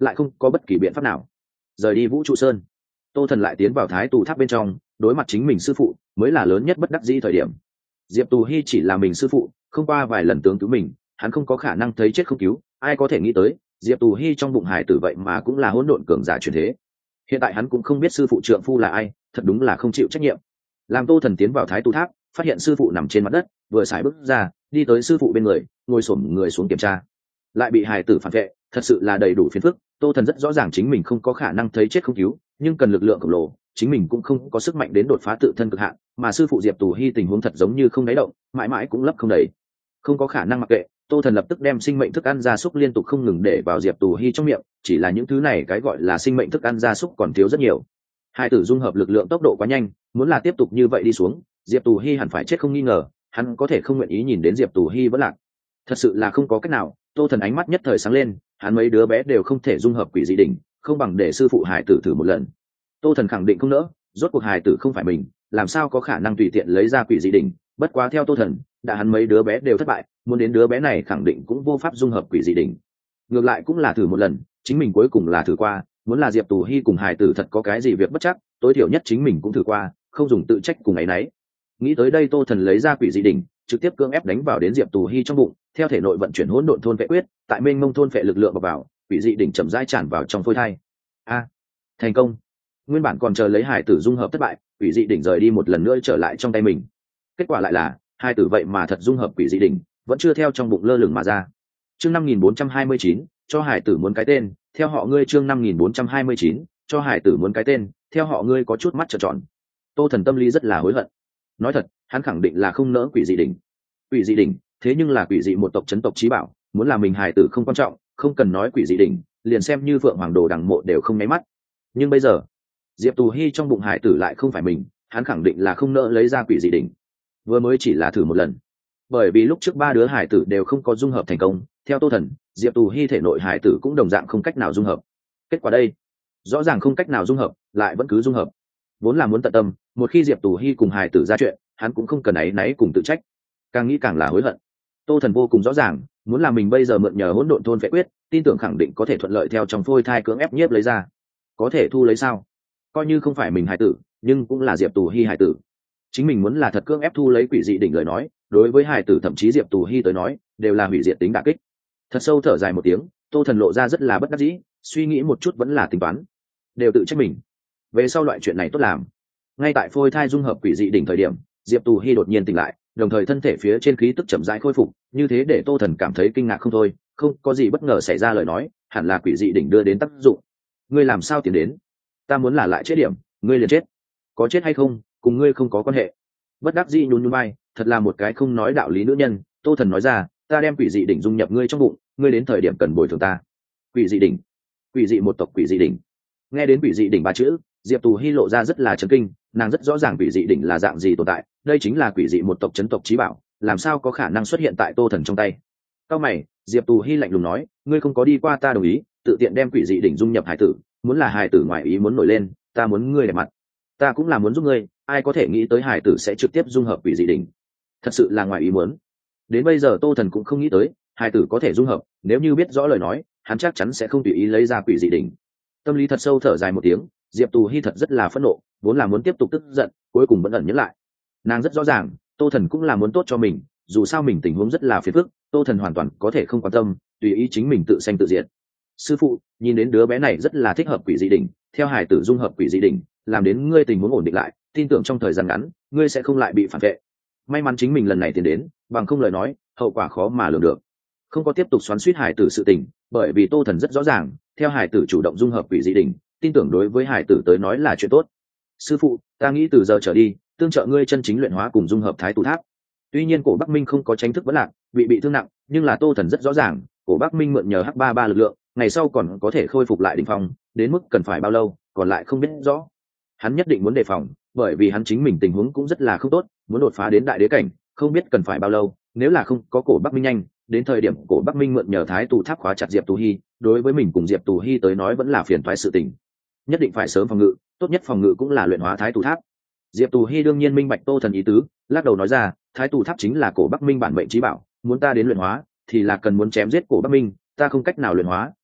lại không có bất kỳ biện pháp nào. Rời đi Vũ Trụ Sơn, Tô Thần lại tiến vào Thái Tù Tháp bên trong, đối mặt chính mình sư phụ mới là lớn nhất bất đắc dĩ thời điểm. Diệp Tù Hi chỉ là mình sư phụ, không qua vài lần tướng cứu mình, hắn không có khả năng thấy chết không cứu. Ai có thể nghĩ tới Diệp Tù Hi trong bụng hải tử vậy mà cũng là hỗn độn cường giả truyền thế. Hiện tại hắn cũng không biết sư phụ trượng phu là ai, thật đúng là không chịu trách nhiệm. Làm Tô Thần tiến vào Thái Tù Tháp, phát hiện sư phụ nằm trên mặt đất, vừa xài bước ra, đi tới sư phụ bên người, ngồi xổm người xuống kiểm tra, lại bị hải tử phản vệ, thật sự là đầy đủ phiền phức. Tô Thần rất rõ ràng chính mình không có khả năng thấy chết không cứu, nhưng cần lực lượng khổng lồ, chính mình cũng không có sức mạnh đến đột phá tự thân cực hạn, mà sư phụ Diệp Tù Hi tình huống thật giống như không đáy động, mãi mãi cũng lấp không đầy, không có khả năng mặc kệ. Tô Thần lập tức đem sinh mệnh thức ăn gia súc liên tục không ngừng để vào Diệp Tù Hi trong miệng, chỉ là những thứ này cái gọi là sinh mệnh thức ăn gia súc còn thiếu rất nhiều. Hai tử dung hợp lực lượng tốc độ quá nhanh, muốn là tiếp tục như vậy đi xuống, Diệp Tù Hi hẳn phải chết không nghi ngờ, hắn có thể không nguyện ý nhìn đến Diệp Tù Hi vẫn lạc. Thật sự là không có cách nào. Tô Thần ánh mắt nhất thời sáng lên, hắn mấy đứa bé đều không thể dung hợp quỷ dị đỉnh, không bằng để sư phụ hải tử thử một lần. Tô Thần khẳng định không nỡ, rốt cuộc hải tử không phải mình, làm sao có khả năng tùy tiện lấy ra quỷ dị đỉnh. Bất quá theo Tô Thần, đã hắn mấy đứa bé đều thất bại, muốn đến đứa bé này khẳng định cũng vô pháp dung hợp quỷ dị đỉnh. Ngược lại cũng là thử một lần, chính mình cuối cùng là thử qua, muốn là Diệp Tù Hi cùng hải tử thật có cái gì việc bất chắc, tối thiểu nhất chính mình cũng thử qua, không dùng tự trách cùng ấy nấy. Nghĩ tới đây, Tô Thần lấy ra quỷ dị đỉnh, trực tiếp cưỡng ép đánh vào đến Diệp Tù Hi trong bụng, theo thể nội vận chuyển hỗn độn thôn vệ quyết, tại mênh mông thôn vệ lực lượng vào, quỷ dị đỉnh chậm rãi tràn vào trong phôi thai. Thành công! Nguyên bản còn chờ lấy hải tử dung hợp thất bại, quỷ dị đỉnh rời đi một lần nữa trở lại trong tay mình. Kết quả lại là hải tử vậy mà thật dung hợp quỷ dị đỉnh, vẫn chưa theo trong bụng lơ lửng mà ra. Chương 5429, cho hải tử muốn cái tên, theo họ ngươi. Chương 5429, cho hải tử muốn cái tên, theo họ ngươi. Có chút mắt trợn tròn. Tô Thần tâm lý rất là hối hận. Nói thật, hắn khẳng định là không nỡ quỷ dị đỉnh. Quỷ dị đỉnh, thế nhưng là quỷ dị một tộc chấn tộc chí bảo, muốn làm mình hài tử không quan trọng, không cần nói quỷ dị đỉnh, liền xem như Phượng Hoàng Đồ Đằng Mộ đều không nháy mắt. Nhưng bây giờ, Diệp Tù Hi trong bụng hài tử lại không phải mình, hắn khẳng định là không nỡ lấy ra quỷ dị đỉnh. Vừa mới chỉ là thử một lần, bởi vì lúc trước ba đứa hài tử đều không có dung hợp thành công, theo Tô Thần, Diệp Tù Hi thể nội hài tử cũng đồng dạng không cách nào dung hợp. Kết quả đây, rõ ràng không cách nào dung hợp, lại vẫn cứ dung hợp. Vốn là muốn tận tâm, một khi Diệp Tù Hi cùng hài tử ra chuyện, hắn cũng không cần áy náy cùng tự trách. Càng nghĩ càng là hối hận. Tô Thần vô cùng rõ ràng, muốn là mình bây giờ mượn nhờ hỗn độn thôn vệ quyết, tin tưởng khẳng định có thể thuận lợi theo trong phôi thai cưỡng ép nhiếp lấy ra. Có thể thu lấy sao? Coi như không phải mình hài tử, nhưng cũng là Diệp Tù Hi hài tử. Chính mình muốn là thật cưỡng ép thu lấy quỷ dị đỉnh lời nói, đối với hài tử thậm chí Diệp Tù Hi tới nói, đều là hủy diệt tính đả kích. Thật sâu thở dài một tiếng, Tô Thần lộ ra rất là bất đắc dĩ, suy nghĩ một chút vẫn là tính toán, đều tự trách mình. Về sau loại chuyện này tốt làm. Ngay tại phôi thai dung hợp quỷ dị đỉnh thời điểm, Diệp Tù Hi đột nhiên tỉnh lại, đồng thời thân thể phía trên khí tức chậm rãi khôi phục, như thế để Tô Thần cảm thấy kinh ngạc không thôi. Không có gì bất ngờ xảy ra lời nói, hẳn là quỷ dị đỉnh đưa đến tác dụng. Ngươi làm sao tiến đến? Ta muốn là lại chết điểm, ngươi liền chết. Có chết hay không, cùng ngươi không có quan hệ. Bất đắc dĩ nhún nhún vai, thật là một cái không nói đạo lý nữ nhân. Tô Thần nói ra, ta đem quỷ dị đỉnh dung nhập ngươi trong bụng, ngươi đến thời điểm cần bồi thường ta. Quỷ dị đỉnh, quỷ dị một tộc quỷ dị đỉnh. Nghe đến quỷ dị đỉnh ba chữ, Diệp Tù Hi lộ ra rất là chấn kinh, nàng rất rõ ràng quỷ dị đỉnh là dạng gì tồn tại, đây chính là quỷ dị một tộc chấn tộc chí bảo, làm sao có khả năng xuất hiện tại Tô Thần trong tay. Cao mày, Diệp Tù Hi lạnh lùng nói, ngươi không có đi qua ta đồng ý, tự tiện đem quỷ dị đỉnh dung nhập hải tử, muốn là hải tử ngoại ý muốn nổi lên, ta muốn ngươi đẹp mặt. Ta cũng là muốn giúp ngươi, ai có thể nghĩ tới hải tử sẽ trực tiếp dung hợp quỷ dị đỉnh. Thật sự là ngoại ý muốn. Đến bây giờ Tô Thần cũng không nghĩ tới, hải tử có thể dung hợp, nếu như biết rõ lời nói, hắn chắc chắn sẽ không tùy ý lấy ra quỷ dị đỉnh. Tâm lý thật sâu thở dài một tiếng, Diệp Tù Hi thật rất là phẫn nộ, vốn là muốn tiếp tục tức giận, cuối cùng vẫn ẩn nhẫn lại. Nàng rất rõ ràng, Tô Thần cũng là muốn tốt cho mình, dù sao mình tình huống rất là phiền phức, Tô Thần hoàn toàn có thể không quan tâm, tùy ý chính mình tự sanh tự diệt. Sư phụ, nhìn đến đứa bé này rất là thích hợp quỷ dị đỉnh, theo hải tử dung hợp quỷ dị đỉnh, làm đến ngươi tình huống ổn định lại, tin tưởng trong thời gian ngắn, ngươi sẽ không lại bị phản vệ. May mắn chính mình lần này tiến đến, bằng không lời nói, hậu quả khó mà lường được. Không có tiếp tục xoắn xuýt hải tử sự tình, bởi vì Tô Thần rất rõ ràng, theo hải tử chủ động dung hợp quỷ dị đỉnh, tin tưởng đối với hải tử tới nói là chuyện tốt. Sư phụ, ta nghĩ từ giờ trở đi, tương trợ ngươi chân chính luyện hóa cùng dung hợp Thái Tù Tháp. Tuy nhiên cổ Bắc Minh không có tránh thức vấn lạc, bị thương nặng, nhưng là Tô Thần rất rõ ràng, cổ Bắc Minh mượn nhờ H33 lực lượng, ngày sau còn có thể khôi phục lại đỉnh phong, đến mức cần phải bao lâu, còn lại không biết rõ. Hắn nhất định muốn đề phòng, bởi vì hắn chính mình tình huống cũng rất là không tốt, muốn đột phá đến đại đế cảnh, không biết cần phải bao lâu, nếu là không có cổ Bắc Minh nhanh, đến thời điểm cổ Bắc Minh mượn nhờ Thái Tù Tháp khóa chặt Diệp Tù Hi, đối với mình cùng Diệp Tù Hi tới nói vẫn là phiền toái sự tình. Nhất định phải sớm phòng ngự, tốt nhất phòng ngự cũng là luyện hóa Thái Tù Tháp. Diệp Tù Hi đương nhiên minh bạch Tô Thần ý tứ, lắc đầu nói ra, Thái Tù Tháp chính là cổ Bắc Minh bản mệnh chí bảo, muốn ta đến luyện hóa, thì là cần muốn chém giết cổ Bắc Minh, ta không cách nào luyện hóa,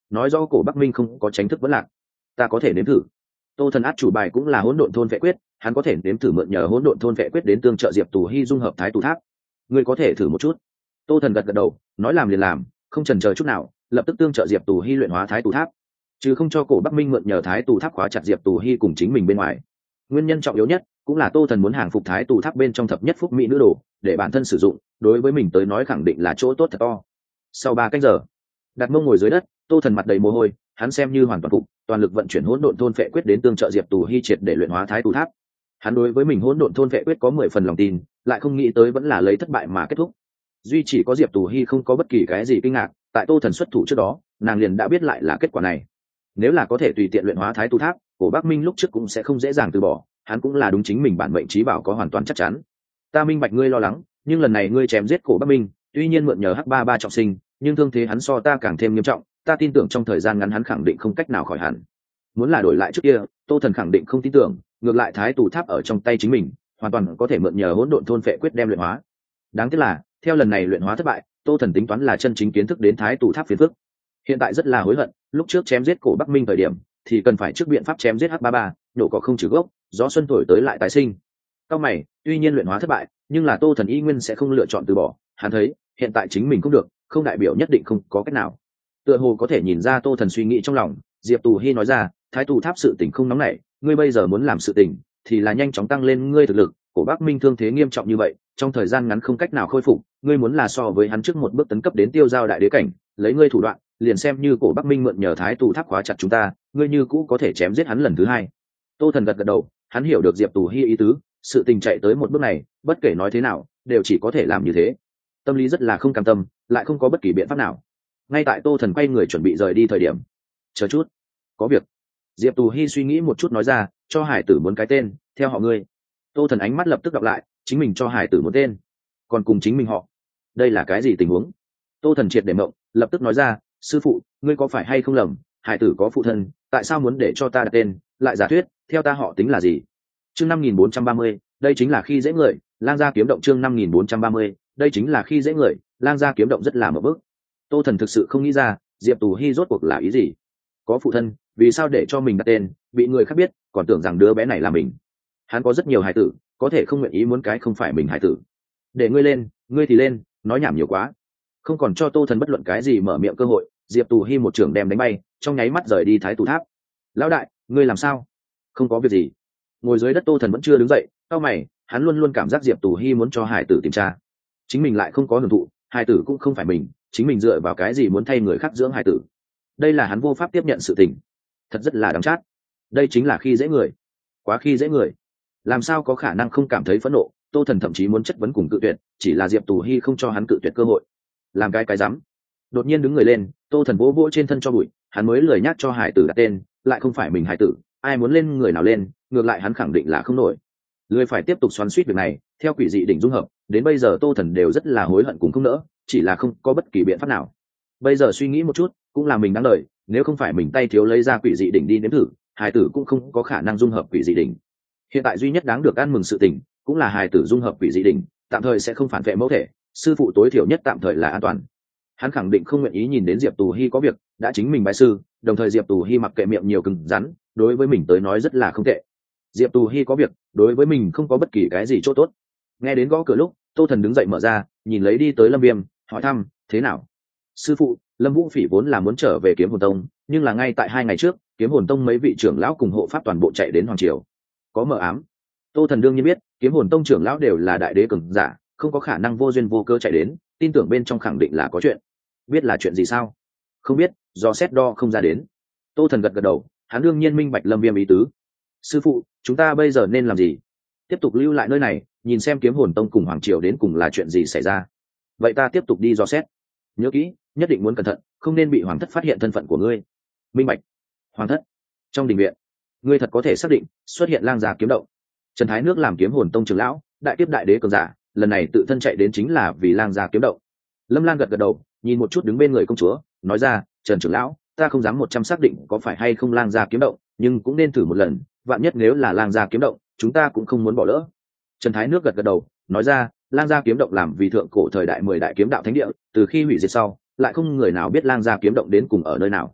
nói rõ cổ Bắc Minh không có tránh thức vẫn lạc. Ta có thể nếm thử. Tô Thần át chủ bài cũng là hỗn độn thôn vệ quyết, hắn có thể nếm thử mượn nhờ hỗn độn thôn vệ quyết đến tương trợ Diệp Tù Hi dung hợp thái tù tháp. Ngươi có thể thử một chút. Tô Thần gật gật đầu, nói làm liền làm, không chần chờ chút nào, lập tức tương trợ Diệp Tù Hi luyện hóa thái tù tháp, chứ không cho cổ Bắc Minh mượn nhờ thái tù tháp khóa chặt Diệp Tù Hi cùng chính mình bên ngoài. Nguyên nhân trọng yếu nhất cũng là Tô Thần muốn hàng phục thái tù tháp bên trong thập nhất phúc mỹ nữ đồ để bản thân sử dụng, đối với mình tới nói khẳng định là chỗ tốt thật to. Sau 3 canh giờ, đặt mông ngồi dưới đất, Tô Thần mặt đầy mồ hôi, hắn xem như hoàn toàn phục, toàn lực vận chuyển hỗn độn thôn phệ quyết đến tương trợ Diệp Tù Hi triệt để luyện hóa thái tù tháp. Hắn đối với mình hỗn độn thôn phệ quyết có 10 phần lòng tin, lại không nghĩ tới vẫn là lấy thất bại mà kết thúc. Duy chỉ có Diệp Tù Hi không có bất kỳ cái gì kinh ngạc, tại Tô Thần xuất thủ trước đó, nàng liền đã biết lại là kết quả này. Nếu là có thể tùy tiện luyện hóa thái tù tháp, cổ Bắc Minh lúc trước cũng sẽ không dễ dàng từ bỏ, hắn cũng là đúng chính mình bản mệnh trí bảo có hoàn toàn chắc chắn. Ta minh bạch ngươi lo lắng, nhưng lần này ngươi chém giết cổ Bắc Minh, tuy nhiên mượn nhờ H33 trọng sinh, nhưng thương thế hắn so ta càng thêm nghiêm trọng, ta tin tưởng trong thời gian ngắn hắn khẳng định không cách nào khỏi hẳn. Muốn là đổi lại trước kia, Tô Thần khẳng định không tin tưởng, ngược lại thái tù tháp ở trong tay chính mình, hoàn toàn có thể mượn nhờ hỗn độn thôn phệ quyết đem luyện hóa. Đáng tiếc là, theo lần này luyện hóa thất bại, Tô Thần tính toán là chân chính kiến thức đến thái tù tháp phiền phức. Hiện tại rất là hối hận, lúc trước chém giết cổ Bắc Minh thời điểm, thì cần phải trước biện pháp chém giết H33, nhổ cỏ không trừ gốc, gió xuân thổi tới lại tái sinh. Cao mày, tuy nhiên luyện hóa thất bại, nhưng là Tô Thần y nguyên sẽ không lựa chọn từ bỏ, hắn thấy, hiện tại chính mình cũng được, không đại biểu nhất định không có cách nào. Tựa hồ có thể nhìn ra Tô Thần suy nghĩ trong lòng, Diệp Tù Hi nói ra, thái tù tháp sự tình không nóng nảy, ngươi bây giờ muốn làm sự tình thì là nhanh chóng tăng lên ngươi thực lực, cổ Bắc Minh thương thế nghiêm trọng như vậy, trong thời gian ngắn không cách nào khôi phục, ngươi muốn là so với hắn trước một bước tấn cấp đến tiêu giao đại đế cảnh, lấy ngươi thủ đoạn, liền xem như cổ Bắc Minh mượn nhờ thái tù tháp khóa chặt chúng ta, ngươi như cũ có thể chém giết hắn lần thứ hai. Tô Thần gật gật đầu, hắn hiểu được Diệp Tù Hi ý tứ, sự tình chạy tới một bước này, bất kể nói thế nào, đều chỉ có thể làm như thế. Tâm lý rất là không cam tâm, lại không có bất kỳ biện pháp nào. Ngay tại Tô Thần quay người chuẩn bị rời đi thời điểm, chờ chút, có việc. Diệp Tù Hi suy nghĩ một chút nói ra, cho hải tử muốn cái tên, theo họ ngươi. Tô Thần ánh mắt lập tức đọc lại, chính mình cho hải tử một tên, còn cùng chính mình họ. Đây là cái gì tình huống? Tô Thần triệt để mộng, lập tức nói ra, sư phụ, ngươi có phải hay không lầm, hải tử có phụ thân, tại sao muốn để cho ta đặt tên, lại giả thuyết, theo ta họ tính là gì? Chương 5430, đây chính là khi dễ người, lang gia kiếm động chương 5430, đây chính là khi dễ người, lang gia kiếm động rất là mở bức. Tô Thần thực sự không nghĩ ra, Diệp Tù Hi rốt cuộc là ý gì? Có phụ thân, vì sao để cho mình đặt tên, bị người khác biết, còn tưởng rằng đứa bé này là mình. Hắn có rất nhiều hài tử, có thể không nguyện ý muốn cái không phải mình hài tử. Để ngươi lên, ngươi thì lên, nói nhảm nhiều quá. Không còn cho Tô Thần bất luận cái gì mở miệng cơ hội, Diệp Tù Hi một trường đem đánh bay, trong nháy mắt rời đi thái tù tháp. Lão đại, ngươi làm sao? Không có việc gì. Ngồi dưới đất Tô Thần vẫn chưa đứng dậy, cau mày, hắn luôn luôn cảm giác Diệp Tù Hi muốn cho hải tử tìm tra, chính mình lại không có hưởng thụ, hải tử cũng không phải mình, chính mình dựa vào cái gì muốn thay người khác dưỡng hải tử? Đây là hắn vô pháp tiếp nhận sự tình, thật rất là đắng chát. Đây chính là khi dễ người, quá khi dễ người. Làm sao có khả năng không cảm thấy phẫn nộ? Tô Thần thậm chí muốn chất vấn cùng cự tuyệt, chỉ là Diệp Tù Hi không cho hắn cự tuyệt cơ hội. Làm cái dám? Đột nhiên đứng người lên, Tô Thần vỗ vỗ trên thân cho bụi, hắn mới lười nhắc cho hải tử đặt tên, lại không phải mình hải tử, ai muốn lên người nào lên, ngược lại hắn khẳng định là không nổi. Lười phải tiếp tục xoắn xuýt việc này, theo quỷ dị đỉnh dung hợp, đến bây giờ Tô Thần đều rất là hối hận cùng không nỡ, chỉ là không có bất kỳ biện pháp nào. Bây giờ suy nghĩ một chút, cũng là mình đáng đời, nếu không phải mình tay thiếu lấy ra quỷ dị đỉnh đi nếm thử, hải tử cũng không có khả năng dung hợp quỷ dị đỉnh. Hiện tại duy nhất đáng được ăn mừng sự tình, cũng là hải tử dung hợp quỷ dị đỉnh, tạm thời sẽ không phản vệ mẫu thể, sư phụ tối thiểu nhất tạm thời là an toàn. Hắn khẳng định không nguyện ý nhìn đến Diệp Tù Hi có việc, đã chính mình bái sư, đồng thời Diệp Tù Hi mặc kệ miệng nhiều cứng rắn, đối với mình tới nói rất là không tệ. Diệp Tù Hi có việc, đối với mình không có bất kỳ cái gì chỗ tốt. Nghe đến gõ cửa lúc, Tô Thần đứng dậy mở ra, nhìn lấy đi tới Lâm Viêm, hỏi thăm, thế nào? Sư phụ, Lâm Vũ Phỉ vốn là muốn trở về Kiếm Hồn Tông, nhưng là ngay tại 2 ngày trước, Kiếm Hồn Tông mấy vị trưởng lão cùng hộ pháp toàn bộ chạy đến Hoàng Triều. Có mờ ám. Tô Thần đương nhiên biết, Kiếm Hồn Tông trưởng lão đều là đại đế cường giả, không có khả năng vô duyên vô cớ chạy đến, tin tưởng bên trong khẳng định là có chuyện. Biết là chuyện gì sao? Không biết, do xét đo không ra đến. Tô Thần gật gật đầu, hắn đương nhiên minh bạch Lâm Viêm ý tứ. Sư phụ, chúng ta bây giờ nên làm gì? Tiếp tục lưu lại nơi này, nhìn xem Kiếm Hồn Tông cùng Hoàng Triều đến cùng là chuyện gì xảy ra. Vậy ta tiếp tục đi dò xét. Nhớ kỹ, nhất định muốn cẩn thận, không nên bị Hoàng thất phát hiện thân phận của ngươi. Minh bạch. Hoàng thất. Trong đình viện, ngươi thật có thể xác định xuất hiện lang gia kiếm động. Trần Thái Nước làm Kiếm Hồn Tông trưởng lão, đại kiếp đại đế cường giả, lần này tự thân chạy đến chính là vì lang gia kiếm động. Lâm Lan gật gật đầu, nhìn một chút đứng bên người công chúa, nói ra, Trần trưởng lão, ta không dám 100 xác định có phải hay không lang gia kiếm động, nhưng cũng nên thử một lần, vạn nhất nếu là lang gia kiếm động, chúng ta cũng không muốn bỏ lỡ. Trần Thái Nước gật gật đầu, nói ra, lang gia kiếm động làm vì thượng cổ thời đại 10 đại kiếm đạo thánh địa, từ khi hủy diệt sau, lại không người nào biết lang gia kiếm động đến cùng ở nơi nào.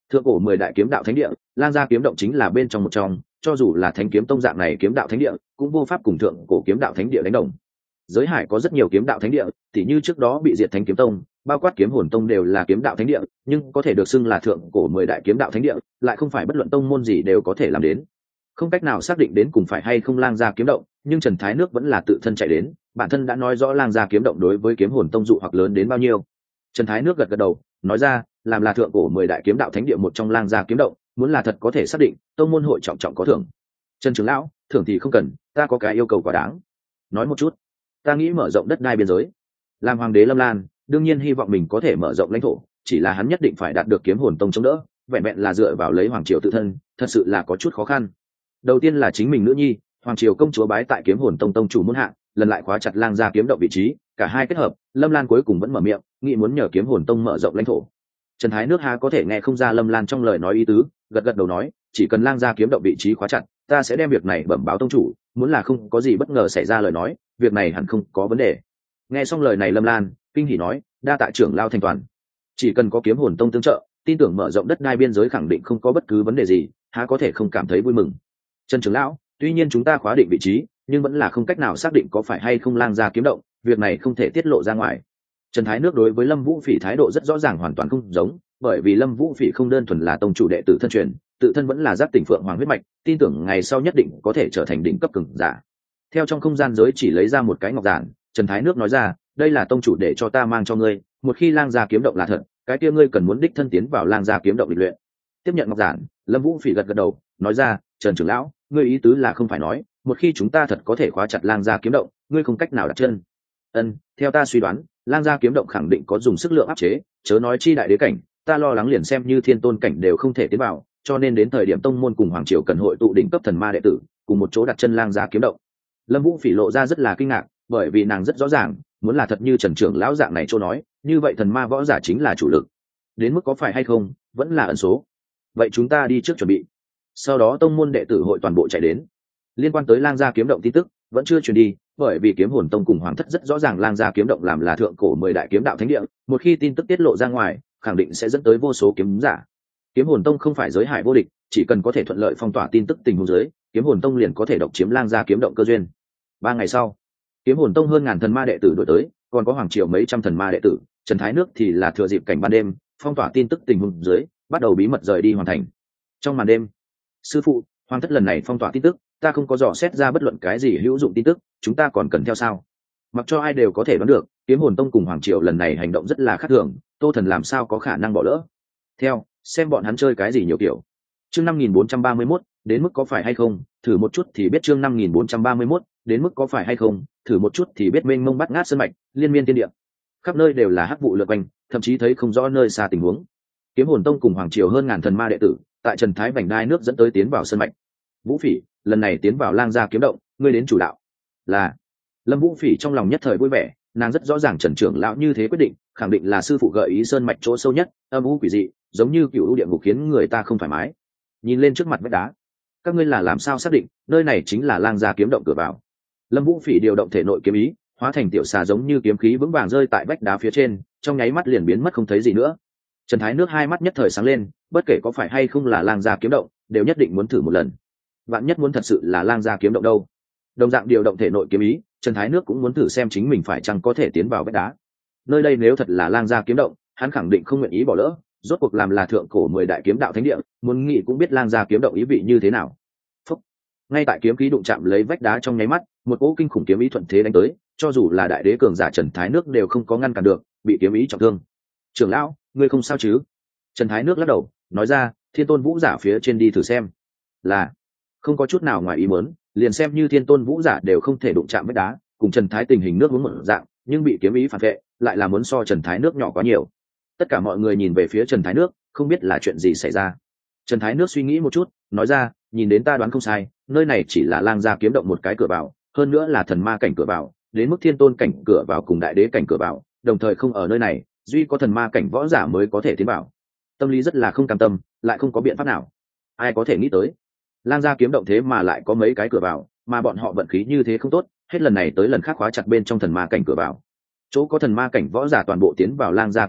Thượng cổ 10 đại kiếm đạo thánh địa, Lang Gia kiếm động chính là bên trong một trong, cho dù là Thánh kiếm tông dạng này kiếm đạo thánh địa, cũng vô pháp cùng thượng cổ kiếm đạo thánh địa đánh đồng. Giới hải có rất nhiều kiếm đạo thánh địa, tỉ như trước đó bị diệt Thánh kiếm tông, bao quát Kiếm Hồn tông đều là kiếm đạo thánh địa, nhưng có thể được xưng là thượng cổ 10 đại kiếm đạo thánh địa, lại không phải bất luận tông môn gì đều có thể làm đến. Không cách nào xác định đến cùng phải hay không Lang Gia kiếm động, nhưng Trần Thái Nước vẫn là tự thân chạy đến, bản thân đã nói rõ Lang Gia kiếm động đối với Kiếm Hồn tông dụ hoặc lớn đến bao nhiêu. Trần Thái Nước gật gật đầu, nói ra, làm là thượng cổ 10 đại kiếm đạo thánh địa một trong Lang Gia kiếm động, muốn là thật có thể xác định, tông môn hội trọng trọng có thưởng. Trần trưởng lão, thưởng thì không cần, ta có cái yêu cầu quá đáng. Nói một chút. Ta nghĩ mở rộng đất đai biên giới. Làm hoàng đế Lâm Lan, đương nhiên hy vọng mình có thể mở rộng lãnh thổ, chỉ là hắn nhất định phải đạt được Kiếm Hồn tông chống đỡ, vẹn vẹn là dựa vào lấy hoàng triều tự thân, thật sự là có chút khó khăn. Đầu tiên là chính mình nữ nhi, hoàng triều công chúa bái tại Kiếm Hồn tông tông chủ muôn hạ, lần lại khóa chặt Lang Gia kiếm động vị trí, cả hai kết hợp, Lâm Lan cuối cùng vẫn mở miệng, nghĩ muốn nhờ Kiếm Hồn tông mở rộng lãnh thổ. Trần Thái Nước há có thể nghe không ra Lâm Lan trong lời nói ý tứ, gật gật đầu nói, chỉ cần Lang Gia kiếm động vị trí khóa chặt, ta sẽ đem việc này bẩm báo tông chủ, muốn là không có gì bất ngờ xảy ra lời nói, việc này hẳn không có vấn đề. Nghe xong lời này Lâm Lan kinh hỉ nói, đa tạ trưởng lao thành toàn, chỉ cần có Kiếm Hồn tông tương trợ, tin tưởng mở rộng đất đai biên giới khẳng định không có bất cứ vấn đề gì, há có thể không cảm thấy vui mừng. Trần trưởng lão, tuy nhiên chúng ta khóa định vị trí, nhưng vẫn là không cách nào xác định có phải hay không Lang Gia kiếm động, việc này không thể tiết lộ ra ngoài. Trần Thái Nước đối với Lâm Vũ Phỉ thái độ rất rõ ràng hoàn toàn không giống, bởi vì Lâm Vũ Phỉ không đơn thuần là tông chủ đệ tử thân truyền, tự thân vẫn là Giác Tỉnh Phượng Hoàng huyết mạch, tin tưởng ngày sau nhất định có thể trở thành đỉnh cấp cường giả. Theo trong không gian giới chỉ lấy ra một cái ngọc giản, Trần Thái Nước nói ra, đây là tông chủ để cho ta mang cho ngươi, một khi Lang Gia kiếm động là thật, cái kia ngươi cần muốn đích thân tiến vào Lang Gia kiếm động lịch luyện. Tiếp nhận ngọc giản, Lâm Vũ Phỉ gật gật đầu, nói ra, Trần trưởng lão, ngươi ý tứ là không phải nói, một khi chúng ta thật có thể khóa chặt Lang Gia kiếm động, ngươi không cách nào đặt chân. Theo ta suy đoán, Lang Gia kiếm động khẳng định có dùng sức lượng áp chế, chớ nói chi đại đế cảnh, ta lo lắng liền xem như thiên tôn cảnh đều không thể tiến vào, cho nên đến thời điểm tông môn cùng hoàng triều cần hội tụ đỉnh cấp thần ma đệ tử, cùng một chỗ đặt chân Lang Gia kiếm động. Lâm Vũ Phỉ lộ ra rất là kinh ngạc, bởi vì nàng rất rõ ràng, muốn là thật như Trần trưởng lão dạng này chỗ nói, như vậy thần ma võ giả chính là chủ lực. Đến mức có phải hay không, vẫn là ẩn số. Vậy chúng ta đi trước chuẩn bị. Sau đó tông môn đệ tử hội toàn bộ chạy đến. Liên quan tới Lang Gia kiếm động tin tức vẫn chưa truyền đi, bởi vì Kiếm Hồn tông cùng hoàng thất rất rõ ràng Lang Gia kiếm động làm là thượng cổ 10 đại kiếm đạo thánh địa, một khi tin tức tiết lộ ra ngoài, khẳng định sẽ dẫn tới vô số kiếm giả. Kiếm Hồn tông không phải giới hải vô địch, chỉ cần có thể thuận lợi phong tỏa tin tức tình huống dưới, Kiếm Hồn tông liền có thể độc chiếm Lang Gia kiếm động cơ duyên. 3 ngày sau, Kiếm Hồn tông hơn ngàn thần ma đệ tử đội tới, còn có hoàng triều mấy trăm thần ma đệ tử, Trần Thái Nước thì là thừa dịp cảnh ban đêm, phong tỏa tin tức tình huống dưới, bắt đầu bí mật rời đi hoàn thành. Trong màn đêm, sư phụ, hoàng thất lần này phong tỏa tin tức, ta không có dò xét ra bất luận cái gì hữu dụng tin tức, chúng ta còn cần theo sao? Mặc cho ai đều có thể đoán được, Kiếm Hồn tông cùng hoàng triều lần này hành động rất là khác thường, Tô Thần làm sao có khả năng bỏ lỡ? Theo, xem bọn hắn chơi cái gì nhiều kiểu. Chương 5431, đến mức có phải hay không, thử một chút thì biết. Chương 5431, đến mức có phải hay không, thử một chút thì biết. Mênh mông bắt ngát sơn mạch, liên miên thiên địa, khắp nơi đều là hắc vụ lượn quanh, thậm chí thấy không rõ nơi xa tình huống. Kiếm Hồn tông cùng hoàng triều hơn ngàn thần ma đệ tử, tại Trần Thái vành đai nước dẫn tới tiến vào sơn mạch. Vũ Phỉ, lần này tiến vào Lang Gia kiếm động, ngươi đến chủ đạo. Là. Lâm Vũ Phỉ trong lòng nhất thời vui vẻ, nàng rất rõ ràng Trần trưởng lão như thế quyết định, khẳng định là sư phụ gợi ý sơn mạch chỗ sâu nhất, âm u quỷ dị, giống như cựu địa ngục khiến người ta không thoải mái. Nhìn lên trước mặt vách đá, các ngươi là làm sao xác định nơi này chính là Lang Gia kiếm động cửa vào? Lâm Vũ Phỉ điều động thể nội kiếm ý, hóa thành tiểu xà giống như kiếm khí vững vàng rơi tại vách đá phía trên, trong nháy mắt liền biến mất không thấy gì nữa. Trần Thái Nước hai mắt nhất thời sáng lên, bất kể có phải hay không là Lang Gia kiếm động, đều nhất định muốn thử một lần. Vạn nhất muốn thật sự là Lang Gia kiếm động đâu? Đồng dạng điều động thể nội kiếm ý, Trần Thái Nước cũng muốn thử xem chính mình phải chăng có thể tiến vào vách đá. Nơi đây nếu thật là Lang Gia kiếm động, hắn khẳng định không nguyện ý bỏ lỡ, rốt cuộc làm là thượng cổ 10 đại kiếm đạo thánh địa, muốn nghĩ cũng biết Lang Gia kiếm động ý vị như thế nào. Phúc. Ngay tại kiếm khí đụng chạm lấy vách đá trong nháy mắt, một cỗ kinh khủng kiếm ý thuận thế đánh tới, cho dù là đại đế cường giả Trần Thái Nước đều không có ngăn cản được, bị kiếm ý trọng thương. Trưởng lão, ngươi không sao chứ? Trần Thái Nước lắc đầu, nói ra, Thiên Tôn Vũ giả phía trên đi thử xem. Là. Không có chút nào ngoài ý muốn, liền xem như Thiên Tôn Vũ giả đều không thể đụng chạm vách đá, cùng Trần Thái tình hình nước uống một dạng, nhưng bị kiếm ý phản vệ, lại là muốn so Trần Thái Nước nhỏ quá nhiều. Tất cả mọi người nhìn về phía Trần Thái Nước, không biết là chuyện gì xảy ra. Trần Thái Nước suy nghĩ một chút, nói ra, nhìn đến ta đoán không sai, nơi này chỉ là Lang Gia kiếm động một cái cửa vào, hơn nữa là thần ma cảnh cửa vào, đến mức thiên tôn cảnh cửa vào cùng đại đế cảnh cửa vào, đồng thời không ở nơi này, duy có thần ma cảnh võ giả mới có thể tiến vào. Tâm lý rất là không cam tâm, lại không có biện pháp nào. Ai có thể nghĩ tới, Lang Gia kiếm động thế mà lại có mấy cái cửa vào, mà bọn họ vận khí như thế không tốt, hết lần này tới lần khác khóa chặt bên trong thần ma cảnh cửa vào. Chỗ có thần ma cảnh võ giả toàn bộ tiến vào Lang Gia kiếm động,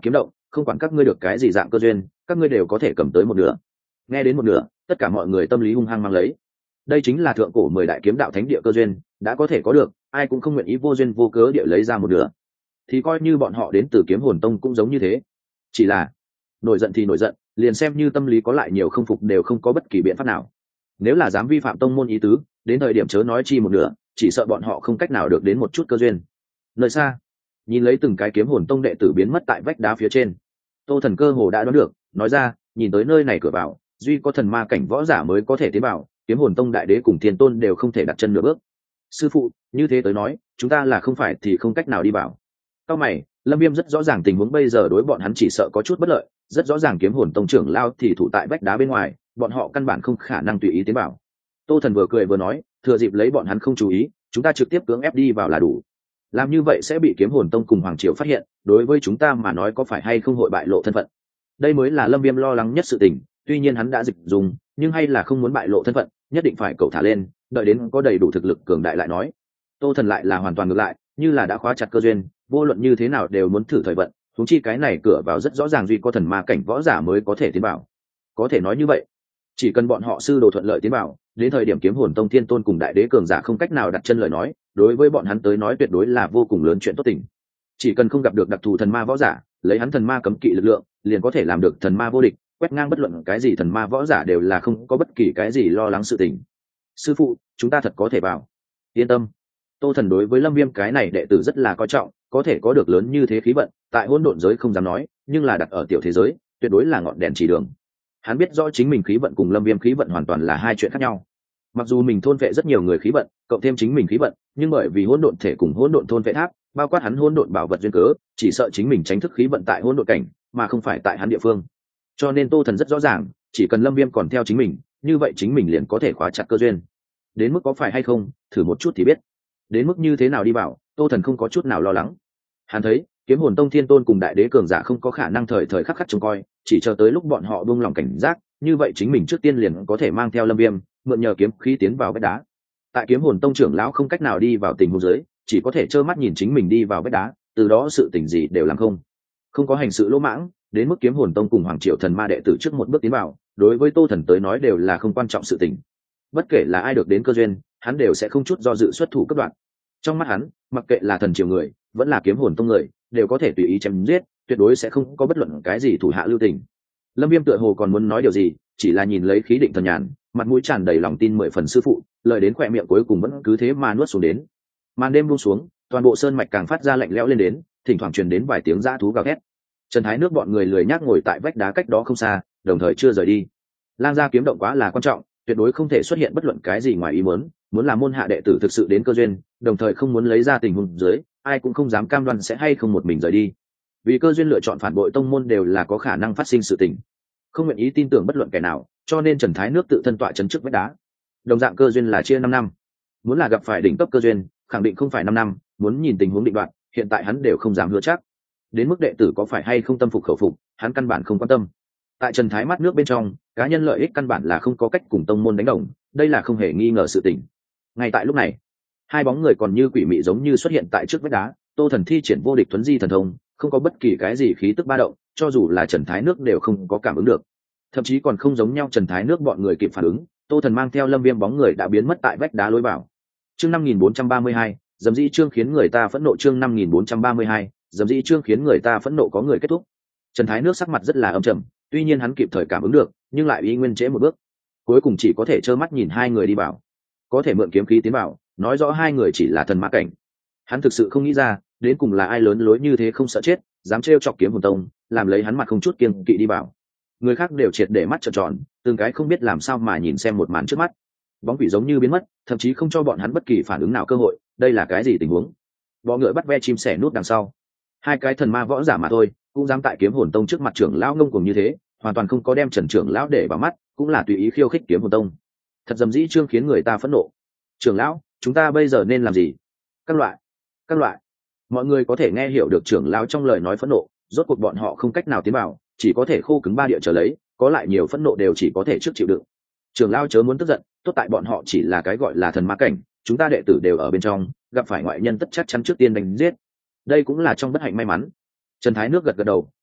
không quản các ngươi được cái gì dạng cơ duyên, các ngươi đều có thể cầm tới một nửa. Nghe đến một nửa, tất cả mọi người tâm lý hung hăng mang lấy. Đây chính là thượng cổ 10 đại kiếm đạo thánh địa cơ duyên, đã có thể có được, ai cũng không nguyện ý vô duyên vô cớ địa lấy ra một nửa. Thì coi như bọn họ đến từ Kiếm Hồn Tông cũng giống như thế. Chỉ là nổi giận thì nổi giận, liền xem như tâm lý có lại nhiều không phục đều không có bất kỳ biện pháp nào. Nếu là dám vi phạm tông môn ý tứ, đến thời điểm chớ nói chi một nửa, chỉ sợ bọn họ không cách nào được đến một chút cơ duyên. Nơi xa, nhìn lấy từng cái Kiếm Hồn Tông đệ tử biến mất tại vách đá phía trên, Tô Thần cơ hồ đã đoán được, nói ra, nhìn tới nơi này cửa vào, duy có thần ma cảnh võ giả mới có thể tiến vào, Kiếm Hồn Tông đại đế cùng Thiên Tôn đều không thể đặt chân nửa bước. Sư phụ, như thế tới nói, chúng ta là không phải thì không cách nào đi vào. Cao mày, Lâm Viêm rất rõ ràng tình huống bây giờ đối bọn hắn chỉ sợ có chút bất lợi, rất rõ ràng Kiếm Hồn Tông trưởng lao thì thủ tại vách đá bên ngoài, bọn họ căn bản không khả năng tùy ý tiến vào. Tô Thần vừa cười vừa nói, thừa dịp lấy bọn hắn không chú ý, chúng ta trực tiếp cưỡng ép đi vào là đủ. Làm như vậy sẽ bị Kiếm Hồn Tông cùng Hoàng Triều phát hiện, đối với chúng ta mà nói có phải hay không hội bại lộ thân phận. Đây mới là Lâm Viêm lo lắng nhất sự tình, tuy nhiên hắn đã dịch dùng, nhưng hay là không muốn bại lộ thân phận, nhất định phải cậu thả lên, đợi đến có đầy đủ thực lực cường đại lại nói. Tô Thần lại là hoàn toàn ngược lại, như là đã khóa chặt cơ duyên, vô luận như thế nào đều muốn thử thời vận, huống chi cái này cửa vào rất rõ ràng duy có thần ma cảnh võ giả mới có thể tiến vào. Có thể nói như vậy, chỉ cần bọn họ sư đồ thuận lợi tiến vào, đến thời điểm Kiếm Hồn Tông Thiên Tôn cùng đại đế cường giả không cách nào đặt chân lời nói, đối với bọn hắn tới nói tuyệt đối là vô cùng lớn chuyện tốt tình. Chỉ cần không gặp được đặc thù thần ma võ giả, lấy hắn thần ma cấm kỵ lực lượng, liền có thể làm được thần ma vô địch, quét ngang bất luận cái gì thần ma võ giả đều là không có bất kỳ cái gì lo lắng sự tình. Sư phụ, chúng ta thật có thể vào. Yên tâm. Tô Thần đối với Lâm Viêm cái này đệ tử rất là coi trọng, có thể có được lớn như thế khí vận, tại hỗn độn giới không dám nói, nhưng là đặt ở tiểu thế giới, tuyệt đối là ngọn đèn chỉ đường. Hắn biết rõ chính mình khí vận cùng Lâm Viêm khí vận hoàn toàn là hai chuyện khác nhau. Mặc dù mình thôn vệ rất nhiều người khí vận, cộng thêm chính mình khí vận, nhưng bởi vì hỗn độn thể cùng hỗn độn thôn vệ tháp, bao quát hắn hỗn độn bảo vật duyên cớ, chỉ sợ chính mình tránh thức khí vận tại hỗn độn cảnh, mà không phải tại hắn địa phương. Cho nên Tô Thần rất rõ ràng, chỉ cần Lâm Viêm còn theo chính mình, như vậy chính mình liền có thể khóa chặt cơ duyên. Đến mức có phải hay không, thử một chút thì biết. Đến mức như thế nào đi vào, Tô Thần không có chút nào lo lắng. Hắn thấy, Kiếm Hồn Tông Thiên Tôn cùng đại đế cường giả không có khả năng thời thời khắc khắc trông coi, chỉ chờ tới lúc bọn họ buông lòng cảnh giác, như vậy chính mình trước tiên liền có thể mang theo Lâm Viêm, mượn nhờ kiếm khí tiến vào vách đá. Tại Kiếm Hồn Tông trưởng lão không cách nào đi vào tình huống dưới, chỉ có thể trơ mắt nhìn chính mình đi vào vách đá, từ đó sự tình gì đều làm không. Không có hành sự lỗ mãng, đến mức Kiếm Hồn Tông cùng Hoàng Triều thần ma đệ tử trước một bước tiến vào, đối với Tô Thần tới nói đều là không quan trọng sự tình. Bất kể là ai được đến cơ duyên, hắn đều sẽ không chút do dự xuất thủ cấp đoạn. Trong mắt hắn, mặc kệ là thần triều người, vẫn là Kiếm Hồn Tông người, đều có thể tùy ý chém giết, tuyệt đối sẽ không có bất luận cái gì thủ hạ lưu tình. Lâm Viêm tựa hồ còn muốn nói điều gì, chỉ là nhìn lấy khí định thần nhàn, mặt mũi tràn đầy lòng tin 10 phần sư phụ, lời đến khóe miệng cuối cùng vẫn cứ thế mà nuốt xuống đến. Màn đêm buông xuống, toàn bộ sơn mạch càng phát ra lạnh lẽo lên đến, thỉnh thoảng truyền đến vài tiếng dã thú gào thét. Trần Thái Nước bọn người lười nhác ngồi tại vách đá cách đó không xa, đồng thời chưa rời đi. Lang gia kiếm động quá là quan trọng, tuyệt đối không thể xuất hiện bất luận cái gì ngoài ý muốn là môn hạ đệ tử thực sự đến cơ duyên, đồng thời không muốn lấy ra tình huống dưới, ai cũng không dám cam đoan sẽ hay không một mình rời đi. Vì cơ duyên lựa chọn phản bội tông môn đều là có khả năng phát sinh sự tình. Không nguyện ý tin tưởng bất luận kẻ nào, cho nên Trần Thái Nước tự thân tọa trấn trước vách đá. Đồng dạng cơ duyên là chia 5 năm. Muốn là gặp phải đỉnh cấp cơ duyên, khẳng định không phải 5 năm, muốn nhìn tình huống định đoạt, hiện tại hắn đều không dám hứa chắc. Đến mức đệ tử có phải hay không tâm phục khẩu phục, hắn căn bản không quan tâm. Tại Trần Thái mắt nước bên trong, cá nhân lợi ích căn bản là không có cách cùng tông môn đánh đồng, đây là không hề nghi ngờ sự tình. Ngay tại lúc này, hai bóng người còn như quỷ mị giống như xuất hiện tại trước vách đá. Tô Thần thi triển vô địch thuấn di thần thông, không có bất kỳ cái gì khí tức ba động, cho dù là Trần Thái Nước đều không có cảm ứng được. Thậm chí còn không giống nhau, Trần Thái Nước bọn người kịp phản ứng, Tô Thần mang theo Lâm Viêm bóng người đã biến mất tại vách đá lối vào. Chương 5432, dầm dĩ chương khiến người ta phẫn nộ. Chương 5432, dầm dĩ chương khiến người ta phẫn nộ. Có người kết thúc. Trần Thái Nước sắc mặt rất là âm trầm, tuy nhiên hắn kịp thời cảm ứng được, nhưng lại y nguyên trễ một bước, cuối cùng chỉ có thể trơ mắt nhìn hai người đi vào. Có thể mượn kiếm khí tiến vào, nói rõ hai người chỉ là thần ma cảnh. Hắn thực sự không nghĩ ra, đến cùng là ai lớn lối như thế không sợ chết, dám trêu chọc Kiếm Hồn Tông, làm lấy hắn mặt không chút kiêng kỵ đi vào. Người khác đều triệt để mắt trợn tròn, từng cái không biết làm sao mà nhìn xem một màn trước mắt. Bóng quỷ giống như biến mất, thậm chí không cho bọn hắn bất kỳ phản ứng nào cơ hội, đây là cái gì tình huống? Bọ ngựa bắt ve chim sẻ nút đằng sau. Hai cái thần ma võ giả mà thôi, cũng dám tại Kiếm Hồn Tông trước mặt trưởng lão ngông cuồng như thế, hoàn toàn không có đem Trần trưởng lão để vào mắt, cũng là tùy ý khiêu khích Kiếm Hồn Tông. Thật dầm dĩ trương khiến người ta phẫn nộ. Trưởng lão, chúng ta bây giờ nên làm gì? Các loại. Mọi người có thể nghe hiểu được trưởng lão trong lời nói phẫn nộ, rốt cuộc bọn họ không cách nào tiến vào, chỉ có thể khô cứng ba địa trở lấy, có lại nhiều phẫn nộ đều chỉ có thể trước chịu đựng. Trưởng lão chớ muốn tức giận, tốt tại bọn họ chỉ là cái gọi là thần ma cảnh, chúng ta đệ tử đều ở bên trong, gặp phải ngoại nhân tất chắc chắn trước tiên đánh giết. Đây cũng là trong bất hạnh may mắn. Trần Thái Nước gật gật đầu,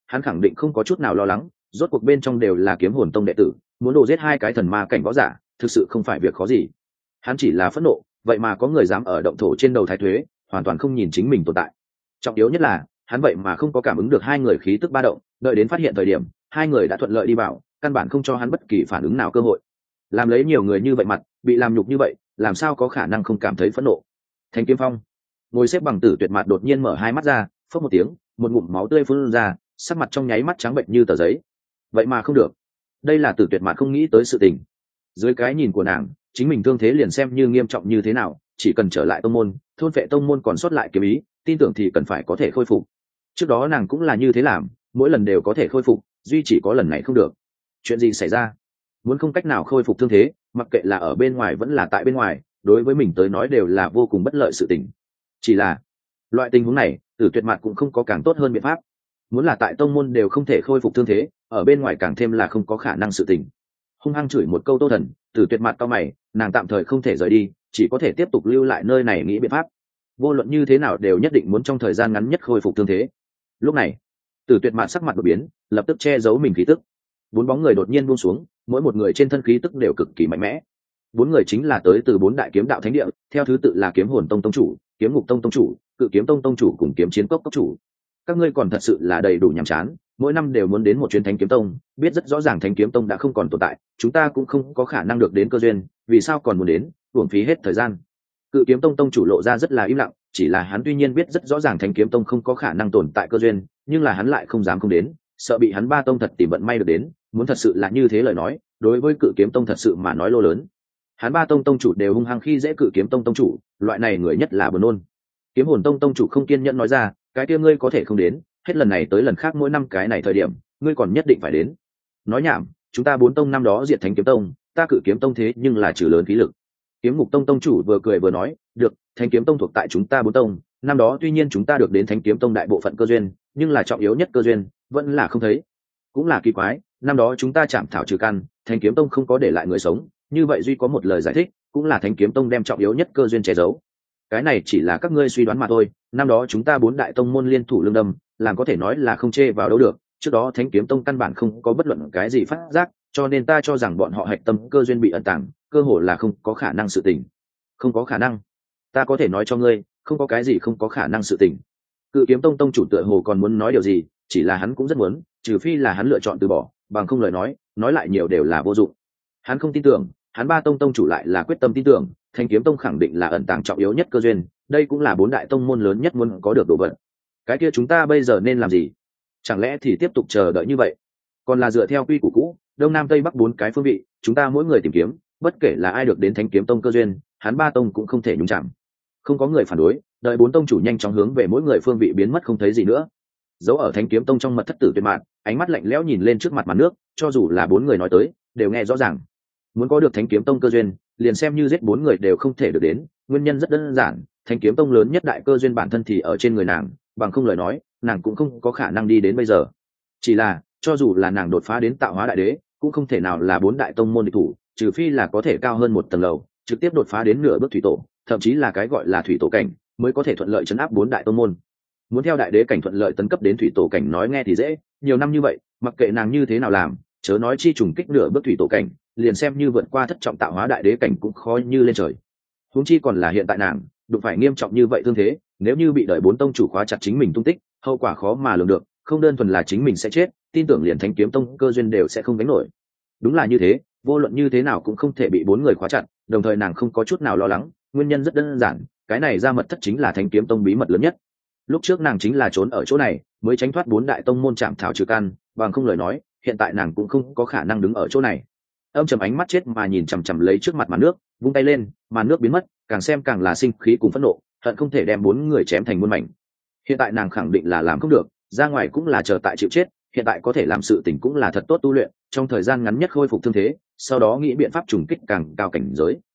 hắn khẳng định không có chút nào lo lắng, rốt cuộc bên trong đều là kiếm hồn tông đệ tử, muốn đổ giết hai cái thần ma cảnh võ giả thực sự không phải việc khó gì. Hắn chỉ là phẫn nộ, vậy mà có người dám ở động thổ trên đầu thái thuế, hoàn toàn không nhìn chính mình tồn tại. Trọng yếu nhất là hắn vậy mà không có cảm ứng được hai người khí tức ba động, đợi đến phát hiện thời điểm hai người đã thuận lợi đi vào, căn bản không cho hắn bất kỳ phản ứng nào cơ hội. Làm lấy nhiều người như vậy mặt, bị làm nhục như vậy, làm sao có khả năng không cảm thấy phẫn nộ. Thanh Kiếm Phong ngồi xếp bằng Tử Tuyệt Mạt đột nhiên mở hai mắt ra, phốc một tiếng, một ngụm máu tươi phun ra, sắc mặt trong nháy mắt trắng bệnh như tờ giấy. Vậy mà không được, đây là Tử Tuyệt Mạt không nghĩ tới sự tình. Dưới cái nhìn của nàng, chính mình thương thế liền xem như nghiêm trọng như thế nào, chỉ cần trở lại tông môn, thôn phệ tông môn còn sót lại kiếm ý, tin tưởng thì cần phải có thể khôi phục. Trước đó nàng cũng là như thế làm, mỗi lần đều có thể khôi phục, duy chỉ có lần này không được. Chuyện gì xảy ra? Muốn không cách nào khôi phục thương thế, mặc kệ là ở bên ngoài vẫn là tại bên ngoài, đối với mình tới nói đều là vô cùng bất lợi sự tình. Chỉ là loại tình huống này, Tử Tuyệt Mạt cũng không có càng tốt hơn biện pháp. Muốn là tại tông môn đều không thể khôi phục thương thế, ở bên ngoài càng thêm là không có khả năng sự tình. Hung hăng chửi một câu Tô Thần, Tử Tuyệt Mạt cau mày, nàng tạm thời không thể rời đi, chỉ có thể tiếp tục lưu lại nơi này nghĩ biện pháp. Vô luận như thế nào đều nhất định muốn trong thời gian ngắn nhất khôi phục thương thế. Lúc này, Tử Tuyệt Mạt sắc mặt đột biến, lập tức che giấu mình khí tức. Bốn bóng người đột nhiên buông xuống, mỗi một người trên thân khí tức đều cực kỳ mạnh mẽ. Bốn người chính là tới từ bốn đại kiếm đạo thánh địa, theo thứ tự là Kiếm Hồn Tông tông chủ, Kiếm Ngục Tông tông chủ, Cự Kiếm Tông tông chủ cùng Kiếm Chiến Cốc cốc chủ. Các ngươi còn thật sự là đầy đủ nhàm chán, mỗi năm đều muốn đến một chuyến Thánh Kiếm Tông, biết rất rõ ràng Thánh Kiếm Tông đã không còn tồn tại, chúng ta cũng không có khả năng được đến cơ duyên, vì sao còn muốn đến, uổng phí hết thời gian. Cự Kiếm Tông tông chủ lộ ra rất là im lặng, chỉ là hắn tuy nhiên biết rất rõ ràng Thánh Kiếm Tông không có khả năng tồn tại cơ duyên, nhưng là hắn lại không dám không đến, sợ bị hắn ba tông thật tìm vận may được đến, muốn thật sự là như thế lời nói, đối với Cự Kiếm Tông thật sự mà nói lô lớn. Hắn ba tông tông chủ đều hung hăng khi dễ Cự Kiếm Tông tông chủ, loại này người nhất là buồn nôn. Kiếm Hồn Tông tông chủ không kiên nhẫn nói ra, cái kia ngươi có thể không đến, hết lần này tới lần khác mỗi năm cái này thời điểm, ngươi còn nhất định phải đến. Nói nhảm, chúng ta bốn tông năm đó diệt Thánh Kiếm Tông, ta Cự Kiếm Tông thế nhưng là trừ lớn khí lực. Kiếm Ngục Tông tông chủ vừa cười vừa nói, được, Thánh Kiếm Tông thuộc tại chúng ta bốn tông, năm đó tuy nhiên chúng ta được đến Thánh Kiếm Tông đại bộ phận cơ duyên, nhưng là trọng yếu nhất cơ duyên vẫn là không thấy. Cũng là kỳ quái, năm đó chúng ta chạm thảo trừ căn, Thánh Kiếm Tông không có để lại người sống, như vậy duy có một lời giải thích, cũng là Thánh Kiếm Tông đem trọng yếu nhất cơ duyên che giấu. Cái này chỉ là các ngươi suy đoán mà thôi, năm đó chúng ta bốn đại tông môn liên thủ lương đâm, làm có thể nói là không chê vào đâu được, trước đó Thánh Kiếm Tông căn bản không có bất luận cái gì phát giác, cho nên ta cho rằng bọn họ hạch tâm cơ duyên bị ẩn tàng, cơ hội là không có khả năng sự tình. Không có khả năng? Ta có thể nói cho ngươi, không có cái gì không có khả năng sự tình. Cự Kiếm Tông tông chủ tựa hồ còn muốn nói điều gì, chỉ là hắn cũng rất muốn, trừ phi là hắn lựa chọn từ bỏ, bằng không lời nói lại nhiều đều là vô dụng. Hắn không tin tưởng, hắn ba tông tông chủ lại là quyết tâm tin tưởng, Thanh Kiếm Tông khẳng định là ẩn tàng trọng yếu nhất cơ duyên, đây cũng là bốn đại tông môn lớn nhất muốn có được đồ vật. Cái kia chúng ta bây giờ nên làm gì? Chẳng lẽ thì tiếp tục chờ đợi như vậy? Còn là dựa theo quy củ cũ, đông nam tây bắc bốn cái phương vị, chúng ta mỗi người tìm kiếm, bất kể là ai được đến Thánh Kiếm Tông cơ duyên, hắn ba tông cũng không thể nhúng chạm. Không có người phản đối, đợi bốn tông chủ nhanh chóng hướng về mỗi người phương vị biến mất không thấy gì nữa. Dấu ở Thánh Kiếm Tông trong mật thất Tử Tuyệt Mạn, ánh mắt lạnh lẽo nhìn lên trước mặt màn nước, cho dù là bốn người nói tới, đều nghe rõ ràng. Muốn có được Thánh Kiếm Tông cơ duyên, liền xem như giết bốn người đều không thể được đến, nguyên nhân rất đơn giản, Thánh Kiếm Tông lớn nhất đại cơ duyên bản thân thì ở trên người nàng, bằng không lời nói, nàng cũng không có khả năng đi đến bây giờ. Chỉ là, cho dù là nàng đột phá đến Tạo Hóa Đại Đế, cũng không thể nào là bốn đại tông môn địch thủ, trừ phi là có thể cao hơn một tầng lầu, trực tiếp đột phá đến nửa bước thủy tổ, thậm chí là cái gọi là thủy tổ cảnh, mới có thể thuận lợi trấn áp bốn đại tông môn. Muốn theo đại đế cảnh thuận lợi tấn cấp đến thủy tổ cảnh nói nghe thì dễ, nhiều năm như vậy, mặc kệ nàng như thế nào làm, chớ nói chi trùng kích nửa bước thủy tổ cảnh, liền xem như vượt qua thất trọng Tạo Hóa Đại Đế cảnh cũng khó như lên trời. Huống chi còn là hiện tại nàng, đụng phải nghiêm trọng như vậy thương thế, nếu như bị đợi bốn tông chủ khóa chặt chính mình tung tích, hậu quả khó mà lường được, không đơn thuần là chính mình sẽ chết, tin tưởng liền Thánh Kiếm Tông cơ duyên đều sẽ không gánh nổi. Đúng là như thế, vô luận như thế nào cũng không thể bị bốn người khóa chặt, đồng thời nàng không có chút nào lo lắng, nguyên nhân rất đơn giản, cái này ra mật thất chính là Thánh Kiếm Tông bí mật lớn nhất. Lúc trước nàng chính là trốn ở chỗ này, mới tránh thoát bốn đại tông môn chạm thảo trừ căn, bằng không lời nói, hiện tại nàng cũng không có khả năng đứng ở chỗ này. Âm trầm ánh mắt chết mà nhìn chằm chằm lấy trước mặt màn nước, vung tay lên, màn nước biến mất, càng xem càng là sinh khí cùng phẫn nộ, hận không thể đem bốn người chém thành muôn mảnh. Hiện tại nàng khẳng định là làm không được, ra ngoài cũng là chờ tại chịu chết, hiện tại có thể làm sự tình cũng là thật tốt tu luyện, trong thời gian ngắn nhất khôi phục thương thế, sau đó nghĩ biện pháp trùng kích càng cao cảnh giới.